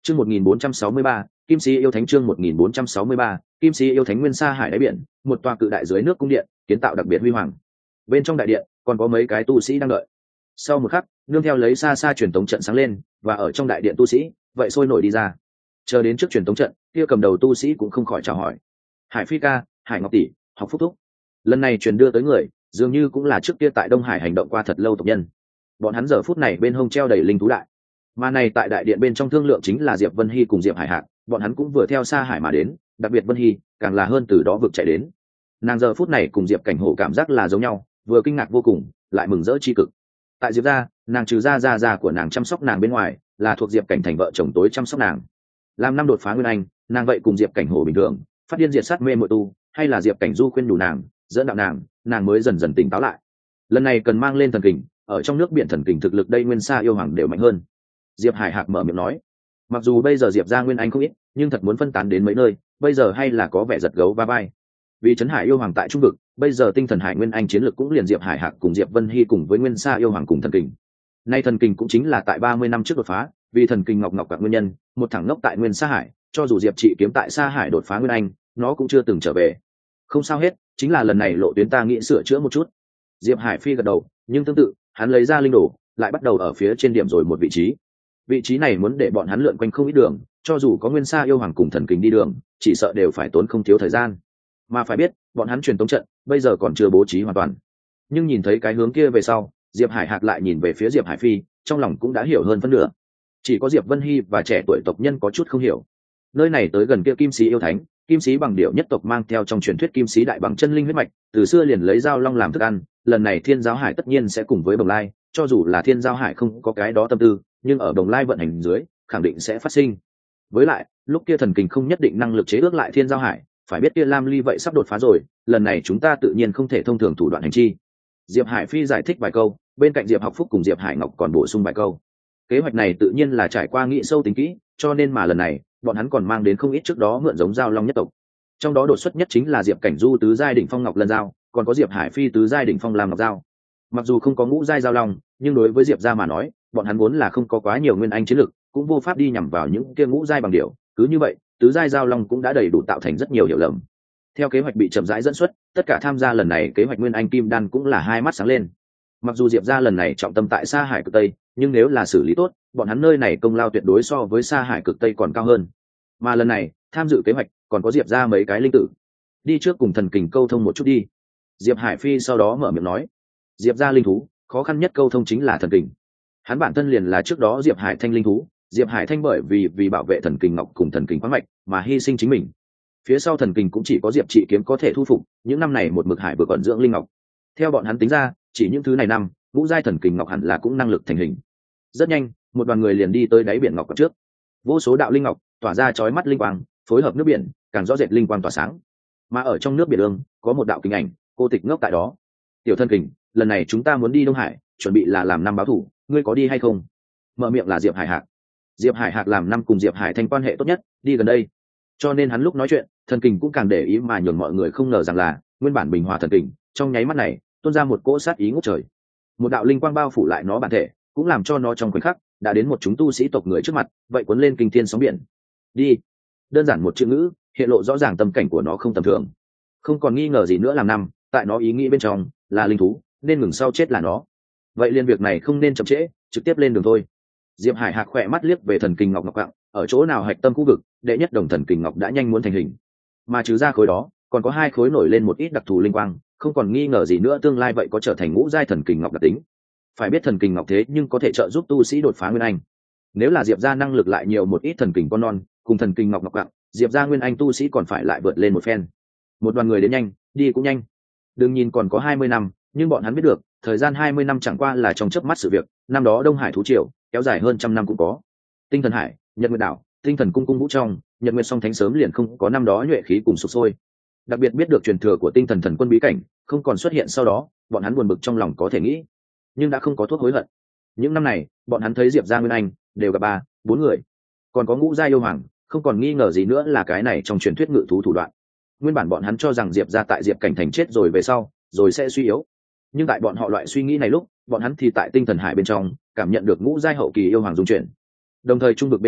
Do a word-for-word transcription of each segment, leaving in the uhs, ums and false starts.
Chương một nghìn bốn trăm sáu mươi ba, Kim Sĩ yêu thánh chương một nghìn bốn trăm sáu mươi ba, Kim Sĩ yêu thánh nguyên sa hải đáy biển, một tòa cự đại dưới nước cung điện, kiến tạo đặc biệt huy hoàng. Bên trong đại điện còn có mấy cái tu sĩ đang đợi. Sau một khắc, nương theo lấy xa xa truyền tống trận sáng lên, và ở trong đại điện tu sĩ, vậy sôi nổi đi ra. Chờ đến trước truyền tống trận, kia cầm đầu tu sĩ cũng không khỏi chào hỏi. Hải Phi ca, Hải Ngọc tỷ, học phúc thúc. Lần này truyền đưa tới người, dường như cũng là trước kia tại Đông Hải hành động qua thật lâu tộc nhân. Bọn hắn giờ phút này bên hông treo đầy linh thú đại. Mà này tại đại điện bên trong thương lượng chính là Diệp Vân Hy cùng Diệp Hải Hạc, bọn hắn cũng vừa theo xa hải mà đến, đặc biệt Vân Hy, càng là hơn từ đó vực chạy đến. Nàng giờ phút này cùng Diệp Cảnh Hổ cảm giác là giống nhau, vừa kinh ngạc vô cùng, lại mừng rỡ chi cực. Tại Diệp gia, nàng trừ gia gia gia của nàng chăm sóc nàng bên ngoài, là thuộc Diệp Cảnh thành vợ chồng tối chăm sóc nàng. Làm năm đột phá nguyên anh, nàng vậy cùng Diệp Cảnh Hổ bình thường, phát điên diệt sát mê muội tu, hay là Diệp Cảnh Du khuyên đủ nàng, dẫn đạo nàng, nàng mới dần dần tỉnh táo lại. Lần này cần mang lên thần kình, ở trong nước biển thần kình thực lực đây nguyên sa yêu hoàng đều mạnh hơn. Diệp Hải Hạc mở miệng nói, mặc dù bây giờ Diệp gia nguyên anh không ít, nhưng thật muốn phân tán đến mấy nơi, bây giờ hay là có vẻ giật gấu va vai. Vì Trấn Hải yêu hoàng tại trung vực, bây giờ tinh thần hải nguyên anh chiến lực cũng liền Diệp Hải Hạc cùng Diệp Vân Hy cùng với nguyên sa yêu hoàng cùng thần kình. Nay thần kình cũng chính là tại ba mươi năm trước đột phá, vì thần kình ngọc ngọc các nguyên nhân, một thẳng ngốc tại nguyên sa hải, cho dù Diệp Trị kiếm tại sa hải đột phá nguyên anh, nó cũng chưa từng trở về. Không sao hết, chính là lần này lộ tuyến ta nghĩ sửa chữa một chút. Diệp Hải Phi gật đầu, nhưng tương tự, hắn lấy ra linh đồ, lại bắt đầu ở phía trên điểm rồi một vị trí. Vị trí này muốn để bọn hắn lượn quanh không ít đường, cho dù có nguyên sa yêu hoàng cùng thần kình đi đường, chỉ sợ đều phải tốn không thiếu thời gian. Mà phải biết, bọn hắn truyền tống trận bây giờ còn chưa bố trí hoàn toàn. Nhưng nhìn thấy cái hướng kia về sau, Diệp Hải Hạc lại nhìn về phía Diệp Hải Phi, trong lòng cũng đã hiểu hơn phân nửa. Chỉ có Diệp Vân Hy và trẻ tuổi tộc nhân có chút không hiểu. Nơi này tới gần kia Kim Sĩ yêu thánh, Kim Sĩ bằng điệu nhất tộc mang theo trong truyền thuyết Kim Sĩ đại bằng chân linh huyết mạch, từ xưa liền lấy dao long làm thức ăn, lần này Thiên Giáo Hải tất nhiên sẽ cùng với Bồng Lai, cho dù là Thiên Giáo Hải không có cái đó tâm tư, nhưng ở Bồng Lai vận hành dưới, khẳng định sẽ phát sinh. Với lại, lúc kia thần kình không nhất định năng lực chế ước lại Thiên Giáo Hải, phải biết kia Lam Ly vậy sắp đột phá rồi, lần này chúng ta tự nhiên không thể thông thường thủ đoạn hành chi. Diệp Hải Phi giải thích vài câu, bên cạnh Diệp Học Phúc cùng Diệp Hải Ngọc còn bổ sung vài câu. Kế hoạch này tự nhiên là trải qua nghĩ sâu tính kỹ, cho nên mà lần này, bọn hắn còn mang đến không ít trước đó mượn giống giao long nhất tộc. Trong đó đột xuất nhất chính là Diệp Cảnh Du tứ giai đỉnh phong ngọc lân giao, còn có Diệp Hải Phi tứ giai đỉnh phong lam ngọc giao. Mặc dù không có ngũ giai giao long, nhưng đối với Diệp gia mà nói, bọn hắn vốn là không có quá nhiều nguyên anh chiến lực, cũng vô pháp đi nhằm vào những kia ngũ giai bằng điệu, cứ như vậy, tứ giai giao long cũng đã đầy đủ tạo thành rất nhiều hiểu lầm. Theo kế hoạch bị chậm rãi dẫn xuất, tất cả tham gia lần này kế hoạch nguyên anh kim đan cũng là hai mắt sáng lên. Mặc dù Diệp gia lần này trọng tâm tại Sa Hải cực Tây, nhưng nếu là xử lý tốt, bọn hắn nơi này công lao tuyệt đối so với Sa Hải cực Tây còn cao hơn. Mà lần này, tham dự kế hoạch còn có Diệp gia mấy cái linh tử. Đi trước cùng thần kình câu thông một chút đi. Diệp Hải Phi sau đó mở miệng nói, Diệp gia linh thú, khó khăn nhất câu thông chính là thần kình. Hắn bản thân liền là trước đó Diệp Hải Thanh linh thú, Diệp Hải Thanh bởi vì vì bảo vệ thần kình ngọc cùng thần kình khoáng mạch mà hy sinh chính mình. Phía sau thần kình cũng chỉ có Diệp Trị kiếm có thể thu phục, những năm này một mực hải vừa còn dưỡng linh ngọc. Theo bọn hắn tính ra, chỉ những thứ này năm, ngũ giai thần kình ngọc hẳn là cũng năng lực thành hình. Rất nhanh, một đoàn người liền đi tới đáy biển ngọc trước. Vô số đạo linh ngọc tỏa ra chói mắt linh quang, phối hợp nước biển, càng rõ rệt linh quang tỏa sáng. Mà ở trong nước biển ương, có một đạo kình ảnh, cô tịch ngốc tại đó. Tiểu thân kình, lần này chúng ta muốn đi Đông Hải, chuẩn bị là làm năm báo thủ, ngươi có đi hay không? Mở miệng là Diệp Hải Hạc. Diệp Hải Hạc làm năm cùng Diệp Hải Thanh quan hệ tốt nhất, đi gần đây. Cho nên hắn lúc nói chuyện, thần kình cũng càng để ý mà nhường mọi người không ngờ rằng là nguyên bản bình hòa thần kình, trong nháy mắt này, tuôn ra một cỗ sát ý ngút trời. Một đạo linh quang bao phủ lại nó bản thể, cũng làm cho nó trong khoảnh khắc đã đến một chúng tu sĩ tộc người trước mặt, vậy cuốn lên kinh thiên sóng biển. Đi. Đơn giản một chữ ngữ, hiện lộ rõ ràng tâm cảnh của nó không tầm thường. Không còn nghi ngờ gì nữa làm năm, tại nó ý nghĩ bên trong là linh thú, nên ngừng sau chết là nó. Vậy liên việc này không nên chậm trễ, trực tiếp lên đường thôi. Diệp Hải Hạc khỏe mắt liếc về thần kình ngọc ngọc quặng, ở chỗ nào hạch tâm khu vực, đệ nhất đồng thần kình ngọc đã nhanh muốn thành hình. Mà trừ ra khối đó, còn có hai khối nổi lên một ít đặc thù linh quang, không còn nghi ngờ gì nữa tương lai vậy có trở thành ngũ giai thần kình ngọc đặc tính. Phải biết thần kình ngọc thế nhưng có thể trợ giúp tu sĩ đột phá nguyên anh. Nếu là Diệp gia năng lực lại nhiều một ít thần kình con non, cùng thần kình ngọc ngọc quặng, Diệp gia nguyên anh tu sĩ còn phải lại vượt lên một phen. Một đoàn người đến nhanh, đi cũng nhanh. Đừng nhìn còn có hai mươi năm, nhưng bọn hắn biết được, thời gian hai mươi năm chẳng qua là trong chớp mắt sự việc, năm đó Đông Hải thú triều, kéo dài hơn trăm năm cũng có. Tinh thần hải, Nhật Nguyệt đảo, tinh thần cung cung vũ trong, Nhật Nguyệt song thánh sớm liền không có năm đó nhuệ khí cùng sục sôi. Đặc biệt biết được truyền thừa của tinh thần thần quân bí cảnh, không còn xuất hiện sau đó, bọn hắn buồn bực trong lòng có thể nghĩ, nhưng đã không có thuốc hối hận. Những năm này, bọn hắn thấy Diệp gia nguyên anh đều gặp ba, bốn người, còn có ngũ gia yêu hoàng, không còn nghi ngờ gì nữa là cái này trong truyền thuyết ngự thú thủ đoạn. Nguyên bản bọn hắn cho rằng Diệp gia tại Diệp cảnh thành chết rồi về sau, rồi sẽ suy yếu. Nhưng tại bọn họ loại suy nghĩ này lúc, bọn hắn thì tại tinh thần hải bên trong cảm nhận được ngũ giai hậu kỳ yêu hoàng dung chuyển. Đồng thời trung vực bên ấy,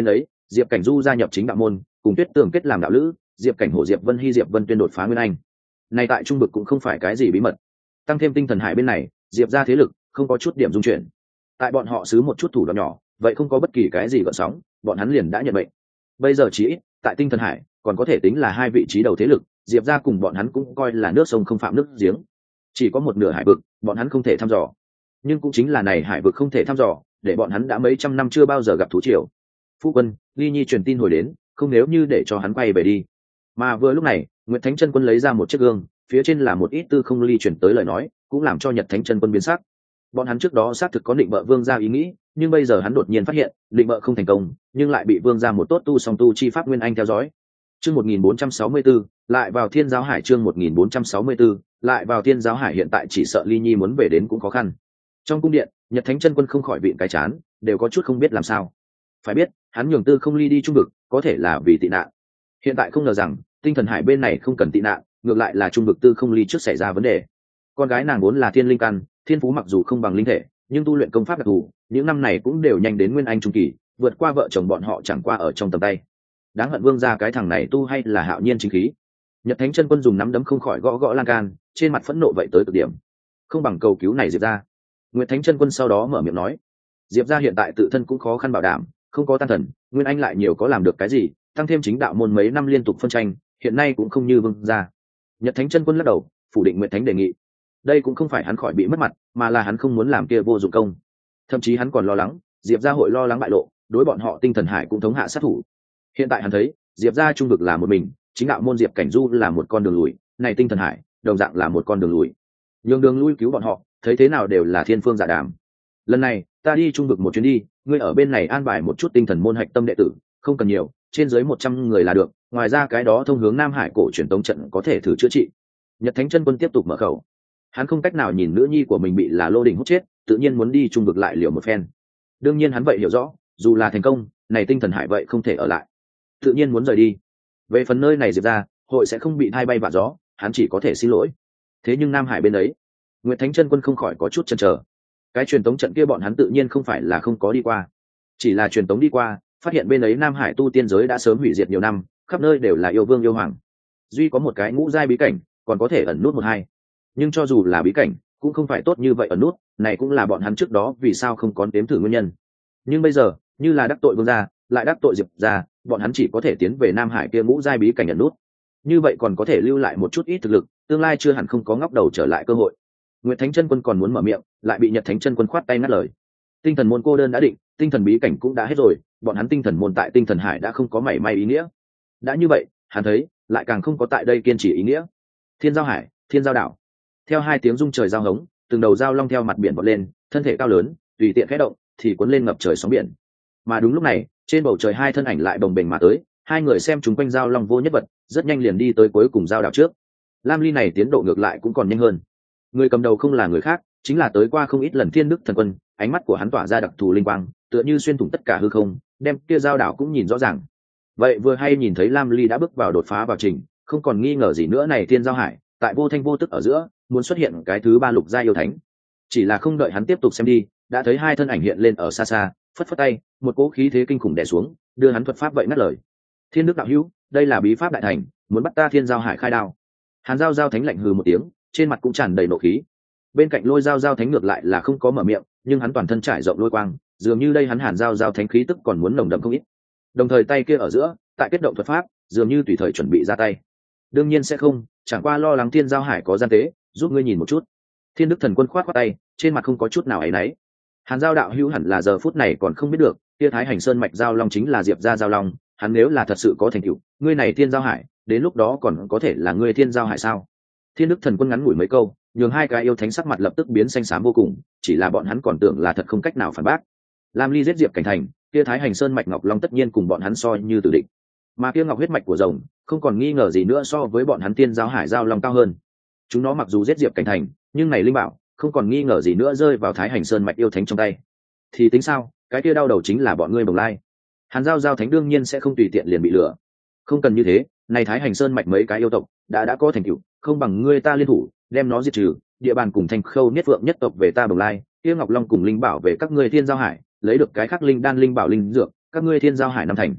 Diệp Cảnh Du gia nhập chính đạo môn, cùng Tuyết Tường kết làm đạo lữ, Diệp Cảnh Hổ, Diệp Vân Hy, Diệp Vân Tuyên đột phá nguyên anh. Này tại trung vực cũng không phải cái gì bí mật. Tăng thêm tinh thần hải bên này, Diệp gia thế lực không có chút điểm dung chuyển. Tại bọn họ xứ một chút thủ đoạn nhỏ, vậy không có bất kỳ cái gì gợn sóng, bọn hắn liền đã nhận mệnh. Bây giờ chỉ ít, tại tinh thần hải còn có thể tính là hai vị trí đầu thế lực, Diệp gia cùng bọn hắn cũng coi là nước sông không phạm nước giếng. Chỉ có một nửa hải vực, bọn hắn không thể thăm dò. Nhưng cũng chính là này hải vực không thể thăm dò, để bọn hắn đã mấy trăm năm chưa bao giờ gặp thú triều. Phu quân, Ly Nhi truyền tin hồi đến, không nếu như để cho hắn quay về đi. Mà vừa lúc này, Nguyệt Thánh Chân Quân lấy ra một chiếc gương, phía trên là một ít tư không ly truyền tới lời nói, cũng làm cho Nhật Thánh Chân Quân biến sắc. Bọn hắn trước đó xác thực có định bợ vương gia ý nghĩ, nhưng bây giờ hắn đột nhiên phát hiện, định bợ không thành công, nhưng lại bị vương gia một tốt tu song tu chi pháp nguyên anh theo dõi. Chương một nghìn bốn trăm sáu mươi tư, lại vào Thiên Giáo Hải. Chương một nghìn bốn trăm sáu mươi tư, lại vào Thiên Giáo Hải. Hiện tại chỉ sợ Ly Nhi muốn về đến cũng khó khăn. Trong cung điện, Nhật Thánh Chân Quân không khỏi vịn cái chán, đều có chút không biết làm sao. Phải biết, hắn nhường Tư Không Ly đi trung vực, có thể là vì tị nạn. Hiện tại không ngờ rằng, Tinh Thần Hải bên này không cần tị nạn, ngược lại là trung vực Tư Không Ly trước xảy ra vấn đề. Con gái nàng vốn là thiên linh căn, thiên phú mặc dù không bằng linh thể, nhưng tu luyện công pháp đặc thù, những năm này cũng đều nhanh đến nguyên anh trung kỳ, vượt qua vợ chồng bọn họ chẳng qua ở trong tầm tay. Đáng hận vương gia cái thằng này tu hay là hạo nhiên chính khí. Nhật Thánh Chân Quân dùng nắm đấm không khỏi gõ gõ lan can, trên mặt phẫn nộ vậy tới cực điểm. Không bằng cầu cứu này Diệp gia. Nguyệt Thánh Chân Quân sau đó mở miệng nói, Diệp gia hiện tại tự thân cũng khó khăn bảo đảm, không có tan thần, nguyên anh lại nhiều có làm được cái gì, tăng thêm chính đạo môn mấy năm liên tục phân tranh, hiện nay cũng không như vương gia. Nhật Thánh Chân Quân lắc đầu, phủ định Nguyệt Thánh đề nghị. Đây cũng không phải hắn khỏi bị mất mặt, mà là hắn không muốn làm kia vô dụng công. Thậm chí hắn còn lo lắng, Diệp gia hội lo lắng bại lộ, đối bọn họ Tinh Thần Hải cũng thống hạ sát thủ. Hiện tại hắn thấy, Diệp gia trung vực là một mình, chính đạo môn Diệp Cảnh Du là một con đường lùi, này Tinh Thần Hải đồng dạng là một con đường lùi. Nhường đường lui cứu bọn họ, thấy thế nào đều là thiên phương dạ đàm. Lần này, ta đi trung vực một chuyến đi, ngươi ở bên này an bài một chút tinh thần môn hạch tâm đệ tử, không cần nhiều, trên dưới một trăm người là được, ngoài ra cái đó thông hướng Nam Hải cổ truyền tống trận có thể thử chữa trị. Nhật Thánh Chân Quân tiếp tục mở khẩu. Hắn không cách nào nhìn nữ nhi của mình bị là lô đỉnh hút chết, tự nhiên muốn đi trung vực lại liều một phen. Đương nhiên hắn vậy hiểu rõ, dù là thành công, này Tinh Thần Hải vậy không thể ở lại, tự nhiên muốn rời đi. Về phần nơi này Diệp ra, hội sẽ không bị thay bay vạ gió, hắn chỉ có thể xin lỗi. Thế nhưng Nam Hải bên ấy, Nguyệt Thánh Chân Quân không khỏi có chút chần chờ. Cái truyền tống trận kia bọn hắn tự nhiên không phải là không có đi qua, chỉ là truyền tống đi qua, phát hiện bên ấy Nam Hải tu tiên giới đã sớm hủy diệt nhiều năm, khắp nơi đều là yêu vương yêu hoàng, duy có một cái ngũ giai bí cảnh còn có thể ẩn nút một hai. Nhưng cho dù là bí cảnh, cũng không phải tốt như vậy ẩn nút, này cũng là bọn hắn trước đó vì sao không có đếm thử nguyên nhân. Nhưng bây giờ, như là đắc tội vương gia, lại đắc tội Diệp gia, bọn hắn chỉ có thể tiến về Nam Hải kia ngũ giai bí cảnh ẩn nút. Như vậy còn có thể lưu lại một chút ít thực lực, tương lai chưa hẳn không có ngóc đầu trở lại cơ hội. Nguyệt Thánh Chân Quân còn muốn mở miệng, lại bị Nhật Thánh Chân Quân khoát tay ngắt lời. Tinh thần môn cô đơn đã định, tinh thần bí cảnh cũng đã hết rồi, bọn hắn tinh thần môn tại Tinh Thần Hải đã không có mảy may ý nghĩa. Đã như vậy, hắn thấy, lại càng không có tại đây kiên trì ý nghĩa. Thiên Giao Hải, Thiên Giao Đảo. Theo hai tiếng rung trời giao hống, từng đầu giao long theo mặt biển vọt lên, thân thể cao lớn, tùy tiện khẽ động, thì cuốn lên ngập trời sóng biển. Mà đúng lúc này, trên bầu trời hai thân ảnh lại bồng bềnh mà tới, hai người xem chúng quanh giao long vô nhất vật, rất nhanh liền đi tới cuối cùng giao đảo trước. Lam Ly này tiến độ ngược lại cũng còn nhanh hơn. Người cầm đầu không là người khác, chính là tới qua không ít lần Thiên Đức Thần Quân, ánh mắt của hắn tỏa ra đặc thù linh quang, tựa như xuyên thủng tất cả hư không, đem kia giao đảo cũng nhìn rõ ràng. Vậy vừa hay nhìn thấy Lam Ly đã bước vào đột phá vào trình, không còn nghi ngờ gì nữa này Thiên Giao Hải, tại vô thanh vô tức ở giữa, muốn xuất hiện cái thứ ba lục gia yêu thánh. Chỉ là không đợi hắn tiếp tục xem đi, đã thấy hai thân ảnh hiện lên ở xa xa, phất phất tay, một cỗ khí thế kinh khủng đè xuống, đưa hắn thuật pháp vậy ngắt lời. Thiên Đức đạo hữu, đây là bí pháp đại thành, muốn bắt ta Thiên Giao Hải khai đao. Hàn Giao Giao thánh lạnh hừ một tiếng, trên mặt cũng tràn đầy nộ khí. Bên cạnh Lôi Giao Giao thánh ngược lại là không có mở miệng, nhưng hắn toàn thân trải rộng lôi quang, dường như đây hắn Hàn Giao Giao thánh khí tức còn muốn nồng đậm không ít. Đồng thời tay kia ở giữa, tại kết động thuật pháp, dường như tùy thời chuẩn bị ra tay. Đương nhiên sẽ không, chẳng qua lo lắng Thiên Giao Hải có gian tế, giúp ngươi nhìn một chút. Thiên Đức Thần Quân khoát khoát tay, trên mặt không có chút nào áy náy. Hàn Giao đạo hữu hẳn là giờ phút này còn không biết được, kia Thái Hành Sơn mạch giao long chính là Diệp gia giao long, hắn nếu là thật sự có thành tựu, ngươi này Thiên Giao Hải, đến lúc đó còn có thể là ngươi Thiên Giao Hải sao? Thiên Đức Thần Quân ngắn ngủi mấy câu, nhường hai cái yêu thánh sắc mặt lập tức biến xanh xám vô cùng, chỉ là bọn hắn còn tưởng là thật không cách nào phản bác. Lam Ly giết Diệp Cảnh Thành, kia Thái Hành Sơn mạch ngọc long tất nhiên cùng bọn hắn so như tử địch. Mà kia ngọc huyết mạch của rồng, không còn nghi ngờ gì nữa so với bọn hắn Thiên Giao Hải giao long cao hơn. Chúng nó mặc dù giết Diệp Cảnh Thành, nhưng này linh bảo, không còn nghi ngờ gì nữa rơi vào Thái Hành Sơn mạch yêu thánh trong tay. Thì tính sao, cái kia đau đầu chính là bọn ngươi Bồng Lai. Hàn Giao Giao thánh đương nhiên sẽ không tùy tiện liền bị lừa. Không cần như thế, này Thái Hành Sơn mạch mấy cái yêu tộc đã đã có thành tựu, không bằng ngươi ta liên thủ, đem nó diệt trừ, địa bàn cùng Thanh Khâu Niết Phượng nhất tộc về ta Bồng Lai, kia Ngọc Long cùng linh bảo về các ngươi Thiên Giao Hải, lấy được cái khắc linh đan linh bảo linh dược, các ngươi Thiên Giao Hải năm thành,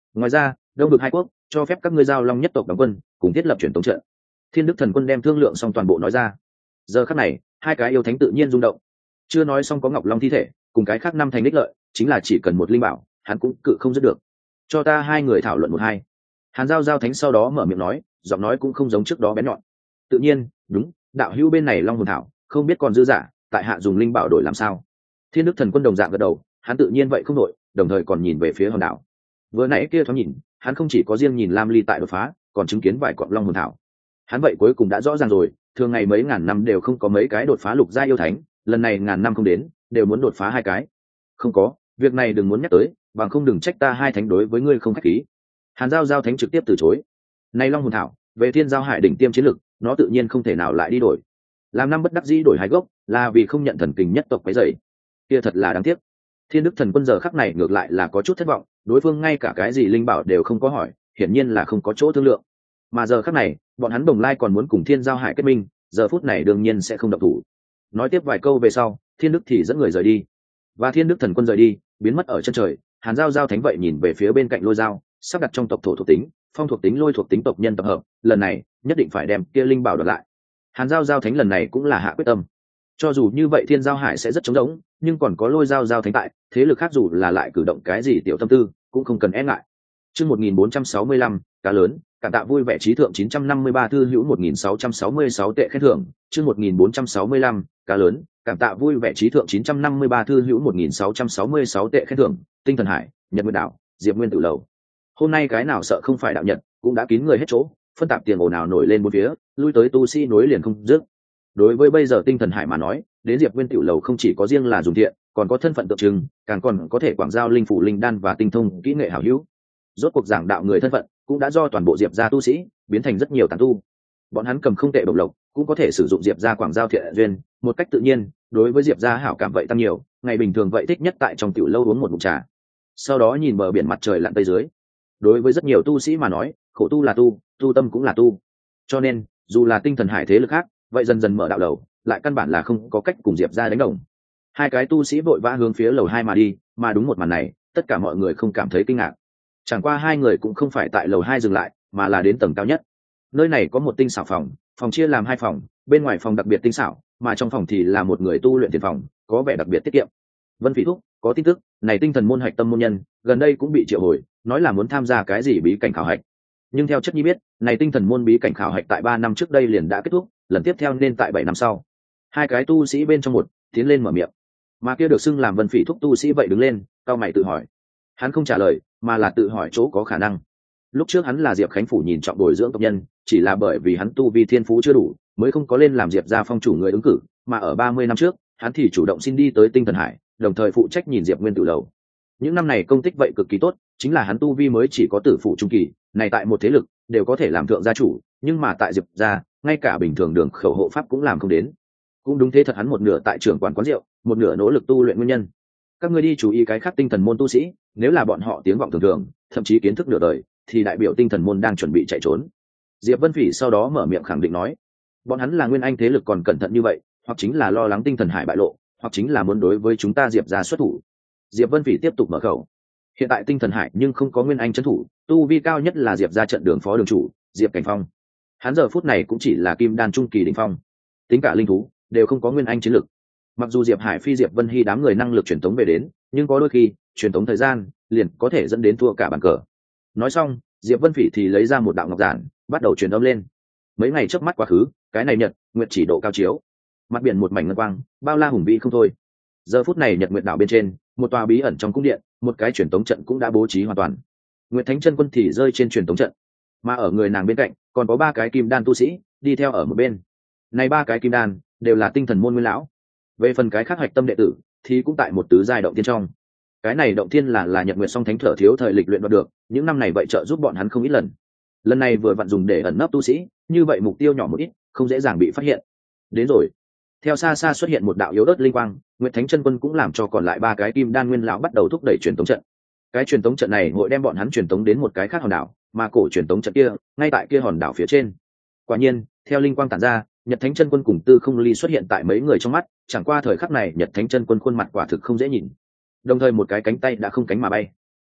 Ngoài ra đông vực hai quốc cho phép các ngươi giao long nhất tộc đóng quân cùng thiết lập truyền thống trận. Thiên Đức Thần Quân đem thương lượng xong toàn bộ nói ra. Giờ khắc này hai cái yêu thánh tự nhiên rung động. Chưa nói xong có ngọc long thi thể cùng cái khác năm thành đích lợi, chính là chỉ cần một linh bảo hắn cũng cự không dứt được. Cho ta hai người thảo luận một hai. Hàn Giao Giao Thánh sau đó mở miệng nói, giọng nói cũng không giống trước đó bén nhọn. Tự nhiên, đúng, đạo hữu bên này long hồn thảo không biết còn dư giả, tại hạ dùng linh bảo đổi làm sao? Thiên Đức Thần Quân đồng dạng gật đầu, hắn tự nhiên vậy không đổi, đồng thời còn nhìn về phía hòn đảo. Vừa nãy kia thoáng nhìn, hắn không chỉ có riêng nhìn Lam Ly tại đột phá, còn chứng kiến vài cọng long hồn thảo. Hắn vậy cuối cùng đã rõ ràng rồi, thường ngày mấy ngàn năm đều không có mấy cái đột phá lục gia yêu thánh, lần này ngàn năm không đến, đều muốn đột phá hai cái. Không có, việc này đừng muốn nhắc tới, bằng không đừng trách ta hai thánh đối với ngươi không khách khí. Hàn Giao Giao Thánh trực tiếp từ chối. Này long hồn thảo, về Thiên Giao Hải đỉnh tiêm chiến lực, nó tự nhiên không thể nào lại đi đổi. Làm năm bất đắc dĩ đổi hai gốc, là vì không nhận thần kình nhất tộc quấy rầy. Kia thật là đáng tiếc. Thiên Đức Thần Quân giờ khắc này ngược lại là có chút thất vọng, đối phương ngay cả cái gì linh bảo đều không có hỏi, hiển nhiên là không có chỗ thương lượng. Mà giờ khắc này, bọn hắn đồng lai còn muốn cùng Thiên Giao Hải kết minh, giờ phút này đương nhiên sẽ không động thủ. Nói tiếp vài câu về sau, Thiên Đức thì dẫn người rời đi. Và Thiên Đức Thần Quân rời đi, biến mất ở chân trời, Hàn Giao Giao Thánh vậy nhìn về phía bên cạnh Lôi Giao, sắp đặt trong tộc thổ thuộc tính, phong thuộc tính, lôi thuộc tính tộc nhân tập hợp, lần này nhất định phải đem kia linh bảo đoạt lại. Hàn Giao Giao Thánh lần này cũng là hạ quyết tâm. Cho dù như vậy Thiên Giao Hải sẽ rất trống rỗng, nhưng còn có Lôi Giao Giao Thánh tại, thế lực khác dù là lại cử động cái gì tiểu tâm tư, cũng không cần e ngại. Chương một nghìn bốn trăm sáu mươi lăm, cá lớn, cảm tạ vui vẻ trí thượng chín trăm năm mươi ba thư hữu một nghìn sáu trăm sáu mươi sáu tệ khen thưởng. Chương một nghìn bốn trăm sáu mươi lăm, cá lớn, cảm tạ vui vẻ trí thượng chín trăm năm mươi ba thư hữu một nghìn sáu trăm sáu mươi sáu tệ khen thưởng. Tinh Thần Hải, Nhật Nguyên Đảo, Diệp Nguyên Tự Lầu. Hôm nay cái nào sợ không phải đạo nhật, cũng đã kín người hết chỗ, phân tạp tiền ồn ào nổi lên bốn phía, lui tới tu sĩ nối liền không dứt. Đối với bây giờ Tinh Thần Hải mà nói, đến Diệp Nguyên Tiểu Lầu không chỉ có riêng là dùng thiện, còn có thân phận tượng trưng, càng còn có thể quảng giao linh phủ linh đan và tinh thông kỹ nghệ hảo hữu. Rốt cuộc giảng đạo người thân phận cũng đã do toàn bộ Diệp gia tu sĩ biến thành rất nhiều tán tu. Bọn hắn cầm không tệ độc lộc, cũng có thể sử dụng Diệp gia quảng giao thiện duyên, một cách tự nhiên, đối với Diệp gia hảo cảm vậy tăng nhiều, ngày bình thường vậy thích nhất tại trong tiểu lâu uống một ngụm trà. Sau đó nhìn bờ biển mặt trời lặn tây dưới. Đối với rất nhiều tu sĩ mà nói, khổ tu là tu, tu tâm cũng là tu. Cho nên, dù là Tinh Thần Hải thế lực khác, vậy dần dần mở đạo đầu, lại căn bản là không có cách cùng Diệp gia đánh đồng. Hai cái tu sĩ vội vã hướng phía lầu hai mà đi, mà đúng một màn này, tất cả mọi người không cảm thấy kinh ngạc. Chẳng qua hai người cũng không phải tại lầu hai dừng lại, mà là đến tầng cao nhất. Nơi này có một tinh xảo phòng, phòng chia làm hai phòng, bên ngoài phòng đặc biệt tinh xảo, mà trong phòng thì là một người tu luyện tiền phòng, có vẻ đặc biệt tiết kiệm. Vân Phỉ thúc, có tin tức, này tinh thần môn hạch tâm môn nhân, gần đây cũng bị triệu hồi, nói là muốn tham gia cái gì bí cảnh khảo hạch. Nhưng theo chất nhi biết, này tinh thần môn bí cảnh khảo hạch tại ba năm trước đây liền đã kết thúc, lần tiếp theo nên tại bảy năm sau. Hai cái tu sĩ bên trong một tiến lên mở miệng, mà kia được xưng làm Vân Phỉ thúc tu sĩ vậy đứng lên, cao mày tự hỏi. Hắn không trả lời, mà là tự hỏi chỗ có khả năng. Lúc trước hắn là Diệp Khánh phủ nhìn trọng bồi dưỡng tộc nhân, chỉ là bởi vì hắn tu vi thiên phú chưa đủ, mới không có lên làm Diệp gia phong chủ người ứng cử, mà ở ba mươi năm trước, hắn thì chủ động xin đi tới Tinh Thần Hải, đồng thời phụ trách nhìn Diệp Nguyên Tự Lầu. Những năm này công tích vậy cực kỳ tốt, chính là hắn tu vi mới chỉ có tử phụ trung kỳ, này tại một thế lực đều có thể làm thượng gia chủ, nhưng mà tại Diệp gia, ngay cả bình thường đường khẩu hộ pháp cũng làm không đến. Cũng đúng thế thật, hắn một nửa tại trưởng quản quán rượu, một nửa nỗ lực tu luyện nguyên nhân. Các ngươi đi chú ý cái khác tinh thần môn tu sĩ, nếu là bọn họ tiếng vọng thường thường, thậm chí kiến thức nửa đời, thì đại biểu tinh thần môn đang chuẩn bị chạy trốn. Diệp Vân Phỉ sau đó mở miệng khẳng định nói, bọn hắn là nguyên anh thế lực còn cẩn thận như vậy, hoặc chính là lo lắng Tinh Thần Hải bại lộ, hoặc chính là muốn đối với chúng ta Diệp gia xuất thủ. Diệp Vân Phỉ tiếp tục mở khẩu, hiện tại Tinh Thần Hải nhưng không có nguyên anh trấn thủ, tu vi cao nhất là Diệp gia trận đường phó đường chủ Diệp Cảnh Phong, hắn giờ phút này cũng chỉ là kim đan trung kỳ đỉnh phong, tính cả linh thú đều không có nguyên anh chiến lực. Mặc dù Diệp Hải Phi, Diệp Vân Hy đám người năng lực truyền tống về đến, nhưng có đôi khi truyền tống thời gian liền có thể dẫn đến thua cả bàn cờ. Nói xong, Diệp Vân Phỉ thì lấy ra một đạo ngọc giản, bắt đầu truyền âm lên. Mấy ngày trước mắt quá khứ, cái này nhật nguyệt chỉ độ cao chiếu, mặt biển một mảnh ngân quang, bao la hùng vĩ không thôi. Giờ phút này Nhật Nguyệt đảo bên trên, một tòa bí ẩn trong cung điện, một cái truyền tống trận cũng đã bố trí hoàn toàn. Nguyệt Thánh Chân Quân thì rơi trên truyền tống trận, mà ở người nàng bên cạnh còn có ba cái kim đan tu sĩ đi theo ở một bên. Này ba cái kim đan đều là tinh thần môn nguyên lão. Về phần cái khác hạch tâm đệ tử thì cũng tại một tứ giai động thiên trong. Cái này động thiên là là Nhật Nguyệt song thánh thở thiếu thời lịch luyện đoạt được, những năm này vậy trợ giúp bọn hắn không ít lần. Lần này vừa vặn dùng để ẩn nấp tu sĩ, như vậy mục tiêu nhỏ một ít, không dễ dàng bị phát hiện. Đến rồi. Theo xa xa xuất hiện một đạo yếu ớt linh quang, Nguyệt Thánh Chân Quân cũng làm cho còn lại ba cái kim đan nguyên lão bắt đầu thúc đẩy truyền tống trận. Cái truyền tống trận này hội đem bọn hắn truyền tống đến một cái khác hòn đảo, mà cổ truyền tống trận kia ngay tại kia hòn đảo phía trên. Quả nhiên, theo linh quang tản ra, Nhật Thánh Chân Quân cùng Tư Không Ly xuất hiện tại mấy người trong mắt, chẳng qua thời khắc này Nhật Thánh Chân Quân khuôn mặt quả thực không dễ nhìn. Đồng thời một cái cánh tay đã không cánh mà bay.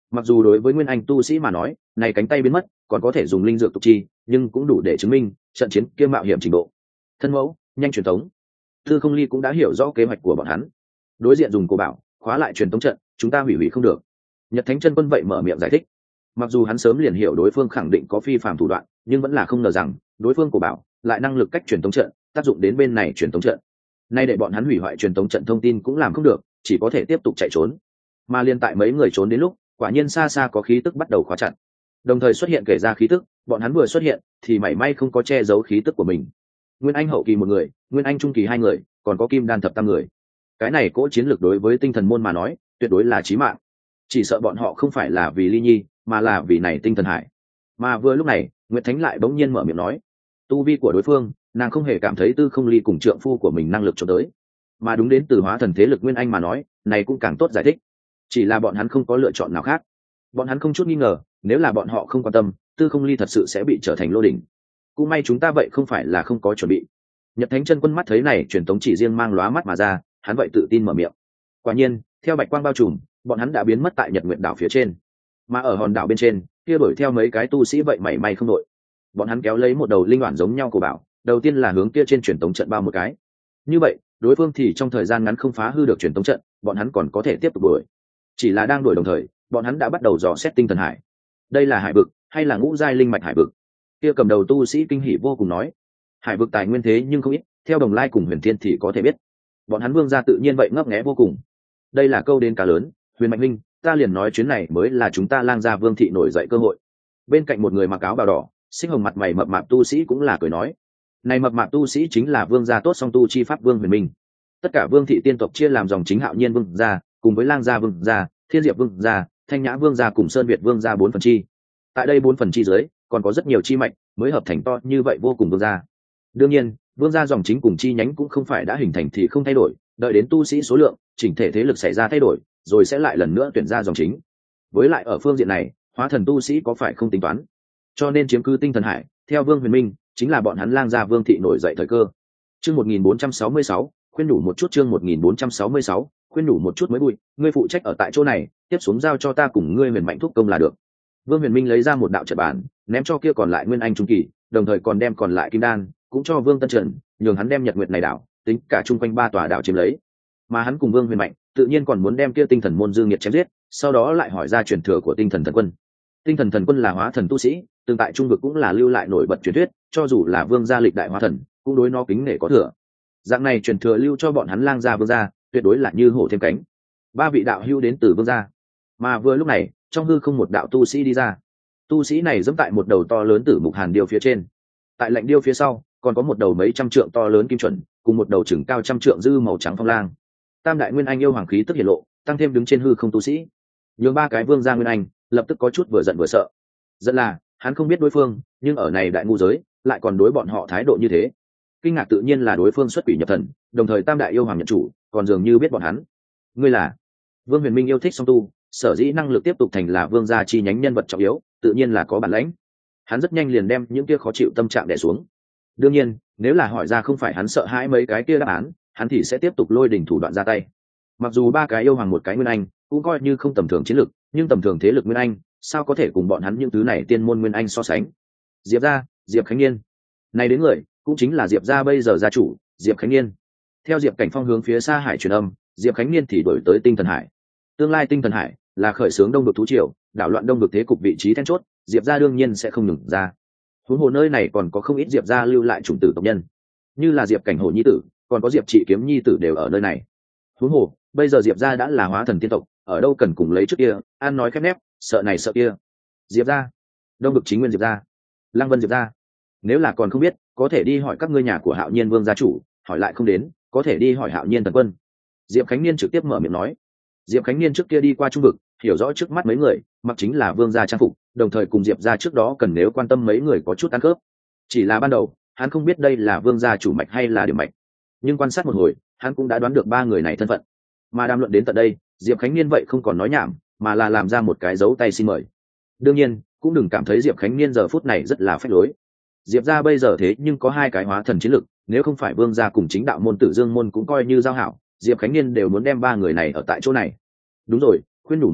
Mặc dù đối với nguyên anh tu sĩ mà nói này cánh tay biến mất còn có thể dùng linh dược tục chi, nhưng cũng đủ để chứng minh trận chiến kia mạo hiểm trình độ. Thân mẫu nhanh truyền tống. Tư Không Ly cũng đã hiểu rõ kế hoạch của bọn hắn. Đối diện dùng cổ bảo khóa lại truyền tống trận, chúng ta hủy hủy không được. Nhật Thánh Chân Quân vậy mở miệng giải thích. Mặc dù hắn sớm liền hiểu đối phương khẳng định có phi phàm thủ đoạn, nhưng vẫn là không ngờ rằng đối phương cổ bảo lại năng lực cách truyền tống trận tác dụng đến bên này truyền tống trận. Nay để bọn hắn hủy hoại truyền tống trận thông tin cũng làm không được, chỉ có thể tiếp tục chạy trốn. Mà liên tại mấy người trốn đến lúc, quả nhiên xa xa có khí tức bắt đầu khóa chặt. Đồng thời xuất hiện kể ra khí tức, bọn hắn vừa xuất hiện thì mảy may không có che giấu khí tức của mình. Nguyên anh hậu kỳ một người, nguyên anh trung kỳ hai người, còn có kim đan thập tam người. Cái này cỗ chiến lược đối với tinh thần môn mà nói tuyệt đối là chí mạng. Chỉ sợ bọn họ không phải là vì Ly Nhi mà là vì này tinh thần hải. Mà vừa lúc này Nguyệt Thánh lại bỗng nhiên mở miệng nói, tu vi của đối phương nàng không hề cảm thấy Tư Không Ly cùng trượng phu của mình năng lực cho tới, mà đúng đến từ hóa thần thế lực nguyên anh mà nói này cũng càng tốt giải thích. Chỉ là bọn hắn không có lựa chọn nào khác. Bọn hắn không chút nghi ngờ nếu là bọn họ không quan tâm Tư Không Ly thật sự sẽ bị trở thành lô đỉnh. Cũng may chúng ta vậy không phải là không có chuẩn bị. Nhật Thánh Chân Quân mắt thấy này truyền tống chỉ riêng mang lóa mắt mà ra, hắn vậy tự tin mở miệng. Quả nhiên theo bạch quang bao trùm, bọn hắn đã biến mất tại Nhật Nguyệt đảo phía trên. Mà ở hòn đảo bên trên kia đuổi theo mấy cái tu sĩ vậy mảy may không đội. Bọn hắn kéo lấy một đầu linh đoạn giống nhau của bảo, đầu tiên là hướng kia trên truyền tống trận bao một cái. Như vậy đối phương thì trong thời gian ngắn không phá hư được truyền tống trận, bọn hắn còn có thể tiếp tục đuổi. Chỉ là đang đuổi đồng thời bọn hắn đã bắt đầu dò xét tinh thần hải. Đây là hải vực hay là ngũ giai linh mạch hải vực? Kia cầm đầu tu sĩ kinh hỉ vô cùng nói, hải vực tài nguyên thế nhưng không ít, theo Đồng Lai cùng Huyền Thiên thì có thể biết. Bọn hắn vương gia tự nhiên vậy ngấp nghé vô cùng. Đây là câu đến cá lớn, Huyền Mạnh Minh, ta liền nói chuyến này mới là chúng ta Lang gia vương thị nổi dậy cơ hội. Bên cạnh một người mặc áo bào đỏ, xích hồng mặt mày mập mạp tu sĩ cũng là cười nói, này mập mạp tu sĩ chính là vương gia tốt song tu chi pháp Vương Huyền Minh. Tất cả vương thị tiên tộc chia làm dòng chính Hạo Nhiên vương gia, cùng với Lang gia vương gia, Thiên Diệp vương gia, Thanh Nhã vương gia cùng Sơn Việt vương gia bốn phần chi. Tại đây bốn phần chi dưới còn có rất nhiều chi mạch mới hợp thành to như vậy vô cùng vương gia. Đương nhiên vương gia dòng chính cùng chi nhánh cũng không phải đã hình thành thì không thay đổi, đợi đến tu sĩ số lượng chỉnh thể thế lực xảy ra thay đổi rồi sẽ lại lần nữa tuyển ra dòng chính. Với lại ở phương diện này hóa thần tu sĩ có phải không tính toán, cho nên chiếm cứ tinh thần hải theo Vương Huyền Minh chính là bọn hắn Lang gia vương thị nổi dậy thời cơ. Chương một nghìn bốn trăm sáu mươi sáu, khuyên đủ một chút. Chương một nghìn bốn trăm sáu mươi sáu, khuyên đủ một chút mới bụi, ngươi phụ trách ở tại chỗ này, tiếp xuống giao cho ta cùng ngươi Huyền Mạnh thúc công là được. Vương Huyền Minh lấy ra một đạo trận bản ném cho kia còn lại nguyên anh trung kỳ, đồng thời còn đem còn lại kim đan cũng cho Vương Tân Trần, nhường hắn đem Nhật Nguyệt này đảo tính cả chung quanh ba tòa đảo chiếm lấy. Mà hắn cùng Vương Huyền Mạnh tự nhiên còn muốn đem kia tinh thần môn dương nghiệt chém giết, sau đó lại hỏi ra truyền thừa của tinh thần thần quân. Tinh thần thần quân là hóa thần tu sĩ, tương tại trung vực cũng là lưu lại nổi bật truyền thuyết, cho dù là vương gia lịch đại hóa thần cũng đối nó kính nể có thừa. Dạng này truyền thừa lưu cho bọn hắn Lang gia vương gia tuyệt đối là như hổ thêm cánh. Ba vị đạo hữu đến từ vương gia. Mà vừa lúc này trong hư không một đạo tu sĩ đi ra. Tu sĩ này giẫm tại một đầu to lớn tử mục hàn điêu phía trên. Tại lạnh điêu phía sau còn có một đầu mấy trăm trượng to lớn kim chuẩn, cùng một đầu chừng cao trăm trượng dư màu trắng phong lang. Tam đại nguyên anh yêu hoàng khí tức hiển lộ, tăng thêm đứng trên hư không tu sĩ, nhường ba cái vương gia nguyên anh lập tức có chút vừa giận vừa sợ. Giận là hắn không biết đối phương, nhưng ở này đại ngu giới lại còn đối bọn họ thái độ như thế. Kinh ngạc tự nhiên là đối phương xuất quỷ nhập thần, đồng thời tam đại yêu hoàng nhận chủ còn dường như biết bọn hắn. Ngươi là? Vương Huyền Minh yêu thích song tu, sở dĩ năng lực tiếp tục thành là vương gia chi nhánh nhân vật trọng yếu, tự nhiên là có bản lãnh. Hắn rất nhanh liền đem những kia khó chịu tâm trạng đè xuống. Đương nhiên nếu là hỏi ra không phải hắn sợ hãi mấy cái kia đáp án, hắn thì sẽ tiếp tục lôi đỉnh thủ đoạn ra tay. Mặc dù ba cái yêu hoàng một cái nguyên anh cũng coi như không tầm thường chiến lực, nhưng tầm thường thế lực nguyên anh sao có thể cùng bọn hắn những thứ này tiên môn nguyên anh so sánh. Diệp gia, Diệp Khánh Niên, này đến người cũng chính là Diệp gia bây giờ gia chủ Diệp Khánh Niên. Theo Diệp Cảnh Phong hướng phía xa hải truyền âm, Diệp Khánh Niên thì đổi tới tinh thần hải. Tương lai tinh thần hải là khởi xướng đông vực thú triều, đảo loạn đông vực thế cục vị trí then chốt, Diệp gia đương nhiên sẽ không ngừng ra. Huống hồ nơi này còn có không ít Diệp gia lưu lại chủng tử tộc nhân, như là Diệp Cảnh Hổ nhi tử, còn có Diệp Trị Kiếm nhi tử đều ở nơi này. Huống hồ bây giờ Diệp gia đã là hóa thần tiên tộc, ở đâu cần cùng lấy trước kia ăn nói khép nép, sợ này sợ kia. Diệp gia, đông vực chính nguyên Diệp gia, Lăng Vân Diệp gia. Nếu là còn không biết, có thể đi hỏi các ngươi nhà của Hạo Nhiên vương gia chủ, hỏi lại không đến, có thể đi hỏi Hạo Nhiên thần quân. Diệp Khánh Niên trực tiếp mở miệng nói. Diệp Khánh Niên trước kia đi qua trung vực, hiểu rõ trước mắt mấy người mặc chính là vương gia trang phục, đồng thời cùng Diệp gia trước đó cần nếu quan tâm mấy người có chút ăn khớp. Chỉ là ban đầu hắn không biết đây là vương gia chủ mạch hay là điểm mạch, nhưng quan sát một hồi hắn cũng đã đoán được ba người này thân phận. Mà đàm luận đến tận đây, Diệp Khánh Niên vậy không còn nói nhảm, mà là làm ra một cái dấu tay xin mời. Đương nhiên cũng đừng cảm thấy Diệp Khánh Niên giờ phút này rất là phách lối. Diệp gia bây giờ thế nhưng có hai cái hóa thần chiến lực, nếu không phải vương gia cùng chính đạo môn Tử Dương môn cũng coi như giao hảo, Diệp Khánh Niên đều muốn đem ba người này ở tại chỗ này. Đúng rồi, khuyên đủ một chút,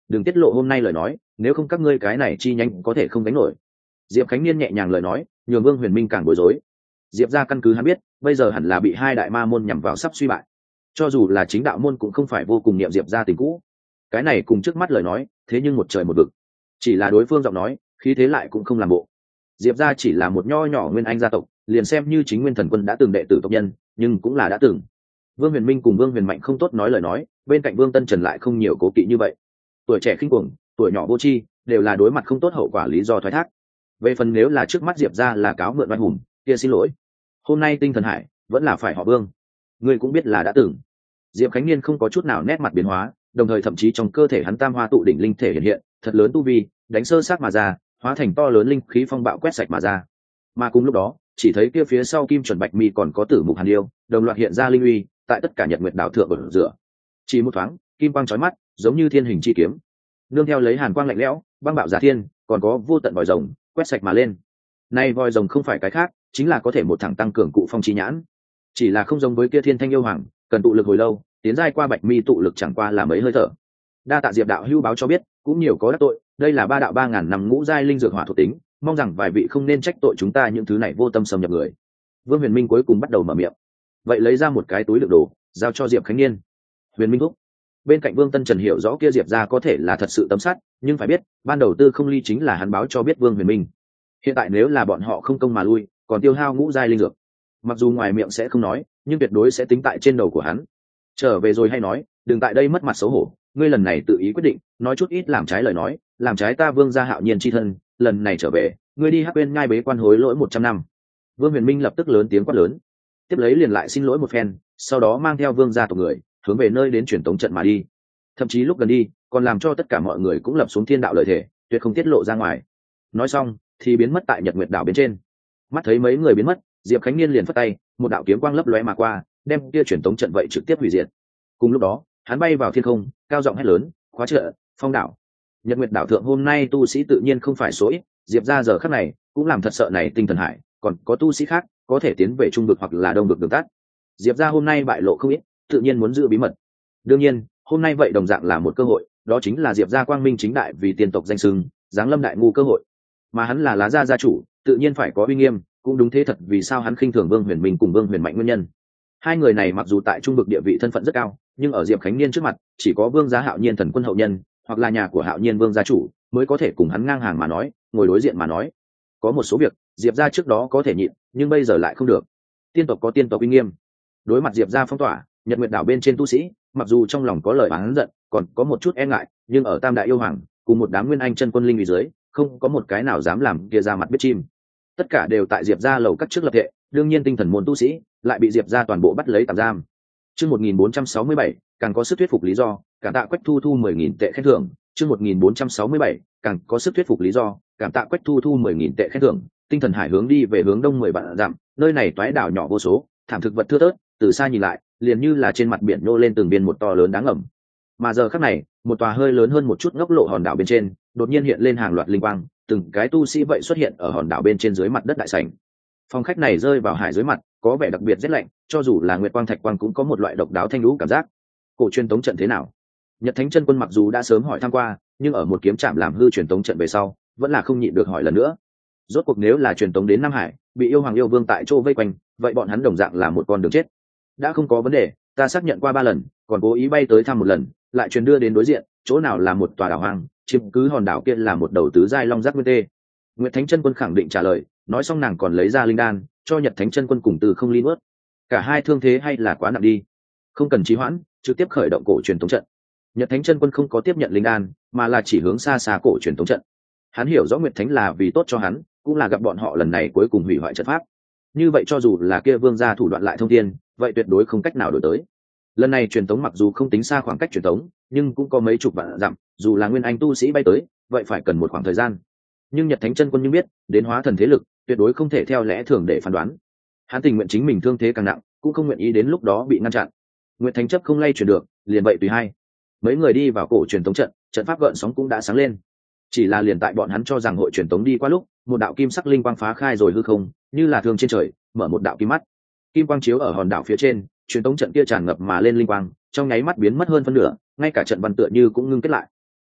đừng tiết lộ hôm nay lời nói, nếu không các ngươi cái này chi nhánh có thể không đánh nổi. Diệp Khánh Niên nhẹ nhàng lời nói, nhường Vương Huyền Minh càng bối rối. Diệp gia căn cứ hắn biết, bây giờ hẳn là bị hai đại ma môn nhằm vào sắp suy bại. Cho dù là chính đạo môn cũng không phải vô cùng niệm Diệp gia tình cũ. Cái này cùng trước mắt lời nói, thế nhưng một trời một vực. Chỉ là đối phương giọng nói, khí thế lại cũng không làm bộ. Diệp gia chỉ là một nho nhỏ nguyên anh gia tộc, liền xem như chính nguyên thần quân đã từng đệ tử tộc nhân, nhưng cũng là đã từng. Vương Huyền Minh cùng Vương Huyền Mạnh không tốt nói lời nói, bên cạnh Vương Tân Trần lại không nhiều cố kỵ như vậy. Tuổi trẻ khinh cuồng, tuổi nhỏ vô tri, đều là đối mặt không tốt hậu quả lý do thoái thác. Về phần nếu là trước mắt Diệp gia là cáo mượn oai hùng, kia xin lỗi. Hôm nay Tinh Thần Hải vẫn là phải họ Vương. Ngươi cũng biết là đã từng. Diệp Khánh Niên không có chút nào nét mặt biến hóa, đồng thời thậm chí trong cơ thể hắn tam hoa tụ đỉnh linh thể hiện hiện, thật lớn tu vi, đánh sơ sát mà ra, hóa thành to lớn linh khí phong bạo quét sạch mà ra. Mà cùng lúc đó, chỉ thấy kia phía sau Kim Chuẩn Bạch Mi còn có Tử Mục Hàn Điêu, đồng loạt hiện ra linh uy, tại tất cả Nhật Nguyệt đảo thượng ở giữa. Chỉ một thoáng, kim quang chói mắt, giống như thiên hình chi kiếm. Nương theo lấy hàn quang lạnh lẽo, băng bạo giả thiên, còn có vô tận vòi rồng, quét sạch mà lên. Nay vòi rồng không phải cái khác, chính là có thể một thẳng tăng cường cụ phong chi nhãn. Chỉ là không giống với kia Thiên Thanh yêu hoàng, cần tụ lực hồi lâu, tiến giai qua Bạch Mi tụ lực chẳng qua là mấy hơi thở. Đa tạ Diệp đạo hữu báo cho biết, cũng nhiều có đắc tội, đây là ba đạo ba ngàn năm ngũ giai linh dược hỏa thuộc tính, mong rằng vài vị không nên trách tội chúng ta những thứ này vô tâm xâm nhập người. Vương Huyền Minh cuối cùng bắt đầu mở miệng. Vậy lấy ra một cái túi đựng đồ, giao cho Diệp Khánh Niên. Huyền Minh thúc. Bên cạnh Vương Tân Trần hiểu rõ kia Diệp gia có thể là thật sự tấm sát, nhưng phải biết, ban đầu Tư Không Ly chính là hắn báo cho biết Vương Huyền Minh. Hiện tại nếu là bọn họ không công mà lui, còn tiêu hao ngũ giai linh dược, mặc dù ngoài miệng sẽ không nói, nhưng tuyệt đối sẽ tính tại trên đầu của hắn. Trở về rồi hay nói, đừng tại đây mất mặt xấu hổ, ngươi lần này tự ý quyết định, nói chút ít làm trái lời nói, làm trái ta Vương gia hạo nhiên chi thân, lần này trở về, ngươi đi hắc bên nhai bế quan hối lỗi một trăm năm. Vương Huyền Minh lập tức lớn tiếng quát lớn, tiếp lấy liền lại xin lỗi một phen, sau đó mang theo Vương gia tộc người, hướng về nơi đến truyền tống trận mà đi. Thậm chí lúc gần đi, còn làm cho tất cả mọi người cũng lập xuống thiên đạo lời thể, tuyệt không tiết lộ ra ngoài. Nói xong, thì biến mất tại Nhật Nguyệt đảo bên trên. Mắt thấy mấy người biến mất, Diệp Khánh Niên liền phất tay, một đạo kiếm quang lấp lóe mà qua, đem kia truyền tống trận vậy trực tiếp hủy diệt. Cùng lúc đó, hắn bay vào thiên không, cao giọng hét lớn, khóa trợ, phong đảo. Nhật Nguyệt đảo thượng hôm nay tu sĩ tự nhiên không phải số ít, Diệp gia giờ khắc này cũng làm thật sợ này Tinh Thần Hải, còn có tu sĩ khác có thể tiến về trung vực hoặc là đông vực đường tắt. Diệp gia hôm nay bại lộ không ít, tự nhiên muốn giữ bí mật. Đương nhiên, hôm nay vậy đồng dạng là một cơ hội, đó chính là Diệp gia quang minh chính đại vì tiên tộc danh xưng, giáng lâm đại ngu cơ hội. Mà hắn là Lá gia gia chủ, tự nhiên phải có uy nghiêm, cũng đúng thế thật vì sao hắn khinh thường Vương Huyền Minh cùng Vương Huyền Mạnh nguyên nhân. Hai người này mặc dù tại trung vực địa vị thân phận rất cao, nhưng ở Diệp Khánh Niên trước mặt, chỉ có Vương gia Hạo Nhiên thần quân hậu nhân, hoặc là nhà của Hạo Nhiên Vương gia chủ, mới có thể cùng hắn ngang hàng mà nói, ngồi đối diện mà nói. Có một số việc, Diệp gia trước đó có thể nhịn, nhưng bây giờ lại không được. Tiên tộc có tiên tộc uy nghiêm. Đối mặt Diệp gia phong tỏa, Nhật Nguyệt đảo bên trên tu sĩ, mặc dù trong lòng có lời oán giận, còn có một chút e ngại, nhưng ở Tam đại yêu hoàng, cùng một đám nguyên anh chân quân linh vì dưới, không có một cái nào dám làm kia ra mặt biết chim. Tất cả đều tại Diệp gia lầu các trước lập thệ, đương nhiên tinh thần môn tu sĩ lại bị Diệp gia toàn bộ bắt lấy tạm giam. Chương một nghìn bốn trăm sáu mươi bảy, càng có sức thuyết phục lý do, cảm tạ Quách Thu Thu mười nghìn tệ khen thưởng. Chương một nghìn bốn trăm sáu mươi bảy, càng có sức thuyết phục lý do, cảm tạ Quách Thu Thu mười nghìn tệ khen thưởng. Tinh Thần Hải hướng đi về hướng đông mười vạn dặm, nơi này toái đảo nhỏ vô số, thảm thực vật thưa thớt, từ xa nhìn lại, liền như là trên mặt biển nhô lên từng biên một to lớn đáng ngầm. Mà giờ khắc này, một tòa hơi lớn hơn một chút ngóc lộ hòn đảo bên trên, đột nhiên hiện lên hàng loạt linh quang, từng cái tu sĩ vậy xuất hiện ở hòn đảo bên trên dưới mặt đất đại sảnh. Phòng khách này rơi vào hải dưới mặt, có vẻ đặc biệt rét lạnh, cho dù là nguyệt quang thạch quang cũng có một loại độc đáo thanh lũ cảm giác. Cổ truyền tống trận thế nào? Nhật Thánh chân quân mặc dù đã sớm hỏi tham qua, nhưng ở một kiếm chạm làm hư truyền tống trận về sau, vẫn là không nhịn được hỏi lần nữa. Rốt cuộc nếu là truyền tống đến Nam Hải, bị yêu hoàng yêu vương tại chỗ vây quanh, vậy bọn hắn đồng dạng là một con đường chết. Đã không có vấn đề, ta xác nhận qua ba lần, còn cố ý bay tới thăm một lần, lại truyền đưa đến đối diện, chỗ nào là một tòa đảo hoang, chiếm cứ hòn đảo kia là một đầu tứ giai long giác nguyên tê. Nguyệt Thánh chân quân khẳng định trả lời, nói xong nàng còn lấy ra linh đan cho Nhật Thánh chân quân cùng Từ Không Ly nuốt. Cả hai thương thế hay là quá nặng đi, không cần trì hoãn, trực tiếp khởi động cổ truyền tống trận. Nhật Thánh chân quân không có tiếp nhận linh đan, mà là chỉ hướng xa xa cổ truyền tống trận. Hắn hiểu rõ Nguyệt Thánh là vì tốt cho hắn, cũng là gặp bọn họ lần này cuối cùng hủy hoại trận pháp. Như vậy cho dù là kia vương gia thủ đoạn lại thông thiên, vậy tuyệt đối không cách nào đổi tới. Lần này truyền tống mặc dù không tính xa khoảng cách truyền tống, nhưng cũng có mấy chục vạn dặm, dù là nguyên anh tu sĩ bay tới, vậy phải cần một khoảng thời gian. Nhưng Nhật Thánh chân quân nhưng biết, đến hóa thần thế lực, tuyệt đối không thể theo lẽ thường để phán đoán. Hắn tình nguyện chính mình thương thế càng nặng, cũng không nguyện ý đến lúc đó bị ngăn chặn. Nguyệt Thánh chấp không lay chuyển được, liền vậy tùy hai. Mấy người đi vào cổ truyền tống trận, trận pháp gợn sóng cũng đã sáng lên. Chỉ là liền tại bọn hắn cho rằng hội truyền tống đi qua lúc, một đạo kim sắc linh quang phá khai rồi hư không, như là thương trên trời, mở một đạo kim mắt. Kim quang chiếu ở hòn đảo phía trên, truyền tống trận kia tràn ngập mà lên linh quang, trong nháy mắt biến mất hơn phân nửa, ngay cả trận văn tựa như cũng ngưng kết lại.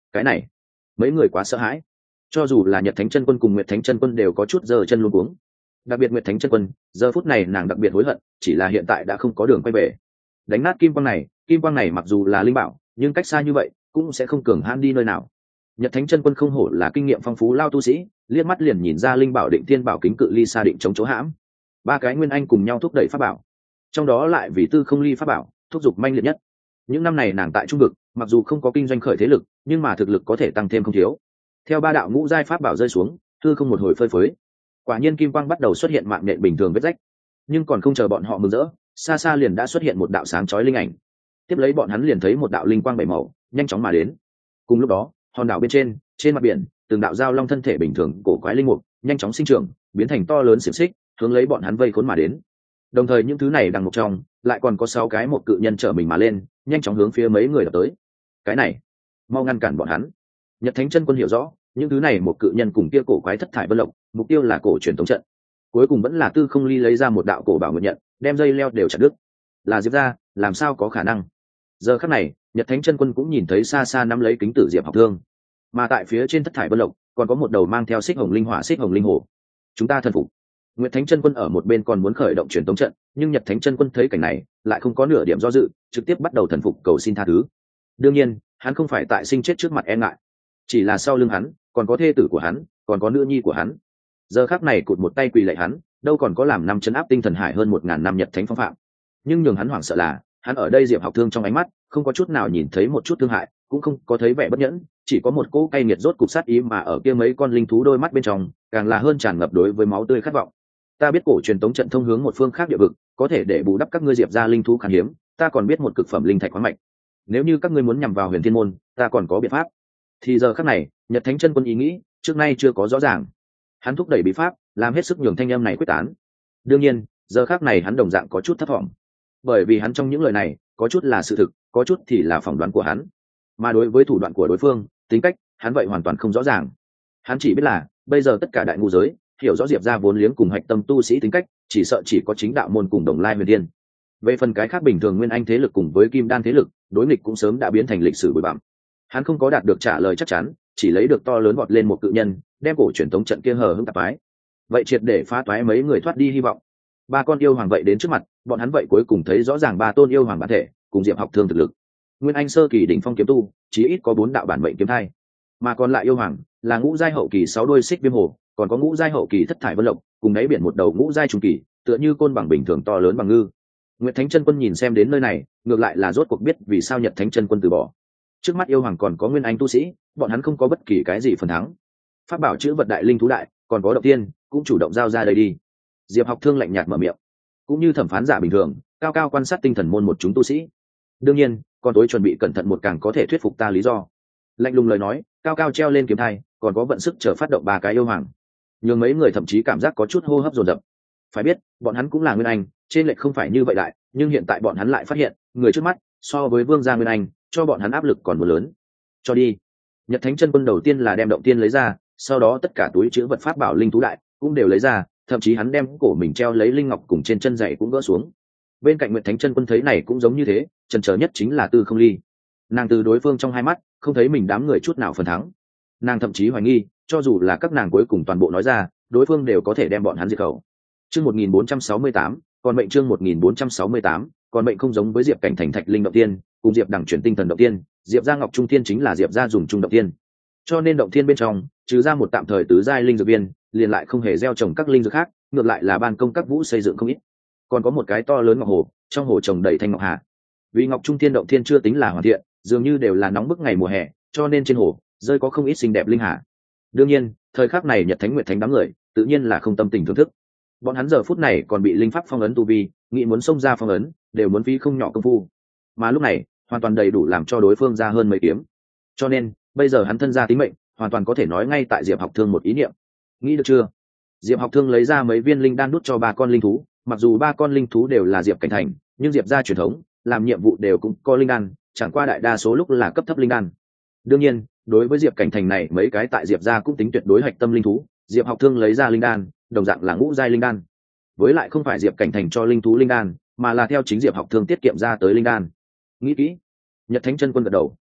Cái này, mấy người quá sợ hãi, cho dù là Nhật Thánh Chân Quân cùng Nguyệt Thánh Chân Quân đều có chút giơ chân luống cuống. Đặc biệt Nguyệt Thánh Chân Quân, giờ phút này nàng đặc biệt hối hận, chỉ là hiện tại đã không có đường quay về. Đánh nát kim quang này, kim quang này mặc dù là linh bảo, nhưng cách xa như vậy cũng sẽ không cường hãn đi nơi nào. Nhật Thánh Chân Quân không hổ là kinh nghiệm phong phú lao tu sĩ, liếc mắt liền nhìn ra linh bảo Định Thiên Bảo kính cự ly xa định chống chỗ hãm. Ba cái nguyên anh cùng nhau thúc đẩy pháp bảo, trong đó lại vì tư không ly pháp bảo thúc giục manh liệt nhất. Những năm này nàng tại trung vực, mặc dù không có kinh doanh khởi thế lực, nhưng mà thực lực có thể tăng thêm không thiếu. Theo ba đạo ngũ giai pháp bảo rơi xuống, thư không một hồi phơi phới, quả nhiên kim quang bắt đầu xuất hiện mạng nhện bình thường vết rách. Nhưng còn không chờ bọn họ mừng rỡ, xa xa liền đã xuất hiện một đạo sáng chói linh ảnh. Tiếp lấy bọn hắn liền thấy một đạo linh quang bảy màu nhanh chóng mà đến. Cùng lúc đó, hòn đảo bên trên, trên mặt biển, từng đạo giao long thân thể bình thường cổ quái linh mục nhanh chóng sinh trưởng, biến thành to lớn xiềng xích, hướng lấy bọn hắn vây khốn mà đến. Đồng thời những thứ này đằng một trong, lại còn có sáu cái một cự nhân trở mình mà lên, nhanh chóng hướng phía mấy người đập tới. Cái này, mau ngăn cản bọn hắn. Nhật Thánh Chân Quân hiểu rõ, những thứ này một cự nhân cùng kia cổ quái thất thải vân lộc, mục tiêu là cổ truyền thống trận. Cuối cùng vẫn là Tư Không Ly lấy ra một đạo cổ bảo nguyện nhận, đem dây leo đều chặt đứt. Là Diệp gia, làm sao có khả năng? Giờ khắc này, Nhật Thánh Chân Quân cũng nhìn thấy xa xa nắm lấy kính tử Diệp Học Thương, mà tại phía trên thất thải vân lộc còn có một đầu mang theo xích hồng linh hỏa xích hồng linh hồ. Chúng ta thần phục. Nguyệt Thánh Chân Quân ở một bên còn muốn khởi động truyền tống trận, nhưng Nhật Thánh Chân Quân thấy cảnh này, lại không có nửa điểm do dự, trực tiếp bắt đầu thần phục cầu xin tha thứ. Đương nhiên, hắn không phải tại sinh chết trước mặt e ngại, chỉ là sau lưng hắn còn có thê tử của hắn, còn có nữ nhi của hắn. Giờ khắc này cụt một tay quỳ lạy hắn, đâu còn có làm năm chấn áp tinh thần hải hơn một ngàn năm Nhật Thánh phong phạm. Nhưng nhường hắn hoảng sợ là, hắn ở đây Diệp Học Thương trong ánh mắt, không có chút nào nhìn thấy một chút thương hại, cũng không có thấy vẻ bất nhẫn, chỉ có một cỗ cay nghiệt rốt cục sát ý mà ở kia mấy con linh thú đôi mắt bên trong, càng là hơn tràn ngập đối với máu tươi khát vọng. Ta biết cổ truyền tống trận thông hướng một phương khác địa vực, có thể để bù đắp các ngươi Diệp gia linh thú khan hiếm, ta còn biết một cực phẩm linh thạch khoáng mạch. Nếu như các ngươi muốn nhằm vào Huyền Thiên môn, ta còn có biện pháp. Thì giờ khắc này, Nhật Thánh Chân Quân ý nghĩ, trước nay chưa có rõ ràng. Hắn thúc đẩy bí pháp, làm hết sức nhường thanh âm này quyết tán. Đương nhiên, giờ khắc này hắn đồng dạng có chút thất vọng, bởi vì hắn trong những lời này, có chút là sự thực, có chút thì là phỏng đoán của hắn. Mà đối với thủ đoạn của đối phương, tính cách, hắn vậy hoàn toàn không rõ ràng. Hắn chỉ biết là, bây giờ tất cả đại ngu giới, hiểu rõ Diệp gia vốn liếng cùng hạch tâm tu sĩ tính cách, chỉ sợ chỉ có chính đạo môn cùng Đồng Lai Huyền Thiên. Về phần cái khác bình thường nguyên anh thế lực cùng với Kim Đan thế lực, đối nghịch cũng sớm đã biến thành lịch sử bụi bặm. Hắn không có đạt được trả lời chắc chắn, chỉ lấy được to lớn vọt lên một cự nhân, đem cổ truyền tống trận kia hờ hững tạp ái. Vậy triệt để phá toái mấy người thoát đi hy vọng. Ba con yêu hoàng vậy đến trước mặt, bọn hắn vậy cuối cùng thấy rõ ràng ba tôn yêu hoàng bản thể, cùng Diệp Học Thương thực lực. Nguyên anh sơ kỳ đỉnh phong kiếm tu, chí ít có bốn đạo bản mệnh kiếm thai, mà còn lại yêu hoàng là ngũ giai hậu kỳ sáu đôi xích viêm hồ, còn có ngũ giai hậu kỳ thất thải vân lộc, cùng đáy biển một đầu ngũ giai trung kỳ, tựa như côn bằng bình thường to lớn bằng ngư. Nguyệt Thánh Chân Quân nhìn xem đến nơi này, ngược lại là rốt cuộc biết vì sao Nhật Thánh Chân Quân từ bỏ. Trước mắt yêu hoàng còn có nguyên anh tu sĩ, bọn hắn không có bất kỳ cái gì phần thắng. Pháp bảo chữ vật đại linh thú đại, còn có động tiên, cũng chủ động giao ra đây đi. Diệp Học Thương lạnh nhạt mở miệng, cũng như thẩm phán giả bình thường, cao cao quan sát tinh thần môn một chúng tu sĩ. Đương nhiên, còn tối chuẩn bị cẩn thận một càng có thể thuyết phục ta lý do. Lạnh lùng lời nói, cao cao treo lên kiếm thai, còn có vận sức chờ phát động ba cái yêu hoàng. Nhưng mấy người thậm chí cảm giác có chút hô hấp dồn dập. Phải biết, bọn hắn cũng là nguyên anh, trên lệch không phải như vậy đại, nhưng hiện tại bọn hắn lại phát hiện, người trước mắt so với Vương gia Nguyên Anh, cho bọn hắn áp lực còn một lớn. Cho đi. Nhật Thánh Chân Quân đầu tiên là đem động tiên lấy ra, sau đó tất cả túi chứa vật pháp bảo linh thú đại cũng đều lấy ra, thậm chí hắn đem cổ mình treo lấy linh ngọc cùng trên chân giày cũng gỡ xuống. Bên cạnh Nguyệt Thánh Chân Quân thấy này cũng giống như thế, chần chờ nhất chính là Tư Không Ly. Nàng từ đối phương trong hai mắt, không thấy mình đám người chút nào phần thắng. Nàng thậm chí hoài nghi, cho dù là các nàng cuối cùng toàn bộ nói ra, đối phương đều có thể đem bọn hắn diệt khẩu. Chương một nghìn bốn trăm sáu mươi tám, còn mệnh chương một nghìn bốn trăm sáu mươi tám, còn mệnh không giống với Diệp Cảnh Thành Thạch Linh động tiên, cùng Diệp Đẳng chuyển tinh thần động tiên, Diệp Gia Ngọc Trung Tiên chính là Diệp Gia dùng trung động tiên. Cho nên động tiên bên trong, trừ ra một tạm thời tứ giai linh dược viên, liền lại không hề gieo trồng các linh dược khác, ngược lại là ban công các vũ xây dựng không ít. Còn có một cái to lớn ngọc hồ, trong hồ trồng đầy thanh ngọc hà. Vì Ngọc Trung Tiên động tiên chưa tính là hoàn thiện, dường như đều là nóng bức ngày mùa hè, cho nên trên hồ rơi có không ít xinh đẹp linh hà. Đương nhiên, thời khắc này Nhật Thánh Nguyệt Thánh đám người, tự nhiên là không tâm tình thưởng thức. Bọn hắn giờ phút này còn bị linh pháp phong ấn tu vi, nghĩ muốn xông ra phong ấn, đều muốn phí không nhỏ công phu. Mà lúc này, hoàn toàn đầy đủ làm cho đối phương ra hơn mấy kiếm. Cho nên, bây giờ hắn thân ra tính mệnh, hoàn toàn có thể nói ngay tại Diệp Học Thương một ý niệm. Nghĩ được chưa? Diệp Học Thương lấy ra mấy viên linh đan đút cho ba con linh thú, mặc dù ba con linh thú đều là Diệp Cảnh Thành, nhưng Diệp gia truyền thống, làm nhiệm vụ đều cũng có linh đan, chẳng qua đại đa số lúc là cấp thấp linh đan. Đương nhiên, đối với Diệp Cảnh Thành này mấy cái tại Diệp gia cũng tính tuyệt đối hạch tâm linh thú, Diệp Học Thương lấy ra linh đan, đồng dạng là ngũ giai linh đan. Với lại không phải Diệp Cảnh Thành cho linh thú linh đan, mà là theo chính Diệp Học Thương tiết kiệm ra tới linh đan. Nghĩ kỹ. Nhật Thánh Chân Quân gật đầu.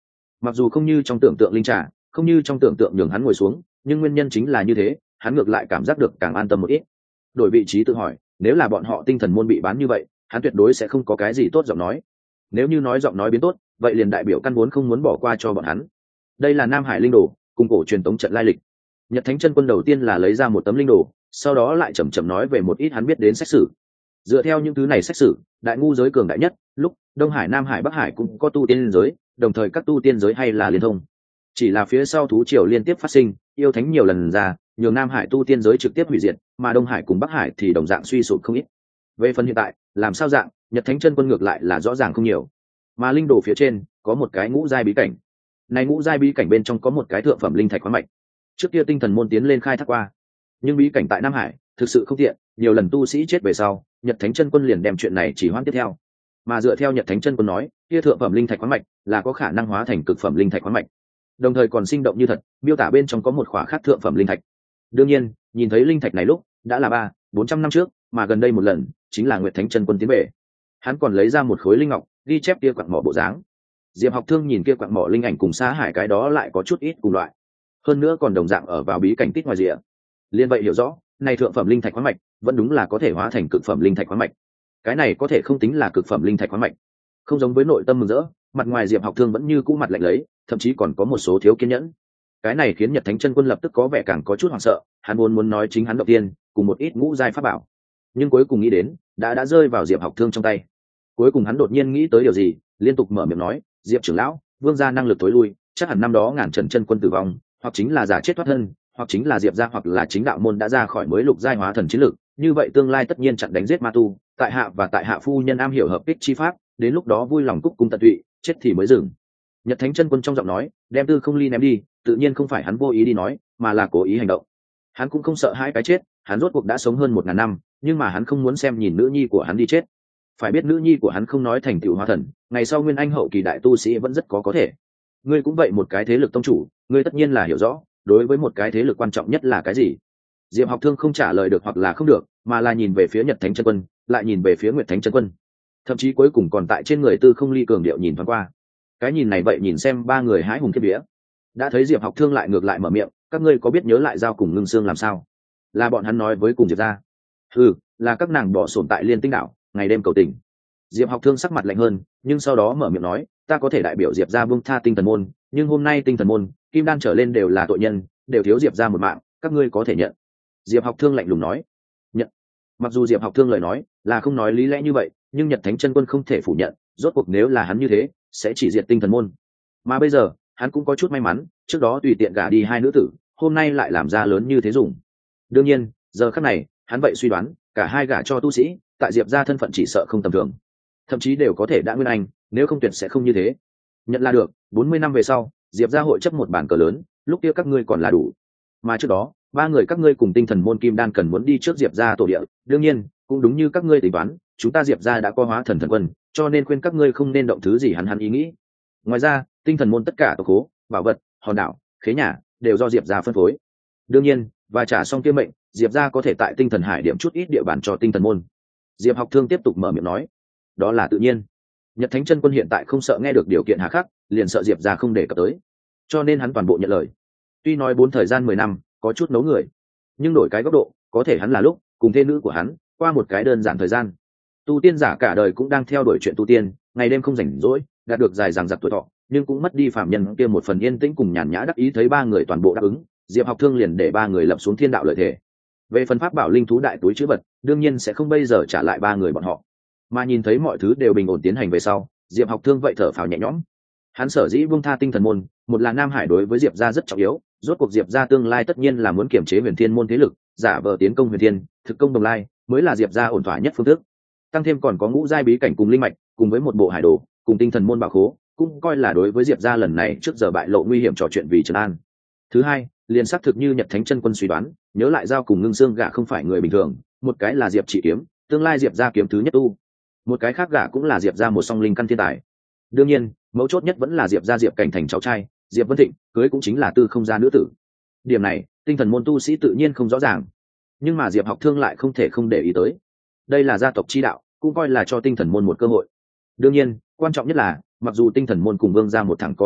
Mặc dù không như trong tưởng tượng linh trà, không như trong tưởng tượng nhường hắn ngồi xuống, nhưng nguyên nhân chính là như thế, hắn ngược lại cảm giác được càng an tâm một ít. Đổi vị trí tự hỏi, nếu là bọn họ tinh thần môn bị bán như vậy, hắn tuyệt đối sẽ không có cái gì tốt giọng nói. Nếu như nói giọng nói biến tốt, vậy liền đại biểu căn vốn không muốn bỏ qua cho bọn hắn. Đây là Nam Hải linh đồ, cùng cổ truyền tống trận lai lịch. Nhật Thánh Chân Quân đầu tiên là lấy ra một tấm linh đồ, sau đó lại chậm chậm nói về một ít hắn biết đến sách sử. Dựa theo những thứ này sách sử, đại ngu giới cường đại nhất, lúc Đông Hải, Nam Hải, Bắc Hải cũng có tu tiên giới, đồng thời các tu tiên giới hay là liên thông. Chỉ là phía sau thú triều liên tiếp phát sinh, yêu thánh nhiều lần ra, nhường Nam Hải tu tiên giới trực tiếp hủy diệt, mà Đông Hải cùng Bắc Hải thì đồng dạng suy sụp không ít. Về phần hiện tại, làm sao dạng, Nhật Thánh Chân Quân ngược lại là rõ ràng không nhiều. Mà linh đồ phía trên có một cái ngũ giai bí cảnh. Này ngũ giai bí cảnh bên trong có một cái thượng phẩm linh thạch khoáng mạch. Trước kia tinh thần môn tiến lên khai thác qua, nhưng bí cảnh tại Nam Hải thực sự không tiện, nhiều lần tu sĩ chết về sau, Nhật Thánh Chân Quân liền đem chuyện này chỉ hoãn tiếp theo. Mà dựa theo Nhật Thánh Chân Quân nói, kia thượng phẩm linh thạch khoáng mạch là có khả năng hóa thành cực phẩm linh thạch khoáng mạch, đồng thời còn sinh động như thật, miêu tả bên trong có một khỏa khác thượng phẩm linh thạch. Đương nhiên, nhìn thấy linh thạch này lúc đã là ba bốn trăm năm trước, mà gần đây một lần chính là Nguyệt Thánh Chân Quân tiến về. Hắn còn lấy ra một khối linh ngọc, ghi chép kia quặng mỏ bộ dáng. Diệp Học Thương nhìn kia quặng mỏ linh ảnh cùng Sa Hải cái đó lại có chút ít cùng loại, hơn nữa còn đồng dạng ở vào bí cảnh tít ngoài rìa. Liên vậy hiểu rõ, này thượng phẩm linh thạch khoáng mạch vẫn đúng là có thể hóa thành cực phẩm linh thạch khoáng mạch. Cái này có thể không tính là cực phẩm linh thạch khoáng mạch. Không giống với nội tâm mừng rỡ, mặt ngoài Diệp Học Thương vẫn như cũ mặt lạnh lấy, thậm chí còn có một số thiếu kiên nhẫn. Cái này khiến Nhật Thánh Chân Quân lập tức có vẻ càng có chút hoảng sợ, hắn muốn muốn nói chính hắn đầu tiên, cùng một ít ngũ giai pháp bảo, nhưng cuối cùng nghĩ đến, đã đã rơi vào Diệp Học Thương trong tay. Cuối cùng hắn đột nhiên nghĩ tới điều gì, liên tục mở miệng nói, Diệp trưởng lão, vương gia năng lực tối lui, chắc hẳn năm đó ngàn trần chân quân tử vong, hoặc chính là giả chết thoát thân, hoặc chính là Diệp gia hoặc là chính đạo môn đã ra khỏi mới lục giai hóa thần chiến lực, như vậy tương lai tất nhiên chặn đánh giết ma tu, tại hạ và tại hạ phu nhân am hiểu hợp kích chi pháp, đến lúc đó vui lòng cúc cung tận tụy, chết thì mới dừng. Nhật Thánh Chân Quân trong giọng nói, đem Tư Không Ly ném đi, tự nhiên không phải hắn vô ý đi nói, mà là cố ý hành động. Hắn cũng không sợ hai cái chết, hắn rốt cuộc đã sống hơn một ngàn năm, nhưng mà hắn không muốn xem nhìn nữ nhi của hắn đi chết. Phải biết nữ nhi của hắn không nói thành tựu hóa thần, ngày sau nguyên anh hậu kỳ đại tu sĩ vẫn rất có có thể. Ngươi cũng vậy, một cái thế lực tông chủ, ngươi tất nhiên là hiểu rõ, đối với một cái thế lực quan trọng nhất là cái gì. Diệp Học Thương không trả lời được hoặc là không được, mà là nhìn về phía Nhật Thánh Chân Quân, lại nhìn về phía Nguyệt Thánh Chân Quân, thậm chí cuối cùng còn tại trên người Tư Không Ly cường điệu nhìn thoáng qua. Cái nhìn này vậy nhìn xem ba người hái hùng kiếp vía. Đã thấy Diệp Học Thương lại ngược lại mở miệng, các ngươi có biết nhớ lại giao cùng Ngưng Xương làm sao? Là bọn hắn nói với cùng Diệp gia. Ừ, là các nàng bỏ sồn tại Liên Tinh đảo, ngày đêm cầu tình. Diệp Học Thương sắc mặt lạnh hơn, nhưng sau đó mở miệng nói, ta có thể đại biểu Diệp gia buông tha tinh thần môn, nhưng hôm nay tinh thần môn, kim đan trở lên đều là tội nhân, đều thiếu Diệp gia một mạng, các ngươi có thể nhận? Diệp Học Thương lạnh lùng nói. Nhận. Mặc dù Diệp Học Thương lời nói là không nói lý lẽ như vậy, nhưng Nhật Thánh Chân Quân không thể phủ nhận, rốt cuộc nếu là hắn như thế, sẽ chỉ diệt tinh thần môn. Mà bây giờ, hắn cũng có chút may mắn, trước đó tùy tiện gả đi hai nữ tử, hôm nay lại làm ra lớn như thế dùng. Đương nhiên, giờ khắc này, hắn vậy suy đoán, cả hai gả cho tu sĩ, tại Diệp gia thân phận chỉ sợ không tầm thường, thậm chí đều có thể đã nguyên anh, nếu không tuyệt sẽ không như thế. Nhận là được, bốn mươi năm về sau, Diệp gia hội chấp một bàn cờ lớn, lúc kia các ngươi còn là đủ. Mà trước đó, ba người các ngươi cùng tinh thần môn kim đan cần muốn đi trước Diệp gia tổ địa, đương nhiên, cũng đúng như các ngươi tính toán, chúng ta Diệp gia đã có hóa thần thần quân, cho nên khuyên các ngươi không nên động thứ gì hắn hắn ý nghĩ. Ngoài ra, tinh thần môn tất cả tộc khố, bảo vật, hòn đảo, khế nhà đều do Diệp gia phân phối. Đương nhiên, và trả xong kia mệnh, Diệp gia có thể tại tinh thần hải điểm chút ít địa bàn cho tinh thần môn. Diệp Học Thương tiếp tục mở miệng nói, đó là tự nhiên. Nhật Thánh Chân Quân hiện tại không sợ nghe được điều kiện hà khắc, liền sợ Diệp gia không để cập tới, cho nên hắn toàn bộ nhận lời. Tuy nói bốn thời gian mười năm có chút nấu người, nhưng đổi cái góc độ, có thể hắn là lúc cùng thê nữ của hắn qua một cái đơn giản thời gian. Tu tiên giả cả đời cũng đang theo đuổi chuyện tu tiên, ngày đêm không rảnh rỗi, đạt được dài dằng dặc tuổi thọ, nhưng cũng mất đi phạm nhân kia một phần yên tĩnh cùng nhàn nhã. Đắc ý thấy ba người toàn bộ đáp ứng, Diệp Học Thương liền để ba người lập xuống thiên đạo lợi thể. Về phần pháp bảo linh thú đại túi chữ vật, đương nhiên sẽ không bây giờ trả lại ba người bọn họ. Mà nhìn thấy mọi thứ đều bình ổn tiến hành về sau, Diệp Học Thương vậy thở phào nhẹ nhõm. Hắn sở dĩ buông tha tinh thần môn, một là Nam Hải đối với Diệp gia rất trọng yếu, rốt cuộc Diệp gia tương lai tất nhiên là muốn kiểm chế Huyền Thiên môn thế lực, giả vờ tiến công Huyền Thiên, thực công đồng lai, mới là Diệp gia ổn thỏa nhất phương thức. Tăng thêm còn có ngũ giai bí cảnh cùng linh mạch, cùng với một bộ hải đồ, cùng tinh thần môn bảo khố, cũng coi là đối với Diệp gia lần này trước giờ bại lộ nguy hiểm trò chuyện vì trấn an. Thứ hai, liền xác thực như Nhật Thánh Chân Quân suy đoán, nhớ lại giao cùng Ngưng Xương gã không phải người bình thường, một cái là Diệp Chỉ Kiếm, tương lai Diệp gia kiếm thứ nhất tu, một cái khác gã cũng là Diệp gia một song linh căn thiên tài. Đương nhiên, mấu chốt nhất vẫn là Diệp gia Diệp Cảnh Thành cháu trai, Diệp Vân Thịnh, cưới cũng chính là Tư Không gia nữ tử. Điểm này, tinh thần môn tu sĩ tự nhiên không rõ ràng, nhưng mà Diệp Học Thương lại không thể không để ý tới. Đây là gia tộc chi đạo, cũng coi là cho tinh thần môn một cơ hội. Đương nhiên, quan trọng nhất là, mặc dù tinh thần môn cùng vương gia một thẳng có liên hệ,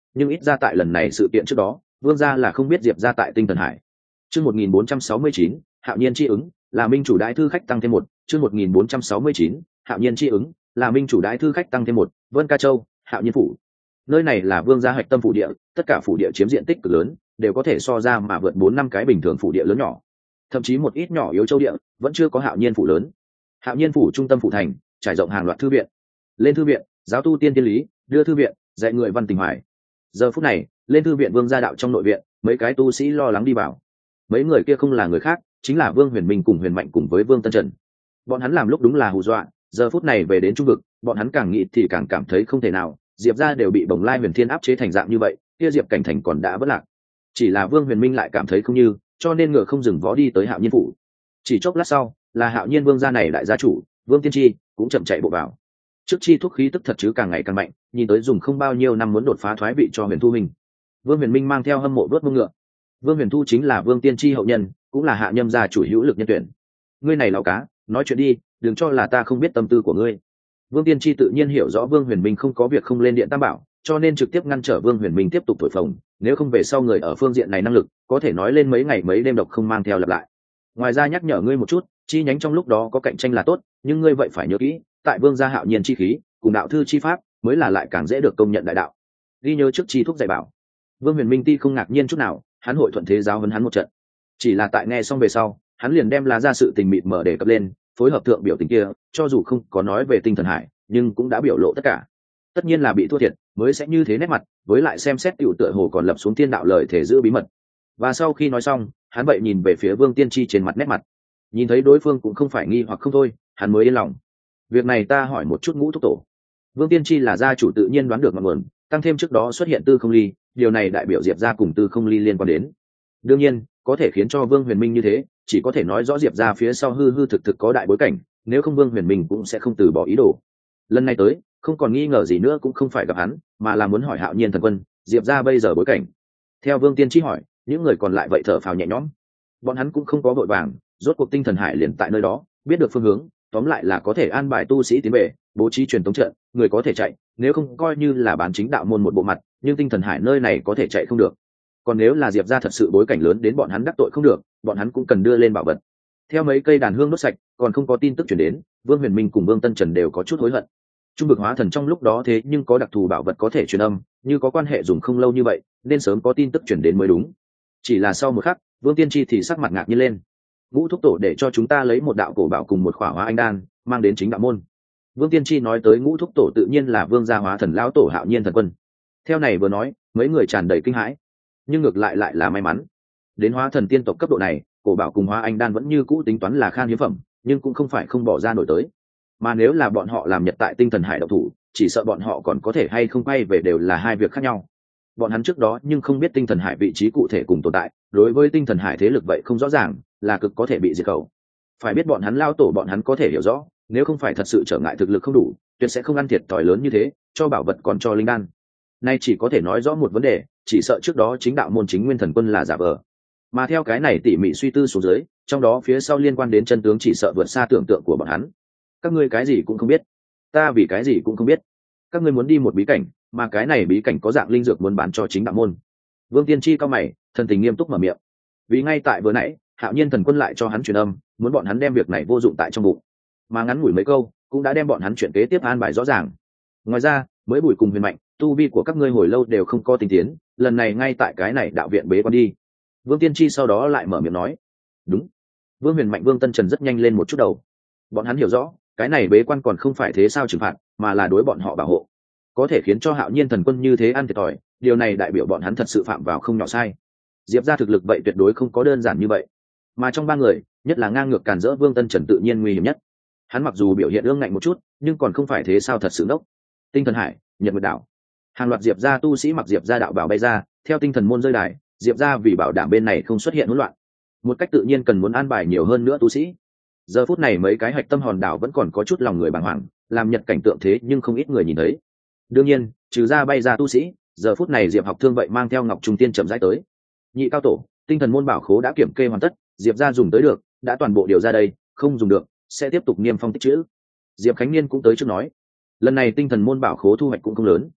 nhưng ít ra tại lần này sự kiện trước đó vương gia là không biết diệp ra tại tinh thần hải. Chương một nghìn bốn trăm sáu mươi chín, Hạo Nhiên chi ứng, là minh chủ đại thư khách tăng thêm một. Chương một nghìn bốn trăm sáu mươi chín, Hạo Nhiên chi ứng, là minh chủ đại thư khách tăng thêm một. Vân Ca Châu, Hạo Nhiên phủ. Nơi này là vương gia hạch tâm phủ địa, tất cả phủ địa chiếm diện tích cực lớn, đều có thể so ra mà vượt bốn năm cái bình thường phủ địa lớn nhỏ. Thậm chí một ít nhỏ yếu châu địa vẫn chưa có Hạo Nhiên phủ lớn. Hạo Nhiên phủ trung tâm phủ thành, trải rộng hàng loạt thư viện. Lên thư viện, giáo tu tiên tiên lý, đưa thư viện, dạy người văn tình hoài. Giờ phút này, lên thư viện vương gia đạo trong nội viện, mấy cái tu sĩ lo lắng đi vào. Mấy người kia không là người khác, chính là Vương Huyền Minh cùng Huyền Mạnh cùng với Vương Tân Trần. Bọn hắn làm lúc đúng là hù dọa, giờ phút này về đến trung vực, bọn hắn càng nghĩ thì càng cảm thấy không thể nào, Diệp gia đều bị Bồng Lai Huyền Thiên áp chế thành dạng như vậy, kia Diệp Cảnh Thành còn đã vất lạc. Chỉ là Vương Huyền Minh lại cảm thấy không như, cho nên ngựa không dừng vó đi tới Hạo Nhiên phủ. Chỉ chốc lát sau, là Hạo Nhiên Vương gia này đại gia chủ, Vương Tiên Tri cũng chậm chạy bộ vào. Trước chi thuốc khí tức thật chứ càng ngày càng mạnh, nhìn tới dùng không bao nhiêu năm muốn đột phá thoái vị cho Huyền Thu Minh. Vương Huyền Minh mang theo hâm mộ vớt mông ngựa. Vương Huyền Thu chính là Vương Tiên Tri hậu nhân, cũng là Hạ Nhâm gia chủ hữu lực nhân tuyển. Ngươi này lão cá, nói chuyện đi, đừng cho là ta không biết tâm tư của ngươi. Vương Tiên Tri tự nhiên hiểu rõ Vương Huyền Minh không có việc không lên điện tam bảo, cho nên trực tiếp ngăn trở Vương Huyền Minh tiếp tục thổi phồng, nếu không về sau người ở phương diện này năng lực, có thể nói lên mấy ngày mấy đêm độc không mang theo lặp lại. Ngoài ra nhắc nhở ngươi một chút, chi nhánh trong lúc đó có cạnh tranh là tốt, nhưng ngươi vậy phải nhớ kỹ, tại Vương gia Hạo Nhiên chi khí, cùng đạo thư chi pháp, mới là lại càng dễ được công nhận đại đạo. Ghi nhớ trước chi thuốc dạy bảo. Vương Huyền Minh ti không ngạc nhiên chút nào, hắn hội thuận thế giáo huấn hắn một trận. Chỉ là tại nghe xong về sau, hắn liền đem lá ra sự tình mịt mở để cập lên, phối hợp thượng biểu tình kia, cho dù không có nói về tinh thần hải, nhưng cũng đã biểu lộ tất cả. Tất nhiên là bị thua thiệt, mới sẽ như thế nét mặt, với lại xem xét tiểu tựa hồ còn lập xuống thiên đạo lời thể giữ bí mật. Và sau khi nói xong, hắn vậy nhìn về phía Vương Tiên Tri trên mặt nét mặt, nhìn thấy đối phương cũng không phải nghi hoặc không thôi, hắn mới yên lòng. Việc này ta hỏi một chút Ngũ thúc tổ. Vương Tiên Tri là gia chủ tự nhiên đoán được ngọn nguồn, tăng thêm trước đó xuất hiện Tư Không Ly, điều này đại biểu Diệp gia cùng Tư Không Ly liên quan đến. Đương nhiên, có thể khiến cho Vương Huyền Minh như thế, chỉ có thể nói rõ Diệp gia phía sau hư hư thực thực có đại bối cảnh, nếu không Vương Huyền Minh cũng sẽ không từ bỏ ý đồ. Lần này tới, không còn nghi ngờ gì nữa cũng không phải gặp hắn, mà là muốn hỏi Hạo Nhiên thần quân, Diệp gia bây giờ bối cảnh. Theo Vương Tiên Tri hỏi, những người còn lại vậy thở phào nhẹ nhõm. Bọn hắn cũng không có vội vàng, rốt cuộc tinh thần hải liền tại nơi đó, biết được phương hướng, tóm lại là có thể an bài tu sĩ tiến về, bố trí truyền tống trận, người có thể chạy, nếu không coi như là bán chính đạo môn một bộ mặt, nhưng tinh thần hải nơi này có thể chạy không được. Còn nếu là Diệp gia thật sự bối cảnh lớn đến bọn hắn đắc tội không được, bọn hắn cũng cần đưa lên bảo vật. Theo mấy cây đàn hương đốt sạch, còn không có tin tức truyền đến, Vương Huyền Minh cùng Vương Tân Trần đều có chút hối hận. Trung vực hóa thần trong lúc đó thế nhưng có đặc thù bảo vật có thể truyền âm, như có quan hệ dùng không lâu như vậy, nên sớm có tin tức truyền đến mới đúng. Chỉ là sau một khắc, Vương Tiên Tri thì sắc mặt ngạc nhiên lên. Ngũ thúc tổ để cho chúng ta lấy một đạo cổ bảo cùng một khỏa hóa anh đan, mang đến chính đạo môn. Vương Tiên Tri nói tới Ngũ thúc tổ tự nhiên là Vương gia hóa thần lão tổ Hạo Nhiên thần quân. Theo này vừa nói, mấy người tràn đầy kinh hãi, nhưng ngược lại lại là may mắn. Đến hóa thần tiên tộc cấp độ này, cổ bảo cùng hóa anh đan vẫn như cũ tính toán là khan hiếm phẩm, nhưng cũng không phải không bỏ ra nổi tới. Mà nếu là bọn họ làm nhật tại tinh thần hải độc thủ, chỉ sợ bọn họ còn có thể hay không quay về đều là hai việc khác nhau. Bọn hắn trước đó nhưng không biết tinh thần hải vị trí cụ thể cùng tồn tại, đối với tinh thần hải thế lực vậy không rõ ràng, là cực có thể bị diệt khẩu. Phải biết bọn hắn lao tổ bọn hắn có thể hiểu rõ, nếu không phải thật sự trở ngại thực lực không đủ, tuyệt sẽ không ăn thiệt thòi lớn như thế, cho bảo vật còn cho linh đan. Nay chỉ có thể nói rõ một vấn đề, chỉ sợ trước đó chính đạo môn chính nguyên thần quân là giả vờ. Mà theo cái này tỉ mỉ suy tư xuống dưới, trong đó phía sau liên quan đến chân tướng chỉ sợ vượt xa tưởng tượng của bọn hắn. Các ngươi cái gì cũng không biết, ta vì cái gì cũng không biết. Các ngươi muốn đi một bí cảnh, mà cái này bí cảnh có dạng linh dược muốn bán cho chính đạo môn. Vương Tiên Tri cao mày, thần tình nghiêm túc mở miệng. Vì ngay tại vừa nãy, Hạo Nhiên thần quân lại cho hắn truyền âm, muốn bọn hắn đem việc này vô dụng tại trong bụng. Mà ngắn ngủi mấy câu, cũng đã đem bọn hắn chuyện kế tiếp an bài rõ ràng. Ngoài ra, mới Bùi cùng Huyền Mạnh, tu vi của các ngươi hồi lâu đều không có tinh tiến, lần này ngay tại cái này đạo viện bế quan đi. Vương Tiên Tri sau đó lại mở miệng nói. Đúng. Vương Huyền Mạnh, Vương Tân Trần rất nhanh lên một chút đầu. Bọn hắn hiểu rõ, cái này bế quan còn không phải thế sao trừng phạt, mà là đối bọn họ bảo hộ. Có thể khiến cho Hạo Nhiên thần quân như thế ăn thiệt thòi, điều này đại biểu bọn hắn thật sự phạm vào không nhỏ sai. Diệp gia thực lực vậy tuyệt đối không có đơn giản như vậy. Mà trong ba người, nhất là ngang ngược càn rỡ Vương Tân Trần tự nhiên nguy hiểm nhất. Hắn mặc dù biểu hiện ương ngạnh một chút, nhưng còn không phải thế sao thật sự ngốc. Tinh thần hải, Nhật Nguyệt đảo. Hàng loạt Diệp gia tu sĩ mặc Diệp gia đạo bảo bay ra, theo tinh thần môn rơi đài, Diệp gia vì bảo đảm bên này không xuất hiện hỗn loạn, một cách tự nhiên cần muốn an bài nhiều hơn nữa tu sĩ. Giờ phút này mấy cái hạch tâm hòn đảo vẫn còn có chút lòng người bàng hoàng, làm nhật cảnh tượng thế nhưng không ít người nhìn thấy. Đương nhiên, trừ ra bay ra tu sĩ, giờ phút này Diệp Học Thương vậy mang theo Ngọc Trung Tiên chậm rãi tới. Nhị cao tổ, tinh thần môn bảo khố đã kiểm kê hoàn tất, Diệp gia dùng tới được, đã toàn bộ điều ra đây, không dùng được, sẽ tiếp tục niêm phong tích trữ. Diệp Khánh Niên cũng tới trước nói, lần này tinh thần môn bảo khố thu hoạch cũng không lớn,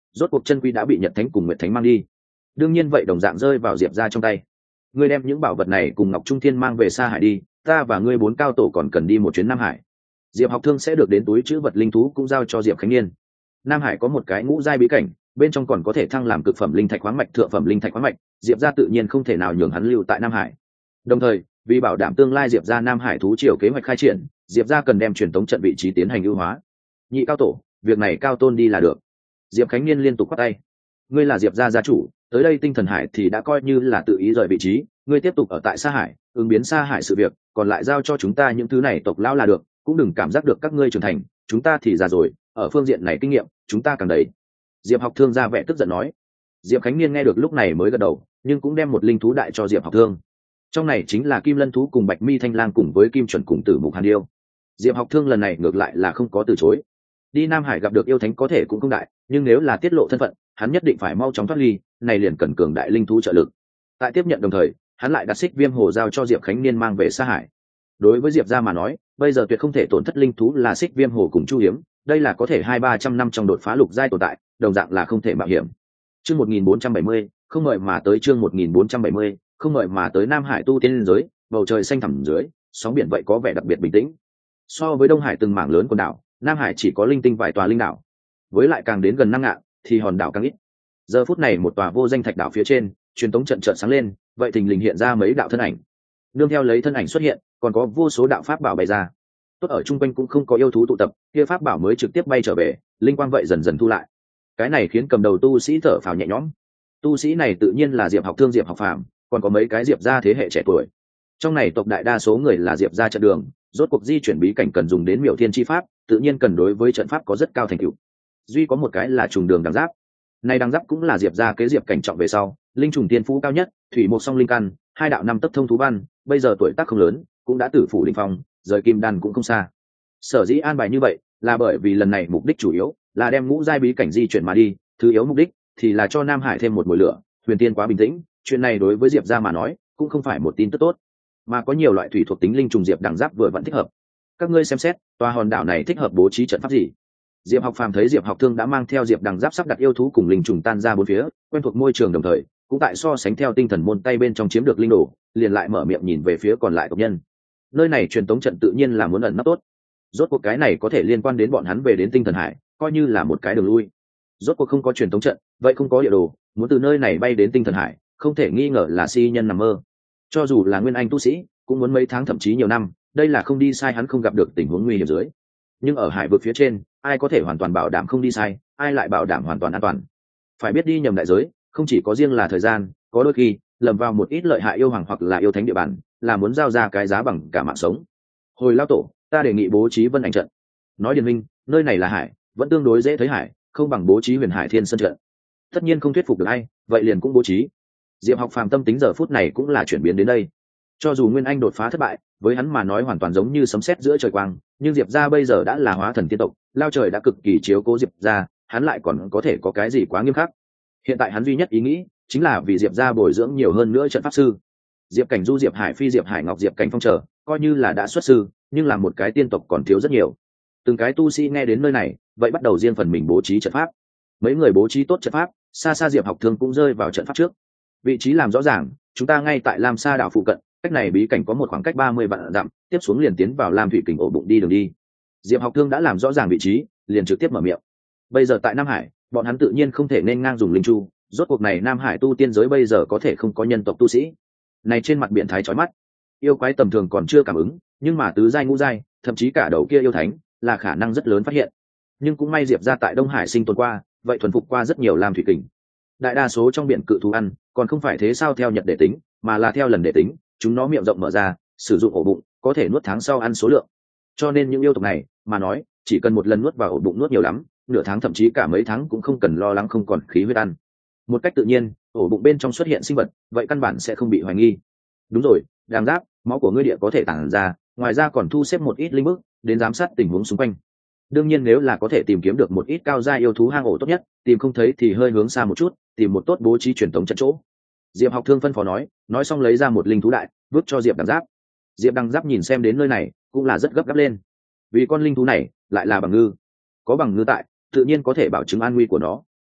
rốt cuộc chân quy đã bị nhật thánh cùng nguyệt thánh mang đi, đương nhiên vậy đồng dạng rơi vào diệp ra trong tay. Ngươi đem những bảo vật này cùng ngọc trung thiên mang về xa hải đi, ta và ngươi bốn cao tổ còn cần đi một chuyến Nam Hải. Diệp Học Thương sẽ được đến túi chữ vật linh thú cũng giao cho Diệp Khánh Niên. Nam Hải có một cái ngũ giai bí cảnh, bên trong còn có thể thăng làm cực phẩm linh thạch khoáng mạch, thượng phẩm linh thạch khoáng mạch, Diệp gia tự nhiên không thể nào nhường hắn lưu tại Nam Hải. Đồng thời, vì bảo đảm tương lai Diệp gia Nam Hải thú triều kế hoạch khai triển, Diệp gia cần đem truyền tống trận vị trí tiến hành ưu hóa. Nhị cao tổ, việc này cao tôn đi là được. Diệp Khánh Niên liên tục quát tay. Ngươi là Diệp gia gia chủ, tới đây Tinh Thần Hải thì đã coi như là tự ý rời vị trí, ngươi tiếp tục ở tại Sa Hải, ứng biến Sa Hải sự việc, còn lại giao cho chúng ta những thứ này tộc lão là được, cũng đừng cảm giác được các ngươi trưởng thành, chúng ta thì già rồi, ở phương diện này kinh nghiệm, chúng ta càng đầy. Diệp Học Thương ra vẻ tức giận nói. Diệp Khánh Niên nghe được lúc này mới gật đầu, nhưng cũng đem một linh thú đại cho Diệp Học Thương. Trong này chính là Kim Lân thú cùng Bạch Mi Thanh Lang cùng với Kim Chuẩn cùng Tử Mục Hàn Điêu. Diệp Học Thương lần này ngược lại là không có từ chối. Đi Nam Hải gặp được yêu thánh có thể cũng không đại, nhưng nếu là tiết lộ thân phận, hắn nhất định phải mau chóng thoát ly, này liền cần cường đại linh thú trợ lực. Tại tiếp nhận đồng thời, hắn lại đặt Xích Viêm Hồ giao cho Diệp Khánh Niên mang về Sa Hải. Đối với Diệp gia mà nói, bây giờ tuyệt không thể tổn thất linh thú là Xích Viêm Hồ cùng Chu Hiếm, đây là có thể hai ba trăm năm trong đột phá lục giai tồn tại, đồng dạng là không thể mạo hiểm. Chương một nghìn bốn trăm bảy mươi, không ngợi mà tới chương một nghìn bốn trăm bảy mươi, không ngợi mà tới Nam Hải tu tiên liên giới, bầu trời xanh thẳm dưới, sóng biển vậy có vẻ đặc biệt bình tĩnh. So với Đông Hải từng mảng lớn quần đảo, Nam Hải chỉ có linh tinh vài tòa linh đảo, với lại càng đến gần Nam Ngạn thì hòn đảo càng ít. Giờ phút này một tòa vô danh thạch đảo phía trên, truyền tống trận chợt sáng lên, vậy thình lình hiện ra mấy đạo thân ảnh. Nương theo lấy thân ảnh xuất hiện, còn có vô số đạo pháp bảo bày ra. Tốt ở trung quanh cũng không có yêu thú tụ tập, kia pháp bảo mới trực tiếp bay trở về, linh quang vậy dần dần thu lại. Cái này khiến cầm đầu tu sĩ thở phào nhẹ nhõm. Tu sĩ này tự nhiên là Diệp Học Thương, Diệp Học Phàm, còn có mấy cái Diệp gia thế hệ trẻ tuổi. Trong này tộc đại đa số người là Diệp gia trận đường, rốt cuộc di chuyển bí cảnh cần dùng đến Miểu Thiên chi pháp, tự nhiên cần đối với trận pháp có rất cao thành tựu. Duy có một cái là trùng đường đằng giáp. Này đằng giáp cũng là Diệp gia kế Diệp cảnh trọng về sau, linh trùng tiên phú cao nhất, thủy một song linh căn, hai đạo năm tấc thông thú văn, bây giờ tuổi tác không lớn, cũng đã tử phủ đỉnh phong, rời kim đan cũng không xa. Sở dĩ an bài như vậy, là bởi vì lần này mục đích chủ yếu là đem ngũ giai bí cảnh di chuyển mà đi, thứ yếu mục đích thì là cho Nam Hải thêm một mùi lửa. Huyền Tiên quá bình tĩnh, chuyện này đối với Diệp gia mà nói, cũng không phải một tin tức tốt, mà có nhiều loại thủy thuộc tính linh trùng Diệp đằng giáp vừa vẫn thích hợp. Các ngươi xem xét, tòa hòn đảo này thích hợp bố trí trận pháp gì? Diệp Học Phàm thấy Diệp Học Thương đã mang theo Diệp đằng giáp sắp đặt yêu thú cùng linh trùng tan ra bốn phía, quen thuộc môi trường đồng thời, cũng tại so sánh theo tinh thần môn tay bên trong chiếm được linh đồ, liền lại mở miệng nhìn về phía còn lại tộc nhân. Nơi này truyền tống trận tự nhiên là muốn ẩn nấp tốt. Rốt cuộc cái này có thể liên quan đến bọn hắn về đến Tinh Thần Hải, coi như là một cái đường lui. Rốt cuộc không có truyền tống trận, vậy không có địa đồ, muốn từ nơi này bay đến Tinh Thần Hải, không thể nghi ngờ là si nhân nằm mơ. Cho dù là nguyên anh tu sĩ, cũng muốn mấy tháng thậm chí nhiều năm, đây là không đi sai hắn không gặp được tình huống nguy hiểm dưới. Nhưng ở hải vực phía trên, ai có thể hoàn toàn bảo đảm không đi sai, ai lại bảo đảm hoàn toàn an toàn? Phải biết đi nhầm đại giới, không chỉ có riêng là thời gian, có đôi khi lầm vào một ít lợi hại yêu hoàng hoặc là yêu thánh địa bàn, là muốn giao ra cái giá bằng cả mạng sống. Hồi lao tổ, ta đề nghị bố trí Vân Ảnh trận. Nói điền minh, nơi này là hải, vẫn tương đối dễ thấy hải, không bằng bố trí Huyền Hải Thiên Sơn trận. Tất nhiên không thuyết phục được ai, vậy liền cũng bố trí. Diệp Học Phàm tâm tính giờ phút này cũng là chuyển biến đến đây. Cho dù Nguyên Anh đột phá thất bại, với hắn mà nói hoàn toàn giống như sấm sét giữa trời quang, nhưng Diệp gia bây giờ đã là hóa thần tiên tộc, lao trời đã cực kỳ chiếu cố Diệp gia, hắn lại còn có thể có cái gì quá nghiêm khắc. Hiện tại hắn duy nhất ý nghĩ chính là vì Diệp gia bồi dưỡng nhiều hơn nữa trận pháp sư. Diệp Cảnh Du, Diệp Hải Phi, Diệp Hải Ngọc, Diệp Cảnh Phong trở, coi như là đã xuất sư, nhưng là một cái tiên tộc còn thiếu rất nhiều. Từng cái tu sĩ nghe đến nơi này, vậy bắt đầu riêng phần mình bố trí trận pháp. Mấy người bố trí tốt trận pháp, xa xa Diệp Học Thương cũng rơi vào trận pháp trước. Vị trí làm rõ ràng, chúng ta ngay tại Lam Sa đảo phụ cận, cách này bí cảnh có một khoảng cách ba mươi vạn dặm, tiếp xuống liền tiến vào Lam Thủy Kình ổ bụng đi đường đi. Diệp Học Thương đã làm rõ ràng vị trí, liền trực tiếp mở miệng. Bây giờ tại Nam Hải, bọn hắn tự nhiên không thể nên ngang dùng linh chu, rốt cuộc này Nam Hải tu tiên giới bây giờ có thể không có nhân tộc tu sĩ. Này trên mặt biển thái chói mắt, yêu quái tầm thường còn chưa cảm ứng, nhưng mà tứ giai ngũ giai, thậm chí cả đầu kia yêu thánh, là khả năng rất lớn phát hiện. Nhưng cũng may Diệp gia tại Đông Hải sinh tồn qua, vậy thuần phục qua rất nhiều Lam Thủy Kình. Đại đa số trong biển cự thú ăn, còn không phải thế sao theo nhật để tính, mà là theo lần để tính, chúng nó miệng rộng mở ra, sử dụng ổ bụng, có thể nuốt tháng sau ăn số lượng. Cho nên những yêu tộc này, mà nói, chỉ cần một lần nuốt vào ổ bụng nuốt nhiều lắm, nửa tháng thậm chí cả mấy tháng cũng không cần lo lắng không còn khí huyết ăn. Một cách tự nhiên, ổ bụng bên trong xuất hiện sinh vật, vậy căn bản sẽ không bị hoài nghi. Đúng rồi, đàng giáp, máu của ngươi địa có thể tản ra, ngoài ra còn thu xếp một ít linh bức đến giám sát tình huống xung quanh. Đương nhiên nếu là có thể tìm kiếm được một ít cao gia yêu thú hang ổ tốt nhất, tìm không thấy thì hơi hướng xa một chút, tìm một tốt bố trí truyền thống trận chỗ. Diệp Học Thương phân phó nói, nói xong lấy ra một linh thú đại, vứt cho Diệp Đằng Giáp. Diệp Đằng Giáp nhìn xem đến nơi này, cũng là rất gấp gáp lên, vì con linh thú này lại là bằng ngư, có bằng ngư tại, tự nhiên có thể bảo chứng an nguy của nó.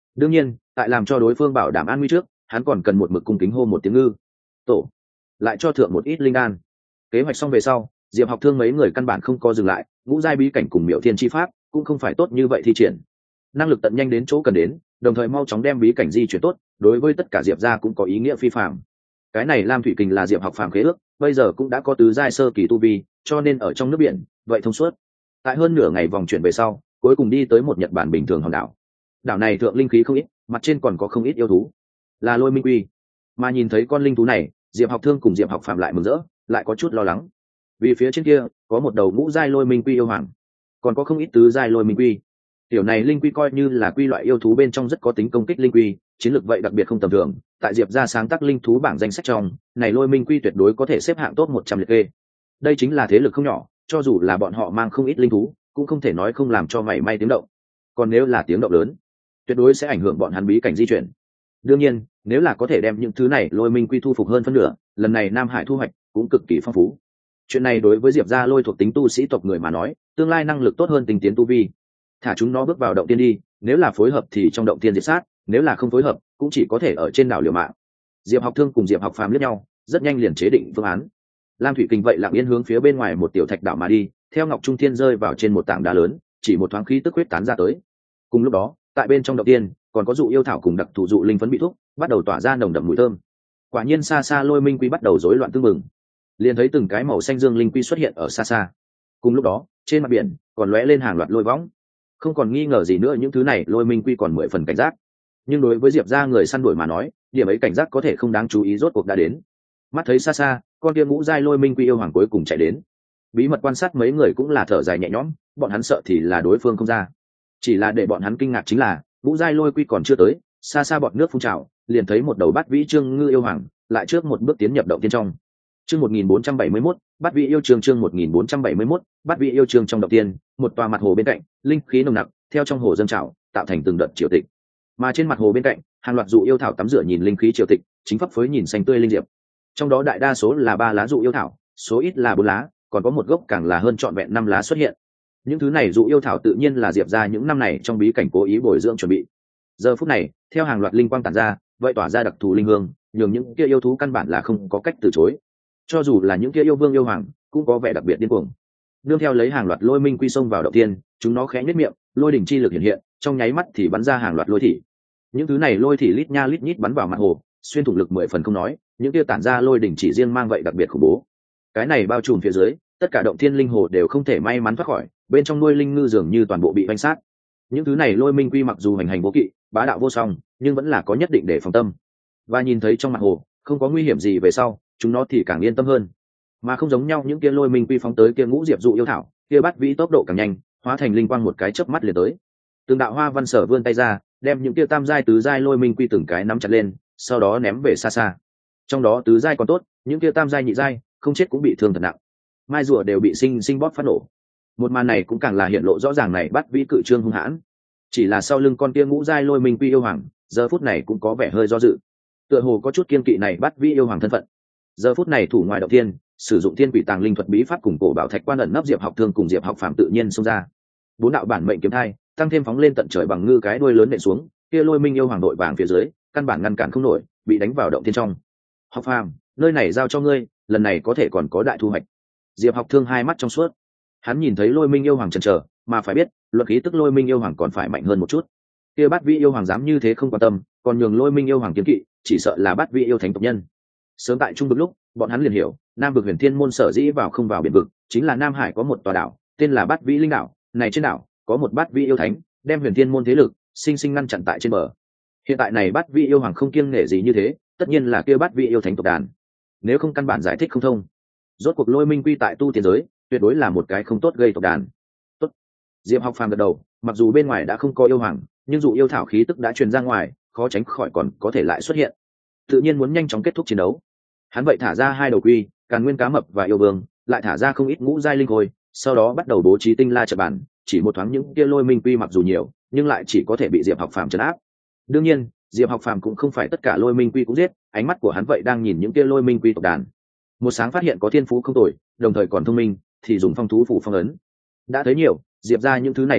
đương nhiên tại làm cho đối phương bảo đảm an nguy trước, hắn còn cần một mực cung kính hô một tiếng ngư tổ, lại cho thượng một ít linh đan. Kế hoạch xong về sau, Diệp Học Thương mấy người căn bản không có dừng lại, ngũ giai bí cảnh cùng miểu thiên chi pháp cũng không phải tốt như vậy thi triển, năng lực tận nhanh đến chỗ cần đến, đồng thời mau chóng đem bí cảnh di chuyển tốt, đối với tất cả Diệp gia cũng có ý nghĩa phi phàm. Cái này Lam Thủy Kình là Diệp Học Phàm khế ước, bây giờ cũng đã có tứ giai sơ kỳ tu vi, cho nên ở trong nước biển vậy thông suốt. Tại hơn nửa ngày vòng chuyển về sau, cuối cùng đi tới một Nhật Bản bình thường hòn đảo. Đảo này thượng linh khí không ít, mặt trên còn có không ít yêu thú, là Lôi Minh Quy. Mà nhìn thấy con linh thú này, Diệp Học Thương cùng Diệp Học Phàm lại mừng rỡ, lại có chút lo lắng, vì phía trên kia có một đầu ngũ giai Lôi Minh Quy yêu hoàng, còn có không ít tứ giai Lôi Minh Quy. Tiểu này linh quy coi như là quy loại yêu thú bên trong rất có tính công kích linh quy, chiến lược vậy đặc biệt không tầm thường. Tại Diệp gia sáng tác linh thú bảng danh sách trong, này Lôi Minh Quy tuyệt đối có thể xếp hạng top một trăm liệt kê. Đây chính là thế lực không nhỏ, cho dù là bọn họ mang không ít linh thú, cũng không thể nói không làm cho mảy may tiếng động. Còn nếu là tiếng động lớn, tuyệt đối sẽ ảnh hưởng bọn hắn bí cảnh di chuyển. Đương nhiên, nếu là có thể đem những thứ này Lôi Minh Quy thu phục hơn phân nửa, lần này Nam Hải thu hoạch cũng cực kỳ phong phú. Chuyện này đối với Diệp gia Lôi thuộc tính tu sĩ tộc người mà nói, tương lai năng lực tốt hơn tinh tiến tu vi. Thả chúng nó bước vào động tiên đi, nếu là phối hợp thì trong động tiên diệt sát, nếu là không phối hợp cũng chỉ có thể ở trên đảo liều mạng. Diệp Học Thương cùng Diệp Học Phàm liếc nhau, rất nhanh liền chế định phương án. Lam Thủy Kình vậy lặng yên hướng phía bên ngoài một tiểu thạch đảo mà đi, theo Ngọc Trung Thiên rơi vào trên một tảng đá lớn, chỉ một thoáng khí tức huyết tán ra tới. Cùng lúc đó, tại bên trong động tiên còn có dụ yêu thảo cùng đặc thù dụ linh phấn bị thúc, bắt đầu tỏa ra nồng đậm mùi thơm. Quả nhiên xa xa Lôi Minh Quy bắt đầu rối loạn tương mừng, liền thấy từng cái màu xanh dương linh quy xuất hiện ở xa xa. Cùng lúc đó, trên mặt biển còn lóe lên hàng loạt lôi võng. Không còn nghi ngờ gì nữa, những thứ này Lôi Minh Quy còn mười phần cảnh giác. Nhưng đối với Diệp gia người săn đuổi mà nói, điểm ấy cảnh giác có thể không đáng chú ý, rốt cuộc đã đến. Mắt thấy xa xa, con kia ngũ giai Lôi Minh Quy yêu hoàng cuối cùng chạy đến. Bí mật quan sát mấy người cũng là thở dài nhẹ nhõm, bọn hắn sợ thì là đối phương không ra. Chỉ là để bọn hắn kinh ngạc chính là, ngũ giai Lôi Quy còn chưa tới, xa xa bọt nước phun trào, liền thấy một đầu Bát Vĩ Trương Ngư yêu hoàng, lại trước một bước tiến nhập động tiên trong. Chương một nghìn bốn trăm bảy mươi mốt, Bát Vĩ yêu chương chương một nghìn bốn trăm bảy mươi mốt, Bát Vĩ yêu chương trong động tiên, một tòa mặt hồ bên cạnh, linh khí nồng nặc, theo trong hồ dâng trào, tạo thành từng đợt triều tịch. Mà trên mặt hồ bên cạnh, hàng loạt dụ yêu thảo tắm rửa nhìn linh khí triều tịch, chính pháp phối nhìn xanh tươi linh diệp. Trong đó đại đa số là ba lá dụ yêu thảo, số ít là bốn lá, còn có một gốc càng là hơn trọn vẹn năm lá xuất hiện. Những thứ này dụ yêu thảo tự nhiên là Diệp gia những năm này trong bí cảnh cố ý bồi dưỡng chuẩn bị. Giờ phút này, theo hàng loạt linh quang tản ra, vậy tỏa ra đặc thù linh hương, nhường những kia yêu thú căn bản là không có cách từ chối. Cho dù là những kia yêu vương yêu hoàng, cũng có vẻ đặc biệt điên cuồng. Nương theo lấy hàng loạt Lôi Minh Quy xông vào động tiên, chúng nó khẽ nhếch miệng, lôi đỉnh chi lực hiện hiện, trong nháy mắt thì bắn ra hàng loạt lôi thị. Những thứ này lôi thị lít nha lít nhít bắn vào mặt hồ, xuyên thủng lực mười phần không nói, những kia tản ra lôi đỉnh chỉ riêng mang vậy đặc biệt khủng bố. Cái này bao trùm phía dưới, tất cả động thiên linh hồ đều không thể may mắn thoát khỏi, bên trong nuôi linh ngư dường như toàn bộ bị vây sát. Những thứ này Lôi Minh Quy mặc dù hành hành vô kỵ, bá đạo vô song, nhưng vẫn là có nhất định để phòng tâm. Và nhìn thấy trong mặt hồ không có nguy hiểm gì về sau, chúng nó thì càng yên tâm hơn. Mà không giống nhau, những kia Lôi Minh Quy phóng tới kia ngũ diệp dụ yêu thảo, kia Bát Vĩ tốc độ càng nhanh, hóa thành linh quang một cái chớp mắt liền tới. Từng đạo hoa văn sở vươn tay ra, đem những kia tam giai tứ giai Lôi Minh Quy từng cái nắm chặt lên, sau đó ném về xa xa. Trong đó tứ giai còn tốt, những kia tam giai nhị giai không chết cũng bị thương thật nặng, mai rùa đều bị sinh sinh bóp phát nổ. Một màn này cũng càng là hiện lộ rõ ràng này Bát Vĩ cự trương hung hãn. Chỉ là sau lưng con kia ngũ giai Lôi Minh Quy yêu hoàng, giờ phút này cũng có vẻ hơi do dự, tựa hồ có chút kiên kỵ này Bát Vĩ yêu hoàng thân phận. Giờ phút này thủ ngoài động thiên, sử dụng thiên quỷ tàng linh thuật bí pháp cùng cổ bảo thạch quan ẩn nấp Diệp Học Thương cùng Diệp Học Phàm tự nhiên xông ra. Bốn đạo bản mệnh kiếm thai, tăng thêm phóng lên tận trời bằng ngư cái đuôi lớn nện xuống, kia Lôi Minh yêu hoàng đội vàng phía dưới, căn bản ngăn cản không nổi, bị đánh vào động thiên trong. Học Phàm, nơi này giao cho ngươi, lần này có thể còn có đại thu hoạch. Diệp Học Thương hai mắt trong suốt, hắn nhìn thấy Lôi Minh yêu hoàng chần chờ, mà phải biết, luật khí tức Lôi Minh yêu hoàng còn phải mạnh hơn một chút. Kia Bát Vĩ yêu hoàng dám như thế không quan tâm, còn nhường Lôi Minh yêu hoàng kiêng kỵ, chỉ sợ là Bát Vĩ yêu thánh tộc nhân. Sớm tại trung vực lúc, bọn hắn liền hiểu, Nam vực Huyền Thiên môn sở dĩ vào không vào biển vực, chính là Nam Hải có một tòa đảo, tên là Bát Vĩ linh đảo, này trên đảo có một Bát Vĩ yêu thánh, đem Huyền Thiên môn thế lực sinh sinh ngăn chặn tại trên bờ. Hiện tại này Bát Vĩ yêu hoàng không kiêng nể gì như thế, tất nhiên là kia Bát Vĩ yêu thánh tộc đàn. Nếu không căn bản giải thích không thông. Rốt cuộc Lôi Minh Quy tại tu tiên giới, tuyệt đối là một cái không tốt gây tộc đàn. Tốt. Diệp Học Phàm gật đầu, mặc dù bên ngoài đã không có yêu hoàng, nhưng dù yêu thảo khí tức đã truyền ra ngoài, khó tránh khỏi còn có thể lại xuất hiện. Tự nhiên muốn nhanh chóng kết thúc chiến đấu. Hắn vậy thả ra hai đầu quy, Càn Nguyên cá mập và yêu vương, lại thả ra không ít ngũ giai linh khôi, sau đó bắt đầu bố trí tinh la trận bản, chỉ một thoáng những kia Lôi Minh Quy mặc dù nhiều, nhưng lại chỉ có thể bị Diệp Học Phàm trấn áp. Đương nhiên, Diệp Học Phàm cũng không phải tất cả Lôi Minh Quy cũng giết, ánh mắt của hắn vậy đang nhìn những kia Lôi Minh Quy tộc đàn. Một sáng phát hiện có thiên phú không tồi, đồng thời còn thông minh, thì dùng phong thú phủ phong ấn. Đã thấy nhiều, Diệp ra những thứ này tộc lão,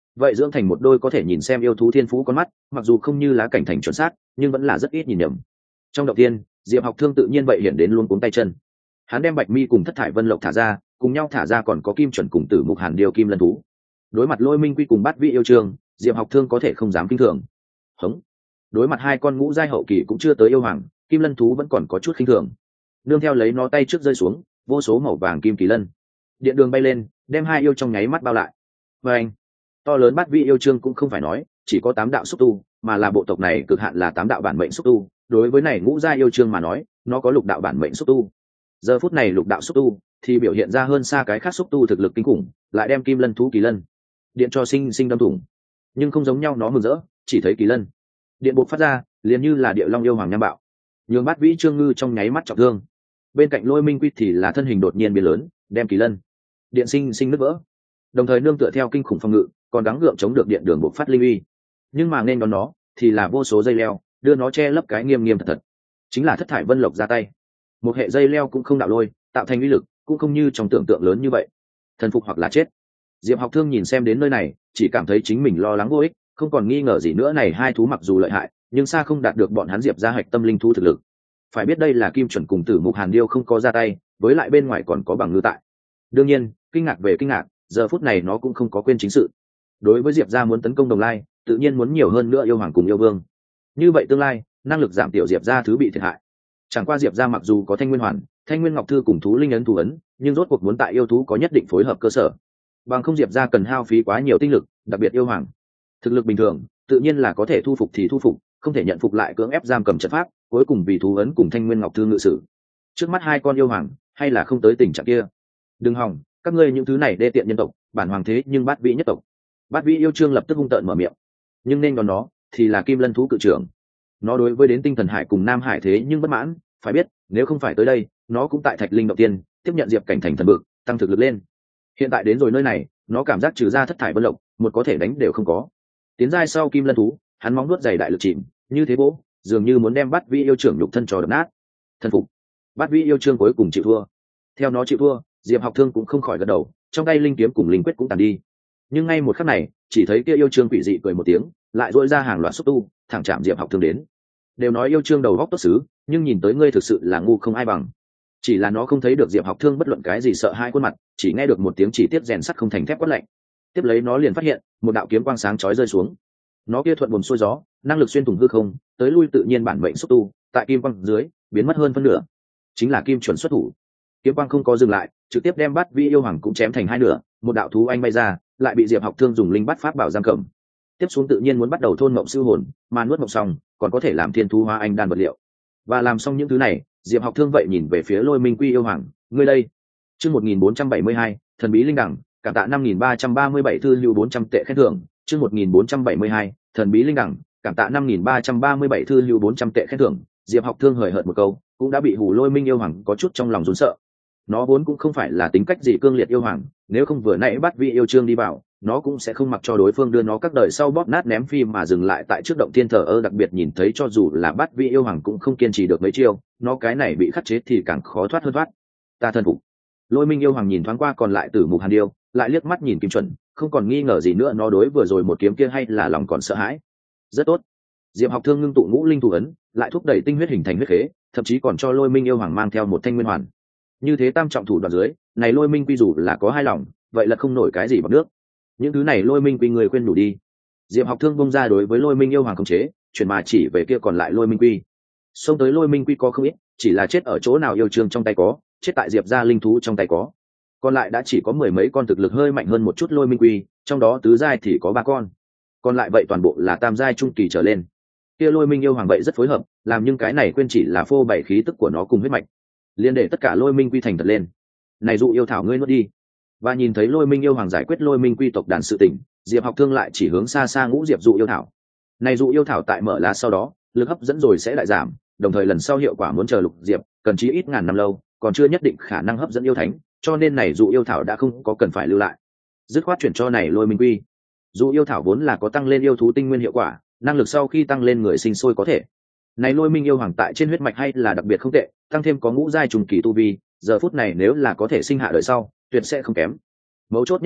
vậy dưỡng thành một đôi có thể nhìn xem yêu thú thiên phú con mắt, mặc dù không như lá cảnh thành chuẩn xác nhưng vẫn là rất ít nhìn nhầm. Trong động tiên, Diệp Học Thương tự nhiên vậy hiện đến luôn cuống tay chân. Hắn đem Bạch Mi cùng Thất Thải Vân Lộc thả ra, cùng nhau thả ra còn có Kim Chuẩn cùng Tử Mục Hàn Điêu Kim Lân thú. Đối mặt Lôi Minh Quy cùng Bát Vĩ yêu trường, Diệp Học Thương có thể không dám kinh thường. Hống. Đối mặt hai con ngũ giai hậu kỳ cũng chưa tới yêu hoàng, Kim Lân thú vẫn còn có chút khinh thường. Nương theo lấy nó tay trước rơi xuống, vô số màu vàng kim kỳ lân, điện đường bay lên, đem hai yêu trong nháy mắt bao lại. Và anh, to lớn Bát Vĩ yêu chương cũng không phải nói chỉ có tám đạo xúc tu, mà là bộ tộc này cực hạn là tám đạo bản mệnh xúc tu. Đối với này ngũ giai yêu chương mà nói, nó có lục đạo bản mệnh xúc tu. Giờ phút này lục đạo xúc tu thì biểu hiện ra hơn xa cái khác xúc tu thực lực kinh khủng, lại đem Kim Lân thú kỳ lân điện cho sinh sinh đâm thủng. Nhưng không giống nhau, nó mừng rỡ, chỉ thấy kỳ lân điện bộc phát ra, liền như là địa long yêu hoàng nham bạo, nhường Bát Vĩ Trương Ngư trong nháy mắt trọng thương. Bên cạnh Lôi Minh Quy thì là thân hình đột nhiên biến lớn, đem kỳ lân điện sinh sinh nứt vỡ, đồng thời nương tựa theo kinh khủng phòng ngự, còn gắng gượng chống được điện đường bộc phát linh uy. Nhưng mà nên đón nó thì là vô số dây leo, đưa nó che lấp cái nghiêm nghiêm thật thật. Chính là Thất Thải Vân Lộc ra tay, một hệ dây leo cũng không đạo lôi, tạo thành uy lực cũng không như trong tưởng tượng lớn như vậy. Thần phục hoặc là chết. Diệp Học Thương nhìn xem đến nơi này, chỉ cảm thấy chính mình lo lắng vô ích, không còn nghi ngờ gì nữa, này hai thú mặc dù lợi hại, nhưng xa không đạt được bọn hắn Diệp gia hạch tâm linh thú thực lực. Phải biết đây là Kim Chuẩn cùng Tử Mục Hàn Điêu không có ra tay, với lại bên ngoài còn có Bằng Ngư tại. Đương nhiên, kinh ngạc về kinh ngạc, giờ phút này nó cũng không có quên chính sự. Đối với Diệp gia muốn tấn công Đồng Lai, tự nhiên muốn nhiều hơn nữa yêu hoàng cùng yêu vương. Như vậy tương lai, năng lực giảm tiểu Diệp gia thứ bị thiệt hại. Chẳng qua Diệp gia mặc dù có Thanh Nguyên Hoàn, Thanh Nguyên Ngọc Thư cùng thú linh ấn thú ấn, nhưng rốt cuộc muốn tại yêu thú có nhất định phối hợp cơ sở. Bằng không Diệp gia cần hao phí quá nhiều tinh lực, đặc biệt yêu hoàng thực lực bình thường, tự nhiên là có thể thu phục thì thu phục, không thể nhận phục lại cưỡng ép giam cầm trận pháp, cuối cùng vì thú ấn cùng Thanh Nguyên Ngọc Thư ngự sử. Trước mắt hai con yêu hoàng, hay là không tới tình trạng kia. Đừng hòng, các ngươi những thứ này đê tiện nhân tộc, bản hoàng thế nhưng Bát Vĩ nhất tộc. Bát Vĩ yêu trương lập tức hung tợn mở miệng, nhưng nên đón nó thì là Kim Lân thú cự trưởng. Nó đối với đến tinh thần hải cùng Nam Hải thế nhưng bất mãn, phải biết nếu không phải tới đây, nó cũng tại Thạch Linh động tiên tiếp nhận Diệp cảnh thành thần bực, tăng thực lực lên. Hiện tại đến rồi nơi này, nó cảm giác trừ ra Thất Thải Vân Lộc, một có thể đánh đều không có. Tiến giai sau Kim Lân thú, hắn móng nuốt dày đại lực chìm, như thế bố, dường như muốn đem Bát Vĩ yêu trưởng nhục thân cho đập nát. Thần phục. Bát Vĩ yêu trương cuối cùng chịu thua. Theo nó chịu thua, Diệp Học Thương cũng không khỏi gật đầu, trong tay linh kiếm cùng linh quyết cũng tàn đi. Nhưng ngay một khắc này, chỉ thấy kia yêu trương quỷ dị cười một tiếng, lại dội ra hàng loạt xúc tu, thẳng chạm Diệp Học Thương đến. Đều nói yêu trương đầu góc tốt xứ, nhưng nhìn tới ngươi thực sự là ngu không ai bằng. Chỉ là nó không thấy được Diệp Học Thương bất luận cái gì sợ hai khuôn mặt, chỉ nghe được một tiếng chỉ tiết rèn sắt không thành thép quát lạnh. Tiếp lấy nó liền phát hiện một đạo kiếm quang sáng chói rơi xuống. Nó kia thuận buồm xuôi gió, năng lực xuyên thủng hư không, tới lui tự nhiên bản mệnh xúc tu, tại kim quang dưới biến mất hơn phân nửa. Chính là Kim Chuẩn xuất thủ. Kiếm quang không có dừng lại, trực tiếp đem Bát Vĩ yêu hoàng cũng chém thành hai nửa, một đạo thú anh bay ra, lại bị Diệp Học Thương dùng linh bát pháp bảo giam cầm. Tiếp xuống tự nhiên muốn bắt đầu thôn mộng siêu hồn, mà nuốt mộng xong, còn có thể làm thiên thú hóa anh đan vật liệu. Và làm xong những thứ này, Diệp Học Thương vậy nhìn về phía Lôi Minh Quy yêu hoàng, ngươi đây. Chương một nghìn bốn trăm bảy mươi hai, thần bí linh đẳng, cảm tạ năm nghìn ba trăm ba mươi bảy thư hữu bốn trăm tệ khen thưởng. Chương một nghìn bốn trăm bảy mươi hai, thần bí linh đẳng, cảm tạ năm nghìn ba trăm ba mươi bảy thư hữu bốn trăm tệ khen thưởng. Diệp Học Thương hời hợt một câu, cũng đã bị hù Lôi Minh yêu hoàng có chút trong lòng run sợ. Nó vốn cũng không phải là tính cách gì cương liệt yêu hoàng, nếu không vừa nãy Bát Vĩ yêu trương đi vào, nó cũng sẽ không mặc cho đối phương đưa nó các đời sau bóp nát ném phi mà dừng lại tại trước động thiên thờ ơ. Đặc biệt nhìn thấy cho dù là Bát Vĩ yêu hoàng cũng không kiên trì được mấy chiêu, nó cái này bị khắc chế thì càng khó thoát hơn thoát. Ta thân phục. Lôi Minh yêu hoàng nhìn thoáng qua còn lại Tử Mục Hàn Điêu, lại liếc mắt nhìn Kim Chuẩn, không còn nghi ngờ gì nữa, nó đối vừa rồi một kiếm kia hay là lòng còn sợ hãi. Rất tốt. Diệp Học Thương ngưng tụ ngũ linh thủ ấn, lại thúc đẩy tinh huyết hình thành huyết khế, thậm chí còn cho Lôi Minh yêu hoàng mang theo một thanh nguyên hoàn. Như thế tam trọng thủ đoạn dưới, này Lôi Minh quy dù là có hai lòng, vậy là không nổi cái gì bằng nước. Những thứ này Lôi Minh quy người quên đủ đi. Diệp Học Thương bung ra đối với Lôi Minh yêu hoàng khống chế, chuyển mà chỉ về kia còn lại Lôi Minh quy. Xông tới Lôi Minh quy có không ít, chỉ là chết ở chỗ nào yêu trương trong tay có, chết tại Diệp gia linh thú trong tay có. Còn lại đã chỉ có mười mấy con thực lực hơi mạnh hơn một chút Lôi Minh quy, trong đó tứ giai thì có ba con. Còn lại vậy toàn bộ là tam giai trung kỳ trở lên. Kia Lôi Minh yêu hoàng vậy rất phối hợp, làm nhưng cái này quên chỉ là phô bày khí tức của nó cùng huyết mạch, liên để tất cả Lôi Minh quy thành thật lên. Này dụ yêu thảo ngươi nuốt đi. Và nhìn thấy Lôi Minh yêu hoàng giải quyết Lôi Minh quy tộc đàn sự tình, Diệp Học Thương lại chỉ hướng xa xa ngũ diệp dụ yêu thảo. Này dụ yêu thảo tại mở lá sau đó, lực hấp dẫn rồi sẽ lại giảm, đồng thời lần sau hiệu quả muốn chờ lục diệp, cần chí ít ngàn năm lâu, còn chưa nhất định khả năng hấp dẫn yêu thánh, cho nên này dụ yêu thảo đã không có cần phải lưu lại. Dứt khoát chuyển cho này Lôi Minh quy. Dụ yêu thảo vốn là có tăng lên yêu thú tinh nguyên hiệu quả, năng lực sau khi tăng lên người sinh sôi có thể. Này Lôi Minh yêu hoàng tại trên huyết mạch hay là đặc biệt không tệ, tăng thêm có ngũ giai trùng kỳ tu vi, giờ phút này nếu là có thể sinh hạ đời sau, tuyệt sẽ không kém. Mấu chốt nhất là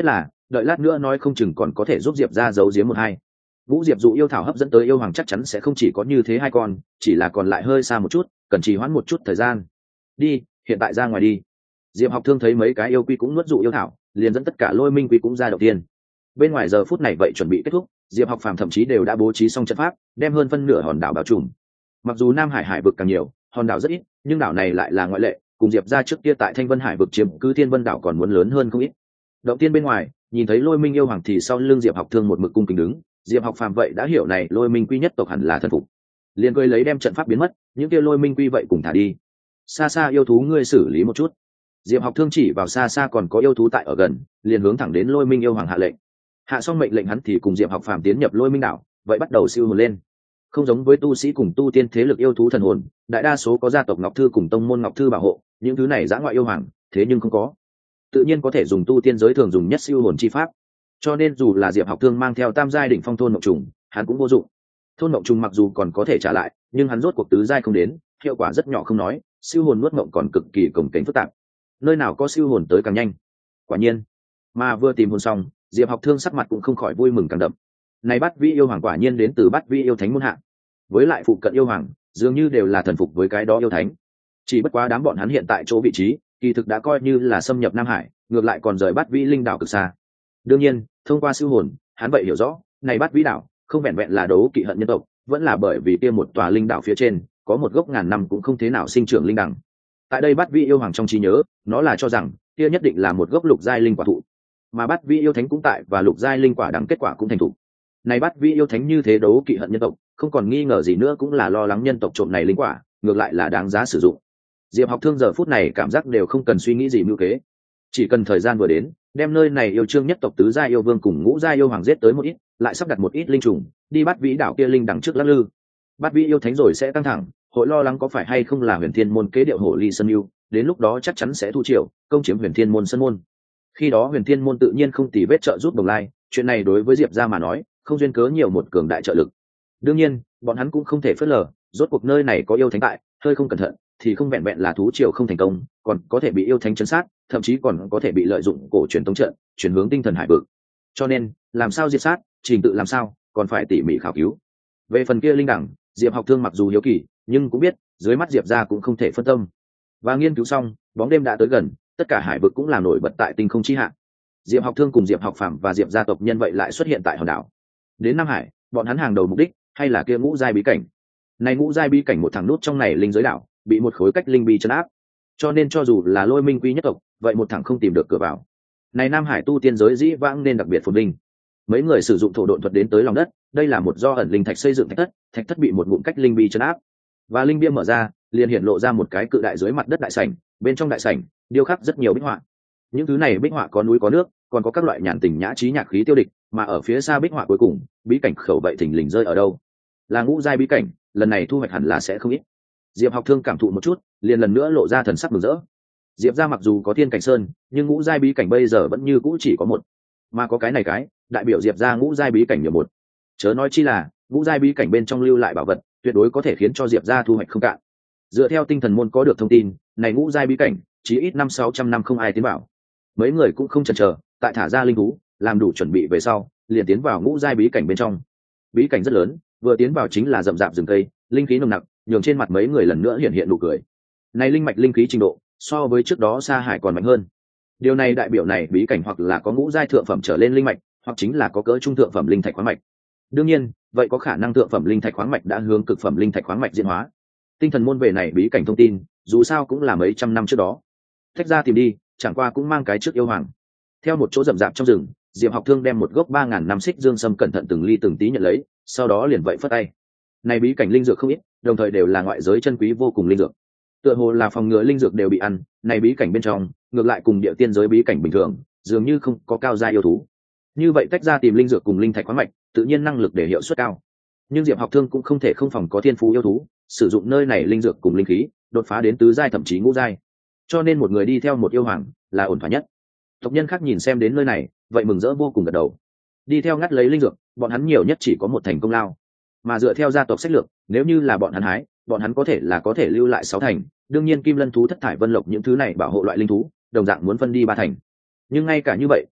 đợi lát nữa nói không chừng còn có thể giúp diệp ra giấu giếm một hai. Ngũ diệp dụ yêu thảo hấp dẫn tới yêu hoàng chắc chắn sẽ không chỉ có như thế hai con, chỉ là còn lại hơi xa một chút, cần trì hoãn một chút thời gian. Đi, hiện tại ra ngoài đi. Diệp Học Thương thấy mấy cái yêu quy cũng nuốt dụ yêu thảo, liền dẫn tất cả Lôi Minh quy cũng ra đầu tiên. Bên ngoài giờ phút này vậy chuẩn bị kết thúc, Diệp Học Phàm thậm chí đều đã bố trí xong trận pháp, đem hơn phân nửa hòn đảo bao trùm. Mặc dù Nam Hải hải vực càng nhiều, hòn đảo rất ít, nhưng đảo này lại là ngoại lệ, cùng Diệp ra trước kia tại Thanh Vân hải vực chiếm cứ Thiên Vân đảo còn muốn lớn hơn không ít. Động tiên bên ngoài, nhìn thấy Lôi Minh yêu hoàng thì sau lưng Diệp Học Thương một mực cung kính đứng, Diệp Học Phàm vậy đã hiểu này Lôi Minh quy nhất tộc hẳn là thần phục. Liền cười lấy đem trận pháp biến mất, những kia Lôi Minh quy vậy cùng thả đi. Xa xa yêu thú ngươi xử lý một chút. Diệp Học Thương chỉ vào xa xa còn có yêu thú tại ở gần, liền hướng thẳng đến Lôi Minh yêu hoàng hạ lệnh. Hạ xong mệnh lệnh hắn thì cùng Diệp Học Phàm tiến nhập Lôi Minh đảo, vậy bắt đầu siêu hồn lên. Không giống với tu sĩ cùng tu tiên thế lực yêu thú thần hồn, đại đa số có gia tộc Ngọc Thư cùng tông môn Ngọc Thư bảo hộ, những thứ này dã ngoại yêu hoàng, thế nhưng không có. Tự nhiên có thể dùng tu tiên giới thường dùng nhất siêu hồn chi pháp. Cho nên dù là Diệp Học Thương mang theo tam giai đỉnh phong thôn mộng trùng, hắn cũng vô dụng. Thôn mộng trùng mặc dù còn có thể trả lại, nhưng hắn rốt cuộc tứ giai không đến, hiệu quả rất nhỏ không nói, siêu hồn nuốt mộng còn cực kỳ cồng kềnh phức tạp. Nơi nào có siêu hồn tới càng nhanh. Quả nhiên, mà vừa tìm hồn xong, Diệp Học Thương sắc mặt cũng không khỏi vui mừng càng đậm. Này Bát Vĩ yêu hoàng quả nhiên đến từ Bát Vĩ yêu thánh môn hạ. Với lại phụ cận yêu hoàng, dường như đều là thần phục với cái đó yêu thánh. Chỉ bất quá đám bọn hắn hiện tại chỗ vị trí, kỳ thực đã coi như là xâm nhập Nam Hải, ngược lại còn rời Bát Vĩ linh đảo cực xa. Đương nhiên, thông qua siêu hồn, hắn vậy hiểu rõ, này Bát Vĩ đảo không vẹn vẹn là đấu kỵ hận nhân tộc, vẫn là bởi vì kia một tòa linh đảo phía trên có một gốc ngàn năm cũng không thế nào sinh trưởng linh đẳng. Tại đây Bát Vĩ yêu hoàng trong trí nhớ, nó là cho rằng kia nhất định là một gốc lục giai linh quả thụ, mà Bát Vĩ yêu thánh cũng tại và lục giai linh quả đẳng kết quả cũng thành thụ. Này Bát Vĩ yêu thánh như thế đấu kỵ hận nhân tộc, không còn nghi ngờ gì nữa cũng là lo lắng nhân tộc trộm này linh quả, ngược lại là đáng giá sử dụng. Diệp Học Thương giờ phút này cảm giác đều không cần suy nghĩ gì mưu kế, chỉ cần thời gian vừa đến, đem nơi này yêu trương nhất tộc tứ gia yêu vương cùng ngũ gia yêu hoàng giết tới một ít, lại sắp đặt một ít linh trùng, đi Bát Vĩ đảo kia linh đằng trước lắc lư. Bát Vĩ yêu thánh rồi sẽ căng thẳng, hội lo lắng có phải hay không là Huyền Thiên môn kế điệu hổ ly sơn yêu, đến lúc đó chắc chắn sẽ thu triều, công chiếm Huyền Thiên môn sân môn. Khi đó Huyền Thiên môn tự nhiên không tì vết trợ giúp Đồng Lai, chuyện này đối với Diệp gia mà nói, không duyên cớ nhiều một cường đại trợ lực. Đương nhiên, bọn hắn cũng không thể phớt lờ, rốt cuộc nơi này có yêu thánh tại, hơi không cẩn thận thì không vẹn vẹn là thú triều không thành công, còn có thể bị yêu thánh chấn sát, thậm chí còn có thể bị lợi dụng cổ truyền tống trận, chuyển hướng tinh thần hải vực. Cho nên, làm sao diệt sát, trình tự làm sao, còn phải tỉ mỉ khảo cứu. Về phần kia linh đẳng, Diệp Học Thương mặc dù hiếu kỳ, nhưng cũng biết, dưới mắt Diệp gia cũng không thể phân tâm. Và nghiên cứu xong, bóng đêm đã tới gần, tất cả hải vực cũng làm nổi bật tại tinh không chi hạ. Diệp Học Thương cùng Diệp Học Phàm và Diệp gia tộc nhân vậy lại xuất hiện tại hòn đảo. Đến Nam Hải, bọn hắn hàng đầu mục đích hay là kia ngũ giai bí cảnh. Này ngũ giai bí cảnh một thằng nút trong này linh giới đảo, bị một khối cách linh bi trấn áp. Cho nên cho dù là Lôi Minh quy nhất tộc, vậy một thằng không tìm được cửa vào. Này Nam Hải tu tiên giới dĩ vãng nên đặc biệt phồn vinh. Mấy người sử dụng thổ độn thuật đến tới lòng đất, đây là một do ẩn linh thạch xây dựng thạch thất, thạch thất bị một ngụm cách linh bi trấn áp. Và linh bia mở ra, liền hiện lộ ra một cái cự đại dưới mặt đất đại sảnh, bên trong đại sảnh điêu khắc rất nhiều bích họa. Những thứ này bích họa có núi có nước, còn có các loại nhàn tình nhã trí nhạc khí tiêu địch, mà ở phía xa bích họa cuối cùng, bí cảnh khẩu vậy thình lình rơi ở đâu? Là ngũ giai bí cảnh, lần này thu hoạch hẳn là sẽ không ít. Diệp Học Thương cảm thụ một chút, liền lần nữa lộ ra thần sắc mừng rỡ. Diệp gia mặc dù có thiên cảnh sơn, nhưng ngũ giai bí cảnh bây giờ vẫn như cũ chỉ có một, mà có cái này cái, đại biểu Diệp gia ngũ giai bí cảnh nhiều một. Chớ nói chi là, ngũ giai bí cảnh bên trong lưu lại bảo vật, tuyệt đối có thể khiến cho Diệp gia thu hoạch không cạn. Dựa theo tinh thần môn có được thông tin, này ngũ giai bí cảnh, chỉ ít năm sáu trăm năm không ai tiến vào. Mấy người cũng không chần chờ, tại thả ra linh thú, làm đủ chuẩn bị về sau, liền tiến vào ngũ giai bí cảnh bên trong. Bí cảnh rất lớn, vừa tiến vào chính là rậm rạp rừng cây, linh khí nồng nặc, nhường trên mặt mấy người lần nữa hiện hiện nụ cười. Này linh mạch linh khí trình độ, so với trước đó Sa Hải còn mạnh hơn. Điều này đại biểu này bí cảnh hoặc là có ngũ giai thượng phẩm trở lên linh mạch, hoặc chính là có cỡ trung thượng phẩm linh thạch khoáng mạch. Đương nhiên, vậy có khả năng thượng phẩm linh thạch khoáng mạch đã hướng cực phẩm linh thạch khoáng mạch diễn hóa. Tinh thần môn về này bí cảnh thông tin, dù sao cũng là mấy trăm năm trước đó. Thách ra tìm đi, chẳng qua cũng mang cái trước yêu hoàng. Theo một chỗ rậm rạp trong rừng, Diệp Học Thương đem một gốc ba ngàn năm xích dương sâm cẩn thận từng ly từng tí nhận lấy, sau đó liền vậy phất tay. Này bí cảnh linh dược không ít, đồng thời đều là ngoại giới chân quý vô cùng linh dược. Tựa hồ là phòng ngừa linh dược đều bị ăn, này bí cảnh bên trong, ngược lại cùng địa tiên giới bí cảnh bình thường, dường như không có cao gia yêu thú. Như vậy tách ra tìm linh dược cùng linh thạch khoáng mạch, tự nhiên năng lực để hiệu suất cao. Nhưng Diệp Học Thương cũng không thể không phòng có thiên phú yêu thú, sử dụng nơi này linh dược cùng linh khí, đột phá đến tứ giai thậm chí ngũ giai. Cho nên một người đi theo một yêu hoàng là ổn thỏa nhất. Tộc nhân khác nhìn xem đến nơi này, vậy mừng rỡ vô cùng gật đầu. Đi theo ngắt lấy linh dược, bọn hắn nhiều nhất chỉ có một thành công lao. Mà dựa theo gia tộc sách lược, nếu như là bọn hắn hái, bọn hắn có thể là có thể lưu lại sáu thành. Đương nhiên kim lân thú thất thải vân lộc những thứ này bảo hộ loại linh thú, đồng dạng muốn phân đi ba thành. Nhưng ngay cả như vậy,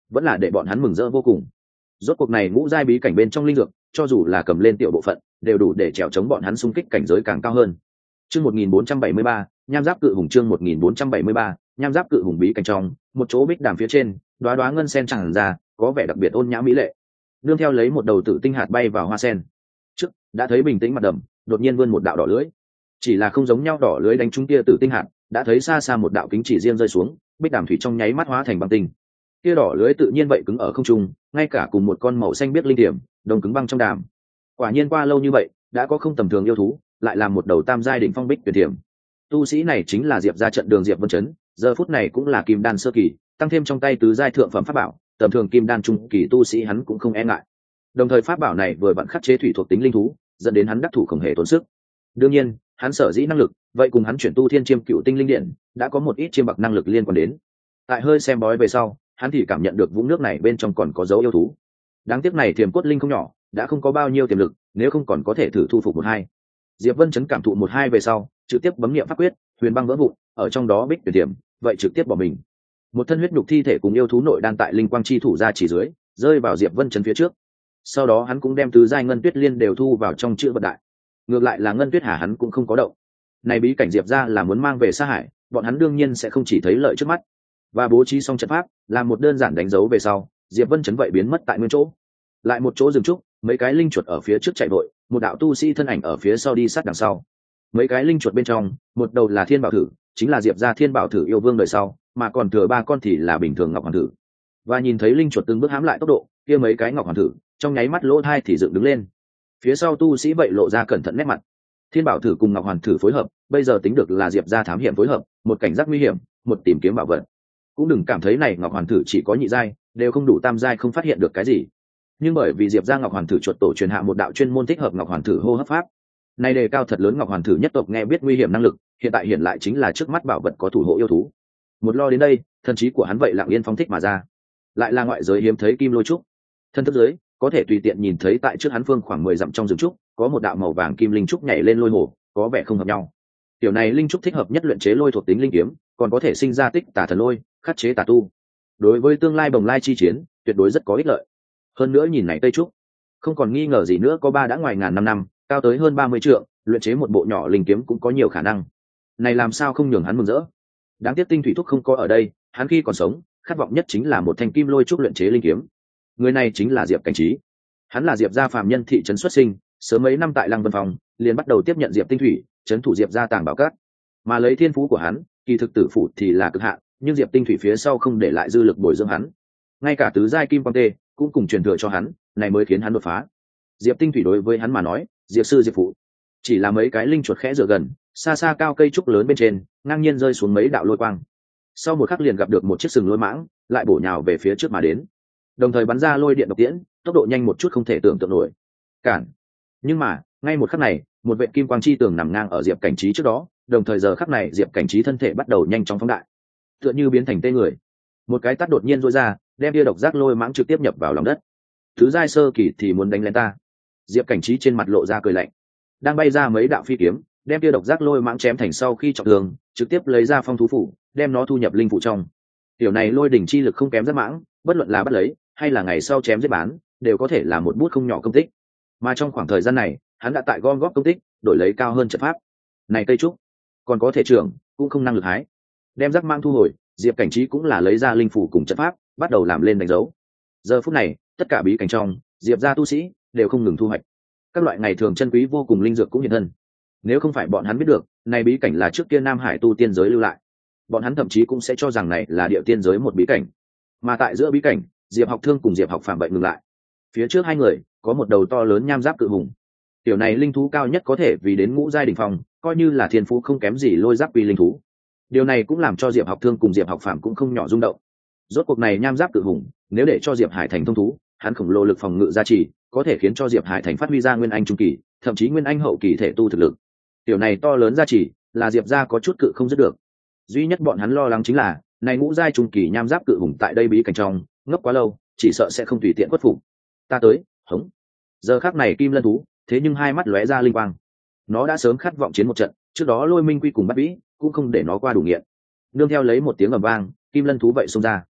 vẫn là để bọn hắn mừng rỡ vô cùng. Rốt cuộc này ngũ giai bí cảnh bên trong linh dược, cho dù là cầm lên tiểu bộ phận, đều đủ để trèo chống bọn hắn xung kích cảnh giới càng cao hơn. Chương một nghìn bốn trăm bảy mươi ba, nham giáp cự hùng. Chương một nghìn bốn trăm bảy mươi ba, nham giáp cự hùng bí cảnh trong, một chỗ bích đàm phía trên, đóa đóa ngân sen tràn ra, có vẻ đặc biệt ôn nhã mỹ lệ. Nương theo lấy một đầu tử tinh hạt bay vào hoa sen. Trước, đã thấy bình tĩnh mặt đầm, đột nhiên vươn một đạo đỏ lưới. Chỉ là không giống nhau đỏ lưới đánh trúng kia tử tinh hạt, đã thấy xa xa một đạo kính chỉ riêng rơi xuống, bích đàm thủy trong nháy mắt hóa thành băng tinh. Kia đỏ lưới tự nhiên vậy cứng ở không trung, ngay cả cùng một con màu xanh biết linh điểm, đồng cứng băng trong đàm. Quả nhiên qua lâu như vậy, đã có không tầm thường yêu thú, lại làm một đầu tam giai đỉnh phong bích tuyệt thiểm. Tu sĩ này chính là Diệp gia trận đường Diệp Vân Chấn, giờ phút này cũng là kim đan sơ kỳ, tăng thêm trong tay tứ giai thượng phẩm pháp bảo, tầm thường kim đan trung kỳ tu sĩ hắn cũng không e ngại. Đồng thời pháp bảo này vừa vặn khắc chế thủy thuộc tính linh thú, dẫn đến hắn đắc thủ không hề tốn sức. Đương nhiên, hắn sở dĩ năng lực, vậy cùng hắn chuyển tu thiên chiêm cựu tinh linh điện, đã có một ít chiêm bậc năng lực liên quan đến. Tại hơi xem bói về sau, hắn thì cảm nhận được vũng nước này bên trong còn có dấu yêu thú. Đáng tiếc này thiềm cốt linh không nhỏ, đã không có bao nhiêu tiềm lực, nếu không còn có thể thử thu phục một hai. Diệp Vân Chấn cảm thụ một hai về sau, trực tiếp bấm niệm pháp quyết, huyền băng vỡ vụn, ở trong đó bích tuyệt tiềm, vậy trực tiếp bỏ mình. Một thân huyết nhục thi thể cùng yêu thú nội đan tại linh quang chi thủ ra chỉ dưới, rơi vào Diệp Vân Chấn phía trước. Sau đó hắn cũng đem tứ giai ngân tuyết liên đều thu vào trong chữ vật đại. Ngược lại là ngân tuyết hà hắn cũng không có động. Này bí cảnh Diệp ra là muốn mang về Sa Hải, bọn hắn đương nhiên sẽ không chỉ thấy lợi trước mắt. Và bố trí xong trận pháp, làm một đơn giản đánh dấu về sau, Diệp Vân Chấn vậy biến mất tại nguyên chỗ. Lại một chỗ dừng trúc, mấy cái linh chuột ở phía trước chạy vội, một đạo tu sĩ thân ảnh ở phía sau đi sát đằng sau. Mấy cái linh chuột bên trong, một đầu là Thiên Bảo Thử, chính là Diệp gia Thiên Bảo Thử yêu vương đời sau, mà còn thừa ba con thì là bình thường Ngọc Hoàng Thử. Và nhìn thấy linh chuột từng bước hãm lại tốc độ, kia mấy cái Ngọc Hoàng Thử, trong nháy mắt lỗ thai thì dựng đứng lên. Phía sau tu sĩ vậy lộ ra cẩn thận nét mặt. Thiên Bảo Thử cùng Ngọc Hoàn Thử phối hợp, bây giờ tính được là Diệp gia thám hiểm phối hợp, một cảnh giác nguy hiểm, một tìm kiếm bảo vật. Cũng đừng cảm thấy này Ngọc Hoàn Thử chỉ có nhị giai, đều không đủ tam giai không phát hiện được cái gì. Nhưng bởi vì Diệp gia Ngọc Hoàn Thử chuột tổ truyền hạ một đạo chuyên môn thích hợp Ngọc Hoàn Thử hô hấp pháp. Này đề cao thật lớn Ngọc Hoàn Thử nhất tộc nghe biết nguy hiểm năng lực, hiện tại hiện lại chính là trước mắt bảo vật có thủ hộ yêu thú. Một lo đến đây, thần trí của hắn vậy lặng yên phóng thích mà ra. Lại là ngoại giới hiếm thấy kim lôi trúc. Thân thức dưới, có thể tùy tiện nhìn thấy tại trước hắn phương khoảng mười dặm trong rừng trúc, có một đạo màu vàng kim linh trúc nhảy lên lôi hồ, có vẻ không hợp nhau. Tiểu này linh trúc thích hợp nhất luyện chế lôi thuộc tính linh kiếm, còn có thể sinh ra tích tà thần lôi, khắc chế tà tu. Đối với tương lai bồng lai chi chiến, tuyệt đối rất có ích lợi. Hơn nữa nhìn này cây trúc, không còn nghi ngờ gì nữa, có ba đã ngoài ngàn năm năm, cao tới hơn ba mươi trượng, luyện chế một bộ nhỏ linh kiếm cũng có nhiều khả năng. Này làm sao không nhường hắn mừng rỡ. Đáng tiếc tinh thủy thúc không có ở đây, hắn khi còn sống, khát vọng nhất chính là một thanh kim lôi trúc luyện chế linh kiếm. Người này chính là Diệp Cảnh Trí. Hắn là Diệp gia phàm nhân thị trấn xuất sinh, sớm mấy năm tại Lăng Vân Phòng, liền bắt đầu tiếp nhận Diệp Tinh Thủy, trấn thủ Diệp gia tàng bảo cát. Mà lấy thiên phú của hắn, kỳ thực tử phụ thì là cực hạn, nhưng Diệp Tinh Thủy phía sau không để lại dư lực bồi dưỡng hắn. Ngay cả tứ giai kim quang tê cũng cùng truyền thừa cho hắn, này mới khiến hắn đột phá. Diệp Tinh Thủy đối với hắn mà nói, Diệp sư Diệp phụ, chỉ là mấy cái linh chuột khẽ dựa gần, xa xa cao cây trúc lớn bên trên, ngang nhiên rơi xuống mấy đạo lôi quang. Sau một khắc liền gặp được một chiếc sừng lôi mãng, lại bổ nhào về phía trước mà đến. Đồng thời bắn ra lôi điện độc tiễn, tốc độ nhanh một chút không thể tưởng tượng nổi. Cản. Nhưng mà, ngay một khắc này, một vệ kim quang chi tường nằm ngang ở Diệp Cảnh Trí trước đó, đồng thời giờ khắc này Diệp Cảnh Trí thân thể bắt đầu nhanh chóng phóng đại, tựa như biến thành tê người. Một cái tát đột nhiên rũa ra, đem tia độc giác lôi mãng trực tiếp nhập vào lòng đất. Thứ giai sơ kỳ thì muốn đánh lên ta. Diệp Cảnh Trí trên mặt lộ ra cười lạnh. Đang bay ra mấy đạo phi kiếm, đem tia độc giác lôi mãng chém thành sau khi trọng thương, trực tiếp lấy ra phong thú phủ, đem nó thu nhập linh phủ trong. Tiểu này lôi đỉnh chi lực không kém rất mãng, bất luận là bắt lấy hay là ngày sau chém giết bán, đều có thể là một bút không nhỏ công tích. Mà trong khoảng thời gian này, hắn đã tại gom góp công tích, đổi lấy cao hơn trận pháp. Này cây trúc, còn có thể trưởng, cũng không năng lực hái. Đem giác mang thu hồi, Diệp Cảnh Trí cũng là lấy ra linh phủ cùng trận pháp, bắt đầu làm lên đánh dấu. Giờ phút này, tất cả bí cảnh trong, Diệp gia tu sĩ đều không ngừng thu hoạch. Các loại ngày thường chân quý vô cùng linh dược cũng hiện thân. Nếu không phải bọn hắn biết được, này bí cảnh là trước kia Nam Hải tu tiên giới lưu lại, bọn hắn thậm chí cũng sẽ cho rằng này là địa tiên giới một bí cảnh. Mà tại giữa bí cảnh, Diệp Học Thương cùng Diệp Học Phạm vậy ngừng lại. Phía trước hai người có một đầu to lớn nham giáp cự hùng. Tiểu này linh thú cao nhất có thể vì đến ngũ giai đỉnh phong, coi như là thiên phú không kém gì lôi giáp quy linh thú. Điều này cũng làm cho Diệp Học Thương cùng Diệp Học Phạm cũng không nhỏ rung động. Rốt cuộc này nham giáp cự hùng, nếu để cho Diệp Hải Thành thông thú, hắn khổng lồ lực phòng ngự gia trì, có thể khiến cho Diệp Hải Thành phát huy ra nguyên anh trung kỳ, thậm chí nguyên anh hậu kỳ thể tu thực lực. Tiểu này to lớn gia trì, là Diệp gia có chút cự không dứt được. Duy nhất bọn hắn lo lắng chính là, này ngũ giai trung kỳ nham giáp cự hùng tại đây bí cảnh trong, ngốc quá lâu, chỉ sợ sẽ không tùy tiện khuất phục. Ta tới, hống. Giờ khắc này kim lân thú, thế nhưng hai mắt lóe ra linh quang. Nó đã sớm khát vọng chiến một trận, trước đó Lôi Minh Quy cùng bắt vĩ, cũng không để nó qua đủ nghiện. Nương theo lấy một tiếng ầm vang, kim lân thú vậy xông ra.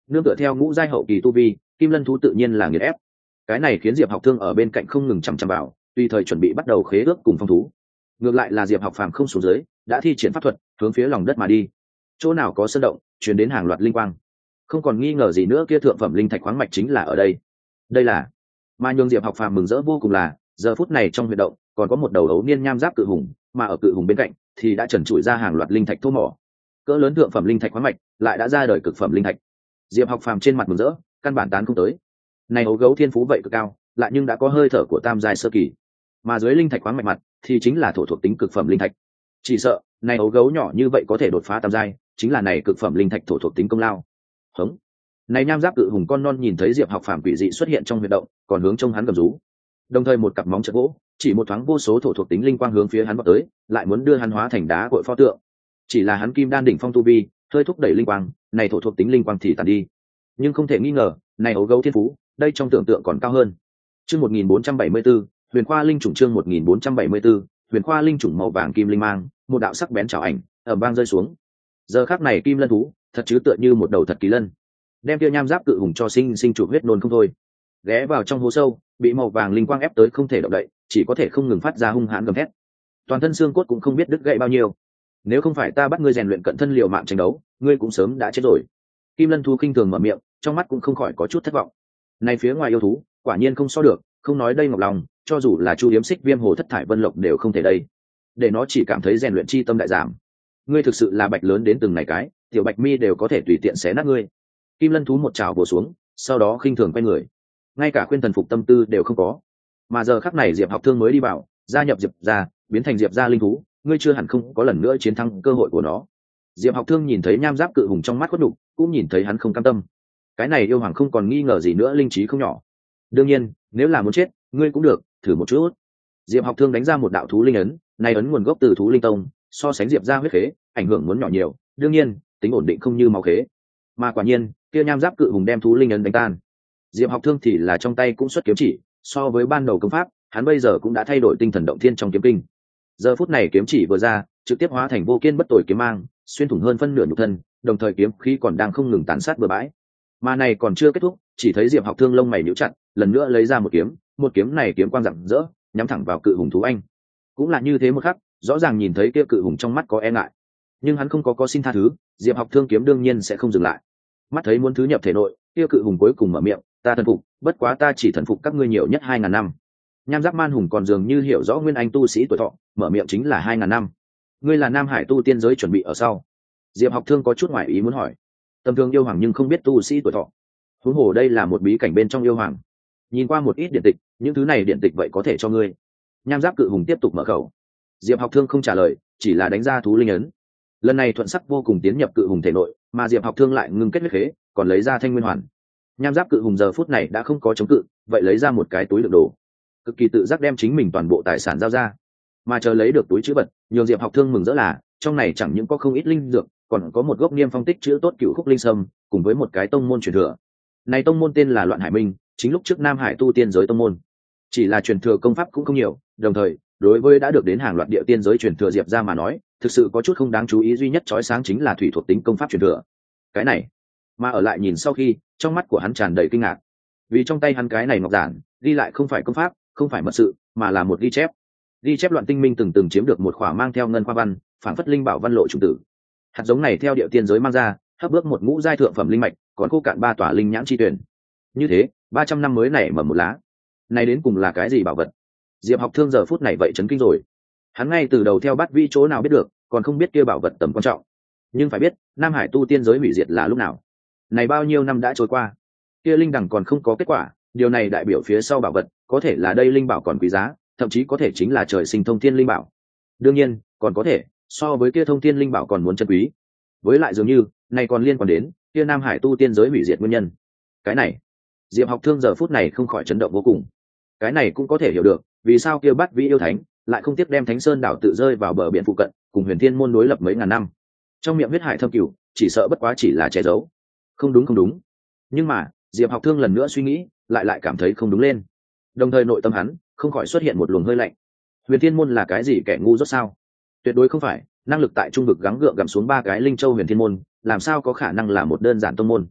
nương tựa theo ngũ giai hậu kỳ tu vi, kim lân thú tự nhiên là nghiền ép. Cái này khiến Diệp Học Thương ở bên cạnh không ngừng chằm chằm vào, tùy thời chuẩn bị bắt đầu khế ước cùng phong thú. Ngược lại là Diệp Học Phàm không xuống dưới, đã thi triển pháp thuật hướng phía lòng đất mà đi. Chỗ nào có sơn động, truyền đến hàng loạt linh quang. Không còn nghi ngờ gì nữa, kia thượng phẩm linh thạch khoáng mạch chính là ở đây. Đây là mà nhường Diệp Học Phàm mừng rỡ vô cùng là, giờ phút này trong huyệt động còn có một đầu ấu niên nham giáp cự hùng, mà ở cự hùng bên cạnh thì đã trần trụi ra hàng loạt linh thạch thô mỏ. Cỡ lớn thượng phẩm linh thạch khoáng mạch lại đã ra đời cực phẩm linh thạch. Diệp Học Phàm trên mặt mừng rỡ, căn bản tán không tới. Này ấu gấu thiên phú vậy cực cao, lại nhưng đã có hơi thở của tam giai sơ kỳ. Mà dưới linh thạch khoáng mạch mặt thì chính là thổ thuộc tính cực phẩm linh thạch. Chỉ sợ, này ấu gấu nhỏ như vậy có thể đột phá tam giai, chính là này cực phẩm linh thạch thổ thuộc tính công lao. Hống. Này nham giáp cự hùng con non nhìn thấy Diệp Học Phàm quỷ dị xuất hiện trong huyệt động, còn hướng trông hắn gầm rú. Đồng thời một cặp móng chật gỗ, chỉ một thoáng vô số thổ thuộc tính linh quang hướng phía hắn vọt tới, lại muốn đưa hắn hóa thành đá cội pho tượng. Chỉ là hắn kim đan đỉnh phong tu vi, hơi thúc đẩy linh quang, này thổ thuộc tính linh quang thì tàn đi. Nhưng không thể nghi ngờ, này ấu gấu thiên phú, đây trong tưởng tượng còn cao hơn. Chương một nghìn bốn trăm bảy mươi 1474, Huyền Khoa Linh Chủng chương một nghìn bốn trăm bảy mươi 1474, Huyền Khoa Linh Chủng màu vàng kim linh mang, một đạo sắc bén chảo ảnh, ở bang rơi xuống. Giờ khắc này kim lân thú, thật chứ tựa như một đầu thật kỳ lân. Đem kia nham giáp cự hùng cho sinh sinh chụp huyết nôn không thôi. Ghé vào trong hố sâu, bị màu vàng linh quang ép tới không thể động đậy, chỉ có thể không ngừng phát ra hung hãn gầm thét. Toàn thân xương cốt cũng không biết đứt gãy bao nhiêu. Nếu không phải ta bắt ngươi rèn luyện cận thân liều mạng tranh đấu, ngươi cũng sớm đã chết rồi. Kim lân thú khinh thường mở miệng, trong mắt cũng không khỏi có chút thất vọng. Này phía ngoài yêu thú, quả nhiên không so được, không nói đây ngọc lòng, cho dù là chu yếm xích viêm hồ thất thải vân lộc đều không thể đây. Để nó chỉ cảm thấy rèn luyện chi tâm đại giảm. Ngươi thực sự là bạch lớn đến từng này cái, tiểu bạch mi đều có thể tùy tiện xé nát ngươi. Kim lân thú một trào bổ xuống, sau đó khinh thường quay người, ngay cả khuyên thần phục tâm tư đều không có. Mà giờ khắc này Diệp Học Thương mới đi vào, gia nhập Diệp gia, biến thành Diệp gia linh thú, ngươi chưa hẳn không có lần nữa chiến thắng cơ hội của nó. Diệp Học Thương nhìn thấy nham giáp cự hùng trong mắt khuất đục, cũng nhìn thấy hắn không cam tâm. Cái này yêu hoàng không còn nghi ngờ gì nữa, linh trí không nhỏ. Đương nhiên, nếu là muốn chết, ngươi cũng được, thử một chút. Diệp Học Thương đánh ra một đạo thú linh ấn, này ấn nguồn gốc từ thú linh tông, so sánh Diệp gia huyết khế, ảnh hưởng muốn nhỏ nhiều, đương nhiên, tính ổn định không như máu khế. Mà quả nhiên, kia nham giáp cự hùng đem thú linh ấn đánh tan. Diệp Học Thương thì là trong tay cũng xuất kiếm chỉ, so với ban đầu công pháp, hắn bây giờ cũng đã thay đổi tinh thần động thiên trong kiếm kinh. Giờ phút này kiếm chỉ vừa ra, trực tiếp hóa thành vô kiên bất tồi kiếm mang, xuyên thủng hơn phân nửa nhục thân, đồng thời kiếm khí còn đang không ngừng tàn sát bừa bãi. Mà này còn chưa kết thúc, chỉ thấy Diệp Học Thương lông mày nhíu chặt, lần nữa lấy ra một kiếm, một kiếm này kiếm quang rạng rỡ, nhắm thẳng vào cự hùng thú anh. Cũng là như thế một khắc, rõ ràng nhìn thấy kia cự hùng trong mắt có e ngại, nhưng hắn không có có xin tha thứ, Diệp Học Thương kiếm đương nhiên sẽ không dừng lại. Mắt thấy muốn thứ nhập thể nội, kia cự hùng cuối cùng mở miệng, ta thần phục, bất quá ta chỉ thần phục các ngươi nhiều nhất hai ngàn năm. Nham giáp man hùng còn dường như hiểu rõ nguyên anh tu sĩ tuổi thọ, mở miệng chính là hai ngàn năm. Ngươi là Nam Hải tu tiên giới chuẩn bị ở sau. Diệp Học Thương có chút ngoại ý muốn hỏi. Tầm thường yêu hoàng nhưng không biết tu sĩ tuổi thọ, huống hồ đây là một bí cảnh bên trong yêu hoàng. Nhìn qua một ít điện tịch, những thứ này điện tịch vậy có thể cho ngươi. Nham giáp cự hùng tiếp tục mở khẩu. Diệp Học Thương không trả lời, chỉ là đánh ra thú linh ấn. Lần này thuận sắc vô cùng tiến nhập cự hùng thể nội, mà Diệp Học Thương lại ngưng kết huyết khế, còn lấy ra thanh nguyên hoàn. Nham giáp cự hùng giờ phút này đã không có chống cự, vậy lấy ra một cái túi đựng đồ, cực kỳ tự giác đem chính mình toàn bộ tài sản giao ra. Mà chờ lấy được túi chữ vật, nhường Diệp Học Thương mừng rỡ là trong này chẳng những có không ít linh dược, còn có một gốc niêm phong tích chữ tốt cựu khúc linh sâm, cùng với một cái tông môn truyền thừa. Này tông môn tên là Loạn Hải Minh, chính lúc trước Nam Hải tu tiên giới tông môn. Chỉ là truyền thừa công pháp cũng không nhiều, đồng thời đối với đã được đến hàng loạt địa tiên giới truyền thừa Diệp ra mà nói, thực sự có chút không đáng chú ý, duy nhất chói sáng chính là thủy thuộc tính công pháp truyền thừa. Cái này, mà ở lại nhìn sau khi, trong mắt của hắn tràn đầy kinh ngạc, vì trong tay hắn cái này ngọc giản ghi lại không phải công pháp, không phải mật sự, mà là một ghi chép. Ghi chép Loạn Tinh Minh từng từng chiếm được một khỏa mang theo ngân khoa văn, phản phất linh bảo văn lộ trùng tử. Hạt giống này theo địa tiên giới mang ra, hấp bước một ngũ giai thượng phẩm linh mạch, còn khô cạn ba tòa linh nhãn chi tuyển. Như thế, ba trăm năm mới nảy mầm một lá. Này đến cùng là cái gì bảo vật? Diệp Học Thương giờ phút này vậy chấn kinh rồi. Hắn ngay từ đầu theo Bát Vi chỗ nào biết được, còn không biết kia bảo vật tầm quan trọng. Nhưng phải biết, Nam Hải tu tiên giới hủy diệt là lúc nào? Này bao nhiêu năm đã trôi qua, kia linh đằng còn không có kết quả, điều này đại biểu phía sau bảo vật có thể là đây linh bảo còn quý giá, thậm chí có thể chính là trời sinh thông thiên linh bảo. Đương nhiên, còn có thể so với kia thông thiên linh bảo còn muốn chân quý. Với lại dường như này còn liên quan đến kia Nam Hải tu tiên giới hủy diệt nguyên nhân. Cái này, Diệp Học Thương giờ phút này không khỏi chấn động vô cùng. Cái này cũng có thể hiểu được, vì sao kia Bát Vi yêu thánh lại không tiếc đem Thánh Sơn đảo tự rơi vào bờ biển phụ cận, cùng Huyền Thiên môn đối lập mấy ngàn năm. Trong miệng huyết hải thâm cửu, chỉ sợ bất quá chỉ là che giấu. Không đúng không đúng. Nhưng mà, Diệp Học Thương lần nữa suy nghĩ, lại lại cảm thấy không đúng lên. Đồng thời nội tâm hắn không khỏi xuất hiện một luồng hơi lạnh. Huyền Thiên môn là cái gì kẻ ngu dốt sao? Tuyệt đối không phải, năng lực tại trung vực gắng gượng gặm xuống ba cái linh châu Huyền Thiên môn, làm sao có khả năng là một đơn giản tông môn.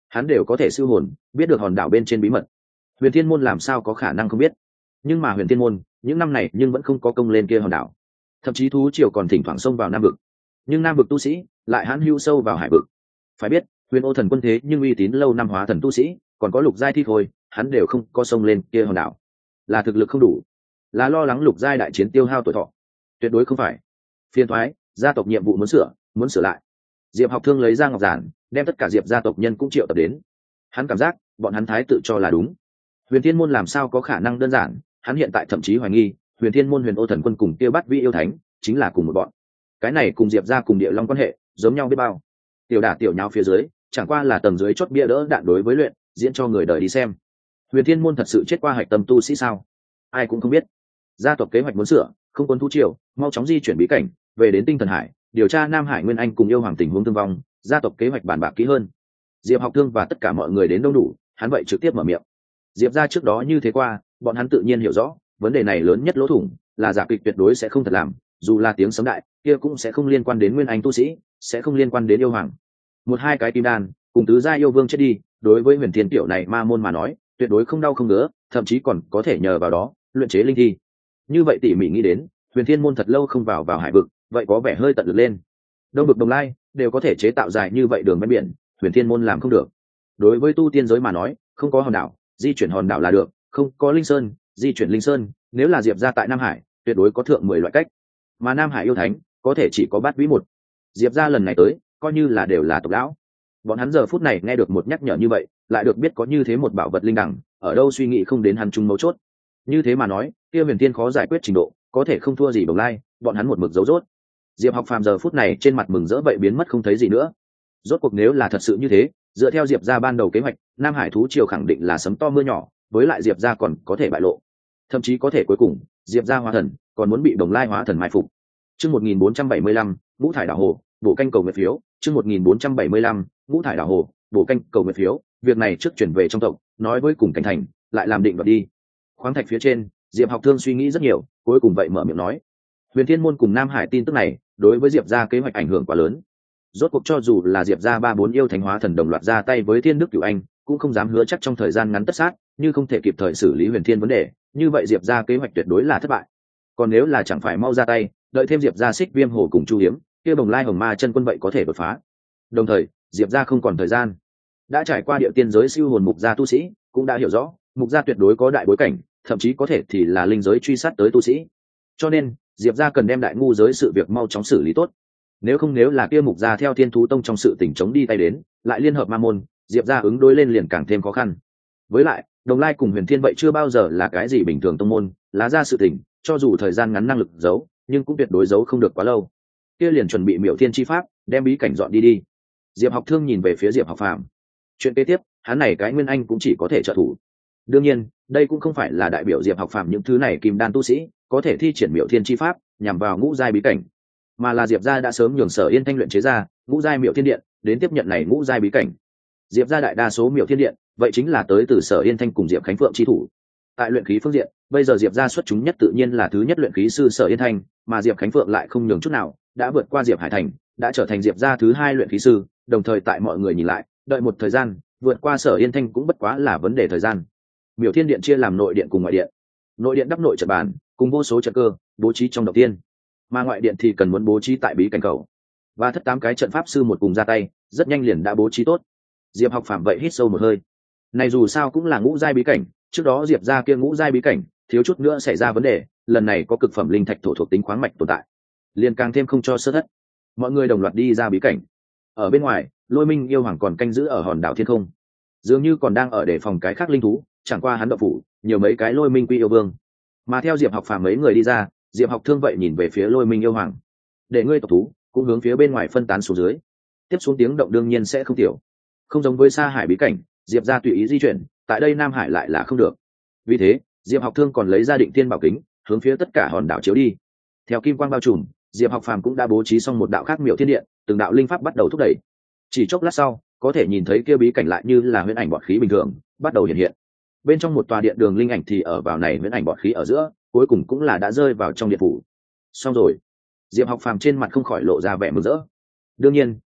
hắn đều có thể siêu hồn biết được hòn đảo bên trên bí mật. Huyền Thiên môn làm sao có khả năng không biết? Nhưng mà Huyền Thiên môn những năm này nhưng vẫn không có công lên kia hòn đảo, thậm chí thú triều còn thỉnh thoảng xông vào nam vực, nhưng nam vực tu sĩ lại hãn hưu sâu vào hải vực. Phải biết Huyền Ô thần quân thế nhưng uy tín lâu năm hóa thần tu sĩ, còn có lục giai thi thôi, hắn đều không có sông lên kia hòn đảo, là thực lực không đủ, là lo lắng lục giai đại chiến tiêu hao tuổi thọ? Tuyệt đối không phải. Phiên thoái, gia tộc nhiệm vụ muốn sửa muốn sửa lại. Diệp Học Thương lấy ra ngọc giản, đem tất cả Diệp gia tộc nhân cũng triệu tập đến. Hắn cảm giác bọn hắn thái tự cho là đúng. Huyền Thiên môn làm sao có khả năng đơn giản? Hắn hiện tại thậm chí hoài nghi Huyền Thiên môn Huyền Ô thần quân cùng kia Bát Vi yêu thánh chính là cùng một bọn. Cái này cùng Diệp gia cùng Địa Long quan hệ giống nhau biết bao. Tiểu đả tiểu nháo phía dưới, chẳng qua là tầng dưới chót bia đỡ đạn đối với luyện diễn cho người đời đi xem. Huyền Thiên môn thật sự chết qua hạch tâm tu sĩ sao? Ai cũng không biết. Gia tộc kế hoạch muốn sửa, không quân thú triều, mau chóng di chuyển bí cảnh về đến Tinh Thần Hải, điều tra Nam Hải Nguyên Anh cùng yêu hoàng tình huống thương vong. Gia tộc kế hoạch bàn bạc kỹ hơn. Diệp Học Thương và tất cả mọi người đến đông đủ, hắn vậy trực tiếp mở miệng. Diệp gia trước đó như thế qua, bọn hắn tự nhiên hiểu rõ, vấn đề này lớn nhất lỗ thủng là giả kịch tuyệt đối sẽ không thật làm, dù là tiếng sấm đại, kia cũng sẽ không liên quan đến Nguyên Anh tu sĩ, sẽ không liên quan đến yêu hoàng. Một hai cái kim đan, cùng tứ gia yêu vương chết đi, đối với Huyền Thiên tiểu này ma môn mà nói, tuyệt đối không đau không ngứa, thậm chí còn có thể nhờ vào đó luyện chế linh thi. Như vậy tỉ mỉ nghĩ đến, Huyền Thiên môn thật lâu không vào vào hải vực, vậy có vẻ hơi tận lực lên. Đông vực Đồng Lai đều có thể chế tạo dài như vậy đường ven biển, Huyền Thiên môn làm không được. Đối với tu tiên giới mà nói, không có hòn đảo, di chuyển hòn đảo là được, không có linh sơn, di chuyển linh sơn. Nếu là Diệp gia tại Nam Hải, tuyệt đối có thượng mười loại cách, mà Nam Hải yêu thánh có thể chỉ có Bát Vĩ một. Diệp gia lần này tới, coi như là đều là tộc lão. Bọn hắn giờ phút này nghe được một nhắc nhở như vậy, lại được biết có như thế một bảo vật linh đẳng, ở đâu suy nghĩ không đến hắn trung mấu chốt. Như thế mà nói, kia Huyền Thiên khó giải quyết trình độ, có thể không thua gì Đồng Lai, bọn hắn một mực giấu rốt. Diệp Học Phàm giờ phút này trên mặt mừng rỡ vậy biến mất không thấy gì nữa. Rốt cuộc nếu là thật sự như thế, dựa theo Diệp gia ban đầu kế hoạch, Nam Hải thú triều khẳng định là sấm to mưa nhỏ, với lại Diệp gia còn có thể bại lộ, thậm chí có thể cuối cùng Diệp gia hóa thần còn muốn bị Đồng Lai hóa thần mai phục. Chương một nghìn bốn trăm bảy mươi lăm, Ngũ thải đảo hồ, bổ canh cầu nguyện phiếu. Chương một nghìn bốn trăm bảy mươi lăm, Ngũ thải đảo hồ, bổ canh cầu nguyện phiếu. Việc này trước chuyển về trong tộc, nói với cùng cảnh thành, lại làm định đoạt đi. Khoáng thạch phía trên, Diệp Học Thương suy nghĩ rất nhiều, cuối cùng vậy mở miệng nói: Huyền Thiên môn cùng Nam Hải tin tức này, đối với Diệp gia kế hoạch ảnh hưởng quá lớn. Rốt cuộc cho dù là Diệp gia ba bốn yêu thánh hóa thần đồng loạt ra tay với Thiên Đức Cửu Anh, cũng không dám hứa chắc trong thời gian ngắn tất sát, như không thể kịp thời xử lý Huyền Thiên vấn đề, như vậy Diệp gia kế hoạch tuyệt đối là thất bại. Còn nếu là chẳng phải mau ra tay, đợi thêm Diệp gia Xích Viêm Hồ cùng Chu Hiếm, kia Bồng Lai Hồng Ma chân quân vậy có thể đột phá. Đồng thời, Diệp gia không còn thời gian. Đã trải qua địa tiên giới siêu hồn mục gia tu sĩ, cũng đã hiểu rõ, mục gia tuyệt đối có đại bối cảnh, thậm chí có thể thì là linh giới truy sát tới tu sĩ. Cho nên, Diệp gia cần đem đại ngu giới sự việc mau chóng xử lý tốt. Nếu không nếu là kia mục gia theo Thiên Thú Tông trong sự tình chống đi tay đến, lại liên hợp ma môn, Diệp gia ứng đối lên liền càng thêm khó khăn. Với lại, Đồng Lai cùng Huyền Thiên vậy chưa bao giờ là cái gì bình thường tông môn, lá ra sự tình, cho dù thời gian ngắn năng lực giấu, nhưng cũng tuyệt đối giấu không được quá lâu. Kia liền chuẩn bị Miểu Thiên chi pháp, đem bí cảnh dọn đi đi. Diệp Học Thương nhìn về phía Diệp Học Phàm. Chuyện kế tiếp, hắn này cái Nguyên Anh cũng chỉ có thể trợ thủ. Đương nhiên, đây cũng không phải là đại biểu Diệp Học Phàm những thứ này kim đan tu sĩ có thể thi triển Miểu Thiên chi pháp, nhằm vào ngũ giai bí cảnh, mà là Diệp gia đã sớm nhường Sở Yên Thanh luyện chế ra ngũ giai Miểu Thiên điện, đến tiếp nhận này ngũ giai bí cảnh. Diệp gia đại đa số Miểu Thiên điện, vậy chính là tới từ Sở Yên Thanh cùng Diệp Khánh Phượng chi thủ. Tại luyện khí phương diện, bây giờ Diệp gia xuất chúng nhất tự nhiên là thứ nhất luyện khí sư Sở Yên Thanh, mà Diệp Khánh Phượng lại không nhường chút nào, đã vượt qua Diệp Hải Thành, đã trở thành Diệp gia thứ hai luyện khí sư, đồng thời tại mọi người nhìn lại, đợi một thời gian, vượt qua Sở Yên Thanh cũng bất quá là vấn đề thời gian. Miểu Thiên điện chia làm nội điện cùng ngoại điện. Nội điện đắp nội trận bàn, cùng vô số trận cơ, bố trí trong động tiên, mà ngoại điện thì cần muốn bố trí tại bí cảnh cầu. Và thất tám cái trận pháp sư một cùng ra tay, rất nhanh liền đã bố trí tốt. Diệp Học Phàm vậy hít sâu một hơi. Này dù sao cũng là ngũ giai bí cảnh, trước đó Diệp gia kia ngũ giai bí cảnh, thiếu chút nữa xảy ra vấn đề, lần này có cực phẩm linh thạch thổ thuộc tính khoáng mạch tồn tại, liền càng thêm không cho sơ thất. Mọi người đồng loạt đi ra bí cảnh. Ở bên ngoài, Lôi Minh yêu hoàng còn canh giữ ở hòn đảo thiên không, dường như còn đang ở đề phòng cái khác linh thú, chẳng qua hắn động phủ, nhiều mấy cái Lôi Minh quy yêu vương. Mà theo Diệp Học Phàm mấy người đi ra, Diệp Học Thương vậy nhìn về phía Lôi Minh yêu hoàng, để ngươi tộc thú cũng hướng phía bên ngoài phân tán xuống dưới. Tiếp xuống tiếng động đương nhiên sẽ không tiểu, không giống với Sa Hải bí cảnh, Diệp gia tùy ý di chuyển, tại đây Nam Hải lại là không được. Vì thế, Diệp Học Thương còn lấy ra Định Tiên bảo kính, hướng phía tất cả hòn đảo chiếu đi. Theo kim quang bao trùm, Diệp Học Phàm cũng đã bố trí xong một đạo khác Miểu Thiên điện, từng đạo linh pháp bắt đầu thúc đẩy. Chỉ chốc lát sau, có thể nhìn thấy kia bí cảnh lại như là huyễn ảnh bọt khí bình thường, bắt đầu hiện hiện. Bên trong một tòa điện đường linh ảnh thì ở vào này huyễn ảnh bọt khí ở giữa, cuối cùng cũng là đã rơi vào trong điện phủ. Xong rồi. Diệp Học Phàm trên mặt không khỏi lộ ra vẻ mừng rỡ. Đương nhiên,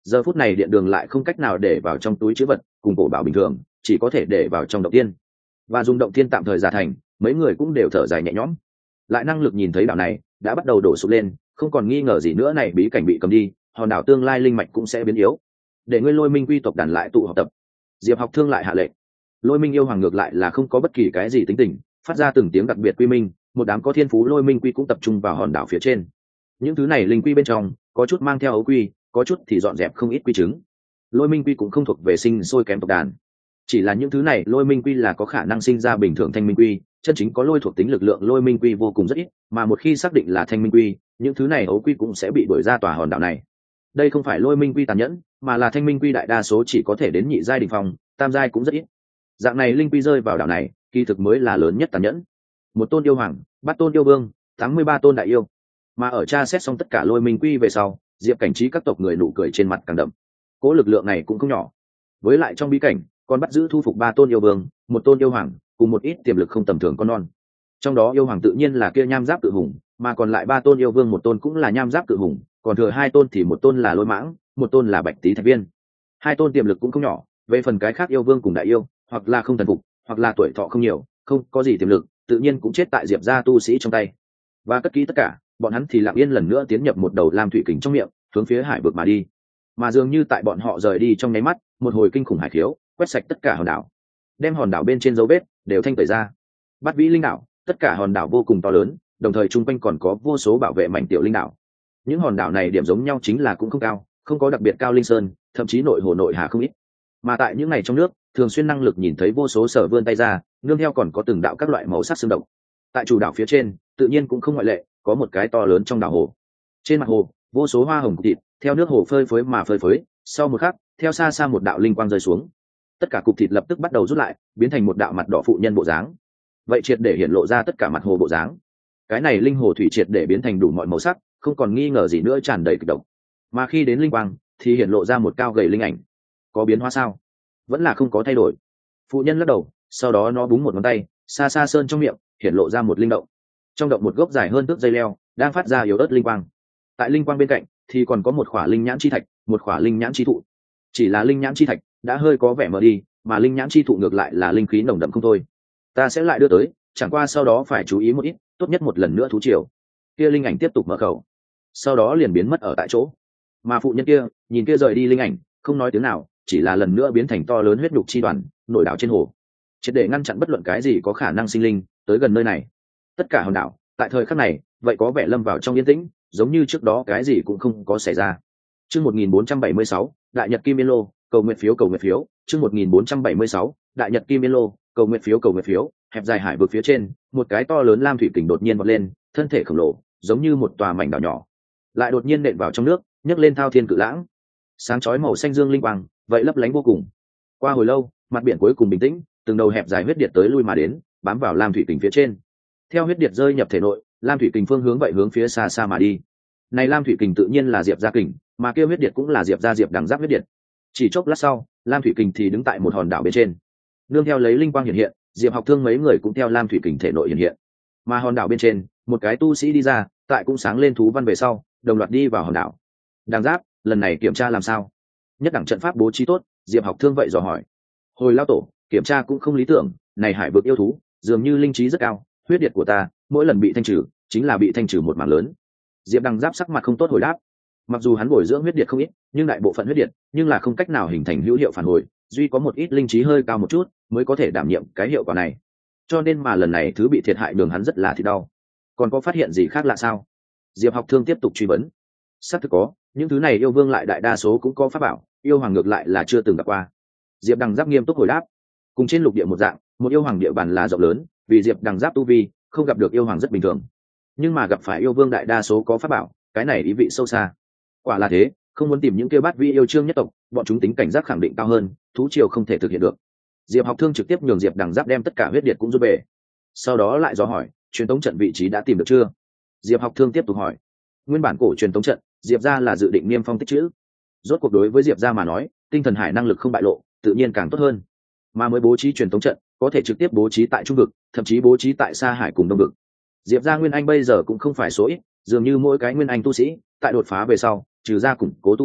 giờ phút này điện đường lại không cách nào để vào trong túi chữ vật cùng cổ bảo bình thường, chỉ có thể để vào trong động tiên, và dùng động tiên tạm thời giả thành. Mấy người cũng đều thở dài nhẹ nhõm. Lại năng lực nhìn thấy đảo này đã bắt đầu đổ sụp lên, không còn nghi ngờ gì nữa này bí cảnh bị cầm đi, hòn đảo tương lai linh mạch cũng sẽ biến yếu. Để ngươi Lôi Minh quy tộc đàn lại tụ họp tập. Diệp Học Thương lại hạ lệnh. Lôi Minh yêu hoàng ngược lại là không có bất kỳ cái gì tính tình, phát ra từng tiếng đặc biệt quy minh, một đám có thiên phú Lôi Minh quy cũng tập trung vào hòn đảo phía trên. Những thứ này linh quy bên trong có chút mang theo ấu quy, có chút thì dọn dẹp không ít quy trứng. Lôi Minh quy cũng không thuộc về sinh sôi kém tộc đàn, chỉ là những thứ này Lôi Minh quy là có khả năng sinh ra bình thường thanh minh quy, chân chính có lôi thuộc tính lực lượng Lôi Minh quy vô cùng rất ít, mà một khi xác định là thanh minh quy, những thứ này ấu quy cũng sẽ bị đuổi ra tòa hòn đảo này. Đây không phải Lôi Minh quy tàn nhẫn, mà là thanh minh quy đại đa số chỉ có thể đến nhị giai đỉnh phong, tam giai cũng rất ít. Dạng này linh quy rơi vào đảo này, kỳ thực mới là lớn nhất tàn nhẫn. Một tôn yêu hoàng, bát tôn yêu vương, tám mươi ba tôn đại yêu. Mà ở tra xét xong tất cả Lôi Minh quy về sau, Diệp Cảnh Trí các tộc người nụ cười trên mặt càng đậm. Cố lực lượng này cũng không nhỏ. Với lại trong bí cảnh, còn bắt giữ thu phục ba tôn yêu vương, một tôn yêu hoàng, cùng một ít tiềm lực không tầm thường con non. Trong đó yêu hoàng tự nhiên là kia nham giáp cự hùng, mà còn lại ba tôn yêu vương một tôn cũng là nham giáp cự hùng, còn thừa hai tôn thì một tôn là lôi mãng, một tôn là bạch tý thạch viên. Hai tôn tiềm lực cũng không nhỏ. Về phần cái khác yêu vương cùng đại yêu, hoặc là không thần phục, hoặc là tuổi thọ không nhiều, không có gì tiềm lực, tự nhiên cũng chết tại Diệp gia tu sĩ trong tay. Và cất kỹ tất cả, bọn hắn thì lặng yên lần nữa tiến nhập một đầu lam thủy kình trong miệng, hướng phía hải vực mà đi. Mà dường như tại bọn họ rời đi trong nháy mắt, một hồi kinh khủng hải khiếu quét sạch tất cả hòn đảo, đem hòn đảo bên trên dấu vết đều thanh tẩy ra. Bát vĩ linh đảo, tất cả hòn đảo vô cùng to lớn, đồng thời chung quanh còn có vô số bảo vệ mảnh tiểu linh đảo. Những hòn đảo này điểm giống nhau chính là cũng không cao, không có đặc biệt cao linh sơn, thậm chí nội hồ nội hà không ít. Mà tại những ngày trong nước, thường xuyên năng lực nhìn thấy vô số sở vươn tay ra, nương theo còn có từng đạo các loại màu sắc xương độc. Tại chủ đảo phía trên, tự nhiên cũng không ngoại lệ, có một cái to lớn trong đảo hồ. Trên mặt hồ, vô số hoa hồng thịt theo nước hồ phơi phới mà phơi phới, sau một khắc, theo xa xa một đạo linh quang rơi xuống. Tất cả cục thịt lập tức bắt đầu rút lại, biến thành một đạo mặt đỏ phụ nhân bộ dáng. Vậy triệt để hiện lộ ra tất cả mặt hồ bộ dáng. Cái này linh hồ thủy triệt để biến thành đủ mọi màu sắc, không còn nghi ngờ gì nữa, tràn đầy kịch độc. Mà khi đến linh quang, thì hiện lộ ra một cao gầy linh ảnh. Có biến hóa sao? Vẫn là không có thay đổi. Phụ nhân lắc đầu, sau đó nó búng một ngón tay, xa xa sơn trong miệng, hiện lộ ra một linh động. Trong động một gốc dài hơn thước dây leo, đang phát ra yếu ớt linh quang. Tại linh quang bên cạnh, thì còn có một khỏa linh nhãn chi thạch, một khỏa linh nhãn chi thụ. Chỉ là linh nhãn chi thạch đã hơi có vẻ mờ đi, mà linh nhãn chi thụ ngược lại là linh khí nồng đậm không thôi. Ta sẽ lại đưa tới, chẳng qua sau đó phải chú ý một ít, tốt nhất một lần nữa thú triều. Kia linh ảnh tiếp tục mở khẩu, sau đó liền biến mất ở tại chỗ. Mà phụ nhân kia nhìn kia rời đi linh ảnh, không nói tiếng nào, chỉ là lần nữa biến thành to lớn huyết nhục chi đoàn, nổi đảo trên hồ, triệt để ngăn chặn bất luận cái gì có khả năng sinh linh tới gần nơi này. Tất cả hòn đảo tại thời khắc này vậy có vẻ lâm vào trong yên tĩnh, giống như trước đó cái gì cũng không có xảy ra. Chương một nghìn bốn trăm bảy mươi sáu, Đại Nhật Kim Yên Lô, cầu nguyện phiếu cầu nguyện phiếu. Chương một nghìn bốn trăm bảy mươi sáu, Đại Nhật Kim Yên Lô, cầu nguyện phiếu cầu nguyện phiếu. Hẹp dài hải vực phía trên, một cái to lớn lam thủy kình đột nhiên vọt lên, thân thể khổng lồ, giống như một tòa mảnh đảo nhỏ, lại đột nhiên nện vào trong nước, nhấc lên thao thiên cự lãng. Sáng chói màu xanh dương linh quang, vậy lấp lánh vô cùng. Qua hồi lâu, mặt biển cuối cùng bình tĩnh, từng đầu hẹp dài huyết điệt tới lui mà đến, bám vào lam thủy kình phía trên. Theo huyết điệt rơi nhập thể nội, lam thủy kình phương hướng vậy hướng phía xa xa mà đi. Này lam thủy kình tự nhiên là Diệp gia kình, mà kia huyết điệt cũng là Diệp gia Diệp đằng giáp huyết điệt. Chỉ chốc lát sau, lam thủy kình thì đứng tại một hòn đảo bên trên. Nương theo lấy linh quang hiện hiện, Diệp Học Thương mấy người cũng theo lam thủy kình thể nội hiện hiện. Mà hòn đảo bên trên, một cái tu sĩ đi ra, tại cũng sáng lên thú văn về sau, đồng loạt đi vào hòn đảo. Đằng giáp, lần này kiểm tra làm sao? Nhất đẳng trận pháp bố trí tốt, Diệp Học Thương vậy dò hỏi. Hồi lao tổ, kiểm tra cũng không lý tưởng, này hải vực yêu thú, dường như linh trí rất cao, huyết điệt của ta, mỗi lần bị thanh trừ, chính là bị thanh trừ một mảng lớn. Diệp đằng giáp sắc mặt không tốt hồi đáp. Mặc dù hắn bồi dưỡng huyết điệt không ít, nhưng đại bộ phận huyết điệt, nhưng là không cách nào hình thành hữu hiệu phản hồi, duy có một ít linh trí hơi cao một chút, mới có thể đảm nhiệm cái hiệu quả này. Cho nên mà lần này thứ bị thiệt hại đường hắn rất là thì đau. Còn có phát hiện gì khác lạ sao? Diệp Học Thương tiếp tục truy vấn. Xác thực có, những thứ này yêu vương lại đại đa số cũng có pháp bảo, yêu hoàng ngược lại là chưa từng gặp qua. Diệp đằng giáp nghiêm túc hồi đáp. Cùng trên lục địa một dạng, một yêu hoàng địa bàn là rộng lớn, vì Diệp đằng giáp tu vi, không gặp được yêu hoàng rất bình thường. Nhưng mà gặp phải yêu vương đại đa số có pháp bảo, cái này ý vị sâu xa. Quả là thế, không muốn tìm những kêu bát vi yêu trương nhất tộc, bọn chúng tính cảnh giác khẳng định cao hơn, thú triều không thể thực hiện được. Diệp Học Thương trực tiếp nhường Diệp đằng giáp đem tất cả huyết điệt cũng rút về. Sau đó lại dò hỏi, truyền tống trận vị trí đã tìm được chưa? Diệp Học Thương tiếp tục hỏi. Nguyên bản cổ truyền tống trận, Diệp gia là dự định niêm phong tích trữ. Rốt cuộc đối với Diệp gia mà nói, tinh thần hải năng lực không bại lộ, tự nhiên càng tốt hơn. Mà mới bố trí truyền tống trận, có thể trực tiếp bố trí tại trung vực, thậm chí bố trí tại xa hải cùng đông vực. Diệp gia nguyên anh bây giờ cũng không phải số ít, dường như mỗi cái nguyên anh tu sĩ, tại đột phá về sau, trừ ra củng cố tu vi,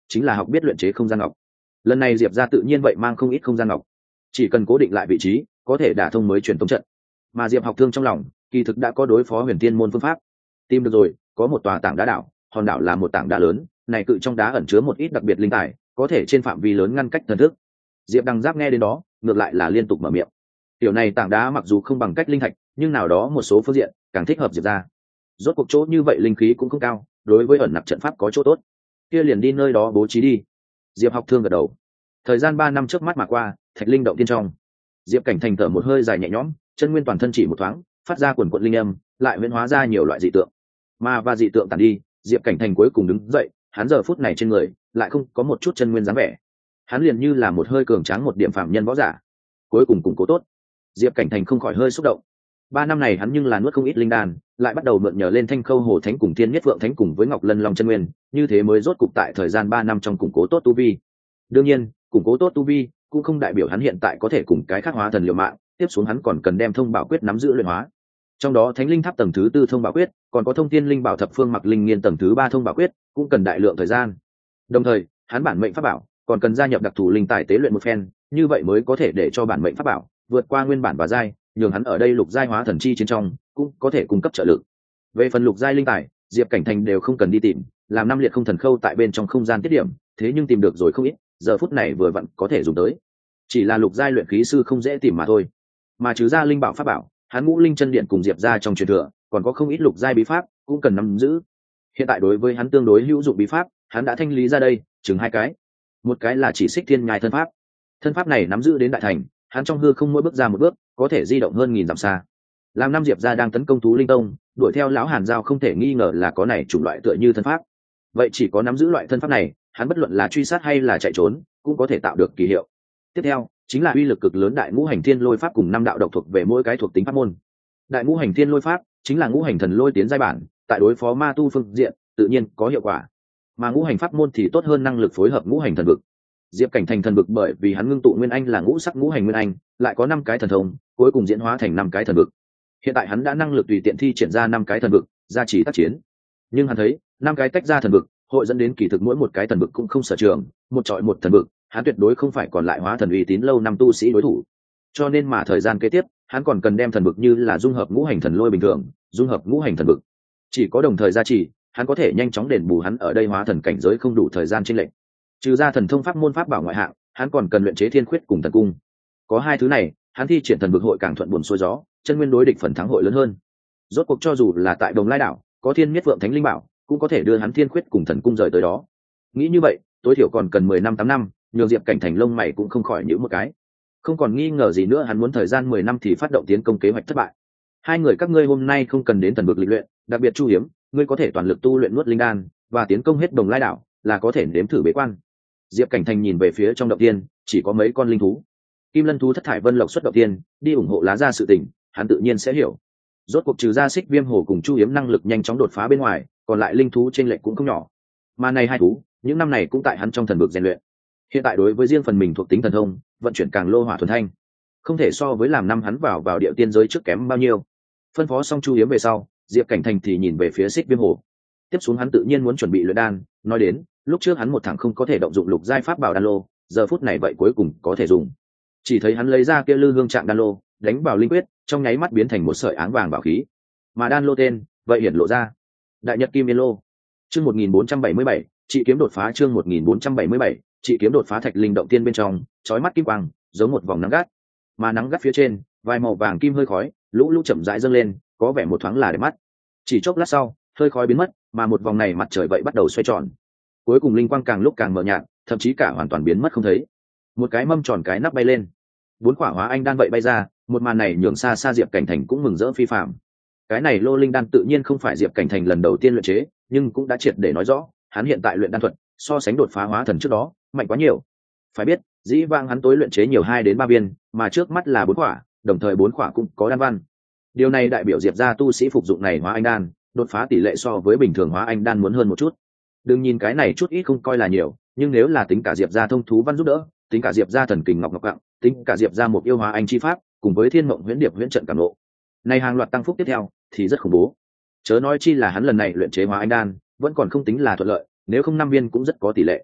chính là học biết luyện chế không gian ngọc. Lần này diệp ra tự nhiên vậy mang không ít không gian ngọc, chỉ cần cố định lại vị trí có thể đả thông mới truyền tống trận. Mà diệp học thương trong lòng kỳ thực đã có đối phó huyền tiên môn phương pháp. Tìm được rồi, có một tòa tảng đá đảo, hòn đảo là một tảng đá lớn, này cự trong đá ẩn chứa một ít đặc biệt linh tài, có thể trên phạm vi lớn ngăn cách thần thức. Diệp Đăng Giáp nghe đến đó ngược lại là liên tục mở miệng. Tiểu này tảng đá mặc dù không bằng cách linh thạch, nhưng nào đó một số phương diện càng thích hợp diệp ra. Rốt cuộc chỗ như vậy linh khí cũng không cao, đối với ẩn nặc trận pháp có chỗ tốt, kia liền đi nơi đó bố trí đi. Diệp học thương gật đầu. Thời gian ba năm trước mắt mà qua, thạch linh động tiên trong, Diệp Cảnh Thành thở một hơi dài nhẹ nhõm, chân nguyên toàn thân chỉ một thoáng phát ra quần quận linh âm, lại huyễn hóa ra nhiều loại dị tượng. Mà và dị tượng tàn đi, Diệp Cảnh Thành cuối cùng đứng dậy, hắn giờ phút này trên người lại không có một chút chân nguyên dáng vẻ, hắn liền như là một hơi cường tráng một điểm phạm nhân võ giả, cuối cùng củng cố tốt. Diệp Cảnh Thành không khỏi hơi xúc động. Ba năm này hắn nhưng là nuốt không ít linh đan, lại bắt đầu mượn nhờ lên Thanh Khâu Hồ Thánh cùng Thiên Nhất Vượng Thánh cùng với Ngọc Lân Long chân nguyên, như thế mới rốt cục tại thời gian ba năm trong củng cố tốt tu vi. Đương nhiên, củng cố tốt tu vi cũng không đại biểu hắn hiện tại có thể cùng cái khác hóa thần liều mạng, tiếp xuống hắn còn cần đem thông bảo quyết nắm giữ luyện hóa. Trong đó Thánh Linh Tháp tầng thứ tư thông bảo quyết, còn có Thông Tiên Linh Bảo Thập Phương Mặc Linh Nghiên tầng thứ ba thông bảo quyết, cũng cần đại lượng thời gian. Đồng thời, hắn bản mệnh pháp bảo còn cần gia nhập đặc thù linh tài tế luyện một phen, như vậy mới có thể để cho bản mệnh pháp bảo vượt qua nguyên bản và giai, nhường hắn ở đây lục giai hóa thần chi chiến trong cũng có thể cung cấp trợ lực. Về phần lục giai linh tài, Diệp Cảnh Thành đều không cần đi tìm, làm năm liệt không thần khâu tại bên trong không gian tiết điểm, thế nhưng tìm được rồi không ít, giờ phút này vừa vặn có thể dùng tới. Chỉ là lục giai luyện khí sư không dễ tìm mà thôi. Mà trừ ra linh bảo pháp bảo, hắn Ngũ Linh Chân Điện cùng Diệp gia trong truyền thừa, còn có không ít lục giai bí pháp cũng cần nắm giữ. Hiện tại đối với hắn tương đối hữu dụng bí pháp, hắn đã thanh lý ra đây, chừng hai cái. Một cái là Chỉ Xích Thiên Nhai thân pháp. Thân pháp này nắm giữ đến đại thành, hắn trong hư không mỗi bước ra một bước, có thể di động hơn nghìn dặm xa. Làm năm Diệp gia đang tấn công Tú Linh Tông, đuổi theo lão Hàn Giao không thể nghi ngờ là có này chủng loại tựa như thân pháp. Vậy chỉ có nắm giữ loại thân pháp này, hắn bất luận là truy sát hay là chạy trốn, cũng có thể tạo được kỳ hiệu. Tiếp theo, chính là uy lực cực lớn Đại Ngũ Hành Thiên Lôi Pháp cùng năm đạo độc thuộc về mỗi cái thuộc tính pháp môn. Đại Ngũ Hành Thiên Lôi Pháp chính là ngũ hành thần lôi tiến giai bản, tại đối phó ma tu phương diện, tự nhiên có hiệu quả. Mà ngũ hành pháp môn thì tốt hơn năng lực phối hợp ngũ hành thần vực. Diệp Cảnh Thành thần vực bởi vì hắn ngưng tụ nguyên anh là ngũ sắc ngũ hành nguyên anh, lại có năm cái thần thông, cuối cùng diễn hóa thành năm cái thần vực. Hiện tại hắn đã năng lực tùy tiện thi triển ra năm cái thần vực, gia trì tác chiến. Nhưng hắn thấy, năm cái tách ra thần vực, hội dẫn đến kỳ thực mỗi một cái thần vực cũng không sở trường, một trọi một thần vực, hắn tuyệt đối không phải còn lại hóa thần uy tín lâu năm tu sĩ đối thủ. Cho nên mà thời gian kế tiếp, hắn còn cần đem thần vực như là dung hợp ngũ hành thần lôi bình thường, dung hợp ngũ hành thần vực. Chỉ có đồng thời gia trì, hắn có thể nhanh chóng đền bù hắn ở đây hóa thần cảnh giới không đủ thời gian chênh lệch. Trừ ra thần thông pháp môn pháp bảo ngoại hạng, hắn còn cần luyện chế thiên khuyết cùng thần cung. Có hai thứ này, hắn thi triển thần vực hội càng thuận buồm xuôi gió, chân nguyên đối địch phần thắng hội lớn hơn. Rốt cuộc cho dù là tại Đồng Lai đảo, có Thiên Nhất Vượng Thánh Linh Bảo, cũng có thể đưa hắn thiên khuyết cùng thần cung rời tới đó. Nghĩ như vậy, tối thiểu còn cần mười năm tám năm, nhường Diệp Cảnh Thành lông mày cũng không khỏi nhíu một cái. Không còn nghi ngờ gì nữa, hắn muốn thời gian mười năm thì phát động tiến công kế hoạch thất bại. Hai người các ngươi hôm nay không cần đến thần vực lịch luyện, đặc biệt Chu Hiếm, ngươi có thể toàn lực tu luyện nuốt linh đan và tiến công hết Đồng Lai đảo, là có thể nếm thử bế quan. Diệp Cảnh Thành nhìn về phía trong động tiên, chỉ có mấy con linh thú. Kim Lân thú Thất Thải Vân Lộc xuất động tiên, đi ủng hộ Lá Gia sự tình, hắn tự nhiên sẽ hiểu. Rốt cuộc trừ ra Xích Viêm Hổ cùng Chu Hiếm năng lực nhanh chóng đột phá bên ngoài, còn lại linh thú trên lệnh cũng không nhỏ. Mà này hai thú, những năm này cũng tại hắn trong thần vực rèn luyện. Hiện tại đối với riêng phần mình thuộc tính thần thông, vận chuyển càng lô hỏa thuần thanh, không thể so với làm năm hắn vào vào địa tiên giới trước kém bao nhiêu. Phân phó xong Chu Hiếm về sau, Diệp Cảnh Thành thì nhìn về phía Xích Viêm Hổ. Tiếp xuống hắn tự nhiên muốn chuẩn bị luyện đan, nói đến, lúc trước hắn một thằng không có thể động dụng lục giai pháp bảo đan lô, giờ phút này vậy cuối cùng có thể dùng. Chỉ thấy hắn lấy ra kia lư hương trạng đan lô, đánh vào linh quyết, trong nháy mắt biến thành một sợi áng vàng bảo khí. Mà đan lô tên, vậy hiển lộ ra. Đại Nhật Kim Yên Lô. Chương một nghìn bốn trăm bảy mươi bảy, chị kiếm đột phá chương một nghìn bốn trăm bảy mươi bảy, chị kiếm đột phá thạch linh động tiên bên trong, chói mắt kim quang, giống một vòng nắng gắt. Mà nắng gắt phía trên, vài màu vàng kim hơi khói, lũ lũ chậm rãi dâng lên, có vẻ một thoáng là đẹp mắt. Chỉ chốc lát sau, hơi khói biến mất, mà một vòng này mặt trời vậy bắt đầu xoay tròn. Cuối cùng linh quang càng lúc càng mờ nhạt, thậm chí cả hoàn toàn biến mất không thấy. Một cái mâm tròn cái nắp bay lên, bốn quả hóa anh đan vậy bay ra, một màn này nhường xa xa Diệp Cảnh Thành cũng mừng rỡ phi phàm. Cái này lô linh đan tự nhiên không phải Diệp Cảnh Thành lần đầu tiên luyện chế, nhưng cũng đã triệt để nói rõ, hắn hiện tại luyện đan thuật so sánh đột phá hóa thần trước đó mạnh quá nhiều. Phải biết, dĩ vãng hắn tối luyện chế nhiều hai đến ba viên, mà trước mắt là bốn quả, đồng thời bốn quả cũng có đan văn. Điều này đại biểu Diệp gia tu sĩ phục dụng này hóa anh đan, đột phá tỷ lệ so với bình thường hóa anh đan muốn hơn một chút. Đừng nhìn cái này chút ít không coi là nhiều, nhưng nếu là tính cả Diệp gia thông thú văn giúp đỡ, tính cả Diệp gia thần kình ngọc ngọc cặng, tính cả Diệp gia một yêu hóa anh chi pháp, cùng với thiên mộng huyễn điệp huyễn trận cảm ngộ, này hàng loạt tăng phúc tiếp theo thì rất khủng bố. Chớ nói chi là hắn lần này luyện chế hóa anh đan vẫn còn không tính là thuận lợi, nếu không năm viên cũng rất có tỷ lệ.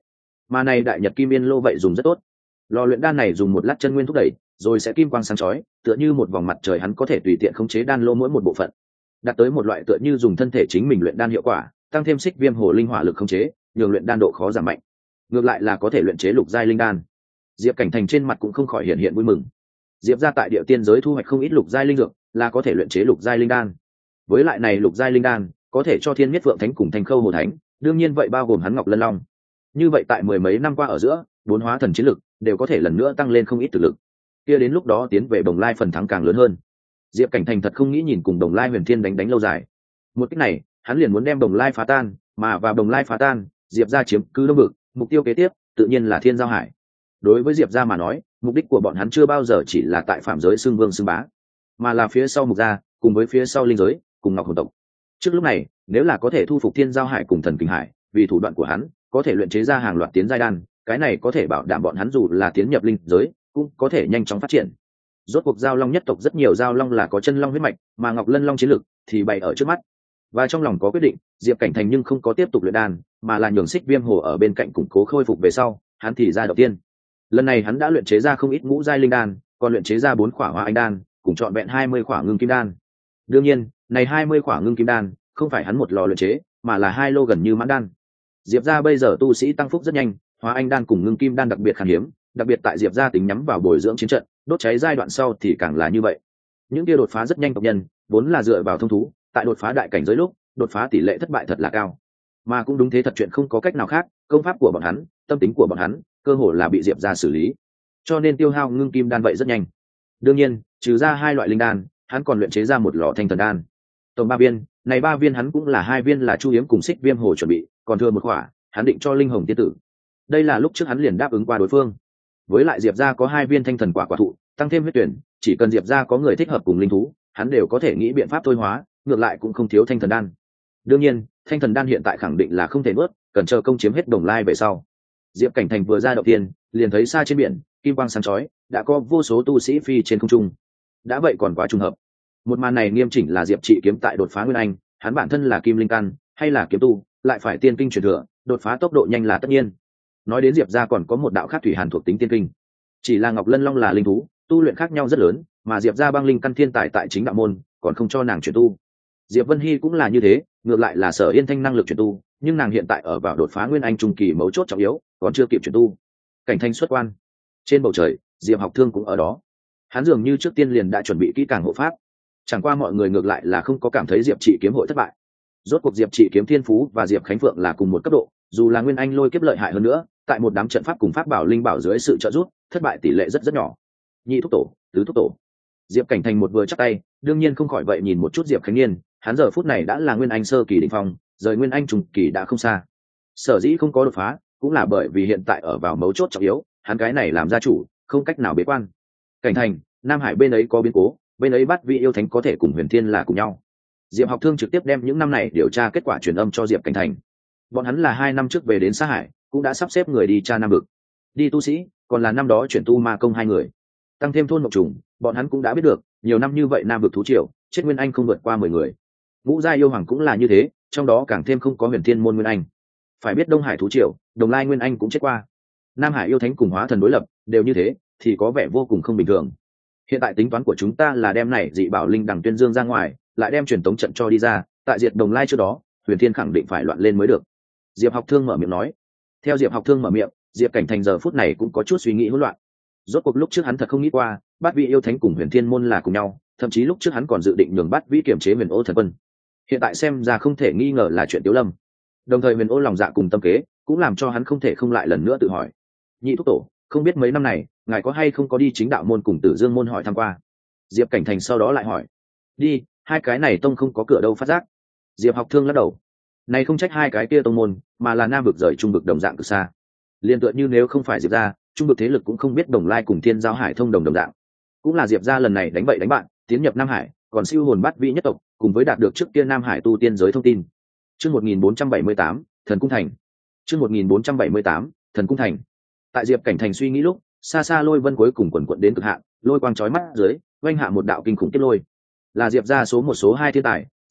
mà này đại nhật kim yên lô vậy dùng rất tốt. Lò luyện đan này dùng một lát chân nguyên thúc đẩy, rồi sẽ kim quang sáng chói, tựa như một vòng mặt trời, hắn có thể tùy tiện khống chế đan lô mỗi một bộ phận, đạt tới một loại tựa như dùng thân thể chính mình luyện đan hiệu quả, tăng thêm xích viêm hồ linh hỏa lực khống chế, nhường luyện đan độ khó giảm mạnh. Ngược lại là có thể luyện chế lục giai linh đan. Diệp Cảnh Thành trên mặt cũng không khỏi hiện hiện vui mừng. Diệp gia tại địa tiên giới thu hoạch không ít lục giai linh dược, là có thể luyện chế lục giai linh đan. Với lại này lục giai linh đan có thể cho Thiên Miết Vượng Thánh cùng Thanh Khâu Hồ Thánh, đương nhiên vậy bao gồm hắn Ngọc Lân Long. Như vậy tại mười mấy năm qua ở giữa, bốn hóa thần chiến lực đều có thể lần nữa tăng lên không ít thực lực. Kia đến lúc đó tiến về Đồng Lai phần thắng càng lớn hơn. Diệp Cảnh Thành thật không nghĩ nhìn cùng Đồng Lai Huyền Thiên đánh đánh lâu dài. Một cách này, hắn liền muốn đem Đồng Lai phá tan, mà vào Đồng Lai phá tan, Diệp gia chiếm cứ Đông Vực, mục tiêu kế tiếp tự nhiên là Thiên Giao Hải. Đối với Diệp gia mà nói, mục đích của bọn hắn chưa bao giờ chỉ là tại phạm giới xưng vương xưng bá, mà là phía sau Mục gia, cùng với phía sau linh giới, cùng Ngọc Hồn tộc. Trước lúc này, nếu là có thể thu phục Thiên Giao Hải cùng Thần Kinh Hải, vì thủ đoạn của hắn, có thể luyện chế ra hàng loạt tiến giai đan, cái này có thể bảo đảm bọn hắn dù là tiến nhập linh giới, cũng có thể nhanh chóng phát triển. Rốt cuộc Giao Long nhất tộc rất nhiều Giao Long là có chân long huyết mạch, mà Ngọc Lân Long chiến lực thì bày ở trước mắt. Và trong lòng có quyết định, Diệp Cảnh Thành nhưng không có tiếp tục luyện đan, mà là nhường Xích Viêm Hồ ở bên cạnh củng cố khôi phục về sau, hắn thì ra đầu tiên. Lần này hắn đã luyện chế ra không ít ngũ giai linh đan, còn luyện chế ra bốn khỏa Hoa Anh đan, cùng trọn vẹn hai mươi khỏa ngưng kim đan. Đương nhiên, này hai mươi khỏa ngưng kim đan không phải hắn một lò luyện chế, mà là hai lô gần như mãn đan. Diệp gia bây giờ tu sĩ tăng phúc rất nhanh, Hoa Anh đan cùng ngưng kim đan đặc biệt khan hiếm, đặc biệt tại Diệp gia tính nhắm vào bồi dưỡng chiến trận, đốt cháy giai đoạn sau thì càng là như vậy. Những kia đột phá rất nhanh tộc nhân, vốn là dựa vào thông thú, tại đột phá đại cảnh giới lúc, đột phá tỷ lệ thất bại thật là cao. Mà cũng đúng thế, thật chuyện không có cách nào khác, công pháp của bọn hắn, tâm tính của bọn hắn, cơ hồ là bị Diệp gia xử lý. Cho nên tiêu hao ngưng kim đan vậy rất nhanh. Đương nhiên, trừ ra hai loại linh đan, hắn còn luyện chế ra một lò thanh thần đan. Tổng ba viên, này ba viên hắn cũng là hai viên là Chu Yếm cùng Xích Viêm Hồ chuẩn bị, còn thừa một khỏa, hắn định cho Linh Hồng tiên tử. Đây là lúc trước hắn liền đáp ứng qua đối phương. Với lại Diệp gia có hai viên thanh thần quả quả thụ, tăng thêm huyết tuyển, chỉ cần Diệp gia có người thích hợp cùng linh thú, hắn đều có thể nghĩ biện pháp thôi hóa, ngược lại cũng không thiếu thanh thần đan. Đương nhiên, thanh thần đan hiện tại khẳng định là không thể nuốt, cần chờ công chiếm hết Đồng Lai về sau. Diệp Cảnh Thành vừa ra động tiên, liền thấy xa trên biển, kim quang sáng chói, đã có vô số tu sĩ phi trên không trung. Đã vậy còn quá trùng hợp. Một màn này nghiêm chỉnh là Diệp Trị kiếm tại đột phá nguyên anh, hắn bản thân là kim linh căn, hay là kiếm tu, lại phải tiên kinh truyền thừa, đột phá tốc độ nhanh là tất nhiên. Nói đến Diệp gia còn có một đạo khác thủy hàn thuộc tính tiên kinh. Chỉ là Ngọc Lân Long là linh thú, tu luyện khác nhau rất lớn, mà Diệp gia băng linh căn thiên tài tại chính đạo môn, còn không cho nàng chuyển tu. Diệp Vân Hy cũng là như thế, ngược lại là Sở Yên Thanh năng lực chuyển tu, nhưng nàng hiện tại ở vào đột phá nguyên anh trung kỳ mấu chốt trọng yếu, còn chưa kịp chuyển tu. Cảnh Thanh xuất quan. Trên bầu trời, Diệp Học Thương cũng ở đó. Hắn dường như trước tiên liền đã chuẩn bị kỹ càng hộ pháp. Chẳng qua mọi người ngược lại là không có cảm thấy Diệp Trị kiếm hội thất bại. Rốt cuộc Diệp Trị kiếm thiên phú và Diệp Khánh Phượng là cùng một cấp độ, dù là nguyên anh lôi kiếp lợi hại hơn nữa, tại một đám trận pháp cùng pháp bảo linh bảo dưới sự trợ giúp, thất bại tỷ lệ rất rất nhỏ. Nhị thúc tổ, tứ thúc tổ. Diệp Cảnh Thành một vừa chắp tay, đương nhiên không khỏi vậy nhìn một chút Diệp Khánh Niên, hắn giờ phút này đã là nguyên anh sơ kỳ đỉnh phong, rời nguyên anh trung kỳ đã không xa. Sở dĩ không có đột phá, cũng là bởi vì hiện tại ở vào mấu chốt trọng yếu, hắn cái này làm gia chủ, không cách nào bế quan. Cảnh Thành, Nam Hải bên ấy có biến cố, bên ấy bắt vị yêu thánh có thể cùng Huyền Thiên là cùng nhau. Diệp Học Thương trực tiếp đem những năm này điều tra kết quả truyền âm cho Diệp Cảnh Thành. Bọn hắn là hai năm trước về đến Sa Hải, cũng đã sắp xếp người đi tra Nam vực. Đi tu sĩ, còn là năm đó chuyển tu ma công hai người. Tăng thêm thôn Mộc Trùng, bọn hắn cũng đã biết được, nhiều năm như vậy Nam vực thú triều, chết nguyên anh không vượt qua mười người. Ngũ gia yêu hoàng cũng là như thế, trong đó càng thêm không có Huyền Thiên môn nguyên anh. Phải biết Đông Hải thú triều, Đồng Lai nguyên anh cũng chết qua. Nam Hải yêu thánh cùng hóa thần đối lập, đều như thế, thì có vẻ vô cùng không bình thường. Hiện tại tính toán của chúng ta là đem này dị bảo linh đằng tuyên dương ra ngoài, lại đem truyền tống trận cho đi ra, tại diệt Đồng Lai trước đó, Huyền Thiên khẳng định phải loạn lên mới được. Diệp Học Thương mở miệng nói. Theo Diệp Học Thương mở miệng, Diệp Cảnh Thành giờ phút này cũng có chút suy nghĩ hỗn loạn. Rốt cuộc lúc trước hắn thật không nghĩ qua, Bát Vị yêu thánh cùng Huyền Thiên môn là cùng nhau, thậm chí lúc trước hắn còn dự định nhường Bát Vĩ kiểm chế Huyền Ô thần quân. Hiện tại xem ra không thể nghi ngờ là chuyện Tiếu Lâm. Đồng thời Huyền Ô lòng dạ cùng tâm kế, cũng làm cho hắn không thể không lại lần nữa tự hỏi. Nhị thúc tổ, không biết mấy năm này, ngài có hay không có đi chính đạo môn cùng Tử Dương môn hỏi thăm qua? Diệp Cảnh Thành sau đó lại hỏi. Đi, hai cái này tông không có cửa đâu phát giác. Diệp Học Thương lắc đầu. Này không trách hai cái kia tông môn, mà là Nam vực rời Trung vực đồng dạng cực xa. Liên tựa như nếu không phải Diệp gia, Trung vực thế lực cũng không biết Đồng Lai cùng Thiên Giao Hải thông đồng đồng dạng. Cũng là Diệp gia lần này đánh bậy đánh bạn, tiến nhập Nam Hải, còn siêu hồn Bát Vĩ nhất tộc, cùng với đạt được trước kia Nam Hải tu tiên giới thông tin. Chương một nghìn bốn trăm bảy mươi tám, Thần Cung Thành. Chương một nghìn bốn trăm bảy mươi tám, Thần Cung Thành. Tại Diệp Cảnh Thành suy nghĩ lúc, xa xa lôi vân cuối cùng quần quận đến cực hạn, lôi quang chói mắt dưới, oanh hạ một đạo kinh khủng kết lôi. Là Diệp gia số một số hai thiên tài,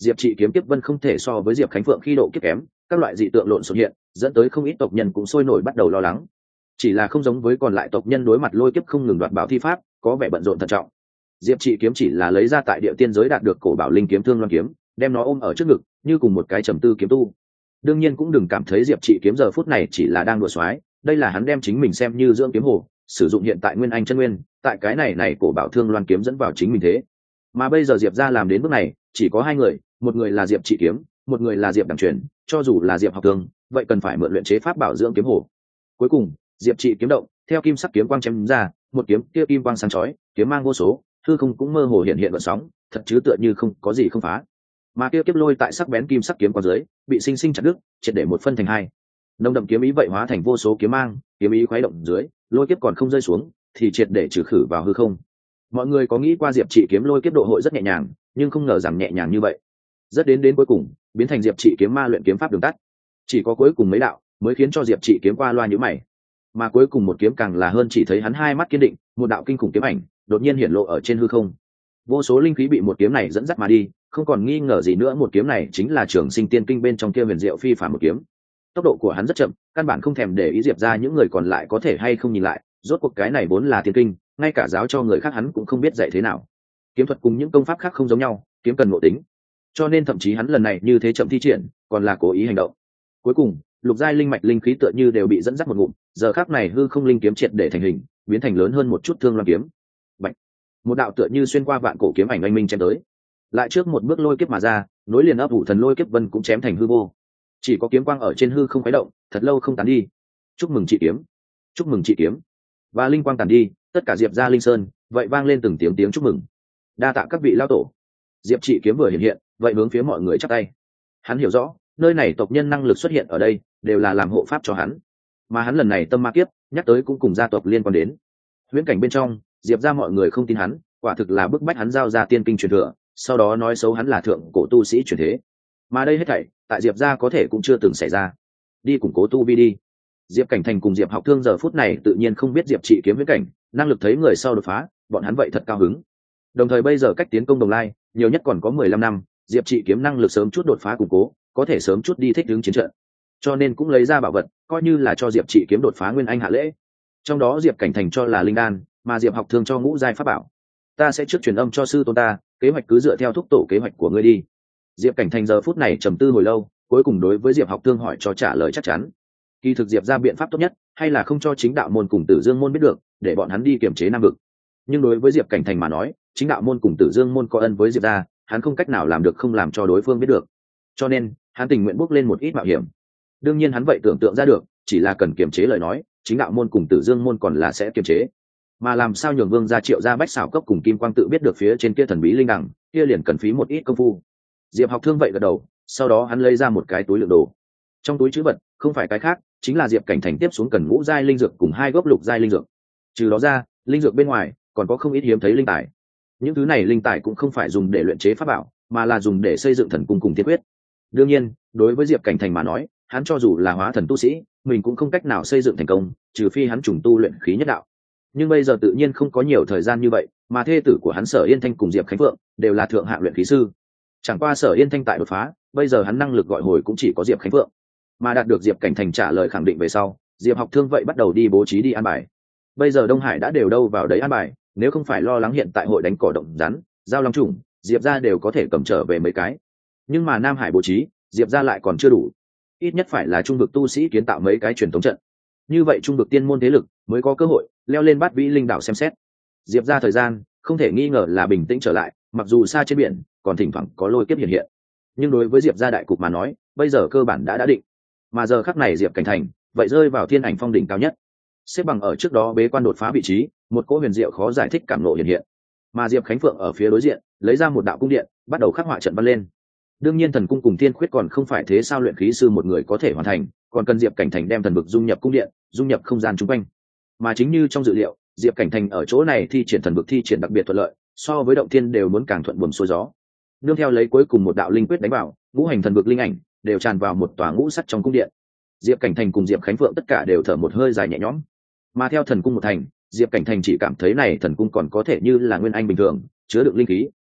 diệp trị kiếm kiếp vân không thể so với diệp khánh phượng khi độ kiếp kém, các loại dị tượng lộn xộn hiện, dẫn tới không ít tộc nhân cũng sôi nổi bắt đầu lo lắng. Chỉ là không giống với còn lại tộc nhân đối mặt lôi kiếp không ngừng đoạt bảo thi pháp, có vẻ bận rộn thận trọng. Diệp trị kiếm chỉ là lấy ra tại địa tiên giới đạt được cổ bảo linh kiếm thương loan kiếm, đem nó ôm ở trước ngực như cùng một cái trầm tư kiếm tu. Đương nhiên cũng đừng cảm thấy diệp trị kiếm giờ phút này chỉ là đang đùa xoái, đây là hắn đem chính mình xem như dưỡng kiếm hồ, sử dụng hiện tại nguyên anh chân nguyên, tại cái này này cổ bảo thương loan kiếm dẫn vào chính mình thế. Mà bây giờ diệp gia làm đến bước này chỉ có hai người, một người là diệp trị kiếm, một người là diệp đằng truyền, cho dù là diệp học thương vậy cần phải mượn luyện chế pháp bảo dưỡng kiếm hồ. Cuối cùng diệp trị kiếm động, theo kim sắc kiếm quang chém ra, một kiếm kia kim quang sáng chói, kiếm mang vô số, hư không cũng mơ hồ hiện hiện gợn sóng, thật chứ tựa như không có gì không phá. Mà kia kiếp lôi tại sắc bén kim sắc kiếm quang dưới bị sinh sinh chặt đứt, triệt để một phân thành hai. Nồng đậm kiếm ý vậy hóa thành vô số kiếm mang, kiếm ý khuấy động dưới, lôi kiếp còn không rơi xuống thì triệt để trừ khử vào hư không. Mọi người có nghĩ qua diệp trị kiếm lôi kiếp độ hội rất nhẹ nhàng, nhưng không ngờ rằng nhẹ nhàng như vậy. Rất đến đến cuối cùng biến thành diệp trị kiếm ma luyện kiếm pháp đường tắt, chỉ có cuối cùng mấy đạo mới khiến cho diệp trị kiếm qua loa nhíu mày. Mà cuối cùng một kiếm càng là hơn, chỉ thấy hắn hai mắt kiên định, một đạo kinh khủng kiếm ảnh đột nhiên hiển lộ ở trên hư không. Vô số linh khí bị một kiếm này dẫn dắt mà đi, không còn nghi ngờ gì nữa một kiếm này chính là Trường Sinh Tiên Kinh bên trong kia huyền diệu phi phàm một kiếm. Tốc độ của hắn rất chậm, căn bản không thèm để ý diệp ra những người còn lại có thể hay không nhìn lại, rốt cuộc cái này vốn là tiên kinh, ngay cả giáo cho người khác hắn cũng không biết dạy thế nào. Kiếm thuật cùng những công pháp khác không giống nhau, kiếm cần ngộ tính, cho nên thậm chí hắn lần này như thế chậm thi triển còn là cố ý hành động. Cuối cùng lục giai linh mạch linh khí tựa như đều bị dẫn dắt một ngụm, giờ khắc này hư không linh kiếm triệt để thành hình, biến thành lớn hơn một chút thương loan kiếm. Bạch, một đạo tựa như xuyên qua vạn cổ kiếm ảnh anh minh chém tới, lại trước một bước lôi kiếp mà ra, nối liền ấp ủ thần lôi kiếp vân cũng chém thành hư vô. Chỉ có kiếm quang ở trên hư không khuấy động, thật lâu không tán đi. Chúc mừng chị kiếm, chúc mừng chị kiếm. Và linh quang tàn đi, tất cả diệp gia linh sơn vậy vang lên từng tiếng tiếng chúc mừng. Đa tạ các vị lao tổ. Diệp trị kiếm vừa hiện hiện, vậy hướng phía mọi người chắp tay. Hắn hiểu rõ nơi này tộc nhân năng lực xuất hiện ở đây đều là làm hộ pháp cho hắn, mà hắn lần này tâm ma kiếp nhắc tới cũng cùng gia tộc liên quan đến huyễn cảnh bên trong. Diệp ra mọi người không tin hắn, quả thực là bức bách hắn giao ra tiên kinh truyền thừa, sau đó nói xấu hắn là thượng cổ tu sĩ truyền thế. Mà đây hết thảy tại diệp ra có thể cũng chưa từng xảy ra. Đi củng cố tu vi đi. Diệp Cảnh Thành cùng Diệp Học Thương giờ phút này tự nhiên không biết Diệp trị kiếm huyễn cảnh năng lực, thấy người sau đột phá, bọn hắn vậy thật cao hứng. Đồng thời bây giờ cách tiến công đồng lai nhiều nhất còn có mười lăm năm, Diệp trị kiếm năng lực sớm chút đột phá củng cố, có thể sớm chút đi thích ứng chiến trận, cho nên cũng lấy ra bảo vật coi như là cho Diệp trị kiếm đột phá nguyên anh hạ lễ. Trong đó Diệp Cảnh Thành cho là linh đan, mà Diệp Học Thương cho ngũ giai pháp bảo. Ta sẽ trước truyền âm cho sư tôn ta, kế hoạch cứ dựa theo thúc tổ kế hoạch của ngươi đi. Diệp Cảnh Thành giờ phút này trầm tư hồi lâu, cuối cùng đối với Diệp Học Thương hỏi cho trả lời chắc chắn. Kỳ thực Diệp ra biện pháp tốt nhất hay là không cho chính đạo môn cùng Tử Dương môn biết được, để bọn hắn đi kiểm chế Nam vực. Nhưng đối với Diệp Cảnh Thành mà nói, chính đạo môn cùng Tử Dương môn có ân với Diệp ra, hắn không cách nào làm được không làm cho đối phương biết được. Cho nên hắn tình nguyện bước lên một ít mạo hiểm. Đương nhiên hắn vậy tưởng tượng ra được, chỉ là cần kiềm chế lời nói, chính đạo môn cùng Tử Dương môn còn là sẽ kiềm chế. Mà làm sao nhường Vương gia Triệu gia Bách Xảo Cốc cùng Kim Quang tự biết được phía trên kia thần bí linh đằng, kia liền cần phí một ít công phu. Diệp Học Thương vậy gật đầu, sau đó hắn lấy ra một cái túi lượng đồ. Trong túi trữ vật không phải cái khác, chính là Diệp Cảnh Thành tiếp xuống cần ngũ giai linh dược cùng hai gốc lục giai linh dược. Trừ đó ra, linh dược bên ngoài còn có không ít hiếm thấy linh tài. Những thứ này linh tài cũng không phải dùng để luyện chế pháp bảo, mà là dùng để xây dựng thần cung cùng thiên quyết. Đương nhiên, đối với Diệp Cảnh Thành mà nói, hắn cho dù là hóa thần tu sĩ, mình cũng không cách nào xây dựng thành công, trừ phi hắn trùng tu luyện khí nhất đạo. Nhưng bây giờ tự nhiên không có nhiều thời gian như vậy, mà thê tử của hắn Sở Yên Thanh cùng Diệp Khánh Phượng đều là thượng hạng luyện khí sư. Chẳng qua Sở Yên Thanh tại đột phá, bây giờ hắn năng lực gọi hồi cũng chỉ có Diệp Khánh Phượng. Mà đạt được Diệp Cảnh Thành trả lời khẳng định về sau, Diệp Học Thương vậy bắt đầu đi bố trí đi an bài. Bây giờ Đông Hải đã đều đâu vào đấy an bài, nếu không phải lo lắng hiện tại hội đánh cỏ động rắn, giao long trùng, Diệp ra đều có thể cầm trở về mấy cái. Nhưng mà Nam Hải bố trí, Diệp ra lại còn chưa đủ, ít nhất phải là trung vực tu sĩ kiến tạo mấy cái truyền thống trận. Như vậy trung vực tiên môn thế lực mới có cơ hội leo lên bát vĩ linh đảo xem xét. Diệp ra thời gian không thể nghi ngờ là bình tĩnh trở lại, mặc dù xa trên biển còn thỉnh thoảng có lôi kiếp hiện hiện, nhưng đối với Diệp ra đại cục mà nói, bây giờ cơ bản đã đã định. Mà giờ khắc này Diệp Cảnh Thành vậy rơi vào thiên ảnh phong đỉnh cao nhất, xếp bằng ở trước đó bế quan đột phá vị trí, một cỗ huyền diệu khó giải thích cảm nộ hiện hiện. Mà Diệp Khánh Phượng ở phía đối diện lấy ra một đạo cung điện, bắt đầu khắc họa trận văn lên. Đương nhiên thần cung cùng thiên khuyết còn không phải thế sao luyện khí sư một người có thể hoàn thành, còn cần Diệp Cảnh Thành đem thần vực dung nhập cung điện, dung nhập không gian chung quanh. Mà chính như trong dự liệu, Diệp Cảnh Thành ở chỗ này thi triển thần vực thi triển đặc biệt thuận lợi, so với động thiên đều muốn càng thuận buồm xuôi gió. Nương theo lấy cuối cùng một đạo linh quyết đánh vào, ngũ hành thần vực linh ảnh đều tràn vào một tòa ngũ sắt trong cung điện. Diệp Cảnh Thành cùng Diệp Khánh Phượng tất cả đều thở một hơi dài nhẹ nhõm. Mà theo thần cung một thành, Diệp Cảnh Thành chỉ cảm thấy này thần cung còn có thể như là nguyên anh bình thường, chứa đựng linh khí,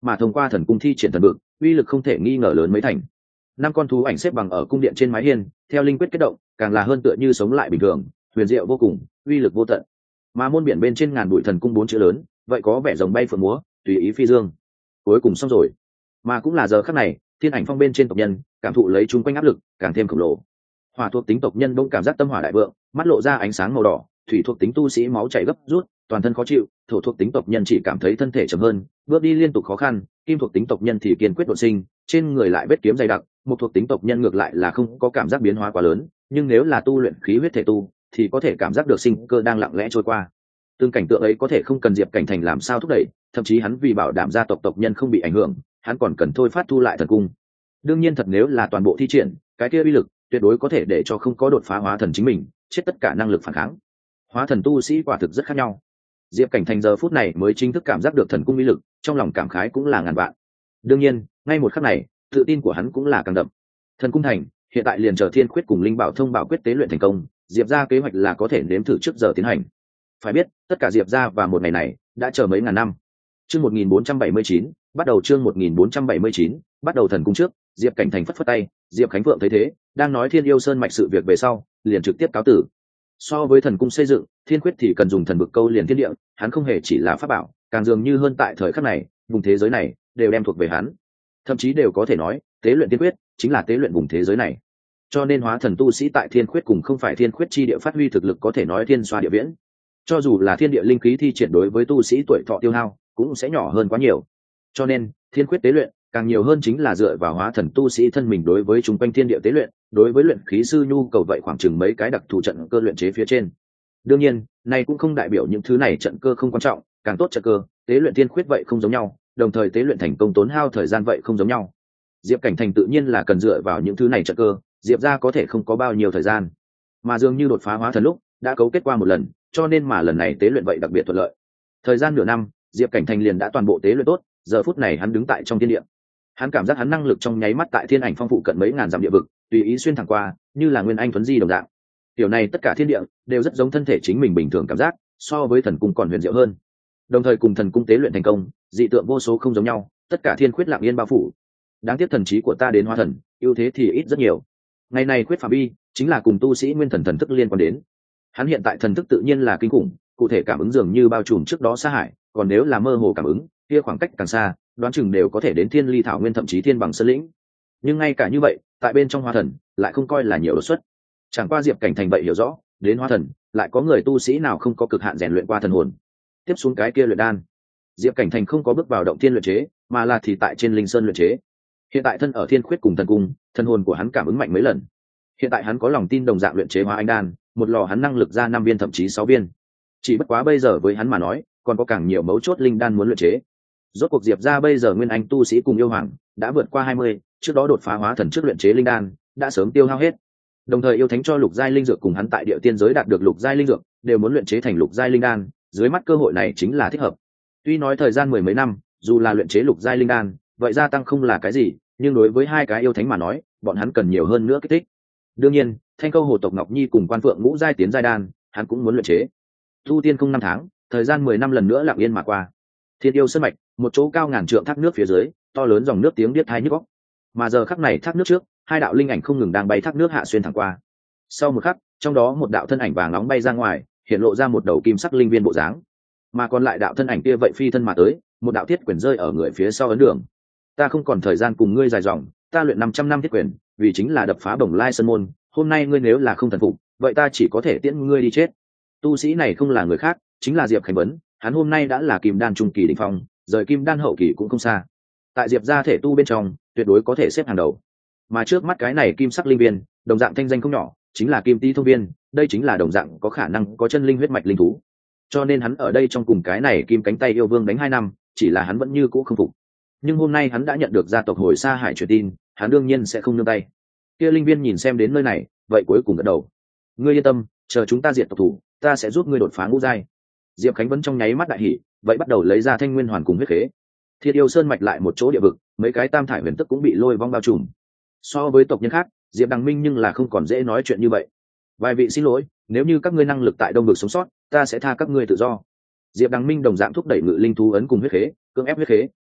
mà thông qua thần cung thi triển thần vực, uy lực không thể nghi ngờ lớn mấy thành. Năm con thú ảnh xếp bằng ở cung điện trên mái hiên, theo linh quyết kết động, càng là hơn tựa như sống lại bình thường, huyền diệu vô cùng, uy lực vô tận. Mà môn biển bên trên ngàn bụi thần cung bốn chữ lớn, vậy có vẻ rồng bay phượng múa, tùy ý phi dương. Cuối cùng xong rồi. Mà cũng là giờ khắc này, thiên ảnh phong bên trên tộc nhân cảm thụ lấy chung quanh áp lực càng thêm khổng lồ. Hỏa thuộc tính tộc nhân bỗng cảm giác tâm hỏa đại vượng, mắt lộ ra ánh sáng màu đỏ, thủy thuộc tính tu sĩ máu chảy gấp rút, toàn thân khó chịu, thổ thuộc tính tộc nhân chỉ cảm thấy thân thể chậm hơn, bước đi liên tục khó khăn, kim thuộc tính tộc nhân thì kiên quyết đột sinh, trên người lại vết kiếm dày đặc, một thuộc tính tộc nhân ngược lại là không có cảm giác biến hóa quá lớn, nhưng nếu là tu luyện khí huyết thể tu thì có thể cảm giác được sinh cơ đang lặng lẽ trôi qua. Tương cảnh tượng ấy có thể không cần Diệp Cảnh Thành làm sao thúc đẩy, thậm chí hắn vì bảo đảm gia tộc tộc nhân không bị ảnh hưởng, hắn còn cần thôi phát thu lại thần cung. Đương nhiên thật nếu là toàn bộ thi triển, cái kia uy lực tuyệt đối có thể để cho không có đột phá hóa thần chính mình chết tất cả năng lực phản kháng. Hóa thần tu sĩ quả thực rất khác nhau. Diệp Cảnh Thành giờ phút này mới chính thức cảm giác được thần cung uy lực, trong lòng cảm khái cũng là ngàn vạn. Đương nhiên, ngay một khắc này, tự tin của hắn cũng là càng đậm. Thần cung thành, hiện tại liền chờ Thiên Khuyết cùng Linh Bảo thông bảo quyết tế luyện thành công, Diệp gia kế hoạch là có thể nếm thử trước giờ tiến hành. Phải biết, tất cả Diệp gia và một ngày này đã chờ mấy ngàn năm. Chương một nghìn bốn trăm bảy mươi chín, bắt đầu chương một nghìn bốn trăm bảy mươi chín, bắt đầu thần cung trước, Diệp Cảnh Thành phất phất tay, Diệp Khánh Vượng thấy thế, đang nói Thiên Yêu Sơn mạch sự việc về sau, liền trực tiếp cáo tử. So với thần cung xây dựng, Thiên Quyết thì cần dùng thần vực câu liền thiên địa, hắn không hề chỉ là pháp bảo, càng dường như hơn tại thời khắc này, vùng thế giới này đều đem thuộc về hắn. Thậm chí đều có thể nói, tế luyện Thiên Quyết chính là tế luyện vùng thế giới này. Cho nên hóa thần tu sĩ tại Thiên Quyết cùng không phải Thiên Quyết chi địa phát huy thực lực có thể nói thiên xoa địa viễn. Cho dù là thiên địa linh khí thi triển đối với tu sĩ tuổi thọ tiêu hao cũng sẽ nhỏ hơn quá nhiều. Cho nên, Thiên Quyết tế luyện càng nhiều hơn chính là dựa vào hóa thần tu sĩ thân mình đối với chúng quanh thiên địa tế luyện, đối với luyện khí sư nhu cầu vậy khoảng chừng mấy cái đặc thù trận cơ luyện chế phía trên. Đương nhiên, này cũng không đại biểu những thứ này trận cơ không quan trọng, càng tốt trận cơ, tế luyện Thiên Quyết vậy không giống nhau, đồng thời tế luyện thành công tốn hao thời gian vậy không giống nhau. Diệp Cảnh Thành tự nhiên là cần dựa vào những thứ này trận cơ, Diệp gia có thể không có bao nhiêu thời gian, mà dường như đột phá hóa thần lúc đã cấu kết qua một lần, cho nên mà lần này tế luyện vậy đặc biệt thuận lợi. Thời gian nửa năm, Diệp Cảnh Thành liền đã toàn bộ tế luyện tốt, giờ phút này hắn đứng tại trong thiên địa. Hắn cảm giác hắn năng lực trong nháy mắt tại thiên ảnh phong phụ cận mấy ngàn dặm địa vực, tùy ý xuyên thẳng qua, như là nguyên anh tuấn di đồng dạng. Điều này tất cả thiên địa đều rất giống thân thể chính mình bình thường cảm giác, so với thần cung còn huyền diệu hơn. Đồng thời cùng thần cung tế luyện thành công, dị tượng vô số không giống nhau, tất cả thiên khuyết lặng yên bao phủ. Đáng tiếc thần trí của ta đến hóa thần, ưu thế thì ít rất nhiều. Ngày này khuyết phạm vi, chính là cùng tu sĩ nguyên thần thần thức liên quan đến. Hắn hiện tại thần thức tự nhiên là kinh khủng, cụ thể cảm ứng dường như bao trùm trước đó xa hải, còn nếu là mơ hồ cảm ứng, kia khoảng cách càng xa, đoán chừng đều có thể đến thiên ly thảo nguyên thậm chí thiên bằng sơn lĩnh. Nhưng ngay cả như vậy, tại bên trong hóa thần lại không coi là nhiều đột xuất. Chẳng qua Diệp Cảnh Thành vậy hiểu rõ, đến hóa thần lại có người tu sĩ nào không có cực hạn rèn luyện qua thần hồn. Tiếp xuống cái kia luyện đan, Diệp Cảnh Thành không có bước vào động thiên luyện chế, mà là thì tại trên linh sơn luyện chế. Hiện tại thân ở thiên khuyết cùng thần cung, thần hồn của hắn cảm ứng mạnh mấy lần. Hiện tại hắn có lòng tin đồng dạng luyện chế hóa anh đan, một lò hắn năng lực ra năm viên thậm chí sáu viên. Chỉ bất quá bây giờ với hắn mà nói, còn có càng nhiều mấu chốt linh đan muốn luyện chế. Rốt cuộc Diệp gia bây giờ nguyên anh tu sĩ cùng yêu hoàng đã vượt qua hai mươi, trước đó đột phá hóa thần trước luyện chế linh đan đã sớm tiêu hao hết. Đồng thời yêu thánh cho lục giai linh dược cùng hắn tại địa tiên giới đạt được lục giai linh dược, đều muốn luyện chế thành lục giai linh đan, dưới mắt cơ hội này chính là thích hợp. Tuy nói thời gian mười mấy năm, dù là luyện chế lục giai linh đan, vậy gia tăng không là cái gì, nhưng đối với hai cái yêu thánh mà nói, bọn hắn cần nhiều hơn nữa kích thích. Đương nhiên, Thanh Câu Hồ tộc Ngọc Nhi cùng Quan Phượng ngũ giai tiến giai đan, hắn cũng muốn luyện chế. Tu tiên không năm tháng, thời gian mười năm lần nữa lặng yên mà qua. Thiên Yêu Sơn mạch, một chỗ cao ngàn trượng thác nước phía dưới, to lớn dòng nước tiếng điếc tai nhức óc. Mà giờ khắc này thác nước trước, hai đạo linh ảnh không ngừng đang bay thác nước hạ xuyên thẳng qua. Sau một khắc, trong đó một đạo thân ảnh vàng nóng bay ra ngoài, hiện lộ ra một đầu kim sắc linh viên bộ dáng. Mà còn lại đạo thân ảnh kia vậy phi thân mà tới, một đạo thiết quyền rơi ở người phía sau ấn đường. Ta không còn thời gian cùng ngươi dài dòng, ta luyện năm trăm năm thiết quyền, vì chính là đập phá Bồng Lai Sơn môn, hôm nay ngươi nếu là không thần phục, vậy ta chỉ có thể tiễn ngươi đi chết. Tu sĩ này không là người khác, chính là Diệp Khánh Vấn, hắn hôm nay đã là kim đan trung kỳ đỉnh phong, rời kim đan hậu kỳ cũng không xa. Tại Diệp gia thể tu bên trong, tuyệt đối có thể xếp hàng đầu. Mà trước mắt cái này kim sắc linh viên, đồng dạng thanh danh không nhỏ, chính là Kim Ti Thông Viên, đây chính là đồng dạng có khả năng có chân linh huyết mạch linh thú. Cho nên hắn ở đây trong cùng cái này kim cánh tay yêu vương đánh hai năm, chỉ là hắn vẫn như cũ không phục. Nhưng hôm nay hắn đã nhận được gia tộc hồi Sa Hải truyền tin, hắn đương nhiên sẽ không nương tay. Kia linh viên nhìn xem đến nơi này, vậy cuối cùng gật đầu. Ngươi yên tâm, chờ chúng ta diệt tộc thủ, ta sẽ giúp ngươi đột phá ngũ giai. Diệp Khánh Vân trong nháy mắt đại hỉ, vậy bắt đầu lấy ra thanh nguyên hoàn cùng huyết khế. Thiên Yêu Sơn mạch lại một chỗ địa vực, mấy cái tam thải huyền tức cũng bị lôi vong bao trùm. So với tộc nhân khác, Diệp Đằng Minh nhưng là không còn dễ nói chuyện như vậy. Vài vị xin lỗi, nếu như các ngươi năng lực tại đông vực sống sót, ta sẽ tha các ngươi tự do. Diệp Đằng Minh đồng dạng thúc đẩy ngự linh thú ấn cùng huyết khế, cưỡng ép huyết khế.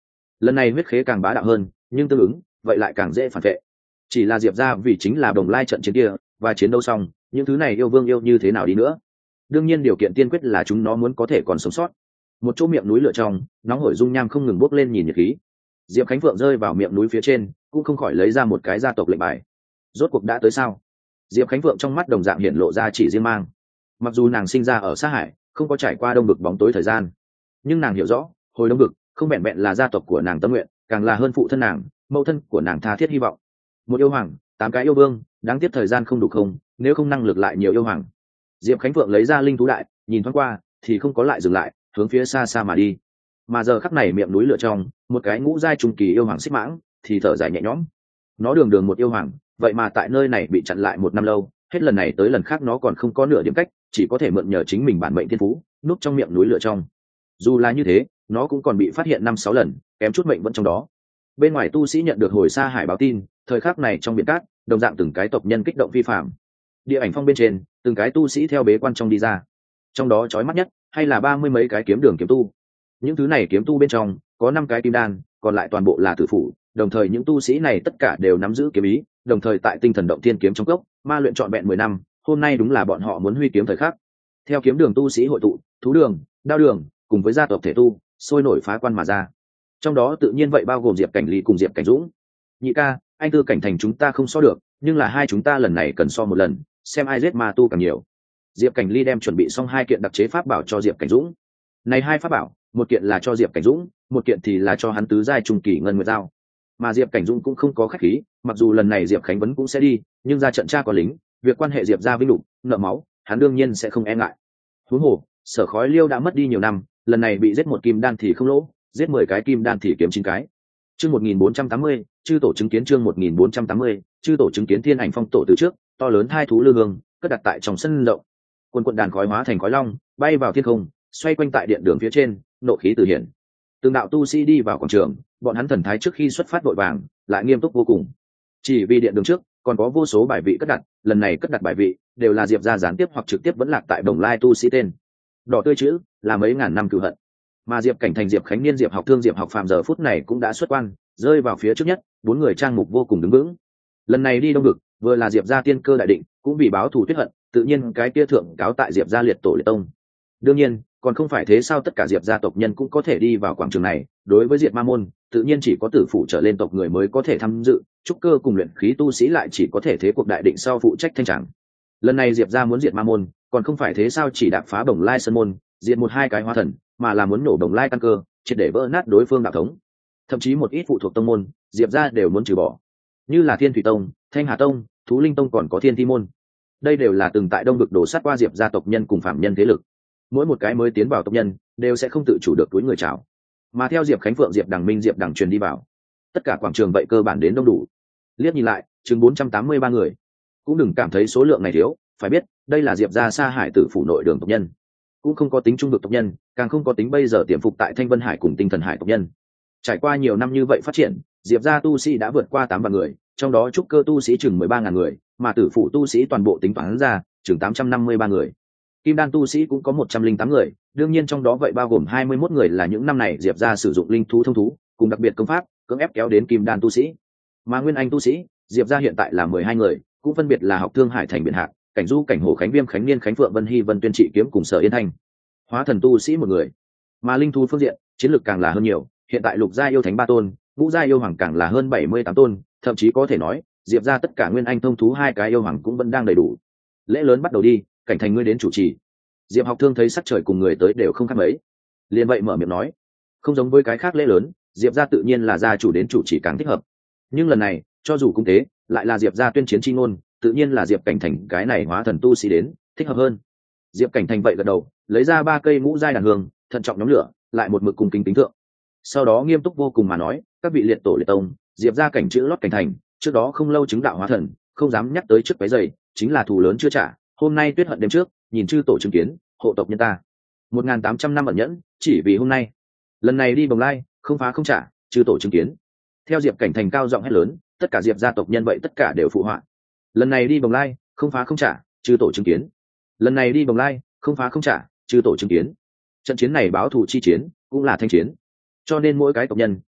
lần này huyết khế càng bá đạo hơn, nhưng tương ứng vậy lại càng dễ phản vệ. Chỉ là diệp ra vì chính là Đồng Lai trận chiến kia, và chiến đấu xong những thứ này yêu vương yêu như thế nào đi nữa, đương nhiên điều kiện tiên quyết là chúng nó muốn có thể còn sống sót. Một chỗ miệng núi lửa trong, nóng hổi dung nham không ngừng bốc lên nhìn nhiệt khí. Diệp Khánh Phượng rơi vào miệng núi phía trên, cũng không khỏi lấy ra một cái gia tộc lệnh bài. Rốt cuộc đã tới sao? Diệp Khánh Phượng trong mắt đồng dạng hiện lộ ra chỉ riêng mang. Mặc dù nàng sinh ra ở Sa Hải, không có trải qua đông vực bóng tối thời gian, nhưng nàng hiểu rõ, hồi đông vực không vẹn vẹn là gia tộc của nàng tâm nguyện, càng là hơn phụ thân nàng, mẫu thân của nàng tha thiết hy vọng. Một yêu hoàng, tám cái yêu vương, đáng tiếc thời gian không đủ không, nếu không năng lực lại nhiều yêu hoàng. Diệp Khánh Phượng lấy ra linh thú đại, nhìn thoáng qua, thì không có lại dừng lại, hướng phía xa xa mà đi. Mà giờ khắc này miệng núi lửa trong, một cái ngũ giai trung kỳ yêu hoàng xích mãng, thì thở dài nhẹ nhõm. Nó đường đường một yêu hoàng, vậy mà tại nơi này bị chặn lại một năm lâu, hết lần này tới lần khác nó còn không có nửa điểm cách, chỉ có thể mượn nhờ chính mình bản mệnh thiên phú, núp trong miệng núi lửa trong. Dù là như thế, nó cũng còn bị phát hiện năm sáu lần, kém chút mệnh vẫn trong đó. Bên ngoài tu sĩ nhận được hồi Sa Hải báo tin, thời khắc này trong biển cát, đồng dạng từng cái tộc nhân kích động vi phạm. Địa ảnh phong bên trên, từng cái tu sĩ theo bế quan trong đi ra. Trong đó chói mắt nhất, hay là ba mươi mấy cái kiếm đường kiếm tu. Những thứ này kiếm tu bên trong, có năm cái kim đan, còn lại toàn bộ là tử phụ. Đồng thời những tu sĩ này tất cả đều nắm giữ kiếm ý, đồng thời tại tinh thần động thiên kiếm trong cốc, ma luyện trọn vẹn mười năm, hôm nay đúng là bọn họ muốn huy kiếm thời khắc. Theo kiếm đường tu sĩ hội tụ, thú đường, đao đường, cùng với gia tộc thể tu, sôi nổi phá quan mà ra. Trong đó tự nhiên vậy bao gồm Diệp Cảnh Ly cùng Diệp Cảnh Dũng. Nhị ca, anh Tư Cảnh Thành chúng ta không so được, nhưng là hai chúng ta lần này cần so một lần, xem ai giết ma tu càng nhiều. Diệp Cảnh Ly đem chuẩn bị xong hai kiện đặc chế pháp bảo cho Diệp Cảnh Dũng. Này hai pháp bảo, một kiện là cho Diệp Cảnh Dũng, một kiện thì là cho hắn tứ giai trung kỳ ngân nguyệt dao. Mà Diệp Cảnh Dũng cũng không có khách khí, mặc dù lần này Diệp Khánh Vấn cũng sẽ đi, nhưng ra trận tra có lính, việc quan hệ Diệp gia vinh lục, nợ máu, hắn đương nhiên sẽ không e ngại. Huống hồ, Sở Khói Liêu đã mất đi nhiều năm, lần này bị giết một kim đan thì không lỗ, giết mười cái kim đan thì kiếm chín cái. Chương một nghìn bốn trăm tám mươi, chư tổ chứng kiến chương một nghìn bốn trăm tám mươi, chư tổ chứng kiến Thiên Ảnh Phong tổ từ trước, to lớn hai thú lư hương, cất đặt tại trong sân rộng. Quân quận đàn khói hóa thành khói long, bay vào thiên không, xoay quanh tại điện đường phía trên, nộ khí từ hiển. Từng đạo tu sĩ đi vào quảng trường, bọn hắn thần thái trước khi xuất phát vội vàng, lại nghiêm túc vô cùng. Chỉ vì điện đường trước còn có vô số bài vị cất đặt, lần này cất đặt bài vị đều là Diệp gia gián tiếp hoặc trực tiếp vẫn lạc tại Đồng Lai tu sĩ tên. Đỏ tươi chữ là mấy ngàn năm cửu hận. Mà Diệp Cảnh Thành, Diệp Khánh Niên, Diệp Học Thương, Diệp Học Phàm giờ phút này cũng đã xuất quan, rơi vào phía trước nhất, bốn người trang mục vô cùng đứng vững. Lần này đi đông vực, vừa là Diệp gia tiên cơ đại định, cũng vì báo thù tuyết hận, tự nhiên cái kia thượng cáo tại Diệp gia liệt tổ liệt tông. Đương nhiên, còn không phải thế sao tất cả Diệp gia tộc nhân cũng có thể đi vào quảng trường này, đối với Diệp Ma môn, tự nhiên chỉ có tử phụ trở lên tộc người mới có thể tham dự, trúc cơ cùng luyện khí tu sĩ lại chỉ có thể thế cuộc đại định sau phụ trách thanh tràng. Lần này Diệp gia muốn diệt Ma môn, còn không phải thế sao chỉ đạp phá Bồng Lai Sơn môn, diệt một hai cái hóa thần, mà là muốn nổ Bồng Lai căn cơ, triệt để vỡ nát đối phương đạo thống. Thậm chí một ít phụ thuộc tông môn, Diệp gia đều muốn trừ bỏ, như là Thiên Thủy Tông, Thanh Hà Tông, Thú Linh Tông, còn có Thiên Thi môn. Đây đều là từng tại đông vực đổ sát qua Diệp gia tộc nhân cùng phạm nhân thế lực. Mỗi một cái mới tiến vào tộc nhân đều sẽ không tự chủ được túi người chào. Mà theo Diệp Khánh Phượng, Diệp Đằng Minh, Diệp Đằng truyền đi vào, tất cả quảng trường vậy cơ bản đến đông đủ. Liếc nhìn lại, chừng bốn trăm tám mươi ba người. Cũng đừng cảm thấy số lượng này thiếu, phải biết, đây là Diệp gia Sa Hải tử phủ nội đường tộc nhân, cũng không có tính trung vực tộc nhân, càng không có tính bây giờ tiềm phục tại Thanh Vân Hải cùng Tinh Thần Hải tộc nhân. Trải qua nhiều năm như vậy phát triển, Diệp gia tu sĩ đã vượt qua tám vạn người, trong đó trúc cơ tu sĩ chừng mười ba ngàn người, mà tử phủ tu sĩ toàn bộ tính toán ra chừng tám trăm năm mươi ba người. Kim đan tu sĩ cũng có một trăm linh tám người, đương nhiên trong đó vậy bao gồm hai mươi mốt người là những năm này Diệp gia sử dụng linh thú thông thú, cùng đặc biệt công pháp, cưỡng ép kéo đến kim đan tu sĩ. Mà nguyên anh tu sĩ, Diệp gia hiện tại là mười hai người, cũng phân biệt là Học Thương, Hải Thành, Biển Hạc, Cảnh Du, Cảnh Hồ, Khánh Viêm, Khánh Niên, Khánh Phượng, Vân Hy, Vân Tuyên Trị Kiếm cùng Sở Yên Thanh. Hóa thần tu sĩ một người. Mà linh thú phương diện, chiến lược càng là hơn nhiều, hiện tại lục gia yêu thánh ba tôn, ngũ gia yêu hoàng càng là hơn bảy mươi tám tôn, thậm chí có thể nói, Diệp gia tất cả nguyên anh thông thú hai cái yêu hoàng cũng vẫn đang đầy đủ. Lễ lớn bắt đầu đi, Cảnh Thành ngươi đến chủ trì. Diệp Học Thương thấy sắc trời cùng người tới đều không khác mấy, liền vậy mở miệng nói, không giống với cái khác lễ lớn, Diệp gia tự nhiên là gia chủ đến chủ trì càng thích hợp. Nhưng lần này, cho dù cũng thế, lại là Diệp gia tuyên chiến chi ngôn, tự nhiên là Diệp Cảnh Thành cái này hóa thần tu sĩ đến, thích hợp hơn. Diệp Cảnh Thành vậy gật đầu, lấy ra ba cây ngũ giai đàn hương, thận trọng nhóm lửa, lại một mực cùng kính tính thượng. Sau đó nghiêm túc vô cùng mà nói, các vị liệt tổ liệt tông, Diệp gia cảnh chữ lót Cảnh Thành, trước đó không lâu chứng đạo hóa thần, không dám nhắc tới trước váy dày, chính là thù lớn chưa trả, hôm nay tuyết hận đêm trước, nhìn chư tổ chứng kiến, hộ tộc nhân ta một nghìn tám trăm năm ẩn nhẫn, chỉ vì hôm nay lần này đi Bồng Lai, không phá không trả, chư tổ chứng kiến. Theo Diệp Cảnh Thành cao giọng hét lớn, tất cả Diệp gia tộc nhân vậy tất cả đều phụ họa. Lần này đi Bồng Lai, không phá không trả, chư tổ chứng kiến. Lần này đi Bồng Lai, không phá không trả, chư tổ chứng kiến. Trận chiến này báo thù chi chiến, cũng là thanh chiến, cho nên mỗi cái tộc nhân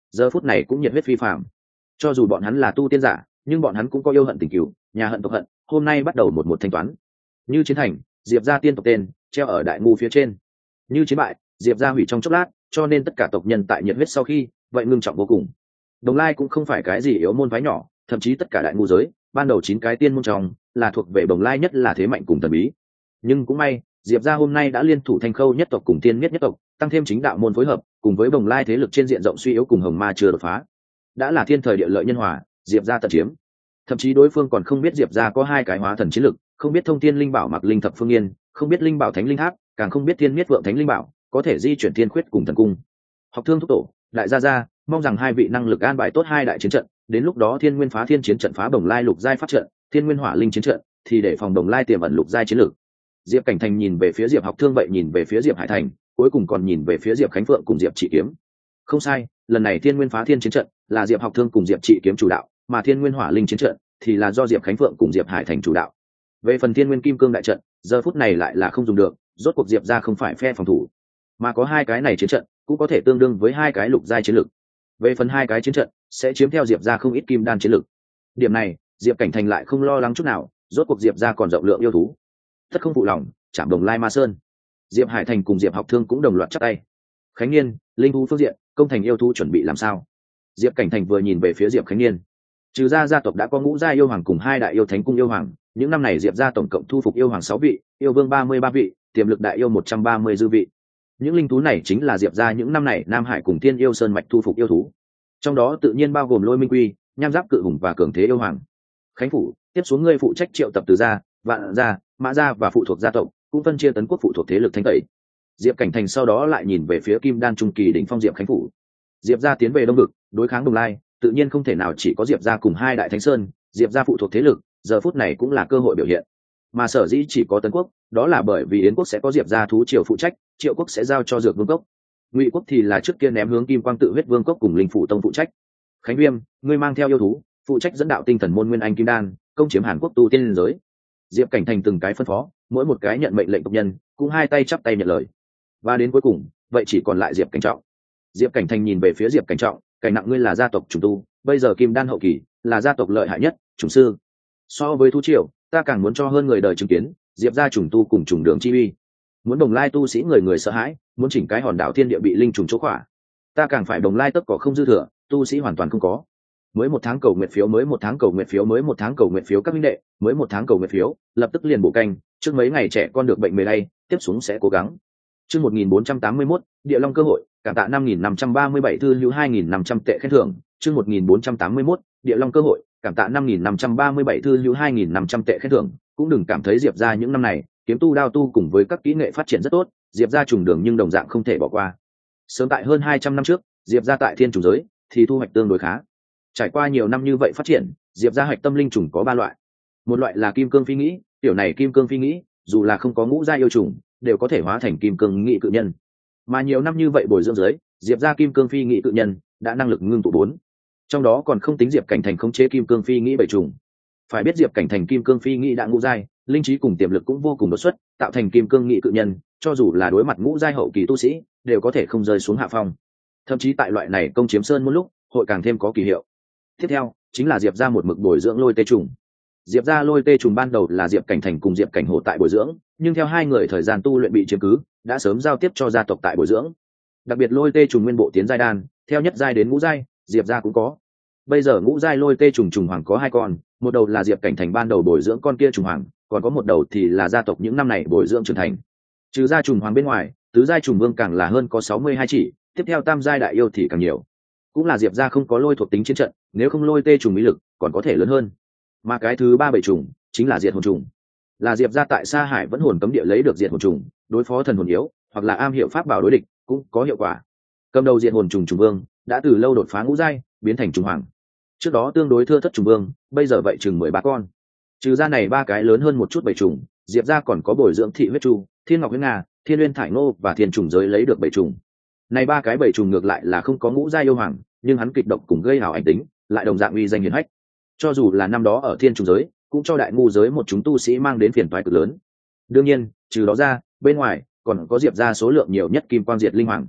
giờ phút này cũng nhiệt huyết phi phàm. Cho dù bọn hắn là tu tiên giả, nhưng bọn hắn cũng có yêu hận tình cừu, nhà hận tộc hận, hôm nay bắt đầu một một thanh toán. Như chiến thành, diệp gia tiên tộc tên treo ở đại ngu phía trên; như chiến bại, diệp gia hủy trong chốc lát, cho nên tất cả tộc nhân tại nhiệt huyết sau khi vậy ngưng trọng vô cùng. Đồng Lai cũng không phải cái gì yếu môn phái nhỏ, thậm chí tất cả đại ngu giới ban đầu chín cái tiên môn trong là thuộc về Đồng Lai nhất là thế mạnh cùng thần bí. Nhưng cũng may, diệp gia hôm nay đã liên thủ Thanh Khâu nhất tộc cùng Tiên Miết nhất tộc, tăng thêm chính đạo môn phối hợp, cùng với Đồng Lai thế lực trên diện rộng suy yếu cùng Hồng Ma chưa đột phá, đã là thiên thời địa lợi nhân hòa, diệp gia tận chiếm. Thậm chí đối phương còn không biết diệp gia có hai cái hóa thần chiến lực, không biết thông thiên linh bảo mặc linh thập phương yên, không biết linh bảo thánh linh tháp, càng không biết Tiên Miết vượng thánh linh bảo có thể di chuyển thiên khuyết cùng thần cung. Học Thương thúc tổ, đại gia gia, mong rằng hai vị năng lực an bài tốt hai đại chiến trận, đến lúc đó Thiên Nguyên phá thiên chiến trận phá Đồng Lai lục giai pháp trận, Thiên Nguyên hỏa linh chiến trận thì để phòng Đồng Lai tiềm ẩn lục giai chiến lược. Diệp Cảnh Thành nhìn về phía Diệp Học Thương, vậy nhìn về phía Diệp Hải Thành, cuối cùng còn nhìn về phía Diệp Khánh Phượng cùng Diệp Trị Kiếm. Không sai, lần này Thiên Nguyên phá thiên chiến trận là Diệp Học Thương cùng Diệp Trị Kiếm chủ đạo, mà Thiên Nguyên hỏa linh chiến trận thì là do Diệp Khánh Phượng cùng Diệp Hải Thành chủ đạo. Về phần Thiên Nguyên kim cương đại trận, giờ phút này lại là không dùng được, rốt cuộc Diệp gia không phải phe phòng thủ, mà có hai cái này chiến trận cũng có thể tương đương với hai cái lục giai chiến lực. Về phần hai cái chiến trận sẽ chiếm theo diệp gia không ít kim đan chiến lực. Điểm này Diệp Cảnh Thành lại không lo lắng chút nào, rốt cuộc diệp gia còn rộng lượng yêu thú, tất không phụ lòng chạm Đồng Lai Ma Sơn. Diệp Hải Thành cùng Diệp Học Thương cũng đồng loạt chắp tay. Khánh Niên, linh thú phương diện, công thành yêu thú chuẩn bị làm sao? Diệp Cảnh Thành vừa nhìn về phía Diệp Khánh Niên. Trừ ra gia tộc đã có ngũ gia yêu hoàng cùng hai đại yêu thánh cung yêu hoàng, những năm này diệp gia tổng cộng thu phục yêu hoàng sáu vị, yêu vương ba mươi ba vị, tiềm lực đại yêu một trăm ba mươi dư vị. Những linh thú này chính là diệp gia những năm này Nam Hải cùng Tiên Yêu Sơn mạch thu phục yêu thú, trong đó tự nhiên bao gồm Lôi Minh Quy, Nham Giáp Cự Hùng và Cường Thế Yêu Hoàng. Khánh phủ, tiếp xuống ngươi phụ trách triệu tập Từ gia, Vạn gia, Mã gia và phụ thuộc gia tộc, cũng phân chia tấn quốc phụ thuộc thế lực thanh tẩy. Diệp Cảnh Thành sau đó lại nhìn về phía Kim Đan trung kỳ đỉnh phong Diệp Khánh phủ. Diệp gia tiến về Đông vực, đối kháng Đồng Lai, tự nhiên không thể nào chỉ có Diệp gia cùng hai đại thánh sơn, Diệp gia phụ thuộc thế lực, giờ phút này cũng là cơ hội biểu hiện. Mà sở dĩ chỉ có tấn quốc, đó là bởi vì Yến quốc sẽ có Diệp gia thú triều phụ trách, Triệu quốc sẽ giao cho Dược Vương cốc, Ngụy quốc thì là trước kia ném hướng Kim Quang Tự Huyết Vương cốc cùng Linh phủ tông phụ trách. Khánh Viêm, ngươi mang theo yêu thú, phụ trách dẫn đạo tinh thần môn Nguyên Anh Kim Đan, công chiếm Hàn Quốc tu tiên liên giới. Diệp Cảnh Thành từng cái phân phó, mỗi một cái nhận mệnh lệnh tộc nhân, cũng hai tay chắp tay nhận lời. Và đến cuối cùng, vậy chỉ còn lại Diệp Cảnh Trọng. Diệp Cảnh Thành nhìn về phía Diệp Cảnh Trọng, cảnh nặng ngươi là gia tộc trùng tu, bây giờ Kim Đan hậu kỳ, là gia tộc lợi hại nhất, trùng sư. So với thú triều, ta càng muốn cho hơn người đời chứng kiến, Diệp gia trùng tu cùng trùng đường chi uy. Muốn Đồng Lai tu sĩ người người sợ hãi, muốn chỉnh cái hòn đảo thiên địa bị linh trùng chỗ khỏa, ta càng phải Đồng Lai tất có không dư thừa, tu sĩ hoàn toàn không có. Mới một tháng cầu nguyện phiếu, mới một tháng cầu nguyện phiếu, mới một tháng cầu nguyện phiếu các minh đệ, mới một tháng cầu nguyện phiếu, lập tức liền bổ canh, trước mấy ngày trẻ con được bệnh mề đây, tiếp xuống sẽ cố gắng. Chương một nghìn bốn trăm tám mươi mốt, Địa Long cơ hội, cảm tạ năm nghìn năm trăm ba mươi bảy thư hữu hai nghìn năm trăm tệ khen thưởng. Chương một nghìn bốn trăm tám mươi mốt, Địa Long cơ hội, cảm tạ năm nghìn năm trăm ba mươi bảy thư hữu hai nghìn năm trăm tệ khen thưởng. Cũng đừng cảm thấy Diệp gia những năm này, kiếm tu đao tu cùng với các kỹ nghệ phát triển rất tốt, Diệp gia trùng đường nhưng đồng dạng không thể bỏ qua. Sớm tại hơn hai trăm năm trước, Diệp gia tại thiên trùng giới thì thu hoạch tương đối khá. Trải qua nhiều năm như vậy phát triển, Diệp gia hạch tâm linh trùng có ba loại. Một loại là kim cương phi nghĩ, tiểu này kim cương phi nghĩ, dù là không có ngũ gia yêu trùng, đều có thể hóa thành kim cương nghị cự nhân. Mà nhiều năm như vậy bồi dưỡng giới, Diệp gia kim cương phi nghĩ cự nhân đã năng lực ngưng tụ bốn. Trong đó còn không tính Diệp Cảnh Thành khống chế kim cương phi nghĩ bảy trùng. Phải biết Diệp Cảnh Thành kim cương phi nghĩ đã ngũ giai, linh trí cùng tiềm lực cũng vô cùng đột xuất, tạo thành kim cương nghị cự nhân, cho dù là đối mặt ngũ giai hậu kỳ tu sĩ, đều có thể không rơi xuống hạ phong. Thậm chí tại loại này công chiếm sơn một lúc, hội càng thêm có kỳ hiệu. Tiếp theo, chính là Diệp gia một mực bồi dưỡng lôi tê trùng. Diệp gia lôi tê trùng ban đầu là Diệp Cảnh Thành cùng Diệp Cảnh Hồ tại bồi dưỡng, nhưng theo hai người thời gian tu luyện bị chiếm cứ, đã sớm giao tiếp cho gia tộc tại bồi dưỡng. Đặc biệt lôi tê trùng nguyên bộ tiến giai đan, theo nhất giai đến ngũ giai, Diệp gia cũng có. Bây giờ ngũ giai lôi tê trùng trùng hoàng có hai con, một đầu là Diệp Cảnh Thành ban đầu bồi dưỡng con kia trùng hoàng, còn có một đầu thì là gia tộc những năm này bồi dưỡng trưởng thành. Trừ ra trùng hoàng bên ngoài, tứ giai trùng vương càng là hơn có sáu mươi hai chỉ, tiếp theo tam giai đại yêu thì càng nhiều. Cũng là Diệp gia không có lôi thuộc tính chiến trận, nếu không lôi tê trùng mỹ lực còn có thể lớn hơn. Mà cái thứ ba bảy trùng chính là diệt hồn trùng, là Diệp gia tại Sa Hải vẫn hồn cấm địa lấy được diệt hồn trùng, đối phó thần hồn yếu hoặc là am hiệu pháp bảo đối địch cũng có hiệu quả. Cầm đầu diệt hồn trùng trùng vương đã từ lâu đột phá ngũ giai, biến thành trùng hoàng. Trước đó tương đối thưa thất trùng vương, bây giờ vậy chừng mười ba con. Trừ ra này ba cái lớn hơn một chút bảy trùng, Diệp gia còn có bồi dưỡng thị huyết chu, thiên ngọc huyết nga, thiên uyên thải ngô và thiên trùng giới lấy được bảy trùng. Này ba cái bảy trùng ngược lại là không có ngũ giai yêu hoàng, nhưng hắn kịch độc cùng gây hào ảnh tính, lại đồng dạng uy danh hiển hách. Cho dù là năm đó ở thiên trùng giới, cũng cho đại ngu giới một chúng tu sĩ mang đến phiền toái cực lớn. Đương nhiên, trừ đó ra, bên ngoài còn có Diệp gia số lượng nhiều nhất kim quang diệt linh hoàng.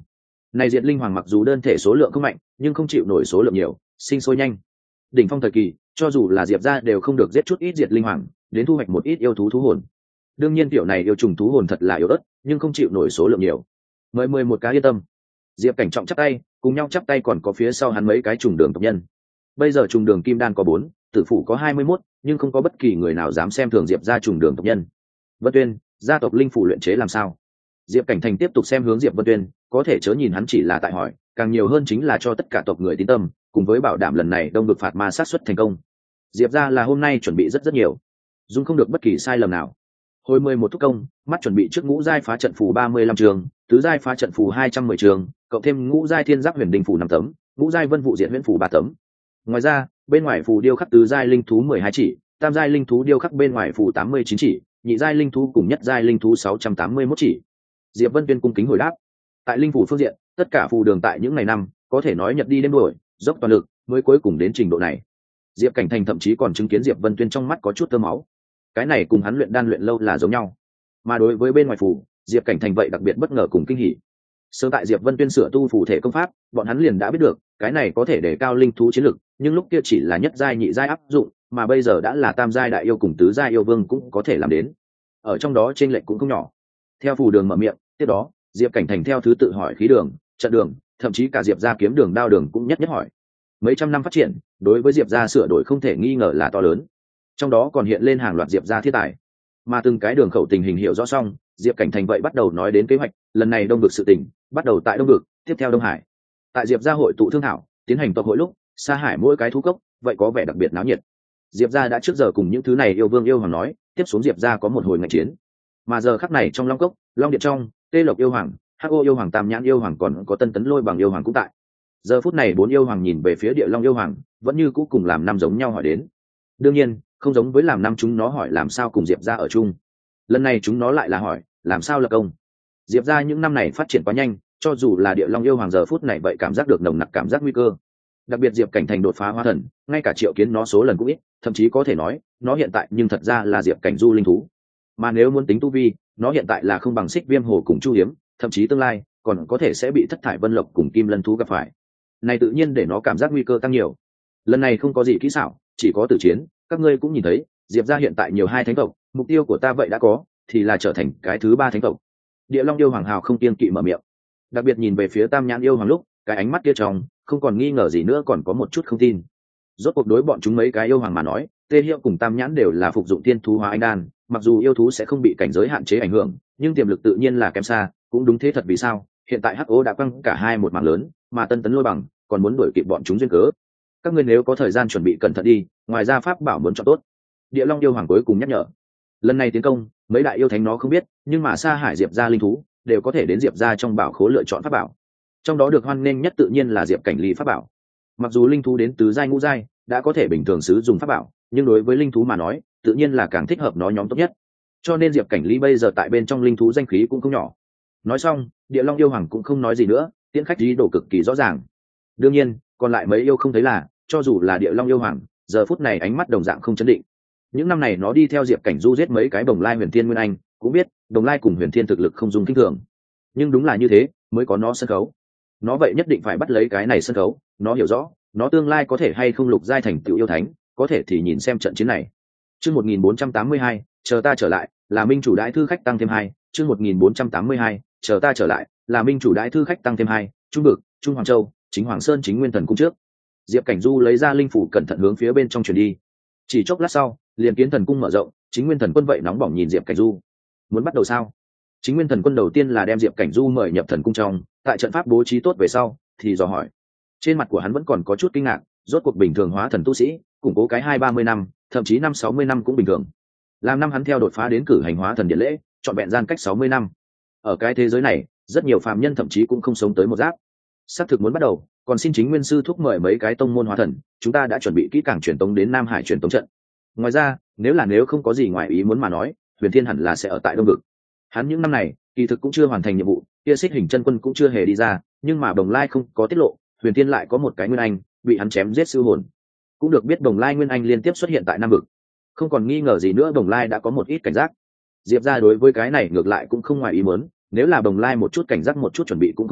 Này diệt linh hoàng mặc dù đơn thể số lượng không mạnh nhưng không chịu nổi số lượng nhiều, sinh sôi nhanh. Đỉnh phong thời kỳ cho dù là diệp gia đều không được giết chút ít diệt linh hoàng đến thu hoạch một ít yêu thú thú hồn. Đương nhiên tiểu này yêu trùng thú hồn thật là yếu ớt nhưng không chịu nổi số lượng nhiều. Mời mười một cái yên tâm. Diệp Cảnh Trọng chắp tay, cùng nhau chắp tay còn có phía sau hắn mấy cái trùng đường tộc nhân. Bây giờ trùng đường kim đan có bốn, tử phủ có hai mươi mốt, nhưng không có bất kỳ người nào dám xem thường Diệp gia trùng đường tộc nhân. Vân Tuyên, gia tộc linh phủ luyện chế làm sao? Diệp Cảnh Thành tiếp tục xem hướng Diệp Vân Tuyên, có thể chớ nhìn hắn chỉ là tại hỏi, càng nhiều hơn chính là cho tất cả tộc người tín tâm, cùng với bảo đảm lần này đông được phạt ma sát xuất thành công. Diệp gia là hôm nay chuẩn bị rất rất nhiều, dung không được bất kỳ sai lầm nào. Hồi mười một thúc công, mắt chuẩn bị trước ngũ giai phá trận phù ba mươi lăm trường, tứ giai phá trận phù hai trăm mười trường, cộng thêm ngũ giai thiên giáp huyền đình phù năm tấm, ngũ giai vân vụ diện huyền phù ba tấm. Ngoài ra, bên ngoài phù điêu khắc tứ giai linh thú mười hai chỉ, tam giai linh thú điêu khắc bên ngoài phù tám mươi chín chỉ, nhị giai linh thú cùng nhất giai linh thú sáu trăm tám mươi mốt chỉ. Diệp Vân Tuyên cung kính hồi đáp. Tại linh phủ phương diện, tất cả phù đường tại những ngày năm, có thể nói nhật đi đêm đuổi, dốc toàn lực, mới cuối cùng đến trình độ này. Diệp Cảnh Thành thậm chí còn chứng kiến Diệp Vân Tuyên trong mắt có chút tơ máu. Cái này cùng hắn luyện đan luyện lâu là giống nhau. Mà đối với bên ngoài phù, Diệp Cảnh Thành vậy đặc biệt bất ngờ cùng kinh hỉ. Sớm tại Diệp Vân Tuyên sửa tu phù thể công pháp, bọn hắn liền đã biết được, cái này có thể để cao linh thú chiến lực, nhưng lúc kia chỉ là nhất giai nhị giai áp dụng, mà bây giờ đã là tam giai đại yêu cùng tứ giai yêu vương cũng có thể làm đến. Ở trong đó chênh lệch cũng không nhỏ. Theo phù đường mở miệng, tiếp đó, Diệp Cảnh Thành theo thứ tự hỏi khí đường, trận đường, thậm chí cả Diệp gia kiếm đường đao đường cũng nhất nhất hỏi. Mấy trăm năm phát triển, đối với Diệp gia sửa đổi không thể nghi ngờ là to lớn. Trong đó còn hiện lên hàng loạt Diệp gia thiết tài. Mà từng cái đường khẩu tình hình hiểu rõ xong, Diệp Cảnh Thành vậy bắt đầu nói đến kế hoạch, lần này Đông vực sự tình, bắt đầu tại Đông vực, tiếp theo Đông Hải. Tại Diệp gia hội tụ thương thảo, tiến hành tộc hội lúc, Sa Hải mỗi cái thú cốc, vậy có vẻ đặc biệt náo nhiệt. Diệp gia đã trước giờ cùng những thứ này yêu vương yêu hoàng nói, tiếp xuống Diệp gia có một hồi ngạch chiến. Mà giờ khắc này trong Long Cốc, Long Điện trong, Tê Lộc yêu hoàng, Hắc Ô yêu hoàng, Tam Nhãn yêu hoàng còn có Tân Tấn Lôi Bằng yêu hoàng cũng tại. Giờ phút này bốn yêu hoàng nhìn về phía Địa Long yêu hoàng, vẫn như cũ cùng làm năm giống nhau hỏi đến. Đương nhiên, không giống với làm năm chúng nó hỏi làm sao cùng Diệp gia ở chung. Lần này chúng nó lại là hỏi, làm sao lập công. Diệp gia những năm này phát triển quá nhanh, cho dù là Địa Long yêu hoàng giờ phút này vậy cảm giác được nồng nặc cảm giác nguy cơ. Đặc biệt Diệp Cảnh Thành đột phá hóa thần, ngay cả triệu kiến nó số lần cũng ít, thậm chí có thể nói, nó hiện tại nhưng thật ra là Diệp Cảnh du linh thú. Mà nếu muốn tính tu vi, nó hiện tại là không bằng Xích Viêm Hồ cùng Chu Hiếm, thậm chí tương lai còn có thể sẽ bị Thất Thải Vân Lộc cùng Kim Lân thú gặp phải. Này tự nhiên để nó cảm giác nguy cơ tăng nhiều. Lần này không có gì kỹ xảo, chỉ có tử chiến, các ngươi cũng nhìn thấy, Diệp gia hiện tại nhiều hai thánh tộc, mục tiêu của ta vậy đã có, thì là trở thành cái thứ ba thánh tộc. Địa Long yêu hoàng hào không kiêng kỵ mở miệng. Đặc biệt nhìn về phía Tam Nhãn yêu hoàng lúc, cái ánh mắt kia trong không còn nghi ngờ gì nữa, còn có một chút không tin. Rốt cuộc đối bọn chúng mấy cái yêu hoàng mà nói, Tê Hiệu cùng Tam Nhãn đều là phục dụng tiên thú hóa anh đan, mặc dù yêu thú sẽ không bị cảnh giới hạn chế ảnh hưởng, nhưng tiềm lực tự nhiên là kém xa. Cũng đúng thế thật, vì sao hiện tại Hắc Ô đã quăng cả hai một mảng lớn, mà Tân Tấn Lôi Bằng còn muốn đuổi kịp bọn chúng duyên cớ. Các ngươi nếu có thời gian chuẩn bị cẩn thận đi, ngoài ra pháp bảo muốn chọn tốt. Địa Long yêu hoàng cuối cùng nhắc nhở. Lần này tiến công, mấy đại yêu thánh nó không biết, nhưng mà Sa Hải Diệp gia linh thú đều có thể đến Diệp gia trong bảo khố lựa chọn pháp bảo. Trong đó được hoan nghênh nhất tự nhiên là Diệp Cảnh Ly pháp bảo. Mặc dù linh thú đến tứ giai ngũ giai đã có thể bình thường sử dụng pháp bảo, nhưng đối với linh thú mà nói, tự nhiên là càng thích hợp nó nhóm tốt nhất. Cho nên Diệp Cảnh Ly bây giờ tại bên trong linh thú danh khí cũng không nhỏ. Nói xong, Địa Long yêu hoàng cũng không nói gì nữa, tiễn khách ý đồ cực kỳ rõ ràng. Đương nhiên, còn lại mấy yêu không thấy là, cho dù là Địa Long yêu hoàng, giờ phút này ánh mắt đồng dạng không chấn định. Những năm này nó đi theo Diệp Cảnh du giết mấy cái Đồng Lai Huyền Thiên Nguyên Anh, cũng biết Đồng Lai cùng Huyền Thiên thực lực không dùng kinh thường. Nhưng đúng là như thế, mới có nó sân khấu. Nó vậy nhất định phải bắt lấy cái này sân khấu. Nó hiểu rõ, nó tương lai có thể hay không lục giai thành tựu yêu thánh, có thể thì nhìn xem trận chiến này. Chương một nghìn bốn trăm tám mươi hai, chờ ta trở lại, là minh chủ đãi thư khách tăng thêm hai. Chương một nghìn bốn trăm tám mươi hai, chờ ta trở lại, là minh chủ đãi thư khách tăng thêm hai. Trung Bực, Trung Hoàng Châu, Chính Hoàng Sơn Chính Nguyên Thần cung trước. Diệp Cảnh du lấy ra linh phủ cẩn thận hướng phía bên trong chuyển đi. Chỉ chốc lát sau, liền kiến thần cung mở rộng, Chính Nguyên Thần quân vậy nóng bỏng nhìn Diệp Cảnh du. Muốn bắt đầu sao? Chính Nguyên Thần quân đầu tiên là đem Diệp Cảnh du mời nhập thần cung trong, tại trận pháp bố trí tốt về sau, thì dò hỏi. Trên mặt của hắn vẫn còn có chút kinh ngạc, rốt cuộc bình thường hóa thần tu sĩ, củng cố cái hai ba mươi năm, thậm chí năm sáu mươi năm cũng bình thường. Làm năm hắn theo đột phá đến cử hành hóa thần điện lễ, chọn vẹn gian cách sáu mươi năm. Ở cái thế giới này, rất nhiều phàm nhân thậm chí cũng không sống tới một giáp. Sắp thực muốn bắt đầu, còn xin Chính Nguyên sư thúc mời mấy cái tông môn hóa thần, chúng ta đã chuẩn bị kỹ càng truyền tống đến Nam Hải truyền tống trận. Ngoài ra, nếu là nếu không có gì ngoài ý muốn mà nói, Huyền Thiên hẳn là sẽ ở tại Đông vực. Hắn những năm này, kỳ thực cũng chưa hoàn thành nhiệm vụ, kia Xích Hình chân quân cũng chưa hề đi ra, nhưng mà Đồng Lai không có tiết lộ, Huyền Thiên lại có một cái Nguyên Anh bị hắn chém giết siêu hồn. Cũng được biết Đồng Lai Nguyên Anh liên tiếp xuất hiện tại Nam vực. Không còn nghi ngờ gì nữa, Đồng Lai đã có một ít cảnh giác. Diệp gia đối với cái này ngược lại cũng không ngoài ý muốn, nếu là Đồng Lai một chút cảnh giác một chút chuẩn bị cũng không có,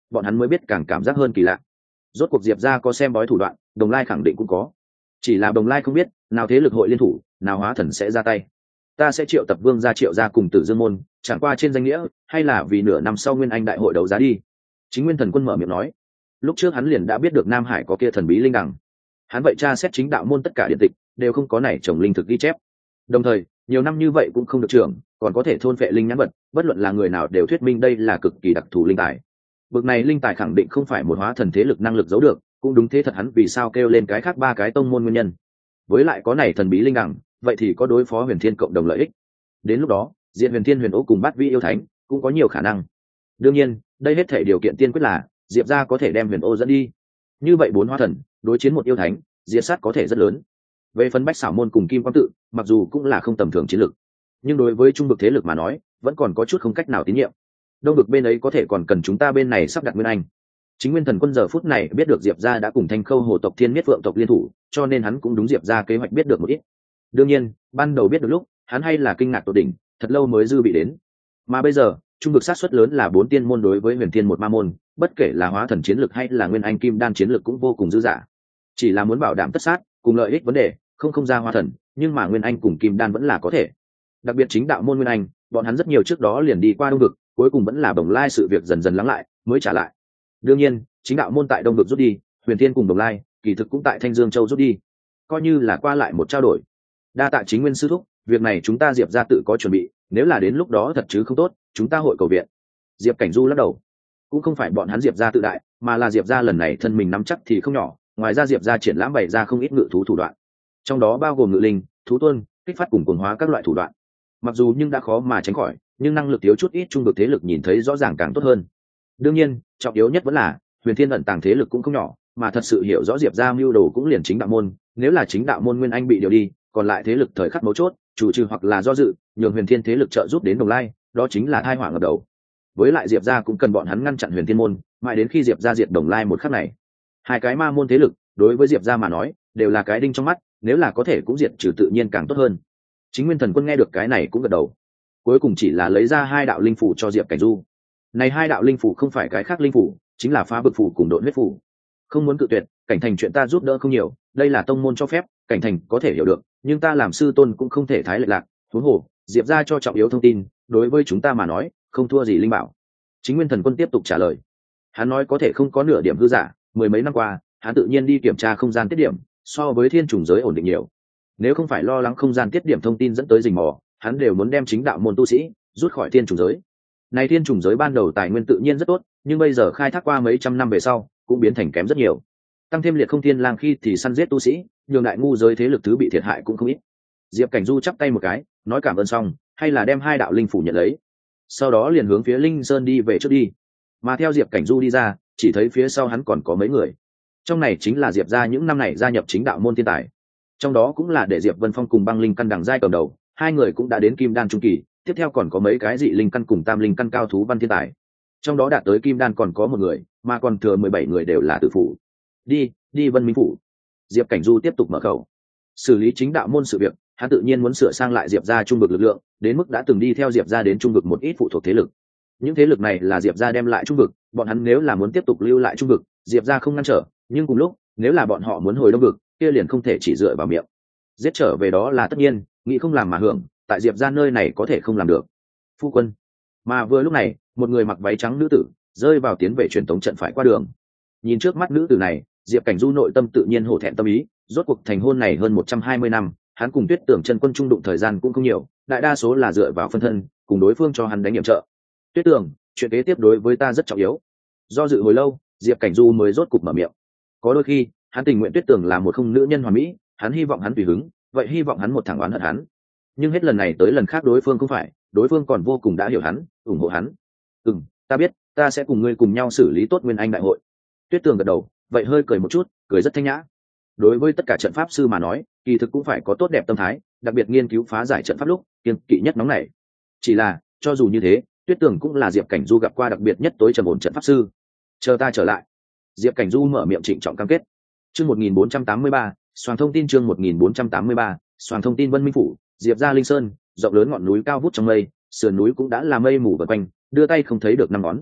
bọn hắn mới biết càng cảm giác hơn kỳ lạ. Rốt cuộc diệp ra có xem bói thủ đoạn, Đồng Lai khẳng định cũng có, chỉ là Đồng Lai không biết nào thế lực hội liên thủ, nào hóa thần sẽ ra tay. Ta sẽ triệu tập Vương gia Triệu gia cùng Tử Dương môn, chẳng qua trên danh nghĩa hay là vì nửa năm sau Nguyên Anh đại hội đấu giá đi. Chính Nguyên Thần Quân mở miệng nói. Lúc trước hắn liền đã biết được Nam Hải có kia thần bí linh đằng, hắn vậy tra xét chính đạo môn tất cả điện tịch đều không có này trồng linh thực ghi chép. Đồng thời nhiều năm như vậy cũng không được trưởng, còn có thể thôn phệ linh nhãn vật, bất luận là người nào đều thuyết minh đây là cực kỳ đặc thù linh tài. Bực này linh tài khẳng định không phải một hóa thần thế lực năng lực giấu được, cũng đúng thế thật hắn vì sao kêu lên cái khác ba cái tông môn nguyên nhân. Với lại có này thần bí linh đằng, vậy thì có đối phó Huyền Thiên cộng đồng lợi ích. Đến lúc đó diện Huyền Thiên Huyền Ố cùng Bát Vi yêu thánh cũng có nhiều khả năng. Đương nhiên đây hết thể điều kiện tiên quyết là diệp gia có thể đem Huyền Ô dẫn đi. Như vậy bốn hóa thần đối chiến một yêu thánh, diệt sát có thể rất lớn. Về phần Bách Xảo môn cùng Kim Quang tự, mặc dù cũng là không tầm thường chiến lực, nhưng đối với trung vực thế lực mà nói vẫn còn có chút không cách nào tín nhiệm. Đông vực bên ấy có thể còn cần chúng ta bên này sắp đặt Nguyên Anh. Chính Nguyên Thần Quân giờ phút này biết được diệp gia đã cùng Thanh Khâu hồ tộc Thiên Miết Phượng tộc liên thủ, cho nên hắn cũng đúng diệp gia kế hoạch biết được một ít. Đương nhiên ban đầu biết được lúc hắn hay là kinh ngạc tột đỉnh, thật lâu mới dư bị đến. Mà bây giờ trung vực sát suất lớn là bốn tiên môn đối với Huyền Thiên một ma môn, bất kể là hóa thần chiến lực hay là Nguyên Anh kim đan chiến lực cũng vô cùng dư dả. Chỉ là muốn bảo đảm tất sát cùng lợi ích vấn đề không không ra hóa thần, nhưng mà Nguyên Anh cùng kim đan vẫn là có thể. Đặc biệt chính đạo môn Nguyên Anh, bọn hắn rất nhiều trước đó liền đi qua Đông vực, cuối cùng vẫn là Đồng Lai sự việc dần dần lắng lại mới trả lại. Đương nhiên chính đạo môn tại Đông vực rút đi, Huyền Thiên cùng Đồng Lai kỳ thực cũng tại Thanh Dương Châu rút đi, coi như là qua lại một trao đổi. Đa tạ Chính Nguyên sư thúc, việc này chúng ta diệp ra tự có chuẩn bị, nếu là đến lúc đó thật chứ không tốt chúng ta hội cầu viện. Diệp Cảnh Du lắc đầu. Cũng không phải bọn hắn diệp ra tự đại, mà là diệp ra lần này thân mình nắm chắc thì không nhỏ. Ngoài ra diệp ra triển lãm bày ra không ít ngự thú thủ đoạn, trong đó bao gồm ngự linh, thú tuân, kích phát cùng cuồng hóa các loại thủ đoạn. Mặc dù nhưng đã khó mà tránh khỏi, nhưng năng lực thiếu chút ít trung vực thế lực nhìn thấy rõ ràng càng tốt hơn. Đương nhiên trọng yếu nhất vẫn là Huyền Thiên ẩn tàng thế lực cũng không nhỏ, mà thật sự hiểu rõ diệp ra mưu đồ cũng liền chính đạo môn. Nếu là chính đạo môn Nguyên Anh bị điều đi, còn lại thế lực thời khắc mấu chốt chủ trừ hoặc là do dự nhường Huyền Thiên thế lực trợ giúp đến Đồng Lai, đó chính là tai họa ngập đầu. Với lại diệp ra cũng cần bọn hắn ngăn chặn Huyền Thiên môn, mãi đến khi diệp ra diệt Đồng Lai một khắc này. Hai cái ma môn thế lực đối với diệp ra mà nói đều là cái đinh trong mắt, nếu là có thể cũng diệt trừ tự nhiên càng tốt hơn. Chính Nguyên Thần Quân nghe được cái này cũng gật đầu, cuối cùng chỉ là lấy ra hai đạo linh phủ cho diệp Cảnh Du. Này hai đạo linh phủ không phải cái khác linh phủ, chính là phá bực phủ cùng độn huyết phủ. Không muốn cự tuyệt, Cảnh Thành chuyện ta giúp đỡ không nhiều, đây là tông môn cho phép, Cảnh Thành có thể hiểu được, nhưng ta làm sư tôn cũng không thể thái lệch lạc. Huống hồ diệp ra cho trọng yếu thông tin, đối với chúng ta mà nói không thua gì linh bảo. Chính Nguyên Thần Quân tiếp tục trả lời. Hắn nói có thể không có nửa điểm hư giả, mười mấy năm qua hắn tự nhiên đi kiểm tra không gian tiết điểm, so với thiên trùng giới ổn định nhiều. Nếu không phải lo lắng không gian tiết điểm thông tin dẫn tới rình mò, hắn đều muốn đem chính đạo môn tu sĩ rút khỏi thiên trùng giới. Này thiên trùng giới ban đầu tài nguyên tự nhiên rất tốt, nhưng bây giờ khai thác qua mấy trăm năm về sau cũng biến thành kém rất nhiều. Tăng thêm liệt không thiên lang khi thì săn giết tu sĩ, nhường đại ngu giới thế lực thứ bị thiệt hại cũng không ít. Diệp Cảnh Du chắp tay một cái nói cảm ơn xong, hay là đem hai đạo linh phủ nhận lấy, sau đó liền hướng phía Linh Sơn đi về trước đi. Mà theo Diệp Cảnh Du đi ra, chỉ thấy phía sau hắn còn có mấy người, trong này chính là diệp ra những năm này gia nhập chính đạo môn thiên tài, trong đó cũng là để Diệp Vân Phong cùng Băng Linh căn đằng giai cầm đầu, hai người cũng đã đến kim đan trung kỳ, tiếp theo còn có mấy cái dị linh căn cùng tam linh căn cao thú văn thiên tài, trong đó đạt tới kim đan còn có một người, mà còn thừa mười bảy người đều là tử phủ. Đi đi Vân Minh phủ. Diệp Cảnh Du tiếp tục mở khẩu. Xử lý chính đạo môn sự việc, hắn tự nhiên muốn sửa sang lại diệp ra trung vực lực lượng, đến mức đã từng đi theo diệp ra đến trung vực một ít phụ thuộc thế lực. Những thế lực này là diệp ra đem lại trung vực, bọn hắn nếu là muốn tiếp tục lưu lại trung vực, diệp ra không ngăn trở, nhưng cùng lúc nếu là bọn họ muốn hồi đông vực, kia liền không thể chỉ dựa vào miệng giết trở về, đó là tất nhiên, nghĩ không làm mà hưởng, tại diệp ra nơi này có thể không làm được. Phu quân. Mà vừa lúc này một người mặc váy trắng nữ tử rơi vào tiến về truyền tống trận phải qua đường. Nhìn trước mắt nữ tử này, Diệp Cảnh Du nội tâm tự nhiên hổ thẹn tâm ý, rốt cuộc thành hôn này hơn một trăm hai mươi năm, hắn cùng Tuyết Tưởng chân quân trung đụng thời gian cũng không nhiều, đại đa số là dựa vào phân thân cùng đối phương cho hắn đánh nhiệm trợ. Tuyết Tưởng, chuyện kế tiếp đối với ta rất trọng yếu. Do dự hồi lâu, Diệp Cảnh Du mới rốt cục mở miệng. Có đôi khi hắn tình nguyện Tuyết Tưởng là một không nữ nhân hoàn mỹ, hắn hy vọng hắn tùy hứng, vậy hy vọng hắn một thẳng oán hận hắn, nhưng hết lần này tới lần khác đối phương không phải, đối phương còn vô cùng đã hiểu hắn, ủng hộ hắn. Ừm, ta biết, ta sẽ cùng ngươi cùng nhau xử lý tốt Nguyên Anh đại hội. Tuyết Tường gật đầu, vậy hơi cười một chút, cười rất thanh nhã. Đối với tất cả trận pháp sư mà nói, kỳ thực cũng phải có tốt đẹp tâm thái, đặc biệt nghiên cứu phá giải trận pháp lúc, kiêng kỵ nhất nóng này. Chỉ là, cho dù như thế, Tuyết Tường cũng là Diệp Cảnh Du gặp qua đặc biệt nhất tối trầm ổn trận pháp sư. Chờ ta trở lại. Diệp Cảnh Du mở miệng trịnh trọng cam kết. Chương một nghìn bốn trăm tám mươi ba, Soàng thông tin chương một nghìn bốn trăm tám mươi ba, Soàng thông tin Vân Minh phủ, Diệp gia Linh Sơn, rộng lớn ngọn núi cao vút trong mây, sườn núi cũng đã là mây mù vần quanh, đưa tay không thấy được năm ngón.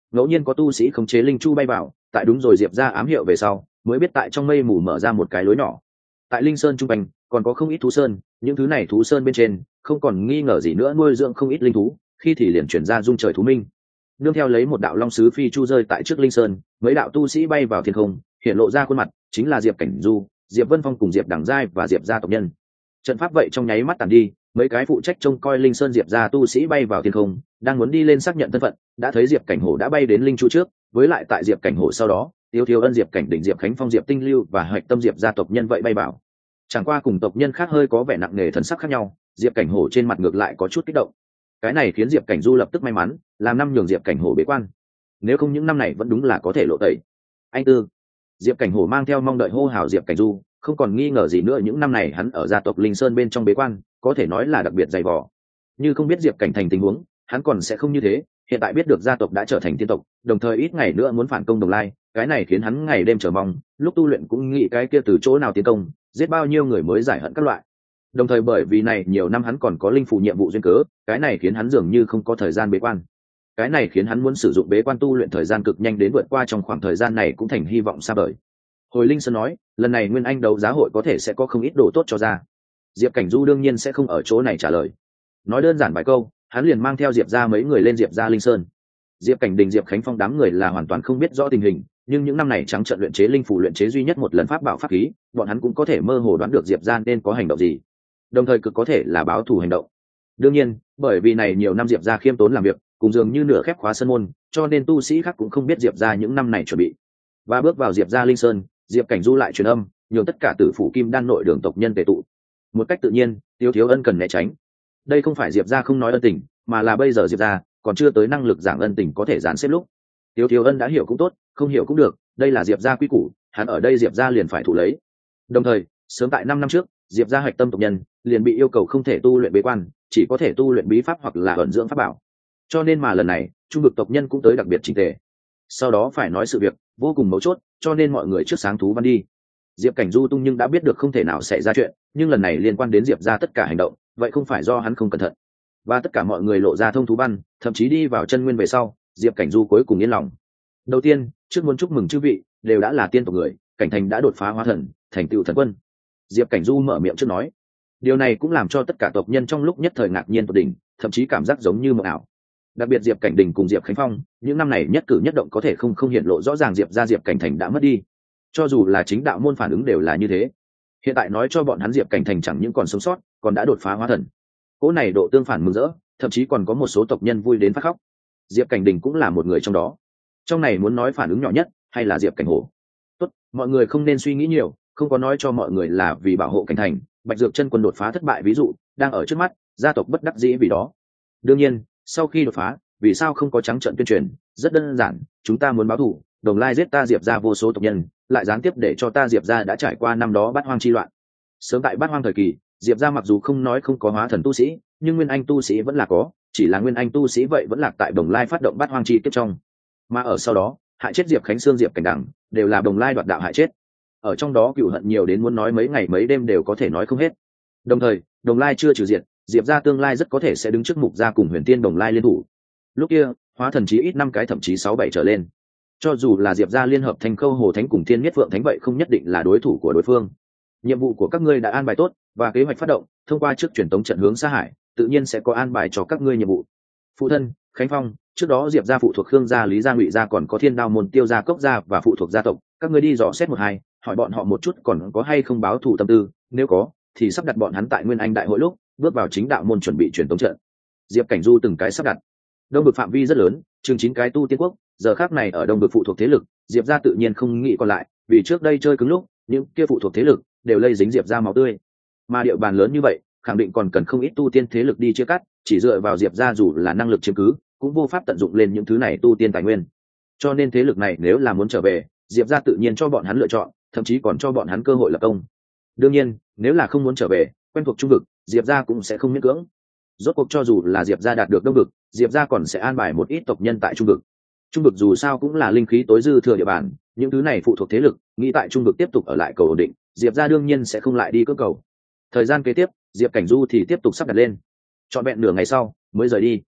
ngẫu nhiên có tu sĩ khống chế linh chu bay vào, tại đúng rồi diệp ra ám hiệu về sau mới biết tại trong mây mù mở ra một cái lối nhỏ. Tại linh sơn trung quanh còn có không ít thú sơn, những thứ này thú sơn bên trên không còn nghi ngờ gì nữa nuôi dưỡng không ít linh thú, khi thì liền chuyển ra dung trời thú minh. Nương theo lấy một đạo long sứ phi chu rơi tại trước linh sơn, mấy đạo tu sĩ bay vào thiên không, hiện lộ ra khuôn mặt chính là Diệp Cảnh Du, Diệp Vân Phong cùng Diệp Đằng Giai và Diệp gia tộc nhân. Trận pháp vậy trong nháy mắt tàn đi, mấy cái phụ trách trông coi linh sơn Diệp gia tu sĩ bay vào thiên không, đang muốn đi lên xác nhận thân phận, đã thấy Diệp Cảnh Hổ đã bay đến linh chu trước, với lại tại Diệp Cảnh Hổ sau đó, Tiêu Thiếu Ân, Diệp Cảnh Đỉnh, Diệp Khánh Phong, Diệp Tinh Lưu và Hạch Tâm Diệp gia tộc nhân vậy bay vào. Chẳng qua cùng tộc nhân khác hơi có vẻ nặng nề thần sắc khác nhau, Diệp Cảnh Hổ trên mặt ngược lại có chút kích động. Cái này khiến Diệp Cảnh Du lập tức may mắn, làm năm nhường Diệp Cảnh Hổ bế quan. Nếu không những năm này vẫn đúng là có thể lộ tẩy. Anh Tư, Diệp Cảnh Hổ mang theo mong đợi hô hào Diệp Cảnh Du, không còn nghi ngờ gì nữa những năm này hắn ở gia tộc Linh Sơn bên trong bế quan, có thể nói là đặc biệt dày vò. Như không biết Diệp Cảnh Thành tình huống, hắn còn sẽ không như thế, hiện tại biết được gia tộc đã trở thành tiên tộc, đồng thời ít ngày nữa muốn phản công Đồng Lai, cái này khiến hắn ngày đêm chờ mong, lúc tu luyện cũng nghĩ cái kia từ chỗ nào tiến công, giết bao nhiêu người mới giải hận các loại. Đồng thời bởi vì này nhiều năm hắn còn có linh phù nhiệm vụ duyên cớ, cái này khiến hắn dường như không có thời gian bế quan. Cái này khiến hắn muốn sử dụng bế quan tu luyện thời gian cực nhanh đến vượt qua trong khoảng thời gian này cũng thành hy vọng xa vời. Hồi Linh Sơn nói, lần này Nguyên Anh đấu giá hội có thể sẽ có không ít đồ tốt cho ra. Diệp Cảnh Du đương nhiên sẽ không ở chỗ này trả lời. Nói đơn giản vài câu, hắn liền mang theo Diệp ra mấy người lên Diệp ra Linh Sơn. Diệp Cảnh Đình, Diệp Khánh Phong đám người là hoàn toàn không biết rõ tình hình, nhưng những năm này trắng trận luyện chế linh phù luyện chế duy nhất một lần pháp bảo pháp khí, bọn hắn cũng có thể mơ hồ đoán được Diệp gia nên có hành động gì, đồng thời cực có thể là báo thù hành động. Đương nhiên, bởi vì này nhiều năm Diệp gia khiêm tốn làm việc, cùng dường như nửa khép khóa sân môn, cho nên tu sĩ khác cũng không biết Diệp gia những năm này chuẩn bị. Và bước vào Diệp gia Linh Sơn, Diệp Cảnh Du lại truyền âm, nhường tất cả tử phủ kim đan nội đường tộc nhân tề tụ. Một cách tự nhiên, Tiêu Thiếu Ân cần né tránh. Đây không phải Diệp gia không nói ân tình, mà là bây giờ Diệp gia còn chưa tới năng lực giảng ân tình có thể dán xếp lúc. Tiêu Thiếu Ân đã hiểu cũng tốt, không hiểu cũng được, đây là Diệp gia quy củ, hắn ở đây Diệp gia liền phải thụ lấy. Đồng thời, sớm tại năm năm trước, Diệp gia hạch tâm tộc nhân liền bị yêu cầu không thể tu luyện bế quan, chỉ có thể tu luyện bí pháp hoặc là ẩn dưỡng pháp bảo. Cho nên mà lần này, trung vực tộc nhân cũng tới đặc biệt chỉnh tề. Sau đó phải nói sự việc vô cùng mấu chốt, cho nên mọi người trước sáng thú văn đi. Diệp Cảnh Du tung nhưng đã biết được không thể nào xảy ra chuyện, nhưng lần này liên quan đến Diệp gia tất cả hành động, vậy không phải do hắn không cẩn thận. Và tất cả mọi người lộ ra thông thú văn, thậm chí đi vào chân nguyên về sau, Diệp Cảnh Du cuối cùng yên lòng. Đầu tiên, trước muốn chúc mừng chư vị, đều đã là tiên tộc người, Cảnh Thành đã đột phá hóa thần, thành tựu thần quân. Diệp Cảnh Du mở miệng trước nói. Điều này cũng làm cho tất cả tộc nhân trong lúc nhất thời ngạc nhiên tột đỉnh, thậm chí cảm giác giống như mộng ảo. Đặc biệt Diệp Cảnh Đình cùng Diệp Khánh Phong, những năm này nhất cử nhất động có thể không không hiện lộ rõ ràng Diệp gia Diệp Cảnh Thành đã mất đi. Cho dù là chính đạo môn phản ứng đều là như thế. Hiện tại nói cho bọn hắn Diệp Cảnh Thành chẳng những còn sống sót, còn đã đột phá hóa thần. Cỗ này độ tương phản mừng rỡ, thậm chí còn có một số tộc nhân vui đến phát khóc. Diệp Cảnh Đình cũng là một người trong đó. Trong này muốn nói phản ứng nhỏ nhất hay là Diệp Cảnh Hổ. Tốt, mọi người không nên suy nghĩ nhiều, không có nói cho mọi người là vì bảo hộ Cảnh Thành, Bạch Dược Chân Quân đột phá thất bại ví dụ đang ở trước mắt, gia tộc bất đắc dĩ vì đó. Đương nhiên, sau khi đột phá, vì sao không có trắng trợn tuyên truyền, rất đơn giản, chúng ta muốn báo thù, Đồng Lai giết ta Diệp gia vô số tộc nhân, lại gián tiếp để cho ta Diệp gia đã trải qua năm đó Bát Hoang chi loạn. Sớm tại Bát Hoang thời kỳ, Diệp gia mặc dù không nói không có hóa thần tu sĩ, nhưng nguyên anh tu sĩ vẫn là có, chỉ là nguyên anh tu sĩ vậy vẫn lạc tại Đồng Lai phát động Bát Hoang chi kiếp trong. Mà ở sau đó, hại chết Diệp Khánh Sương, Diệp Cảnh Đằng, đều là Đồng Lai đoạt đạo hại chết. Ở trong đó cựu hận nhiều đến muốn nói mấy ngày mấy đêm đều có thể nói không hết. Đồng thời, Đồng Lai chưa trừ diệt, Diệp gia tương lai rất có thể sẽ đứng trước mục gia cùng Huyền Tiên Đồng Lai liên thủ. Lúc kia, hóa thần chí ít năm cái thậm chí sáu bảy trở lên. Cho dù là Diệp gia liên hợp thành Khâu Hồ Thánh cùng Thiên Nhất Phượng Thánh vậy không nhất định là đối thủ của đối phương. Nhiệm vụ của các ngươi đã an bài tốt và kế hoạch phát động, thông qua trước truyền tống trận hướng Sa Hải, tự nhiên sẽ có an bài cho các ngươi nhiệm vụ. Phụ thân, Khánh Phong, trước đó Diệp gia phụ thuộc Khương gia, Lý gia, Ngụy gia còn có Thiên Đao môn, Tiêu gia, Cốc gia và phụ thuộc gia tộc, các ngươi đi dò xét một hai, hỏi bọn họ một chút còn có hay không báo thù tâm tư, nếu có, thì sắp đặt bọn hắn tại Nguyên Anh đại hội lúc, bước vào chính đạo môn chuẩn bị truyền tống trận. Diệp Cảnh Du từng cái sắp đặt. Đông vực phạm vi rất lớn, chừng chín cái tu tiên quốc, giờ khác này ở đông vực phụ thuộc thế lực, Diệp gia tự nhiên không nghĩ còn lại, vì trước đây chơi cứng lúc, những kia phụ thuộc thế lực đều lây dính Diệp gia máu tươi. Mà địa bàn lớn như vậy, khẳng định còn cần không ít tu tiên thế lực đi chia cắt, chỉ dựa vào Diệp gia dù là năng lực chiếm cứ, cũng vô pháp tận dụng lên những thứ này tu tiên tài nguyên. Cho nên thế lực này nếu là muốn trở về, Diệp gia tự nhiên cho bọn hắn lựa chọn, thậm chí còn cho bọn hắn cơ hội lập công. Đương nhiên, nếu là không muốn trở về, quen thuộc trung vực, Diệp gia cũng sẽ không miễn cưỡng. Rốt cuộc cho dù là Diệp gia đạt được đông vực, Diệp gia còn sẽ an bài một ít tộc nhân tại trung vực. Trung vực dù sao cũng là linh khí tối dư thừa địa bàn, những thứ này phụ thuộc thế lực, nghĩ tại trung vực tiếp tục ở lại cầu ổn định, Diệp gia đương nhiên sẽ không lại đi cưỡng cầu. Thời gian kế tiếp, Diệp Cảnh Du thì tiếp tục sắp đặt lên. Chọn vẹn nửa ngày sau, mới rời đi.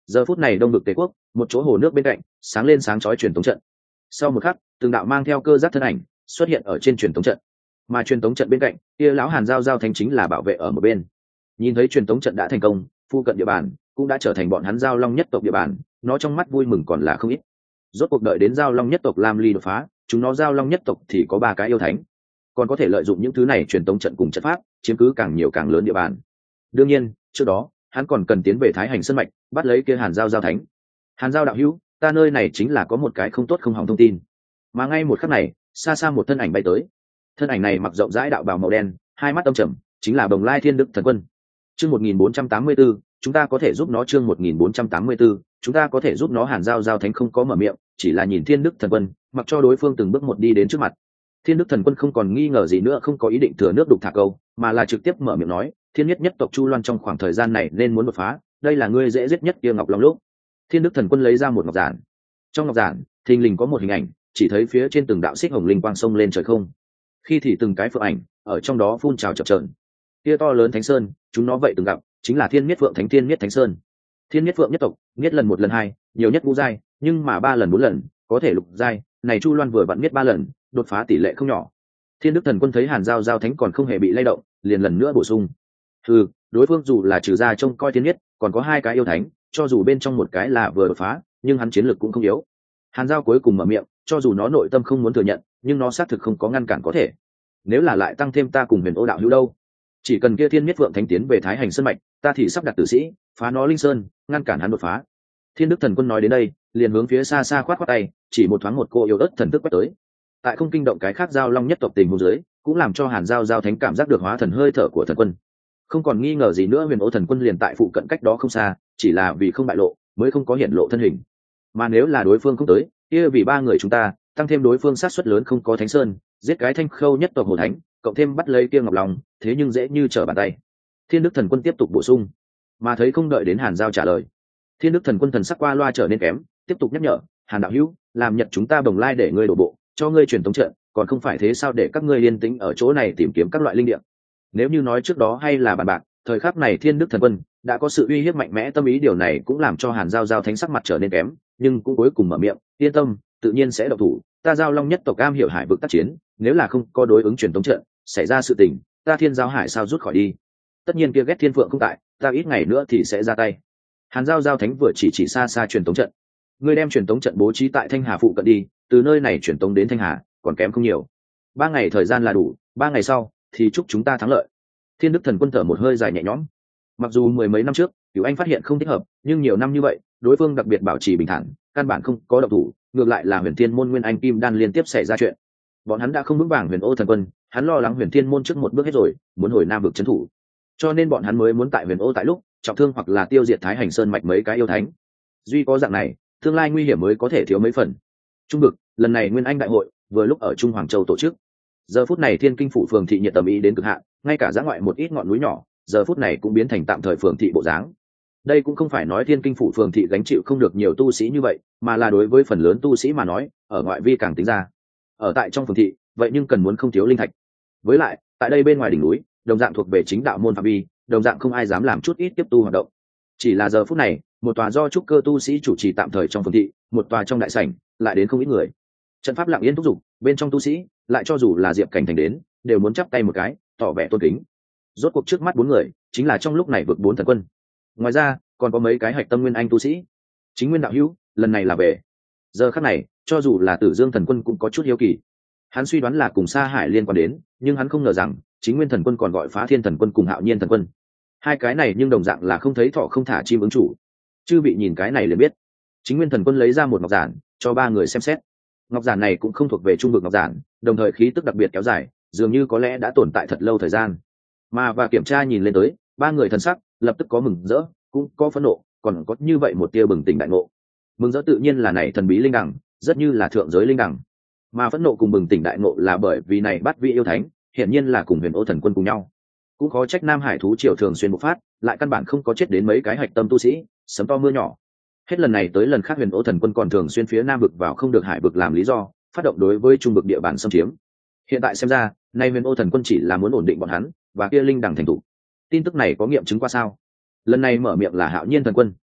Giờ phút này đông vực Tề quốc, một chỗ hồ nước bên cạnh sáng lên sáng chói truyền tống trận. Sau một khắc, từng đạo mang theo cơ giác thân ảnh xuất hiện ở trên truyền tống trận, mà truyền tống trận bên cạnh kia lão Hàn giao giao thánh chính là bảo vệ ở một bên. Nhìn thấy truyền tống trận đã thành công, phu cận địa bàn cũng đã trở thành bọn hắn giao long nhất tộc địa bàn, nó trong mắt vui mừng còn là không ít. Rốt cuộc đợi đến giao long nhất tộc Lam Ly đột phá, chúng nó giao long nhất tộc thì có ba cái yêu thánh, còn có thể lợi dụng những thứ này truyền tống trận cùng trận pháp chiếm cứ càng nhiều càng lớn địa bàn. Đương nhiên trước đó hắn còn cần tiến về Thái Hành Sơn mạch bắt lấy kia Hàn giao giao thánh. Hàn giao đạo hữu, ta nơi này chính là có một cái không tốt không hỏng thông tin. Mà ngay một khắc này, xa xa một thân ảnh bay tới. Thân ảnh này mặc rộng rãi đạo bào màu đen, hai mắt âm trầm, chính là Bồng Lai Thiên Đức Thần Quân. Chương một nghìn bốn trăm tám mươi tư, chúng ta có thể giúp nó. Chương một nghìn bốn trăm tám mươi tư, chúng ta có thể giúp nó. Hàn giao giao thánh không có mở miệng, chỉ là nhìn Thiên Đức Thần Quân, mặc cho đối phương từng bước một đi đến trước mặt. Thiên Đức Thần Quân không còn nghi ngờ gì nữa, không có ý định thừa nước đục thả câu, mà là trực tiếp mở miệng nói, Thiên nhất nhất tộc Chu Loan trong khoảng thời gian này nên muốn đột phá, đây là ngươi dễ giết nhất kia Ngọc Long lúc. Thiên Đức Thần Quân lấy ra một ngọc giản. Trong ngọc giản, thình lình có một hình ảnh, chỉ thấy phía trên từng đạo xích hồng linh quang sông lên trời không. Khi thì từng cái phượng ảnh ở trong đó phun trào chập chờn. Kia to lớn thánh sơn, chúng nó vậy từng gặp, chính là Thiên Miết Phượng Thánh Thiên Miết Thánh Sơn. Thiên Miết Phượng nhất tộc, miết lần một lần hai, nhiều nhất ngũ giai, nhưng mà ba lần bốn lần, có thể lục giai, này Chu Loan vừa vặn miết ba lần, đột phá tỷ lệ không nhỏ. Thiên Đức Thần Quân thấy Hàn giao giao thánh còn không hề bị lay động, liền lần nữa bổ sung. Ừ, đối phương dù là trừ ra trông coi Thiên Miết, còn có hai cái yêu thánh, cho dù bên trong một cái là vừa đột phá, nhưng hắn chiến lực cũng không yếu. Hàn giao cuối cùng mở miệng, cho dù nó nội tâm không muốn thừa nhận, nhưng nó xác thực không có ngăn cản có thể. Nếu là lại tăng thêm ta cùng Huyền Ô đạo hữu đâu, chỉ cần kia Thiên Miết Vượng Thánh tiến về Thái Hành Sơn mạch, ta thì sắp đặt tử sĩ, phá nó linh sơn, ngăn cản hắn đột phá. Thiên Đức Thần Quân nói đến đây, liền hướng phía xa xa khoát khoát tay, chỉ một thoáng một cô yêu ớt thần thức quét tới. Tại không kinh động cái khác giao long nhất tộc tình huống dưới, cũng làm cho Hàn giao giao thánh cảm giác được hóa thần hơi thở của thần quân. Không còn nghi ngờ gì nữa, Huyền Ô thần quân liền tại phụ cận cách đó không xa, chỉ là vì không bại lộ, mới không có hiện lộ thân hình. Mà nếu là đối phương không tới, kia vì ba người chúng ta, tăng thêm đối phương sát suất lớn không có Thánh Sơn, giết cái Thanh Khâu nhất tộc Hồ Thánh, cộng thêm bắt lấy kia Ngọc Long, thế nhưng dễ như trở bàn tay. Thiên Đức Thần Quân tiếp tục bổ sung, mà thấy không đợi đến Hàn giao trả lời, Thiên Đức Thần Quân thần sắc qua loa trở nên kém, tiếp tục nhắc nhở, Hàn đạo hữu, làm Nhật chúng ta Bồng Lai để ngươi đổ bộ, cho ngươi truyền tống trận, còn không phải thế sao để các ngươi liên tĩnh ở chỗ này tìm kiếm các loại linh địa. Nếu như nói trước đó hay là bàn bạc, thời khắc này Thiên Đức Thần Quân đã có sự uy hiếp mạnh mẽ tâm ý, điều này cũng làm cho Hàn giao giao thánh sắc mặt trở nên kém, nhưng cũng cuối cùng mở miệng, yên tâm, tự nhiên sẽ độc thủ, ta giao long nhất tộc am hiểu hải vực tác chiến, nếu là không có đối ứng truyền tống trận, xảy ra sự tình, ta Thiên giao hải sao rút khỏi đi. Tất nhiên kia ghét Thiên Phượng không tại, ta ít ngày nữa thì sẽ ra tay. Hàn giao giao thánh vừa chỉ chỉ xa xa truyền tống trận, ngươi đem truyền tống trận bố trí tại Thanh Hà phụ cận đi, từ nơi này truyền tống đến Thanh Hà còn kém không nhiều, ba ngày thời gian là đủ, ba ngày sau thì chúc chúng ta thắng lợi. Thiên Đức Thần Quân thở một hơi dài nhẹ nhõm. Mặc dù mười mấy năm trước Cửu Anh phát hiện không thích hợp, nhưng nhiều năm như vậy đối phương đặc biệt bảo trì bình thản, căn bản không có động thủ, ngược lại là Huyền Thiên môn Nguyên Anh Kim Đan liên tiếp xảy ra chuyện. Bọn hắn đã không vững vàng Huyền Ô Thần Quân, hắn lo lắng Huyền Thiên môn trước một bước hết rồi, muốn hồi Nam vực trấn thủ, cho nên bọn hắn mới muốn tại Huyền Ô tại lúc trọng thương hoặc là tiêu diệt Thái Hành Sơn mạch mấy cái yêu thánh. Duy có dạng này, tương lai nguy hiểm mới có thể thiếu mấy phần. Trung vực lần này Nguyên Anh đại hội vừa lúc ở Trung Hoàng Châu tổ chức. Giờ phút này Thiên Kinh phủ phường thị nhiệt tầm ý đến cực hạn, ngay cả dã ngoại một ít ngọn núi nhỏ, giờ phút này cũng biến thành tạm thời phường thị bộ dáng. Đây cũng không phải nói Thiên Kinh phủ phường thị gánh chịu không được nhiều tu sĩ như vậy, mà là đối với phần lớn tu sĩ mà nói, ở ngoại vi càng tính ra. Ở tại trong phường thị, vậy nhưng cần muốn không thiếu linh thạch. Với lại, tại đây bên ngoài đỉnh núi, đồng dạng thuộc về chính đạo môn phạm vi, đồng dạng không ai dám làm chút ít tiếp tu hoạt động. Chỉ là giờ phút này, một tòa do trúc cơ tu sĩ chủ trì tạm thời trong phường thị, một tòa trong đại sảnh, lại đến không ít người. Trận pháp lặng yên thúc giục, bên trong tu sĩ, lại cho dù là Diệp Cảnh Thành đến, đều muốn chắp tay một cái, tỏ vẻ tôn kính. Rốt cuộc trước mắt bốn người, chính là trong lúc này vượt bốn thần quân. Ngoài ra, còn có mấy cái hạch tâm nguyên anh tu sĩ. Chính Nguyên đạo hữu, lần này là về. Giờ khắc này, cho dù là Tử Dương thần quân cũng có chút hiếu kỳ. Hắn suy đoán là cùng Sa Hải liên quan đến, nhưng hắn không ngờ rằng, chính Nguyên thần quân còn gọi Phá Thiên thần quân cùng Hạo Nhiên thần quân. Hai cái này nhưng đồng dạng là không thấy thọ không thả chim ứng chủ. Chư vị nhìn cái này liền biết. Chính Nguyên thần quân lấy ra một ngọc giản, cho ba người xem xét. Ngọc giản này cũng không thuộc về trung vực ngọc giản, đồng thời khí tức đặc biệt kéo dài, dường như có lẽ đã tồn tại thật lâu thời gian. Mà và kiểm tra nhìn lên tới, ba người thần sắc lập tức có mừng rỡ, cũng có phẫn nộ, còn có như vậy một tia bừng tỉnh đại ngộ. Mừng rỡ tự nhiên là này thần bí linh đẳng, rất như là thượng giới linh đẳng. Mà phẫn nộ cùng bừng tỉnh đại ngộ là bởi vì này bắt vị yêu thánh, hiển nhiên là cùng Huyền Ô thần quân cùng nhau. Cũng khó trách Nam Hải thú triều thường xuyên bộc phát, lại căn bản không có chết đến mấy cái hạch tâm tu sĩ, sấm to mưa nhỏ. Hết lần này tới lần khác Huyền Ô thần quân còn thường xuyên phía Nam vực vào không được Hải vực làm lý do, phát động đối với trung vực địa bàn xâm chiếm. Hiện tại xem ra, nay Huyền Ô thần quân chỉ là muốn ổn định bọn hắn, và kia linh đẳng thành thủ. Tin tức này có nghiệm chứng qua sao? Lần này mở miệng là Hạo Nhiên thần quân.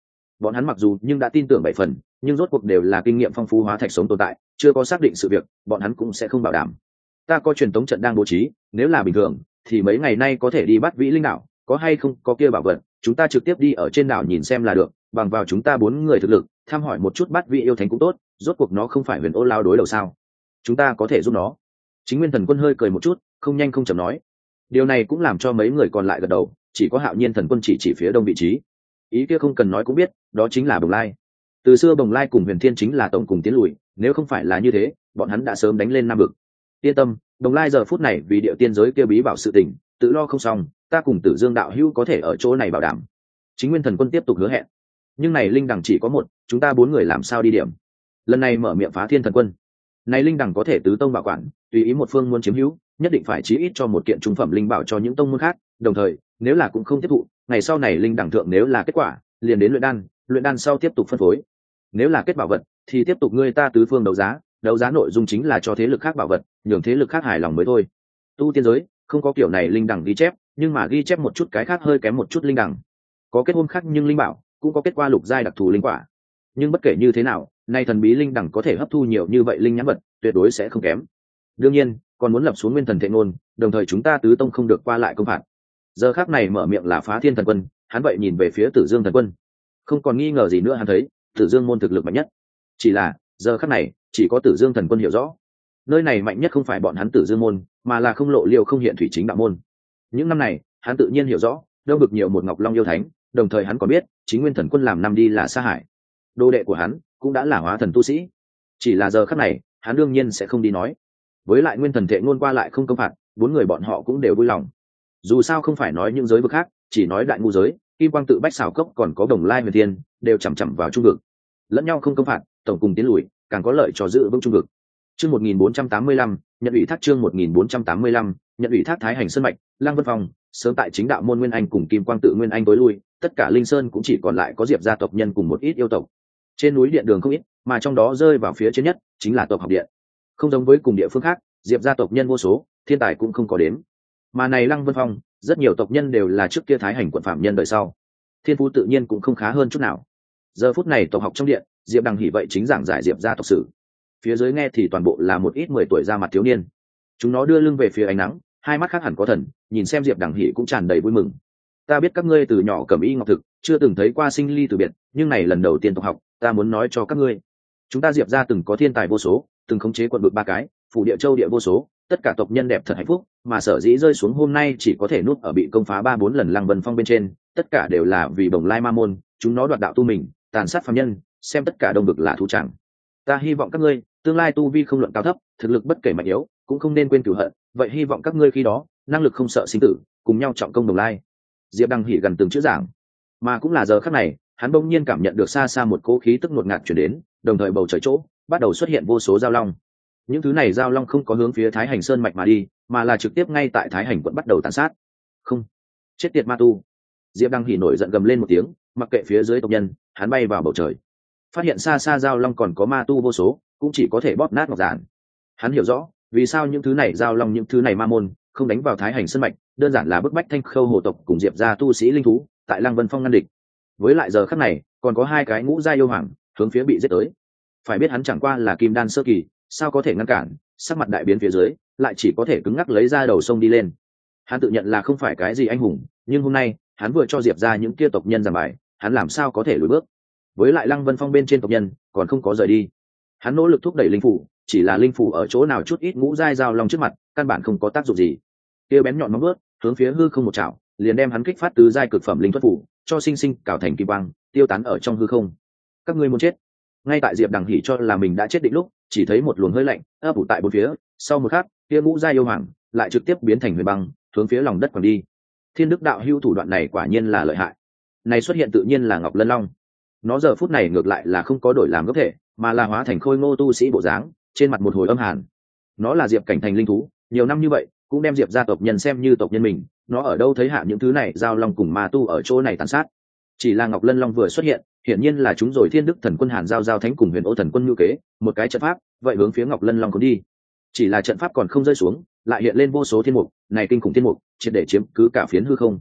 bọn hắn mặc dù nhưng đã tin tưởng bảy phần, nhưng rốt cuộc đều là kinh nghiệm phong phú hóa thạch sống tồn tại, chưa có xác định sự việc, bọn hắn cũng sẽ không bảo đảm. Ta có truyền tống trận đang bố trí, nếu là bình thường thì mấy ngày nay có thể đi bắt vĩ linh đảo, có hay không có kia bảo vật, chúng ta trực tiếp đi ở trên đảo nhìn xem là được, bằng vào chúng ta bốn người thực lực, thăm hỏi một chút bắt vĩ yêu thánh cũng tốt, rốt cuộc nó không phải huyền ô lao đối đầu sao, chúng ta có thể giúp nó. Chính Nguyên Thần Quân hơi cười một chút, không nhanh không chậm nói. Điều này cũng làm cho mấy người còn lại gật đầu, chỉ có Hạo Nhiên Thần Quân chỉ chỉ phía đông vị trí. Ý kia không cần nói cũng biết, đó chính là Bồng Lai. Từ xưa Bồng Lai cùng Huyền Thiên chính là tổng cùng tiến lùi, nếu không phải là như thế, bọn hắn đã sớm đánh lên Nam Vực. Yên tâm, Bồng Lai giờ phút này vì điệu tiên giới kia bí bảo sự tình, tự lo không xong, ta cùng Tử Dương đạo hữu có thể ở chỗ này bảo đảm. Chính Nguyên Thần Quân tiếp tục hứa hẹn. Nhưng này linh đằng chỉ có một, chúng ta bốn người làm sao đi điểm? Lần này mở miệng Phá Thiên Thần Quân. Này linh đằng có thể tứ tông bảo quản, tùy ý một phương muốn chiếm hữu, nhất định phải chí ít cho một kiện trung phẩm linh bảo cho những tông môn khác, đồng thời, nếu là cũng không tiếp thụ, ngày sau này linh đẳng thượng nếu là kết quả, liền đến luyện đan, luyện đan sau tiếp tục phân phối. Nếu là kết bảo vật, thì tiếp tục ngươi ta tứ phương đấu giá, đấu giá nội dung chính là cho thế lực khác bảo vật, nhường thế lực khác hài lòng mới thôi. Tu tiên giới không có kiểu này linh đẳng ghi chép, nhưng mà ghi chép một chút cái khác hơi kém một chút linh đẳng. Có kết hôn khác nhưng linh bảo cũng có kết quả lục giai đặc thù linh quả. Nhưng bất kể như thế nào, nay thần bí linh đẳng có thể hấp thu nhiều như vậy linh nhãn vật, tuyệt đối sẽ không kém. Đương nhiên, còn muốn lập xuống nguyên thần thệ ngôn, đồng thời chúng ta tứ tông không được qua lại công phạt. Giờ khắc này mở miệng là Phá Thiên Thần Quân, hắn vậy nhìn về phía Tử Dương Thần Quân, không còn nghi ngờ gì nữa, hắn thấy Tử Dương môn thực lực mạnh nhất. Chỉ là giờ khắc này chỉ có Tử Dương Thần Quân hiểu rõ, nơi này mạnh nhất không phải bọn hắn Tử Dương môn, mà là không lộ liêu không hiện thủy chính đạo môn. Những năm này hắn tự nhiên hiểu rõ, đâu được nhiều một Ngọc Long yêu thánh, đồng thời hắn còn biết Chính Nguyên Thần Quân làm năm đi là Sa Hải, đô đệ của hắn cũng đã là hóa thần tu sĩ. Chỉ là giờ khắc này hắn đương nhiên sẽ không đi nói. Với lại nguyên thần thệ ngôn qua lại không công phạt, bốn người bọn họ cũng đều vui lòng. Dù sao không phải nói những giới vực khác, chỉ nói đại ngu giới, Kim Quang Tự, Bách Xảo Cốc còn có Đồng Lai Huyền Thiên đều chằm chằm vào trung vực, lẫn nhau không công phạt, tổng cùng tiến lùi, càng có lợi cho giữ vững trung vực. Chương một nghìn bốn trăm tám mươi lăm, nhận ủy thác chương một nghìn bốn trăm tám mươi lăm, nhận ủy thác Thái Hành Sơn mạch, Lăng Vân Phong, sớm tại chính đạo môn Nguyên Anh cùng Kim Quang Tự Nguyên Anh tối lui, tất cả Linh Sơn cũng chỉ còn lại có Diệp gia tộc nhân cùng một ít yêu tộc. Trên núi điện đường không ít, mà trong đó rơi vào phía trên nhất chính là tộc học điện. Không giống với cùng địa phương khác, Diệp gia tộc nhân vô số, thiên tài cũng không có đếm. Mà này Lăng Vân Phong, rất nhiều tộc nhân đều là trước kia Thái Hành quận phạm nhân đời sau, thiên phú tự nhiên cũng không khá hơn chút nào. Giờ phút này tộc học trong điện, Diệp Đằng Hỉ vậy chính giảng giải Diệp gia tộc sử. Phía dưới nghe thì toàn bộ là một ít mười tuổi ra mặt thiếu niên. Chúng nó đưa lưng về phía ánh nắng, hai mắt khác hẳn có thần, nhìn xem Diệp Đằng Hỉ cũng tràn đầy vui mừng. Ta biết các ngươi từ nhỏ cầm y ngọc thực, chưa từng thấy qua sinh ly từ biệt, nhưng này lần đầu tiên tộc học, ta muốn nói cho các ngươi, chúng ta Diệp gia từng có thiên tài vô số, từng khống chế quận vực ba cái, phủ địa châu địa vô số, tất cả tộc nhân đẹp thật hạnh phúc, mà sở dĩ rơi xuống hôm nay chỉ có thể núp ở bị công phá ba bốn lần Lăng Vân Phong bên trên, tất cả đều là vì Bồng Lai Ma môn, chúng nó đoạt đạo tu mình, tàn sát phàm nhân, xem tất cả đông vực là thú chẳng. Ta hy vọng các ngươi tương lai tu vi không luận cao thấp, thực lực bất kể mạnh yếu, cũng không nên quên cửu hận, vậy hy vọng các ngươi khi đó năng lực không sợ sinh tử, cùng nhau trọng công Đồng Lai. Diệp Đăng Hỉ gần từng chữ giảng, mà cũng là giờ khắc này, hắn bỗng nhiên cảm nhận được xa xa một cỗ khí tức ngột ngạt truyền đến, đồng thời bầu trời chỗ bắt đầu xuất hiện vô số giao long. Những thứ này giao long không có hướng phía Thái Hành Sơn mạch mà đi, mà là trực tiếp ngay tại Thái Hành quận bắt đầu tàn sát. Không, chết tiệt ma tu! Diệp Đăng Hỉ nổi giận gầm lên một tiếng, mặc kệ phía dưới tộc nhân, hắn bay vào bầu trời, phát hiện xa xa giao long còn có ma tu vô số, cũng chỉ có thể bóp nát ngọc giản. Hắn hiểu rõ vì sao những thứ này giao long, những thứ này ma môn không đánh vào Thái Hành Sơn mạch, đơn giản là bức bách Thanh Khâu hồ tộc cùng Diệp gia tu sĩ linh thú tại Lăng Vân Phong ngăn địch. Với lại giờ khắc này còn có hai cái ngũ gia yêu hoàng hướng phía bị giết tới. Phải biết hắn chẳng qua là kim đan sơ kỳ, sao có thể ngăn cản, sắc mặt đại biến phía dưới lại chỉ có thể cứng ngắc lấy ra đầu sông đi lên. Hắn tự nhận là không phải cái gì anh hùng, nhưng hôm nay hắn vừa cho Diệp ra những kia tộc nhân giảng bài, hắn làm sao có thể lùi bước. Với lại Lăng Vân Phong bên trên tộc nhân còn không có rời đi, hắn nỗ lực thúc đẩy linh phủ, chỉ là linh phủ ở chỗ nào chút ít ngũ giai giao long trước mặt căn bản không có tác dụng gì. Kia bén nhọn móng vuốt hướng phía hư không một chảo, liền đem hắn kích phát tứ giai cực phẩm linh thuật phủ cho sinh sinh cào thành kim quang, tiêu tán ở trong hư không. Các ngươi muốn chết! Ngay tại Diệp Đằng Hỉ cho là mình đã chết định lúc, chỉ thấy một luồng hơi lạnh ấp ủ tại bốn phía, sau một khắc kia ngũ giai yêu hoàng lại trực tiếp biến thành huyền băng, hướng phía lòng đất quẳng đi. Thiên Đức đạo hưu thủ đoạn này quả nhiên là lợi hại. Này xuất hiện tự nhiên là Ngọc Lân Long. Nó giờ phút này ngược lại là không có đổi làm gốc thể, mà là hóa thành khôi ngô tu sĩ bộ dáng, trên mặt một hồi âm hàn. Nó là Diệp cảnh thành linh thú, nhiều năm như vậy cũng đem Diệp gia tộc nhân xem như tộc nhân mình, nó ở đâu thấy hạ những thứ này giao long cùng ma tu ở chỗ này tàn sát. Chỉ là Ngọc Lân Long vừa xuất hiện, hiển nhiên là chúng rồi Thiên Đức thần quân Hàn Giao Giao Thánh cùng Huyền Ô thần quân ngữ kế, một cái trận pháp, vậy hướng phía Ngọc Lân Long cuốn đi. Chỉ là trận pháp còn không rơi xuống, lại hiện lên vô số thiên mục, này kinh khủng thiên mục, triệt để chiếm cứ cả phiến hư không.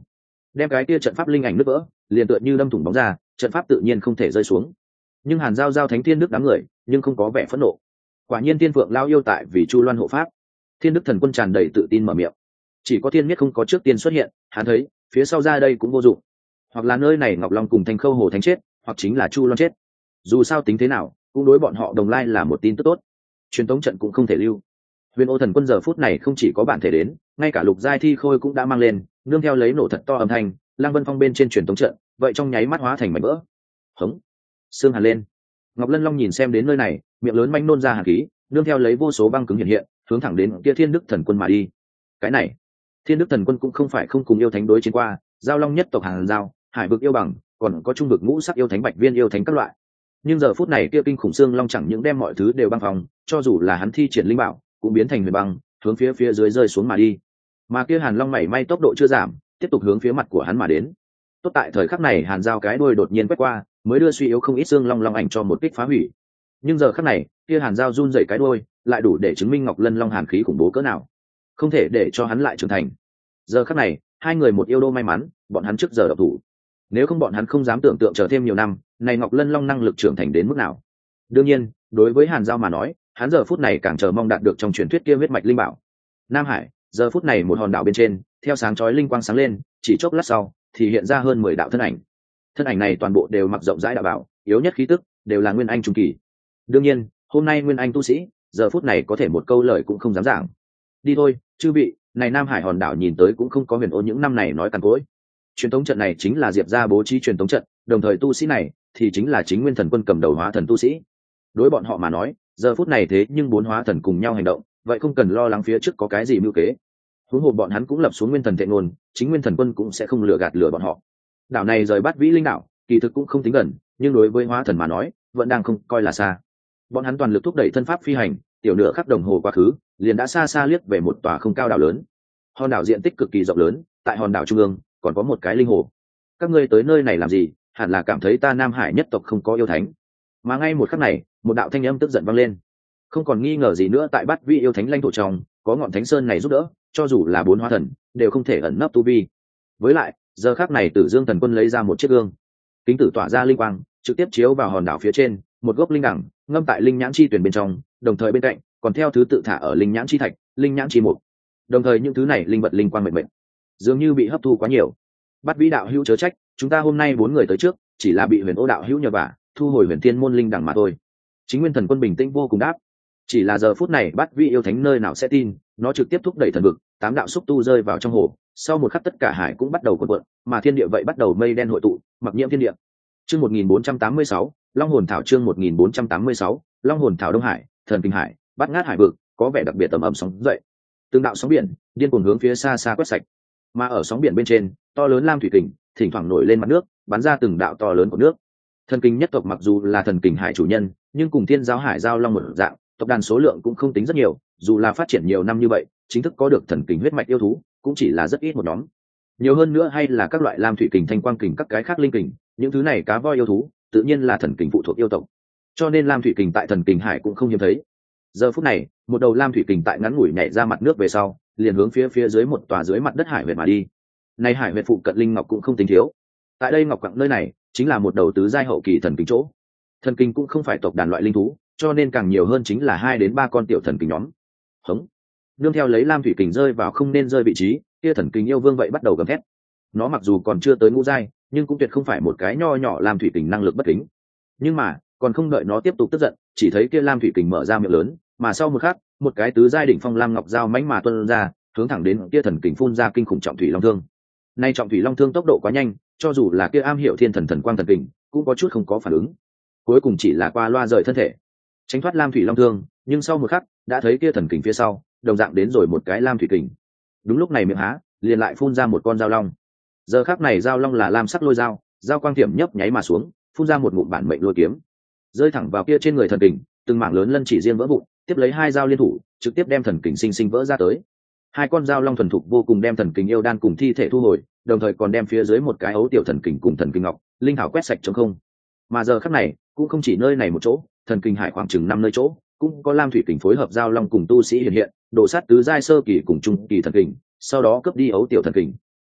đem cái kia trận pháp linh ảnh nứt vỡ, liền tựa như đâm thủng bóng ra, trận pháp tự nhiên không thể rơi xuống. Nhưng hàn giao giao thánh thiên đức đám người nhưng không có vẻ phẫn nộ. Quả nhiên thiên phượng lao yêu tại vì chu loan hộ pháp. Thiên đức thần quân tràn đầy tự tin mở miệng. Chỉ có thiên miết không có trước tiên xuất hiện, hắn thấy phía sau ra đây cũng vô dụng, hoặc là nơi này ngọc long cùng thanh khâu hồ thánh chết, hoặc chính là chu loan chết. Dù sao tính thế nào cũng đối bọn họ đồng lai là một tin tức tốt. Truyền tống trận cũng không thể lưu. Huyền Ô thần quân giờ phút này không chỉ có bản thể đến, ngay cả lục giai thi khôi cũng đã mang lên, nương theo lấy nổ thật to âm thanh, lang vân phong bên trên truyền tống trận vậy trong nháy mắt hóa thành mảnh vỡ. Hống, xương hàn lên. Ngọc Lân Long nhìn xem đến nơi này, miệng lớn manh nôn ra hàn khí, nương theo lấy vô số băng cứng hiện hiện, hướng thẳng đến kia Thiên Đức thần quân mà đi. Cái này, Thiên Đức thần quân cũng không phải không cùng yêu thánh đối chiến qua, giao long nhất tộc hàng giao, hải vực yêu bằng, còn có trung vực ngũ sắc yêu thánh bạch viên yêu thánh các loại. Nhưng giờ phút này kia kinh khủng xương long chẳng những đem mọi thứ đều băng phòng, cho dù là hắn thi triển linh bảo cũng biến thành huyền băng, hướng phía phía dưới rơi xuống mà đi. Mà kia hàn long mảy may tốc độ chưa giảm, tiếp tục hướng phía mặt của hắn mà đến. Tốt tại thời khắc này hàn giao cái đuôi đột nhiên quét qua, mới đưa suy yếu không ít xương long long ảnh cho một kích phá hủy. Nhưng giờ khắc này kia hàn giao run rẩy cái đuôi, lại đủ để chứng minh Ngọc Lân Long hàn khí khủng bố cỡ nào, không thể để cho hắn lại trưởng thành. Giờ khắc này hai người một yêu đô may mắn bọn hắn trước giờ độc thủ, nếu không bọn hắn không dám tưởng tượng chờ thêm nhiều năm này Ngọc Lân Long năng lực trưởng thành đến mức nào. Đương nhiên đối với hàn giao mà nói, hắn giờ phút này càng chờ mong đạt được trong truyền thuyết kia huyết mạch linh bảo. Nam Hải giờ phút này một hòn đảo bên trên theo sáng chói linh quang sáng lên, chỉ chốc lát sau thì hiện ra hơn mười đạo thân ảnh. Thân ảnh này toàn bộ đều mặc rộng rãi đạo bảo, yếu nhất khí tức đều là nguyên anh trung kỳ. Đương nhiên hôm nay nguyên anh tu sĩ giờ phút này có thể một câu lời cũng không dám giảng. Đi thôi chư vị, này Nam Hải hòn đảo nhìn tới cũng không có huyền ô những năm này nói cằn cỗi. Truyền tống trận này chính là diệp gia bố trí truyền tống trận, đồng thời tu sĩ này thì chính là chính nguyên thần quân cầm đầu hóa thần tu sĩ. Đối bọn họ mà nói giờ phút này thế nhưng bốn hóa thần cùng nhau hành động, vậy không cần lo lắng phía trước có cái gì mưu kế. Huống hồ bọn hắn cũng lập xuống nguyên thần thệ ngôn, chính nguyên thần quân cũng sẽ không lừa gạt lừa bọn họ. Đảo này rời Bát Vĩ Linh đảo kỳ thực cũng không tính gần, nhưng đối với hóa thần mà nói vẫn đang không coi là xa. Bọn hắn toàn lực thúc đẩy thân pháp phi hành, tiểu nửa khắc đồng hồ quá khứ liền đã xa xa liếc về một tòa không cao đảo lớn. Hòn đảo diện tích cực kỳ rộng lớn, tại hòn đảo trung ương còn có một cái linh hồ. Các ngươi tới nơi này làm gì? Hẳn là cảm thấy ta Nam Hải nhất tộc không có yêu thánh. Mà ngay một khắc này một đạo thanh âm tức giận vang lên. Không còn nghi ngờ gì nữa, tại Bát Vĩ yêu thánh lãnh thổ trong có ngọn thánh sơn này giúp đỡ, cho dù là bốn hóa thần đều không thể ẩn nấp tu vi. Với lại giờ khắc này Tử Dương thần quân lấy ra một chiếc gương, kính tử tỏa ra linh quang trực tiếp chiếu vào hòn đảo phía trên một gốc linh đẳng ngâm tại linh nhãn chi tuyển bên trong, đồng thời bên cạnh còn theo thứ tự thả ở linh nhãn chi thạch, linh nhãn chi mục. Đồng thời những thứ này linh vật linh quang mệnh mệnh dường như bị hấp thu quá nhiều. Bát Vĩ đạo hữu chớ trách, chúng ta hôm nay bốn người tới trước chỉ là bị Huyền Ô đạo hữu nhờ vả thu hồi Huyền Thiên môn linh đẳng mà thôi. Chính nguyên thần quân bình tĩnh vô cùng đáp. Chỉ là giờ phút này Bát Vĩ yêu thánh nơi nào sẽ tin, nó trực tiếp thúc đẩy thần vực, tám đạo xúc tu rơi vào trong hồ, sau một khắc tất cả hải cũng bắt đầu cuộn cuộn, mà thiên địa vậy bắt đầu mây đen hội tụ, mặc nhiễm thiên địa. Chương một nghìn bốn trăm tám mươi sáu, Long hồn thảo. Chương một nghìn bốn trăm tám mươi sáu, Long hồn thảo. Đông Hải, Thần Kinh Hải, Bát Ngát hải vực có vẻ đặc biệt tầm ầm sóng dậy. Từng đạo sóng biển điên cuồng hướng phía xa xa quét sạch, mà ở sóng biển bên trên to lớn lam thủy kình thỉnh thoảng nổi lên mặt nước, bắn ra từng đạo to lớn của nước. Thần Kinh nhất tộc mặc dù là Thần Kinh hải chủ nhân, nhưng cùng Thiên Giáo Hải giao long một dạng, tộc đàn số lượng cũng không tính rất nhiều, dù là phát triển nhiều năm như vậy chính thức có được thần kình huyết mạch yêu thú cũng chỉ là rất ít một nhóm. Nhiều hơn nữa hay là các loại lam thủy kình, thanh quang kình, các cái khác linh kình, những thứ này cá voi yêu thú tự nhiên là thần kình phụ thuộc yêu tộc, cho nên lam thủy kình tại Thần Kình hải cũng không hiếm thấy. Giờ phút này một đầu lam thủy kình tại ngắn ngủi nhảy ra mặt nước về sau liền hướng phía phía dưới một tòa dưới mặt đất hải huyệt mà đi. Này hải huyệt phụ cận linh ngọc cũng không tính thiếu, tại đây ngọc quặng nơi này chính là một đầu tứ giai hậu kỳ thần kình chỗ. Thần kình cũng không phải tộc đàn loại linh thú, cho nên càng nhiều hơn chính là hai đến ba con tiểu thần kình nhóm. Hống, nương theo lấy lam thủy kình rơi vào không nên rơi vị trí, kia thần kình yêu vương vậy bắt đầu gầm thét. Nó mặc dù còn chưa tới ngũ giai, nhưng cũng tuyệt không phải một cái nho nhỏ lam thủy kình năng lực bất kính. Nhưng mà còn không đợi nó tiếp tục tức giận, chỉ thấy kia lam thủy kình mở ra miệng lớn, mà sau một khắc một cái tứ giai đỉnh phong lam ngọc dao mãnh mà tuôn ra, hướng thẳng đến kia thần kình phun ra kinh khủng trọng thủy long thương. Nay trọng thủy long thương tốc độ quá nhanh, cho dù là kia am hiểu thiên thần thần quang thần kình cũng có chút không có phản ứng, cuối cùng chỉ là qua loa rời thân thể tránh thoát lam thủy long thương. Nhưng sau một khắc đã thấy kia thần kình phía sau đồng dạng đến rồi một cái lam thủy kình. Đúng lúc này miệng há liền lại phun ra một con dao long. Giờ khắc này dao long là lam sắc lôi dao, dao quang tiệm nhấp nháy mà xuống, phun ra một ngụm bản mệnh lôi kiếm, rơi thẳng vào kia trên người thần kình, từng mảng lớn lân chỉ riêng vỡ vụn, tiếp lấy hai dao liên thủ trực tiếp đem thần kình sinh sinh vỡ ra tới. Hai con dao long thuần thục vô cùng đem thần kình yêu đan cùng thi thể thu hồi, đồng thời còn đem phía dưới một cái ấu tiểu thần kình cùng thần kình ngọc linh thảo quét sạch trống không. Mà giờ khắc này cũng không chỉ nơi này một chỗ, Thần Kinh hải khoảng chừng năm nơi chỗ cũng có lam thủy kình phối hợp giao long cùng tu sĩ hiện hiện, đổ sát tứ giai sơ kỳ cùng trung kỳ thần kình, sau đó cướp đi ấu tiểu thần kình.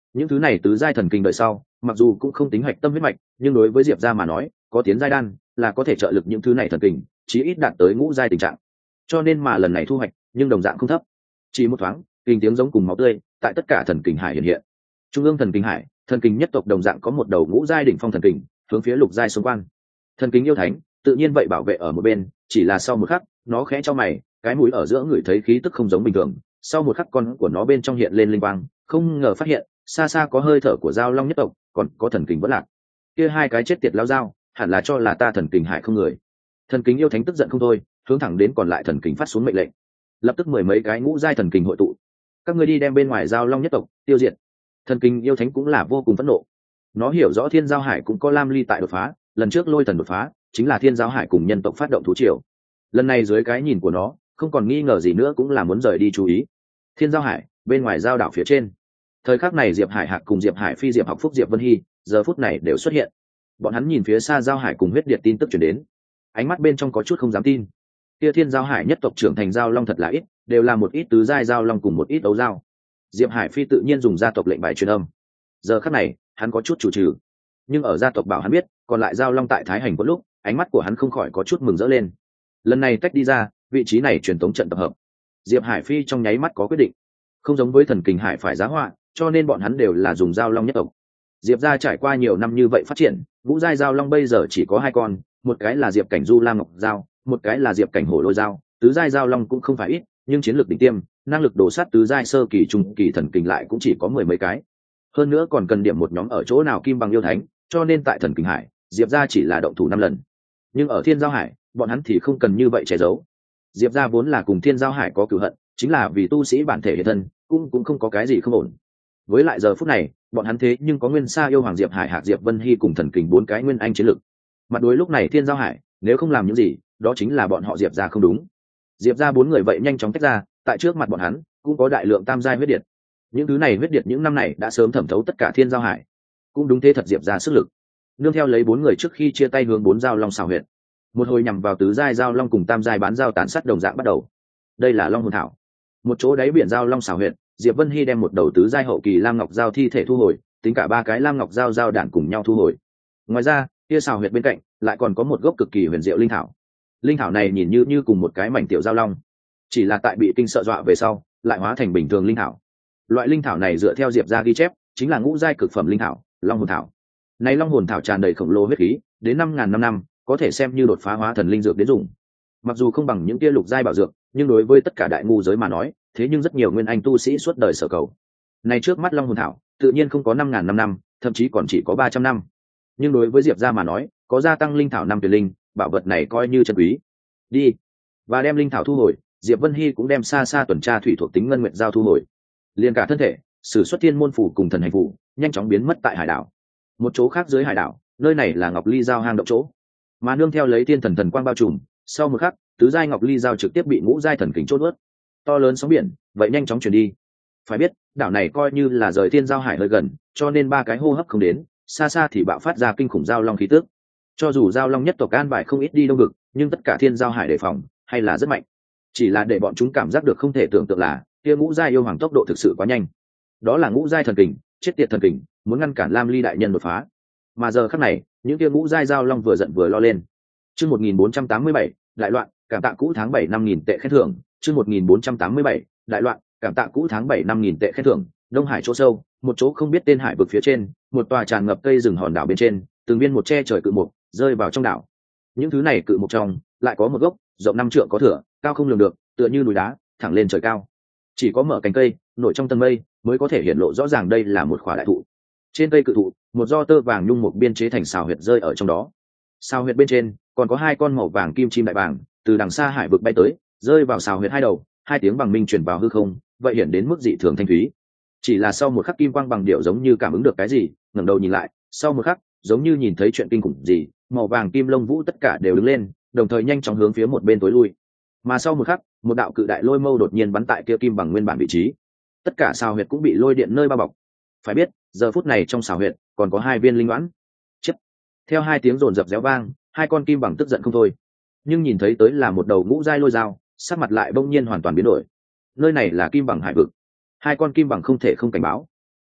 những thứ này tứ giai thần kinh đợi sau mặc dù cũng không tính hoạch tâm huyết mạch, nhưng đối với diệp gia mà nói có tiến giai đan là có thể trợ lực những thứ này thần kinh chí ít đạt tới ngũ giai tình trạng, cho nên mà lần này thu hoạch nhưng đồng dạng không thấp. Chỉ một thoáng kinh tiếng giống cùng máu tươi tại tất cả thần kinh hải hiện hiện. Trung ương thần kinh hải, thần kinh nhất tộc đồng dạng có một đầu ngũ giai đỉnh phong thần kinh hướng phía lục giai xung quanh. Thần kinh yêu thánh tự nhiên vậy bảo vệ ở một bên, chỉ là sau một khắc nó khẽ cho mày, cái mũi ở giữa người thấy khí tức không giống bình thường, sau một khắc con của nó bên trong hiện lên linh quang, không ngờ phát hiện xa xa có hơi thở của giao long nhất tộc, còn có thần kinh vẫn lạc. Kia hai cái chết tiệt lao dao hẳn là cho là ta thần kinh hải không người. Thần kinh yêu thánh tức giận không thôi, hướng thẳng đến còn lại thần kinh phát xuống mệnh lệnh. Lập tức mười mấy cái ngũ giai thần kinh hội tụ, các ngươi đi đem bên ngoài giao long nhất tộc tiêu diệt. Thần kinh yêu thánh cũng là vô cùng phẫn nộ, nó hiểu rõ thiên giao hải cũng có lam ly tại đột phá, lần trước lôi thần đột phá chính là thiên giao hải cùng nhân tộc phát động thú triều, lần này dưới cái nhìn của nó không còn nghi ngờ gì nữa cũng là muốn rời đi chú ý. Thiên giao hải bên ngoài giao đảo phía trên, thời khắc này diệp hải hạc cùng diệp hải phi, diệp học phúc, diệp vân hy giờ phút này đều xuất hiện. Bọn hắn nhìn phía xa giao hải cùng huyết điện tin tức chuyển đến, ánh mắt bên trong có chút không dám tin. Kia thiên giao hải nhất tộc trưởng thành giao long thật là ít, đều là một ít tứ giai giao long cùng một ít ấu giao. Diệp hải phi tự nhiên dùng gia tộc lệnh bài truyền âm, giờ khắc này hắn có chút chủ trừ, nhưng ở gia tộc bảo hắn biết còn lại giao long tại thái hành có lúc ánh mắt của hắn không khỏi có chút mừng rỡ lên. Lần này tách đi ra vị trí này truyền tống trận tập hợp, diệp hải phi trong nháy mắt có quyết định. Không giống với thần kình hải phải giá họa, cho nên bọn hắn đều là dùng giao long nhất tộc. Diệp gia trải qua nhiều năm như vậy phát triển, ngũ giai giao long bây giờ chỉ có hai con, một cái là diệp cảnh du lam ngọc giao, một cái là diệp cảnh hổ lôi giao. Tứ giai giao long cũng không phải ít, nhưng chiến lược đỉnh tiêm, năng lực đổ sát tứ giai sơ kỳ trung kỳ thần kình lại cũng chỉ có mười mấy cái. Hơn nữa còn cần điểm một nhóm ở chỗ nào kim bằng yêu thánh, cho nên tại thần kình hải diệp gia chỉ là động thủ năm lần, nhưng ở thiên giao hải bọn hắn thì không cần như vậy che giấu. Diệp gia vốn là cùng thiên giao hải có cửu hận, chính là vì tu sĩ bản thể hiện thân, cũng cũng không có cái gì không ổn. Với lại giờ phút này bọn hắn thế nhưng có nguyên sa yêu hoàng diệp hải hạc, diệp vân hy cùng thần kình bốn cái nguyên anh chiến lực. Mặt đối lúc này thiên giao hải nếu không làm những gì đó chính là bọn họ diệp gia không đúng. Diệp gia bốn người vậy nhanh chóng tách ra, tại trước mặt bọn hắn cũng có đại lượng tam giai huyết điện. Những thứ này huyết điện những năm này đã sớm thẩm thấu tất cả thiên giao hải, cũng đúng thế thật diệp gia sức lực. Nương theo lấy bốn người trước khi chia tay hướng bốn giao long xào huyệt, một hồi nhằm vào tứ giai giao long cùng tam giai bán giao tàn sát đồng dạng bắt đầu. Đây là long hồn thảo, một chỗ đáy biển giao long xào huyệt, diệp vân hy đem một đầu tứ giai hậu kỳ lam ngọc giao thi thể thu hồi, tính cả ba cái lam ngọc giao giao đản cùng nhau thu hồi. Ngoài ra kia xào huyệt bên cạnh lại còn có một gốc cực kỳ huyền diệu linh thảo. Linh thảo này nhìn như như cùng một cái mảnh tiểu giao long, chỉ là tại bị kinh sợ dọa về sau lại hóa thành bình thường linh thảo. Loại linh thảo này dựa theo diệp gia ghi chép chính là ngũ giai cực phẩm linh thảo long hồn thảo. Này long hồn thảo tràn đầy khổng lồ huyết khí, đến năm ngàn năm năm có thể xem như đột phá hóa thần linh dược đến dùng. Mặc dù không bằng những kia lục giai bảo dược, nhưng đối với tất cả đại ngu giới mà nói, thế nhưng rất nhiều nguyên anh tu sĩ suốt đời sở cầu. Này trước mắt long hồn thảo, tự nhiên không có năm ngàn năm năm, thậm chí còn chỉ có ba trăm năm. Nhưng đối với Diệp gia mà nói, có gia tăng linh thảo năm tuyệt linh, bảo vật này coi như chân quý. Đi, và đem linh thảo thu hồi, Diệp Vân Hy cũng đem xa xa tuần tra thủy thuộc tính ngân nguyệt giao thu hồi. Liền cả thân thể, sử xuất thiên môn phủ cùng thần hành phủ, nhanh chóng biến mất tại hải đảo. Một chỗ khác dưới hải đảo, nơi này là ngọc ly giao hang động chỗ, mà nương theo lấy thiên thần thần quang bao trùm, sau một khắc tứ giai ngọc ly giao trực tiếp bị ngũ giai thần kính chốt ướt. To lớn sóng biển vậy nhanh chóng chuyển đi. Phải biết đảo này coi như là rời thiên giao hải hơi gần, cho nên ba cái hô hấp không đến, xa xa thì bạo phát ra kinh khủng giao long khí tước. Cho dù giao long nhất tộc an bài không ít đi đông vực, nhưng tất cả thiên giao hải đề phòng hay là rất mạnh. Chỉ là để bọn chúng cảm giác được không thể tưởng tượng là kia ngũ giai yêu hoàng tốc độ thực sự quá nhanh. Đó là ngũ giai thần kình, chết tiệt thần kình, muốn ngăn cản Lam Ly đại nhân đột phá. Mà giờ khắc này, những kia ngũ giai giao long vừa giận vừa lo lên. Chương một nghìn bốn trăm tám mươi bảy, đại loạn, cảm tạ cũ tháng bảy năm nghìn tệ khen thưởng. Chương một nghìn bốn trăm tám mươi bảy, đại loạn, cảm tạ cũ tháng bảy năm nghìn tệ khen thưởng. Đông Hải chỗ sâu, một chỗ không biết tên hải vực phía trên, một tòa tràn ngập cây rừng hòn đảo bên trên, từng viên một che trời cự mục rơi vào trong đảo. Những thứ này cự mục trong, lại có một gốc rộng năm trượng có thửa, cao không lường được, tựa như núi đá, thẳng lên trời cao. Chỉ có mở cành cây, nổi trong tầng mây, mới có thể hiện lộ rõ ràng đây là một khỏa đại thụ. Trên cây cự thụ, một do tơ vàng nhung mục biên chế thành xào huyệt rơi ở trong đó. Xào huyệt bên trên còn có hai con màu vàng kim chim đại bàng từ đằng xa hải vực bay tới, rơi vào xào huyệt hai đầu, hai tiếng bằng minh truyền vào hư không, vậy hiện đến mức dị thường thanh thúy. Chỉ là sau một khắc kim quang bằng điệu giống như cảm ứng được cái gì, ngẩng đầu nhìn lại, sau một khắc giống như nhìn thấy chuyện kinh khủng gì, màu vàng kim lông vũ tất cả đều đứng lên, đồng thời nhanh chóng hướng phía một bên tối lui. Mà sau một khắc, một đạo cự đại lôi mâu đột nhiên bắn tại kia kim bằng nguyên bản vị trí, tất cả xào huyệt cũng bị lôi điện nơi bao bọc. Phải biết giờ phút này trong xào huyệt còn có hai viên linh đoán. Chết. Theo hai tiếng rồn rập réo vang, hai con kim bằng tức giận không thôi, nhưng nhìn thấy tới là một đầu ngũ giai lôi dao, sắc mặt lại bỗng nhiên hoàn toàn biến đổi. Nơi này là kim bằng hải vực, hai con kim bằng không thể không cảnh báo.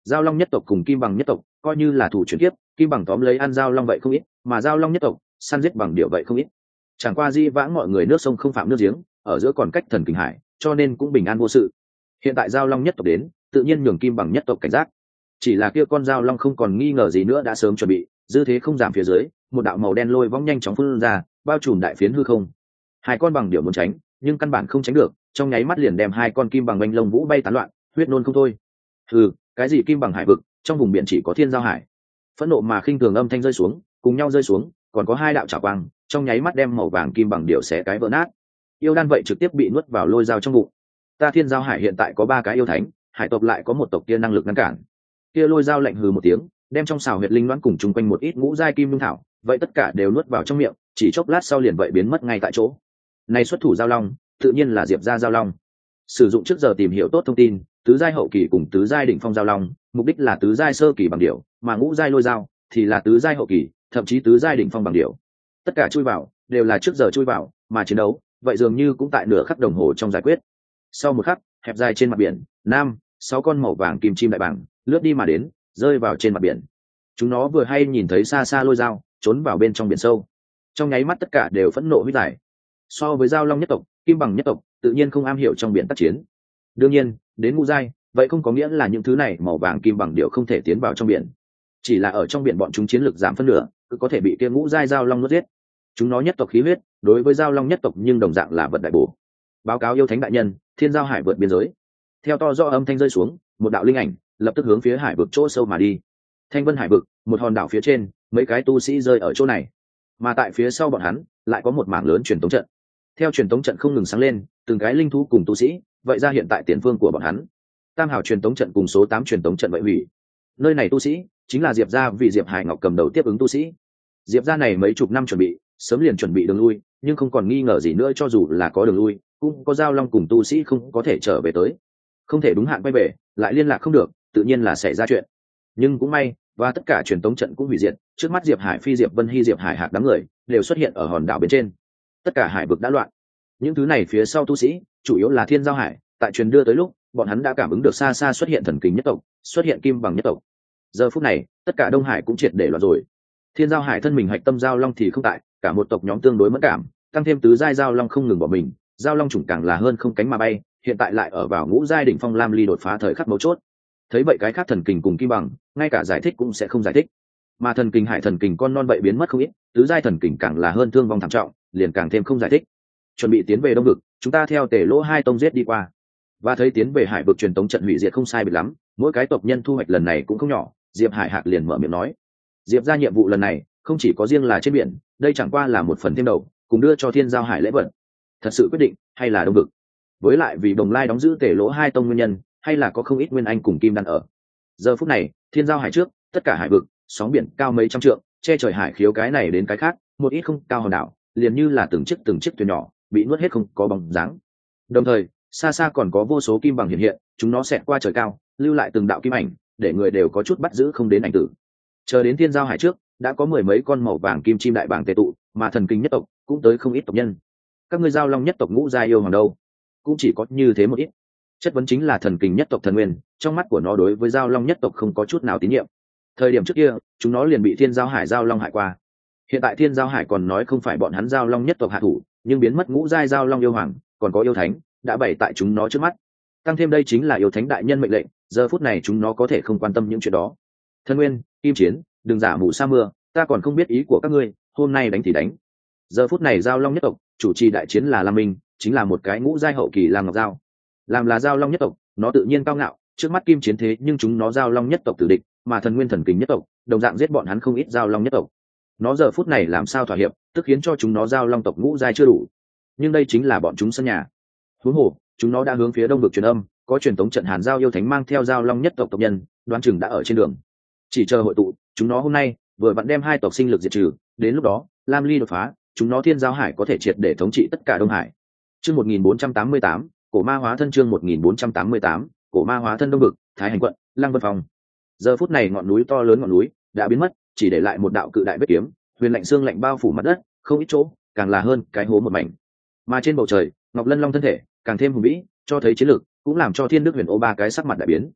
Giao long nhất tộc cùng kim bằng nhất tộc coi như là thủ chuyển tiếp, kim bằng tóm lấy ăn giao long vậy không ít, mà giao long nhất tộc săn giết bằng điệu vậy không ít. Chẳng qua di vãng mọi người nước sông không phạm nước giếng, ở giữa còn cách thần kinh hải, cho nên cũng bình an vô sự. Hiện tại giao long nhất tộc đến, tự nhiên nhường kim bằng nhất tộc cảnh giác. Chỉ là kia con giao long không còn nghi ngờ gì nữa đã sớm chuẩn bị, dư thế không giảm phía dưới, một đạo màu đen lôi vong nhanh chóng phun ra, bao trùm đại phiến hư không. Hai con bằng điệu muốn tránh, nhưng căn bản không tránh được, trong nháy mắt liền đem hai con kim bằng oanh lông vũ bay tán loạn, huyết nôn không thôi. Ừ, cái gì kim bằng hải vực, trong vùng biển chỉ có thiên giao hải. Phẫn nộ mà khinh thường âm thanh rơi xuống, cùng nhau rơi xuống, còn có hai đạo chảo quang, trong nháy mắt đem màu vàng kim bằng điệu xé cái vỡ nát. Yêu đan vậy trực tiếp bị nuốt vào lôi dao trong bụng. Ta thiên giao hải hiện tại có ba cái yêu thánh, hải tộc lại có một tộc kia năng lực ngăn cản. Kia lôi dao lạnh hừ một tiếng, đem trong xào huyệt linh loãng cùng chung quanh một ít ngũ giai kim nhung thảo, vậy tất cả đều nuốt vào trong miệng, chỉ chốc lát sau liền vậy biến mất ngay tại chỗ. Này xuất thủ giao long, tự nhiên là Diệp gia giao long. Sử dụng trước giờ tìm hiểu tốt thông tin, tứ giai hậu kỳ cùng tứ giai đỉnh phong giao long, mục đích là tứ giai sơ kỳ bằng điểu, mà ngũ giai lôi dao thì là tứ giai hậu kỳ, thậm chí tứ giai đỉnh phong bằng điểu. Tất cả chui vào, đều là trước giờ chui vào, mà chiến đấu, vậy dường như cũng tại nửa khắc đồng hồ trong giải quyết. Sau một khắc, hẹp dài trên mặt biển, nam, sáu con màu vàng kim chim đại bàng lướt đi mà đến, rơi vào trên mặt biển. Chúng nó vừa hay nhìn thấy xa xa lôi dao, trốn vào bên trong biển sâu. Trong nháy mắt tất cả đều phẫn nộ huyết giải. So với giao long nhất tộc, kim bằng nhất tộc tự nhiên không am hiểu trong biển tác chiến. Đương nhiên, đến ngũ giai, vậy không có nghĩa là những thứ này màu vàng kim bằng điệu không thể tiến vào trong biển. Chỉ là ở trong biển bọn chúng chiến lực giảm phân nửa, cứ có thể bị kia ngũ giai giao long nuốt giết. Chúng nó nhất tộc khí huyết, đối với giao long nhất tộc nhưng đồng dạng là vật đại bổ. Báo cáo yêu thánh đại nhân, thiên giao hải vượt biên giới. Theo to do âm thanh rơi xuống, một đạo linh ảnh lập tức hướng phía hải vực chỗ sâu mà đi. Thanh vân hải vực, một hòn đảo phía trên, mấy cái tu sĩ rơi ở chỗ này, mà tại phía sau bọn hắn lại có một mảng lớn truyền tống trận. Theo truyền tống trận không ngừng sáng lên, từng cái linh thú cùng tu sĩ vậy ra hiện tại tiền phương của bọn hắn. Tam hảo truyền tống trận cùng số tám truyền tống trận vậy hủy. Nơi này tu sĩ chính là Diệp gia vì Diệp Hải Ngọc cầm đầu tiếp ứng tu sĩ. Diệp gia này mấy chục năm chuẩn bị, sớm liền chuẩn bị đường lui, nhưng không còn nghi ngờ gì nữa, cho dù là có đường lui, cũng có giao long cùng tu sĩ không có thể trở về tới. Không thể đúng hạn quay về, lại liên lạc không được, tự nhiên là xảy ra chuyện. Nhưng cũng may, và tất cả truyền tống trận cũng hủy diệt, trước mắt Diệp Hải Phi, Diệp Vân Hy, Diệp Hải Hạc đám người đều xuất hiện ở hòn đảo bên trên. Tất cả hải vực đã loạn. Những thứ này phía sau tu sĩ, chủ yếu là Thiên Giao Hải, tại truyền đưa tới lúc, bọn hắn đã cảm ứng được xa xa xuất hiện thần kình nhất tộc, xuất hiện kim bằng nhất tộc. Giờ phút này, tất cả Đông Hải cũng triệt để loạn rồi. Thiên Giao Hải thân mình hạch tâm giao long thì không tại, cả một tộc nhóm tương đối mất cảm, tăng thêm tứ giai giao long không ngừng bỏ mình, giao long chủng càng là hơn không cánh mà bay, hiện tại lại ở vào ngũ giai đỉnh phong lam ly đột phá thời khắc mấu chốt. Thấy vậy cái khác thần kình cùng kim bằng, ngay cả giải thích cũng sẽ không giải thích. Mà thần kình hải thần kình con non vậy biến mất không ít, tứ giai thần kình càng là hơn thương vong thảm trọng, liền càng thêm không giải thích. Chuẩn bị tiến về đông vực, chúng ta theo tể lỗ hai tông giết đi qua. Và thấy tiến về hải vực truyền tống trận hủy diệt không sai biệt lắm, mỗi cái tộc nhân thu hoạch lần này cũng không nhỏ. Diệp Hải Hạc liền mở miệng nói, Diệp ra nhiệm vụ lần này không chỉ có riêng là trên biển, đây chẳng qua là một phần thêm đầu, cùng đưa cho Thiên Giao Hải lễ vật. Thật sự quyết định hay là đông vực, với lại vì Đồng Lai đóng giữ tể lỗ hai tông nguyên nhân, hay là có không ít nguyên anh cùng kim đan ở. Giờ phút này, Thiên Giao Hải trước, tất cả hải vực, sóng biển cao mấy trăm trượng, che trời hải khiếu cái này đến cái khác, một ít không cao hòn đảo, liền như là từng chiếc từng chiếc thuyền nhỏ, bị nuốt hết không có bóng dáng. Đồng thời, xa xa còn có vô số kim bằng hiện hiện, chúng nó xẹt qua trời cao, lưu lại từng đạo kim ảnh, để người đều có chút bắt giữ không đến ảnh tử. Chờ đến Thiên Giao Hải trước, đã có mười mấy con màu vàng kim chim đại bàng tề tụ, mà thần kinh nhất tộc cũng tới không ít tộc nhân. Các ngươi giao long nhất tộc ngũ gia yêu hoàng đâu? Cũng chỉ có như thế một ít. Chất vấn chính là thần kinh nhất tộc thần nguyên, trong mắt của nó đối với giao long nhất tộc không có chút nào tín nhiệm. Thời điểm trước kia, chúng nó liền bị Thiên Giao Hải giao long hại qua. Hiện tại Thiên Giao Hải còn nói không phải bọn hắn giao long nhất tộc hạ thủ, nhưng biến mất ngũ giai giao long yêu hoàng, còn có yêu thánh, đã bày tại chúng nó trước mắt. Tăng thêm đây chính là yêu thánh đại nhân mệnh lệnh, giờ phút này chúng nó có thể không quan tâm những chuyện đó. Thân nguyên, kim chiến, đừng giả mù sa mưa, ta còn không biết ý của các ngươi, hôm nay đánh thì đánh. Giờ phút này giao long nhất tộc chủ trì đại chiến là Lam Minh, chính là một cái ngũ giai hậu kỳ làm ngọc giao. Làm là giao long nhất tộc, nó tự nhiên cao ngạo, trước mắt kim chiến thế nhưng chúng nó giao long nhất tộc tử địch, mà thần nguyên thần kình nhất tộc đồng dạng giết bọn hắn không ít giao long nhất tộc. Nó giờ phút này làm sao thỏa hiệp, tức khiến cho chúng nó giao long tộc ngũ giai chưa đủ. Nhưng đây chính là bọn chúng sân nhà. Huống hồ, chúng nó đã hướng phía đông vực truyền âm, có truyền tống trận Hàn Giao yêu thánh mang theo giao long nhất tộc tộc nhân, đoán chừng đã ở trên đường. Chỉ chờ hội tụ, chúng nó hôm nay vừa vặn đem hai tộc sinh lực diệt trừ, đến lúc đó, Lam Ly đột phá, chúng nó Thiên Giao Hải có thể triệt để thống trị tất cả Đông Hải. Chương một nghìn bốn trăm tám mươi tám, cổ ma hóa thân chương một nghìn bốn trăm tám mươi tám, cổ ma hóa thân đông vực, Thái Hành quận, Lăng Vân Phòng. Giờ phút này ngọn núi to lớn ngọn núi đã biến mất, chỉ để lại một đạo cự đại vết kiếm, huyền lạnh xương lạnh bao phủ mặt đất, không ít chỗ, càng là hơn cái hố một mảnh. Mà trên bầu trời, Ngọc Lân Long thân thể càng thêm hùng vĩ, cho thấy chiến lực, cũng làm cho Thiên Đức Huyền Ô ba cái sắc mặt đại biến.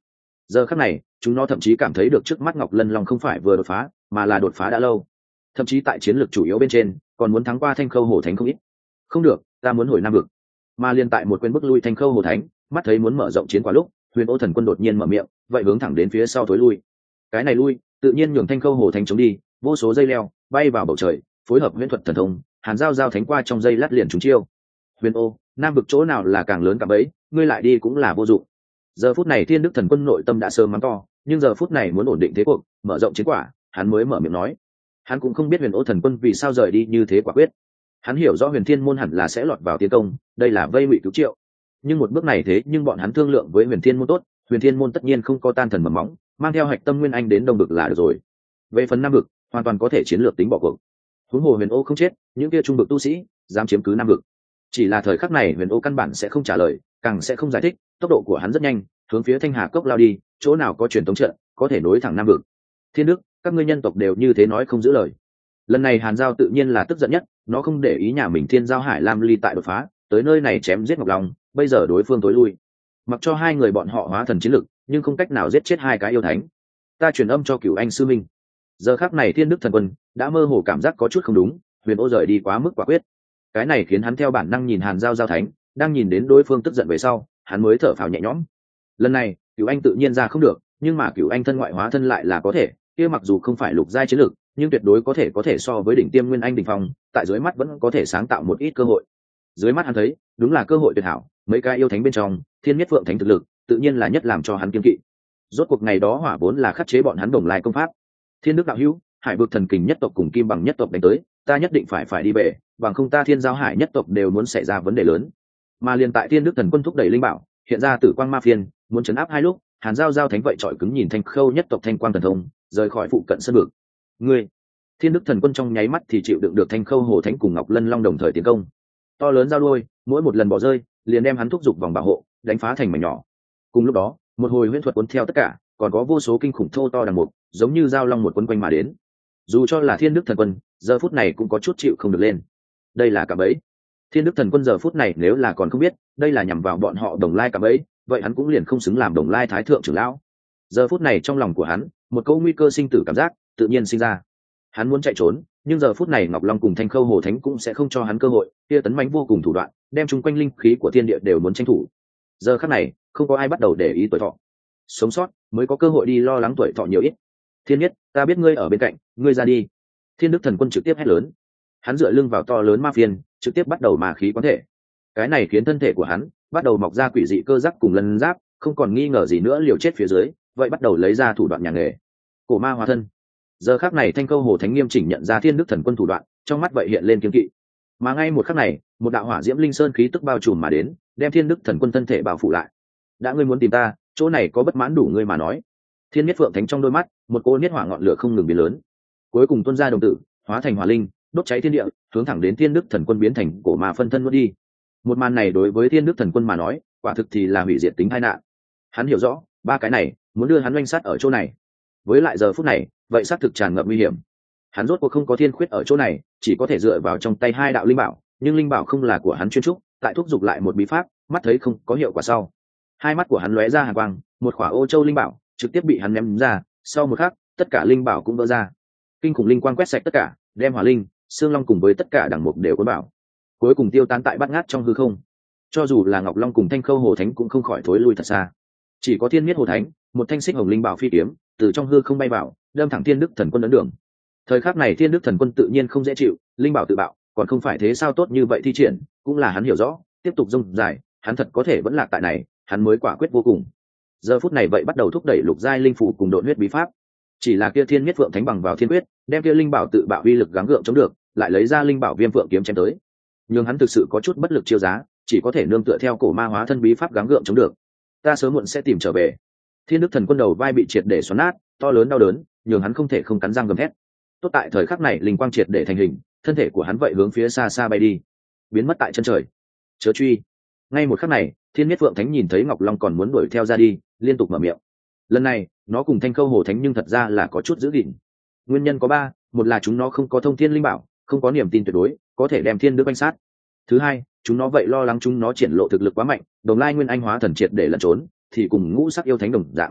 Giờ khắc này chúng nó thậm chí cảm thấy được trước mắt Ngọc Lân Long không phải vừa đột phá mà là đột phá đã lâu, thậm chí tại chiến lược chủ yếu bên trên còn muốn thắng qua Thanh Khâu Hổ Thánh không ít. Không được, ta muốn hồi Nam vực. Mà liên tại một quên bức lui Thanh Khâu Hổ Thánh, mắt thấy muốn mở rộng chiến quả lúc, Huyền Ô Thần Quân đột nhiên mở miệng, vậy hướng thẳng đến phía sau tối lui. Cái này lui tự nhiên nhường Thanh Khâu Hổ Thánh chống đi, vô số dây leo bay vào bầu trời, phối hợp huyễn thuật thần thông, hàn giao giao thánh qua trong dây lát liền trúng chiêu. Huyền Ô, Nam vực chỗ nào là càng lớn cả bấy, ngươi lại đi cũng là vô dụng. Giờ phút này Thiên Đức Thần Quân nội tâm đã sớm mắng to, nhưng giờ phút này muốn ổn định thế cuộc, mở rộng chiến quả, hắn mới mở miệng nói. Hắn cũng không biết Huyền Ô Thần Quân vì sao rời đi như thế quả quyết. Hắn hiểu rõ Huyền Thiên môn hẳn là sẽ lọt vào tiến công, đây là vây ngụy cứu triệu. Nhưng một bước này thế nhưng bọn hắn thương lượng với Huyền Thiên môn tốt, Huyền Thiên môn tất nhiên không có tan thần mầm móng, mang theo hạch tâm nguyên anh đến đông vực là được rồi. Về phần Nam vực, hoàn toàn có thể chiến lược tính bỏ cuộc. Huống hồ Huyền Ô không chết, những kia trung vực tu sĩ dám chiếm cứ Nam vực. Chỉ là thời khắc này Huyền Ô căn bản sẽ không trả lời, càng sẽ không giải thích, tốc độ của hắn rất nhanh, hướng phía Thanh Hà Cốc lao đi, chỗ nào có truyền tống trận, có thể nối thẳng Nam vực. Thiên Đức, các ngươi nhân tộc đều như thế nói không giữ lời. Lần này Hàn Giao tự nhiên là tức giận nhất, nó không để ý nhà mình Thiên Giao Hải Lam Ly tại đột phá, tới nơi này chém giết Ngọc Long, bây giờ đối phương tối lui. Mặc cho hai người bọn họ hóa thần chiến lực, nhưng không cách nào giết chết hai cái yêu thánh. Ta truyền âm cho Cửu Anh sư minh. Giờ khắc này Thiên Đức Thần Quân đã mơ hồ cảm giác có chút không đúng, Huyền Ô rời đi quá mức quả quyết. Cái này khiến hắn theo bản năng nhìn Hàn Giao Giao thánh, đang nhìn đến đối phương tức giận về sau, hắn mới thở phào nhẹ nhõm. Lần này Cửu Anh tự nhiên ra không được, nhưng mà Cửu Anh thân ngoại hóa thân lại là có thể, kia mặc dù không phải lục giai chiến lực, nhưng tuyệt đối có thể có thể so với đỉnh tiêm nguyên anh đỉnh phong, tại dưới mắt vẫn có thể sáng tạo một ít cơ hội. Dưới mắt hắn thấy, đúng là cơ hội tuyệt hảo, mấy cái yêu thánh bên trong, Thiên Nhất Phượng Thánh thực lực, tự nhiên là nhất làm cho hắn kiêng kỵ. Rốt cuộc ngày đó hỏa vốn là khắc chế bọn hắn đồng lai công pháp. Thiên Đức đạo hữu, Hải vực thần kình nhất tộc cùng Kim Bằng nhất tộc đánh tới, ta nhất định phải phải đi bể, bằng không ta Thiên Giao Hải nhất tộc đều muốn xảy ra vấn đề lớn. Mà liền tại Thiên Đức Thần Quân thúc đẩy linh bảo, hiện ra tử quang ma phiên, muốn chấn áp hai lúc, Hàn Giao Giao thánh vậy trọi cứng nhìn Thanh Khâu nhất tộc thanh quang thần thông, rời khỏi phụ cận sân vực. Ngươi, Thiên Đức Thần Quân trong nháy mắt thì chịu đựng được Thanh Khâu Hổ Thánh cùng Ngọc Lân Long đồng thời tiến công. To lớn giao đuôi, mỗi một lần bỏ rơi, liền đem hắn thúc giục vòng bảo hộ, đánh phá thành mảnh nhỏ. Cùng lúc đó, một hồi huyễn thuật cuốn theo tất cả, còn có vô số kinh khủng thô to đằng mục, giống như dao long một quấn quanh mà đến. Dù cho là Thiên Đức Thần Quân, giờ phút này cũng có chút chịu không được lên. Đây là cả bẫy. Thiên Đức Thần Quân giờ phút này nếu là còn không biết, đây là nhằm vào bọn họ đồng lai cả bẫy, vậy hắn cũng liền không xứng làm đồng lai thái thượng trưởng lão. Giờ phút này trong lòng của hắn, một câu nguy cơ sinh tử cảm giác tự nhiên sinh ra. Hắn muốn chạy trốn, nhưng giờ phút này Ngọc Long cùng Thanh Khâu Hổ Thánh cũng sẽ không cho hắn cơ hội, kia tấn mãnh vô cùng thủ đoạn, đem chung quanh linh khí của thiên địa đều muốn tranh thủ. Giờ khắc này, không có ai bắt đầu để ý tuổi thọ. Sống sót mới có cơ hội đi lo lắng tuổi thọ nhiều ít. Thiên Nhất, ta biết ngươi ở bên cạnh, ngươi ra đi. Thiên Đức Thần Quân trực tiếp hét lớn. Hắn dựa lưng vào to lớn ma phiên, trực tiếp bắt đầu ma khí quán thể. Cái này khiến thân thể của hắn bắt đầu mọc ra quỷ dị cơ giáp cùng lân giáp, không còn nghi ngờ gì nữa liều chết phía dưới, vậy bắt đầu lấy ra thủ đoạn nhà nghề. Cổ ma hóa thân. Giờ khắc này Thanh Khâu Hổ Thánh nghiêm chỉnh nhận ra Thiên Đức Thần Quân thủ đoạn, trong mắt vậy hiện lên kiêng kỵ. Mà ngay một khắc này, một đạo hỏa diễm linh sơn khí tức bao trùm mà đến, đem Thiên Đức Thần Quân thân thể bao phủ lại. Đã ngươi muốn tìm ta, chỗ này có bất mãn đủ ngươi mà nói. Thiên Nhất Phượng Thánh trong đôi mắt, một cỗ niết hỏa ngọn lửa không ngừng biến lớn. Cuối cùng tuôn ra đồng tử, hóa thành hỏa linh, đốt cháy thiên địa, hướng thẳng đến Thiên Đức Thần Quân biến thành cổ ma phân thân nuốt đi. Một màn này đối với Thiên Đức Thần Quân mà nói, quả thực thì là hủy diệt tính tai nạn. Hắn hiểu rõ, ba cái này muốn đưa hắn oanh sát ở chỗ này. Với lại giờ phút này, vậy xác thực tràn ngập nguy hiểm. Hắn rốt cuộc không có thiên khuyết ở chỗ này, chỉ có thể dựa vào trong tay hai đạo linh bảo, nhưng linh bảo không là của hắn chuyên trúc, tại thúc giục lại một bí pháp, mắt thấy không có hiệu quả sau. Hai mắt của hắn lóe ra hàn quang, một khỏa ô châu linh bảo trực tiếp bị hắn ném ra, sau một khắc, tất cả linh bảo cũng vỡ ra. Kinh khủng linh quang quét sạch tất cả, đem hỏa linh, xương long cùng với tất cả đẳng mục đều cuốn bảo. Cuối cùng tiêu tán tại bát ngát trong hư không. Cho dù là Ngọc Long cùng Thanh Khâu Hổ Thánh cũng không khỏi thối lui thật xa. Chỉ có Thiên Miết Hổ Thánh, một thanh xích hồng linh bảo phi kiếm, từ trong hư không bay vào, đâm thẳng Thiên Đức Thần Quân ấn đường. Thời khắc này Thiên Đức Thần Quân tự nhiên không dễ chịu, linh bảo tự bạo, còn không phải thế sao tốt như vậy thi triển, cũng là hắn hiểu rõ, tiếp tục rông dài, hắn thật có thể vẫn lạc tại này, hắn mới quả quyết vô cùng. Giờ phút này vậy bắt đầu thúc đẩy lục giai linh phủ cùng độn huyết bí pháp. Chỉ là kia Thiên Miết Phượng Thánh bằng vào thiên quyết, đem kia linh bảo tự bạo uy lực gắng gượng chống được, lại lấy ra linh bảo Viêm Phượng kiếm chém tới. Nhưng hắn thực sự có chút bất lực chiêu giá, chỉ có thể nương tựa theo cổ ma hóa thân bí pháp gắng gượng chống được. Ta sớm muộn sẽ tìm trở về. Thiên Đức Thần Quân đầu vai bị triệt để xoắn nát, to lớn đau đớn, nhường hắn không thể không cắn răng gầm thét. Tốt tại thời khắc này linh quang triệt để thành hình, thân thể của hắn vậy hướng phía xa xa bay đi, biến mất tại chân trời. Chớ truy. Ngay một khắc này, Thiên Miết Phượng Thánh nhìn thấy Ngọc Long còn muốn đuổi theo ra đi, liên tục mở miệng. Lần này, nó cùng Thanh Khâu Hổ Thánh nhưng thật ra là có chút giữ gìn. Nguyên nhân có ba, một là chúng nó không có thông thiên linh bảo, không có niềm tin tuyệt đối có thể đem Thiên Đức banh sát. Thứ hai, chúng nó vậy lo lắng chúng nó triển lộ thực lực quá mạnh, đồng lai nguyên anh hóa thần triệt để lẩn trốn, thì cùng ngũ sắc yêu thánh đồng dạng.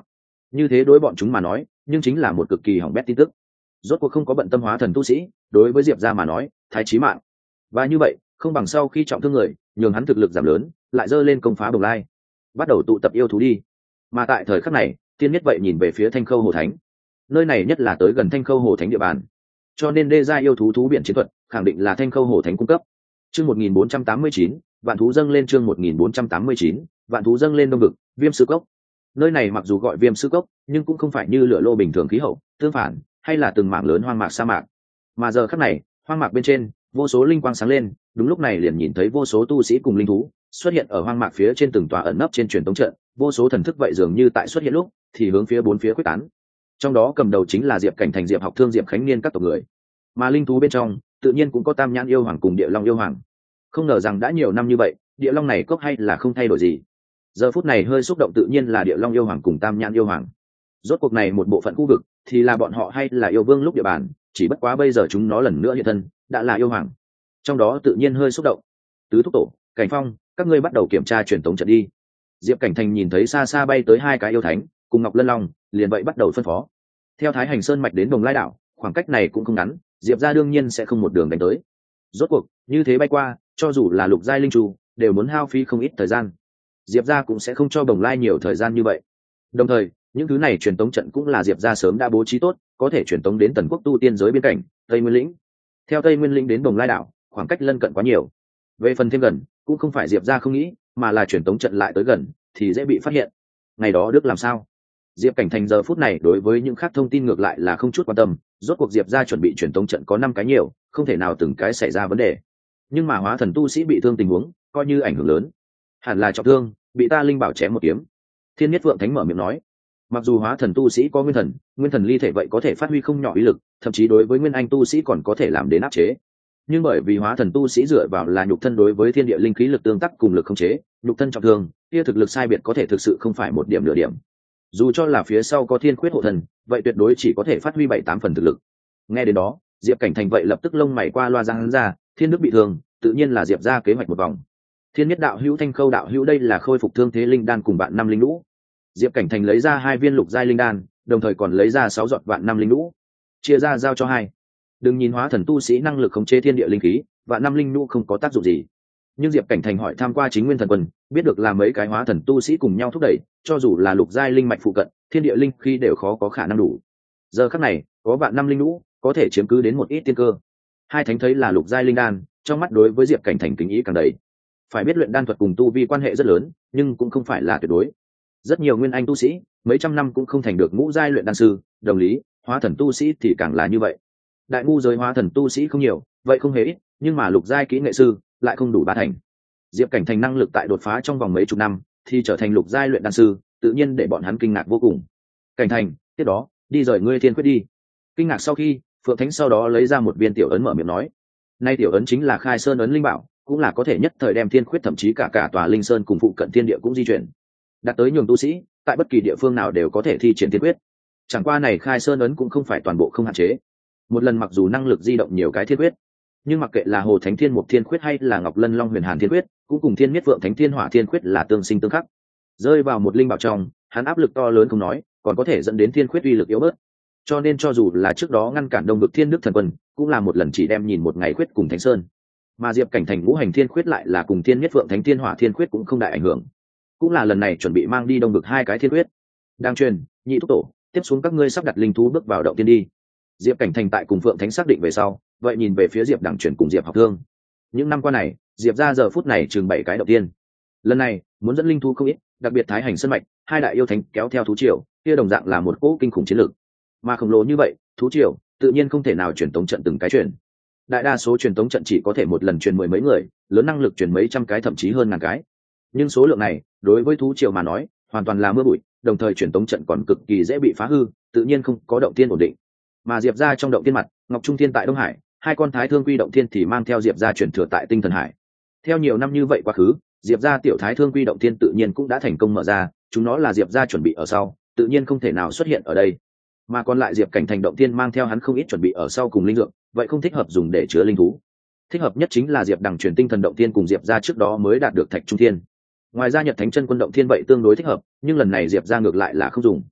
như thế đối bọn chúng mà nói nhưng chính là một cực kỳ hỏng bét tin tức. Rốt cuộc không có bận tâm hóa thần tu sĩ, đối với diệp gia mà nói thái chí mạng, và như vậy không bằng sau khi trọng thương người nhường hắn thực lực giảm lớn lại dơ lên công phá Bồng Lai, bắt đầu tụ tập yêu thú đi. Mà tại thời khắc này tiên nhất vậy nhìn về phía Thanh Khâu Hồ Thánh, nơi này nhất là tới gần Thanh Khâu Hồ Thánh địa bàn, cho nên đê gia yêu thú thú biển chiến thuật khẳng định là Thanh Khâu Hồ Thánh cung cấp. Chương một nghìn bốn trăm tám mươi chín, vạn thú dâng lên. Chương một nghìn bốn trăm tám mươi chín, vạn thú dâng lên. Đông vực Viêm Sư Cốc. Nơi này mặc dù gọi Viêm Sư Cốc nhưng cũng không phải như lửa lô bình thường khí hậu, tương phản hay là từng mảng lớn hoang mạc sa mạc. Mà giờ khắc này hoang mạc bên trên vô số linh quang sáng lên, đúng lúc này liền nhìn thấy vô số tu sĩ cùng linh thú xuất hiện ở hoang mạc phía trên từng tòa ẩn nấp trên truyền tống trận, vô số thần thức vậy dường như tại xuất hiện lúc thì hướng phía bốn phía quyết tán. Trong đó cầm đầu chính là Diệp Cảnh Thành, Diệp Học Thương, Diệp Khánh Niên các tộc người. Mà linh thú bên trong tự nhiên cũng có Tam Nhãn yêu hoàng cùng Địa Long yêu hoàng. Không ngờ rằng đã nhiều năm như vậy Địa Long này cốc hay là không thay đổi gì. Giờ phút này hơi xúc động tự nhiên là Địa Long yêu hoàng cùng Tam Nhãn yêu hoàng. Rốt cuộc này một bộ phận khu vực thì là bọn họ hay là yêu vương lúc địa bàn, chỉ bất quá bây giờ chúng nó lần nữa hiện thân đã là yêu hoàng, trong đó tự nhiên hơi xúc động. Tứ thúc tổ, Cảnh Phong, các ngươi bắt đầu kiểm tra truyền tống trận đi. Diệp Cảnh Thành nhìn thấy xa xa bay tới hai cái yêu thánh cùng Ngọc Lân Long, liền vậy bắt đầu phân phó. Theo Thái Hành Sơn mạch đến Đồng Lai đảo, khoảng cách này cũng không ngắn, Diệp gia đương nhiên sẽ không một đường đánh tới. Rốt cuộc như thế bay qua, cho dù là lục giai linh trù đều muốn hao phí không ít thời gian. Diệp gia cũng sẽ không cho Đồng Lai nhiều thời gian như vậy. Đồng thời những thứ này truyền tống trận cũng là Diệp gia sớm đã bố trí tốt, có thể truyền tống đến Tần Quốc tu tiên giới biên cảnh Tây Nguyên lĩnh. Theo Tây Nguyên lĩnh đến Đồng Lai đảo khoảng cách lân cận quá nhiều, về phần thêm gần cũng không phải Diệp gia không nghĩ, mà là truyền tống trận lại tới gần thì dễ bị phát hiện. Ngày đó Đức làm sao? Diệp Cảnh Thành giờ phút này đối với những khác thông tin ngược lại là không chút quan tâm, rốt cuộc Diệp gia chuẩn bị truyền tống trận có năm cái nhiều, không thể nào từng cái xảy ra vấn đề. Nhưng mà hóa thần tu sĩ bị thương tình huống coi như ảnh hưởng lớn, hẳn là trọng thương, bị ta linh bảo chém một kiếm. Thiên Nhất Vượng Thánh mở miệng nói. Mặc dù hóa thần tu sĩ có nguyên thần, nguyên thần ly thể vậy có thể phát huy không nhỏ uy lực, thậm chí đối với nguyên anh tu sĩ còn có thể làm đến áp chế. Nhưng bởi vì hóa thần tu sĩ dựa vào là nhục thân đối với thiên địa linh khí lực tương tác cùng lực khống chế, nhục thân trọng thương, kia thực lực sai biệt có thể thực sự không phải một điểm nửa điểm. Dù cho là phía sau có thiên khuyết hộ thần, vậy tuyệt đối chỉ có thể phát huy bảy tám phần thực lực. Nghe đến đó, Diệp Cảnh Thành vậy lập tức lông mày qua loa giang hắn ra, thiên đức bị thương, tự nhiên là Diệp ra kế hoạch một vòng. Thiên Nhất đạo hữu, Thanh Khâu đạo hữu, đây là khôi phục thương thế linh đan cùng bạn năm linh lũ. Diệp Cảnh Thành lấy ra hai viên lục giai linh đan, đồng thời còn lấy ra sáu giọt vạn năm linh lũ, chia ra giao cho hai. Đừng nhìn hóa thần tu sĩ năng lực khống chế thiên địa linh khí, vạn năm linh lũ không có tác dụng gì. Nhưng Diệp Cảnh Thành hỏi tham qua chính nguyên thần quân, biết được là mấy cái hóa thần tu sĩ cùng nhau thúc đẩy, cho dù là lục giai linh mạch phụ cận, thiên địa linh khí đều khó có khả năng đủ. Giờ khắc này, có vạn năm linh lũ, có thể chiếm cứ đến một ít tiên cơ. Hai thánh thấy là lục giai linh đan, trong mắt đối với Diệp Cảnh Thành kính ý càng đầy. Phải biết luyện đan thuật cùng tu vi quan hệ rất lớn, nhưng cũng không phải là tuyệt đối. Rất nhiều nguyên anh tu sĩ mấy trăm năm cũng không thành được ngũ giai luyện đan sư, đồng lý hóa thần tu sĩ thì càng là như vậy. Đại ngu giới hóa thần tu sĩ không nhiều, vậy không hề ít, nhưng mà lục giai kỹ nghệ sư lại không đủ ba thành. Diệp Cảnh Thành năng lực tại đột phá trong vòng mấy chục năm thì trở thành lục giai luyện đan sư, tự nhiên để bọn hắn kinh ngạc vô cùng. Cảnh Thành, tiếp đó đi rời ngươi thiên quyết đi. Kinh ngạc sau khi, Phượng Thánh sau đó lấy ra một viên tiểu ấn mở miệng nói. Nay tiểu ấn chính là Khai Sơn ấn linh bảo, cũng là có thể nhất thời đem thiên khuyết thậm chí cả cả tòa linh sơn cùng phụ cận thiên địa cũng di chuyển, đạt tới nhường tu sĩ tại bất kỳ địa phương nào đều có thể thi triển thiên quyết. Chẳng qua này Khai Sơn ấn cũng không phải toàn bộ không hạn chế, một lần mặc dù năng lực di động nhiều cái thiên quyết, nhưng mặc kệ là Hồ Thánh Thiên Mục Thiên Quyết hay là Ngọc Lân Long Huyền Hàn Thiên Quyết, cũng cùng Thiên Miết Phượng Thánh Thiên Hỏa Thiên Quyết là tương sinh tương khắc. Rơi vào một linh bảo trong, hắn áp lực to lớn không nói, còn có thể dẫn đến thiên quyết uy lực yếu bớt. Cho nên cho dù là trước đó ngăn cản Đông Vực Thiên Đức Thần Quân, cũng là một lần chỉ đem nhìn một ngày quyết cùng Thánh Sơn. Mà Diệp Cảnh Thành ngũ hành thiên quyết lại là cùng Thiên Miết Phượng Thánh Thiên Hỏa Thiên Quyết cũng không đại ảnh hưởng. Cũng là lần này chuẩn bị mang đi Đông Vực hai cái thiên quyết. Đang truyền, nhị thúc tổ, tiếp xuống các ngươi sắp đặt linh thú bước vào động tiên đi. Diệp Cảnh Thành tại cùng Phượng Thánh xác định về sau, vậy nhìn về phía Diệp Đẳng Truyền cùng Diệp Học Thương. Những năm qua này, Diệp ra giờ phút này chừng bảy cái động tiên. Lần này muốn dẫn linh thú không ít, đặc biệt Thái Hành Sơn mạch, hai đại yêu thánh kéo theo thú triều, kia đồng dạng là một cỗ kinh khủng chiến lược. Mà khổng lồ như vậy, thú triều tự nhiên không thể nào truyền tống trận từng cái truyền. Đại đa số truyền tống trận chỉ có thể một lần truyền mười mấy người, lớn năng lực truyền mấy trăm cái thậm chí hơn ngàn cái. Nhưng số lượng này, đối với thú triều mà nói, hoàn toàn là mưa bụi, đồng thời truyền tống trận còn cực kỳ dễ bị phá hư, tự nhiên không có động tiên ổn định. Mà Diệp ra trong động tiên mặt, Ngọc Trung Thiên tại Đông Hải, hai con Thái Thương Quy động tiên thì mang theo Diệp ra chuyển thừa tại Tinh Thần Hải. Theo nhiều năm như vậy quá khứ, Diệp ra tiểu Thái Thương Quy động tiên tự nhiên cũng đã thành công mở ra, chúng nó là Diệp ra chuẩn bị ở sau, tự nhiên không thể nào xuất hiện ở đây. Mà còn lại Diệp Cảnh Thành động tiên mang theo hắn không ít chuẩn bị ở sau cùng linh dược, vậy không thích hợp dùng để chứa linh thú. Thích hợp nhất chính là Diệp Đằng truyền tinh thần động tiên cùng Diệp ra trước đó mới đạt được Thạch Trung Thiên. Ngoài ra Nhật Thánh Chân Quân động tiên vậy tương đối thích hợp, nhưng lần này Diệp ra ngược lại là không dùng.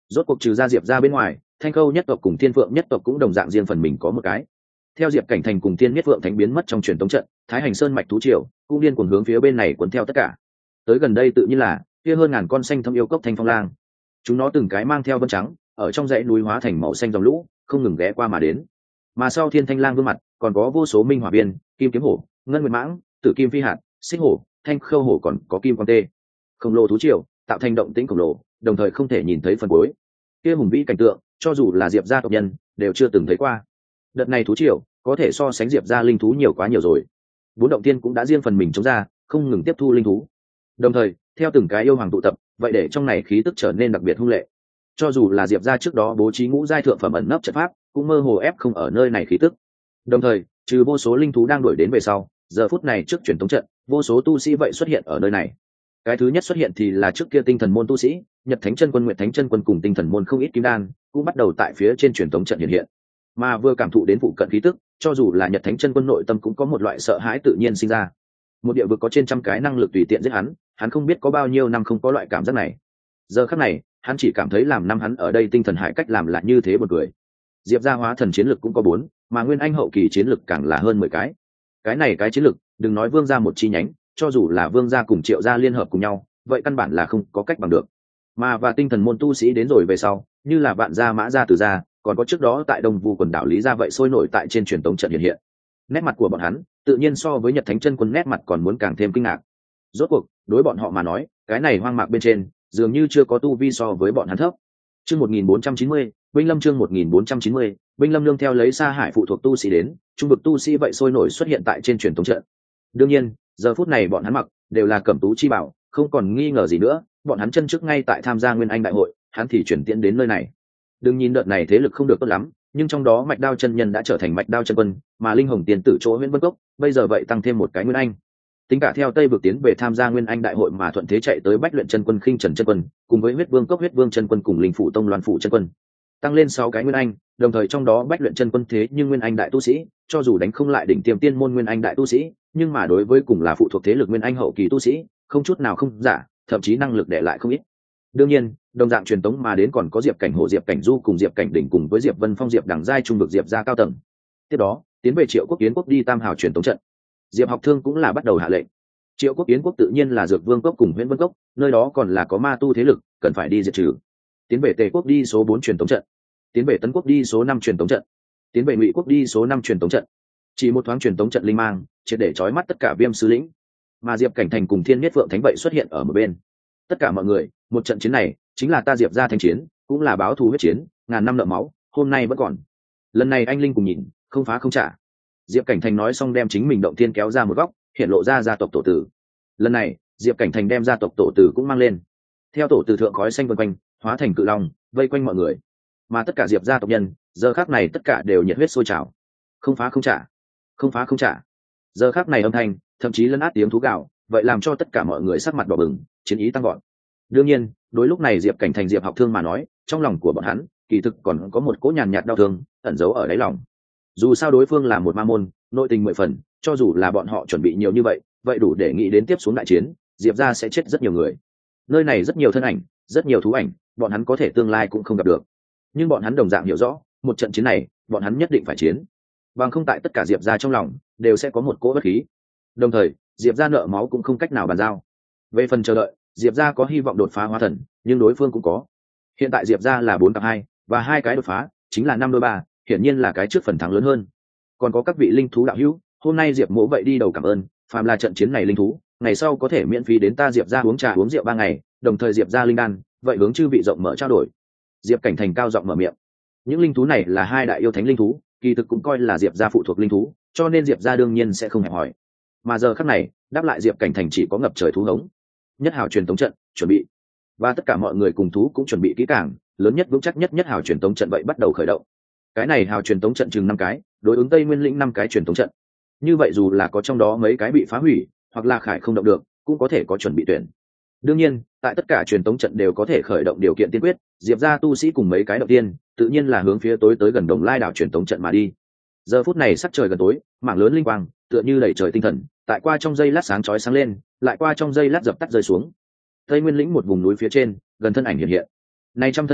Rốt cuộc trừ ra diệp ra bên ngoài, thanh khâu nhất tộc cùng thiên phượng nhất tộc cũng đồng dạng riêng phần mình có một cái. Theo diệp cảnh thành cùng thiên nhất phượng thánh biến mất trong truyền tống trận, thái hành sơn mạch thú triều cũng điên cuồng hướng phía bên này cuốn theo tất cả. Tới gần đây tự nhiên là kia hơn ngàn con xanh thâm yêu cốc thanh phong lang, chúng nó từng cái mang theo vân trắng ở trong dãy núi hóa thành màu xanh dòng lũ, không ngừng ghé qua mà đến. Mà sau thiên thanh lang vương mặt còn có vô số minh hỏa viên, kim kiếm hổ, ngân nguyệt mãng, tử kim phi hạt, xích hổ, thanh khâu hổ, còn có kim quan tê. Khổng lồ thú triều tạo thành động tĩnh khổng lồ, đồng thời không thể nhìn thấy phần cuối. Kia hùng vĩ cảnh tượng, cho dù là diệp gia tộc nhân đều chưa từng thấy qua. Đợt này thú triều có thể so sánh diệp gia linh thú nhiều quá nhiều rồi. Bốn động tiên cũng đã riêng phần mình chống ra, không ngừng tiếp thu linh thú. Đồng thời, theo từng cái yêu hoàng tụ tập, vậy để trong này khí tức trở nên đặc biệt hung lệ. Cho dù là diệp gia trước đó bố trí ngũ giai thượng phẩm ẩn nấp trận pháp, cũng mơ hồ ép không ở nơi này khí tức. Đồng thời, trừ vô số linh thú đang đuổi đến về sau, giờ phút này trước truyền tống trận, vô số tu sĩ vậy xuất hiện ở nơi này. Cái thứ nhất xuất hiện thì là trước kia tinh thần môn tu sĩ, Nhật Thánh Chân Quân, Nguyệt Thánh Chân Quân cùng tinh thần môn không ít kim đan, cũng bắt đầu tại phía trên truyền tống trận hiện hiện. Mà vừa cảm thụ đến phụ cận khí tức, cho dù là Nhật Thánh Chân Quân nội tâm cũng có một loại sợ hãi tự nhiên sinh ra. Một địa vực có trên trăm cái năng lực tùy tiện giết hắn, hắn không biết có bao nhiêu năm không có loại cảm giác này. Giờ khắc này, hắn chỉ cảm thấy làm năm hắn ở đây tinh thần hải cách làm lại như thế một người. Diệp gia hóa thần chiến lực cũng có bốn, mà nguyên anh hậu kỳ chiến lực càng là hơn mười cái. Cái này cái chiến lực, đừng nói vương gia một chi nhánh, cho dù là vương gia cùng triệu gia liên hợp cùng nhau, vậy căn bản là không có cách bằng được. Mà và tinh thần môn tu sĩ đến rồi về sau, như là vạn gia, mã gia, từ gia, còn có trước đó tại đông vu quần đảo lý gia vậy sôi nổi tại trên truyền tống trận hiện hiện. Nét mặt của bọn hắn tự nhiên so với Nhật Thánh Chân Quân nét mặt còn muốn càng thêm kinh ngạc. Rốt cuộc đối bọn họ mà nói, cái này hoang mạc bên trên dường như chưa có tu vi so với bọn hắn thấp. Chương một nghìn bốn trăm chín mươi, Binh Lâm chương một nghìn bốn trăm chín mươi, Binh Lâm nương theo lấy Sa Hải phụ thuộc tu sĩ đến, trung vực tu sĩ vậy sôi nổi xuất hiện tại trên truyền thống trận. Đương nhiên, giờ phút này bọn hắn mặc đều là cẩm tú chi bảo, không còn nghi ngờ gì nữa, bọn hắn chân trước ngay tại tham gia Nguyên Anh đại hội, hắn thì chuyển tiễn đến nơi này. Đừng nhìn đợt này thế lực không được tốt lắm, nhưng trong đó Mạch Đao chân nhân đã trở thành Mạch Đao chân quân, mà Linh Hồng tiền tử chỗ Huyễn Vân Cốc, bây giờ vậy tăng thêm một cái Nguyên Anh. Tính cả theo Tây vực tiến về tham gia Nguyên Anh đại hội mà thuận thế chạy tới Bách Luyện chân quân Khinh Trần chân quân, cùng với Huyết Vương Cốc Huyết Vương chân quân cùng Linh Phủ Tông Loan Phủ chân quân, tăng lên sáu cái Nguyên Anh, đồng thời trong đó Bách Luyện chân quân thế nhưng Nguyên Anh đại tu sĩ, cho dù đánh không lại đỉnh tiêm tiên môn Nguyên Anh đại tu sĩ, nhưng mà đối với cùng là phụ thuộc thế lực Nguyên Anh hậu kỳ tu sĩ, không chút nào không giả, thậm chí năng lực để lại không ít. Đương nhiên, đồng dạng truyền tống mà đến còn có Diệp Cảnh Hổ, Diệp Cảnh Du cùng Diệp Cảnh Đỉnh cùng với Diệp Vân Phong, Diệp Đằng giai trung vực Diệp gia cao tầng. Tiếp đó, tiến về Triệu Quốc Yến Quốc đi Tam Hào truyền tống trận. Diệp Học Thương cũng là bắt đầu hạ lệnh. Triệu Quốc Yến Quốc tự nhiên là Dược Vương Cốc cùng Huyễn Vân Cốc, nơi đó còn là có ma tu thế lực, cần phải đi diệt trừ. Tiến về Tề Quốc đi số bốn truyền tống trận. Tiến về Tấn Quốc đi số năm truyền tống trận. Tiến về Ngụy Quốc đi số năm truyền tống trận. Chỉ một thoáng truyền tống trận linh mang, triệt để chói mắt tất cả Viêm Sư lĩnh. Mà Diệp Cảnh Thành cùng Thiên Nhất Phượng Thánh vậy xuất hiện ở một bên. Tất cả mọi người, một trận chiến này chính là ta Diệp gia thánh chiến, cũng là báo thù huyết chiến, ngàn năm nợ máu, hôm nay vẫn còn. Lần này anh linh cùng nhìn, không phá không trả. Diệp Cảnh Thành nói xong đem chính mình động thiên kéo ra một góc, hiện lộ ra gia tộc tổ tử. Lần này, Diệp Cảnh Thành đem gia tộc tổ tử cũng mang lên. Theo tổ tử thượng khói xanh vần quanh, hóa thành cự long, vây quanh mọi người. Mà tất cả Diệp gia tộc nhân, giờ khắc này tất cả đều nhiệt huyết sôi trào. Không phá không trả, không phá không trả. Giờ khắc này âm thanh, thậm chí lấn át tiếng thú gào, vậy làm cho tất cả mọi người sắc mặt đỏ bừng, chiến ý tăng vọt. Đương nhiên, đối lúc này Diệp Cảnh Thành, Diệp Học Thương mà nói, trong lòng của bọn hắn, kỳ thực còn có một cỗ nhàn nhạt đau thương ẩn giấu ở đáy lòng. Dù sao đối phương là một ma môn, nội tình mười phần, cho dù là bọn họ chuẩn bị nhiều như vậy, vậy đủ để nghĩ đến tiếp xuống đại chiến, Diệp gia sẽ chết rất nhiều người. Nơi này rất nhiều thân ảnh, rất nhiều thú ảnh, bọn hắn có thể tương lai cũng không gặp được. Nhưng bọn hắn đồng dạng hiểu rõ, một trận chiến này, bọn hắn nhất định phải chiến. Bằng không tại tất cả Diệp gia trong lòng đều sẽ có một cỗ bất khí. Đồng thời, Diệp gia nợ máu cũng không cách nào bàn giao. Về phần chờ đợi, Diệp gia có hy vọng đột phá hóa thần, nhưng đối phương cũng có. Hiện tại Diệp gia là bốn cặp hai, và hai cái đột phá, chính là năm đôi ba, hiển nhiên là cái trước phần thắng lớn hơn. Còn có các vị linh thú đạo hữu, hôm nay Diệp Mỗ vậy đi đầu cảm ơn, phàm là trận chiến này linh thú, ngày sau có thể miễn phí đến ta Diệp gia uống trà uống rượu ba ngày, đồng thời Diệp gia linh đan, vậy hướng chư vị rộng mở trao đổi. Diệp Cảnh Thành cao giọng mở miệng. Những linh thú này là hai đại yêu thánh linh thú, kỳ thực cũng coi là Diệp gia phụ thuộc linh thú, cho nên Diệp gia đương nhiên sẽ không hẹp hỏi. Mà giờ khắc này, đáp lại Diệp Cảnh Thành chỉ có ngập trời thú hống. Nhất hào truyền tống trận chuẩn bị, và tất cả mọi người cùng thú cũng chuẩn bị kỹ càng, lớn nhất vững chắc nhất nhất hào truyền tống trận vậy bắt đầu khởi động. Cái này hào truyền tống trận chừng năm cái, đối ứng Tây Nguyên lĩnh năm cái truyền tống trận. Như vậy dù là có trong đó mấy cái bị phá hủy, hoặc là khải không động được, cũng có thể có chuẩn bị tuyển. Đương nhiên, tại tất cả truyền tống trận đều có thể khởi động điều kiện tiên quyết, Diệp gia tu sĩ cùng mấy cái đầu tiên, tự nhiên là hướng phía tối tới gần Đồng Lai đảo truyền tống trận mà đi. Giờ phút này sắc trời gần tối, mảng lớn linh quang, tựa như đẩy trời tinh thần, tại qua trong giây lát sáng chói sáng lên, lại qua trong giây lát dập tắt rơi xuống. Tây Nguyên lĩnh một vùng núi phía trên, gần thân ảnh hiện hiện. Này trăm thân ảnh,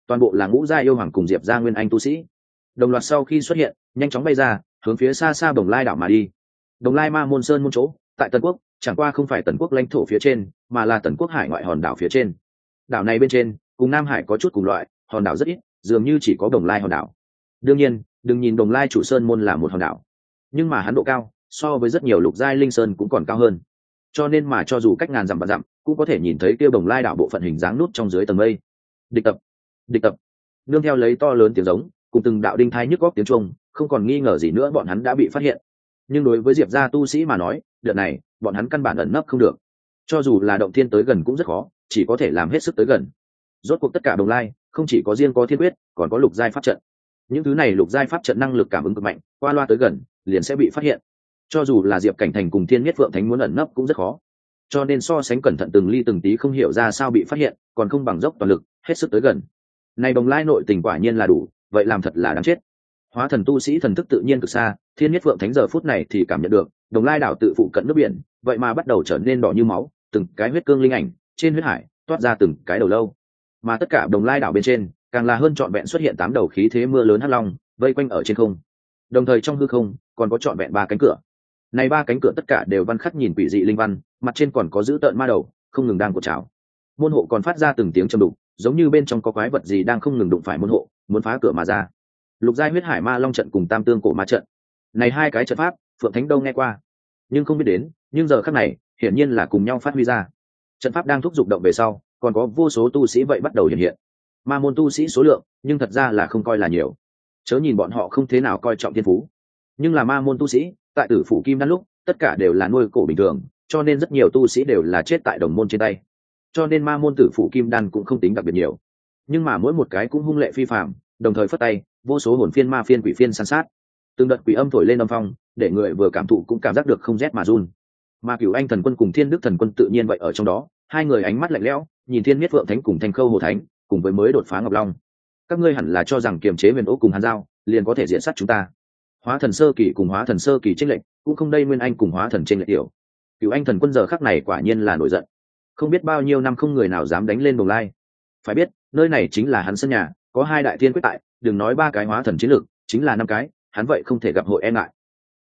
toàn bộ là ngũ gia yêu hoàng cùng diệp gia nguyên anh tu sĩ. Đồng loạt sau khi xuất hiện nhanh chóng bay ra, hướng phía xa xa Đồng Lai đảo mà đi. Đồng Lai Ma Môn Sơn môn chỗ tại Tần Quốc, chẳng qua không phải Tần Quốc lãnh thổ phía trên, mà là Tần Quốc hải ngoại hòn đảo phía trên. Đảo này bên trên cùng Nam Hải có chút cùng loại, hòn đảo rất ít, dường như chỉ có Đồng Lai hòn đảo. Đương nhiên đừng nhìn Đồng Lai chủ sơn môn là một hòn đảo, nhưng mà hắn độ cao so với rất nhiều lục giai linh sơn cũng còn cao hơn, cho nên mà cho dù cách ngàn dặm và dặm cũng có thể nhìn thấy kia Đồng Lai đảo bộ phận hình dáng nút trong dưới tầng mây. Địch tập, địch tập, nương theo lấy to lớn tiếng giống cùng từng đạo đinh thai nhức góc tiếng trung, không còn nghi ngờ gì nữa bọn hắn đã bị phát hiện. Nhưng đối với Diệp gia tu sĩ mà nói, đợt này bọn hắn căn bản ẩn nấp không được, cho dù là động thiên tới gần cũng rất khó, chỉ có thể làm hết sức tới gần. Rốt cuộc tất cả Đồng Lai không chỉ có riêng có thiên quyết, còn có lục giai pháp trận. Những thứ này lục giai pháp trận năng lực cảm ứng cực mạnh, qua loa tới gần liền sẽ bị phát hiện. Cho dù là Diệp Cảnh Thành cùng Thiên Nhất Phượng Thánh muốn ẩn nấp cũng rất khó, cho nên so sánh cẩn thận từng ly từng tí không hiểu ra sao bị phát hiện, còn không bằng dốc toàn lực hết sức tới gần. Này Đồng Lai nội tình quả nhiên là đủ, vậy làm thật là đáng chết. Hóa thần tu sĩ thần thức tự nhiên cực xa, Thiên Nhất Phượng Thánh giờ phút này thì cảm nhận được Đồng Lai đảo tự phụ cận nước biển, vậy mà bắt đầu trở nên đỏ như máu, từng cái huyết cương linh ảnh trên huyết hải toát ra từng cái đầu lâu. Mà tất cả Đồng Lai đảo bên trên càng là hơn trọn vẹn xuất hiện tám đầu khí thế mưa lớn hắc long vây quanh ở trên không, đồng thời trong hư không còn có trọn vẹn ba cánh cửa. Này ba cánh cửa tất cả đều văn khắc nhìn quỷ dị linh văn, mặt trên còn có dữ tợn ma đầu không ngừng đang cột trào. Môn hộ còn phát ra từng tiếng trầm đục, giống như bên trong có quái vật gì đang không ngừng đụng phải môn hộ, muốn phá cửa mà ra. Lục giai huyết hải ma long trận cùng tam tương cổ ma trận, này hai cái trận pháp Phượng Thánh đâu nghe qua, nhưng không biết đến, nhưng giờ khắc này hiển nhiên là cùng nhau phát huy ra. Trận pháp đang thúc giục động về sau, còn có vô số tu sĩ vậy bắt đầu hiện hiện. Ma môn tu sĩ số lượng nhưng thật ra là không coi là nhiều, chớ nhìn bọn họ không thế nào coi trọng thiên phú, nhưng là ma môn tu sĩ tại Tử Phủ Kim Đan lúc tất cả đều là nuôi cổ bình thường, cho nên rất nhiều tu sĩ đều là chết tại đồng môn trên tay, cho nên ma môn Tử Phủ Kim Đan cũng không tính đặc biệt nhiều, nhưng mà mỗi một cái cũng hung lệ phi phàm, đồng thời phất tay vô số hồn phiên ma phiên quỷ phiên san sát, từng đợt quỷ âm thổi lên âm phong, để người vừa cảm thụ cũng cảm giác được không rét mà run. Mà Cửu Anh thần quân cùng Thiên Đức thần quân tự nhiên vậy ở trong đó, hai người ánh mắt lạnh lẽo nhìn Thiên Miết Phượng Thánh cùng Thanh Khâu Hồ Thánh cùng với mới đột phá Ngọc Long. Các ngươi hẳn là cho rằng kiềm chế Huyền Ố cùng Hàn Giao liền có thể diện sát chúng ta. Hóa thần sơ kỳ cùng hóa thần sơ kỳ chênh lệch cũng không đây Nguyên Anh cùng hóa thần chênh lệch tiểu. Cửu Anh thần quân giờ khắc này quả nhiên là nổi giận, không biết bao nhiêu năm không người nào dám đánh lên Đồng Lai. Phải biết nơi này chính là hắn sân nhà, có hai đại thiên quyết tại, đừng nói ba cái hóa thần chiến lược, chính là năm cái hắn vậy không thể gặp hội e ngại.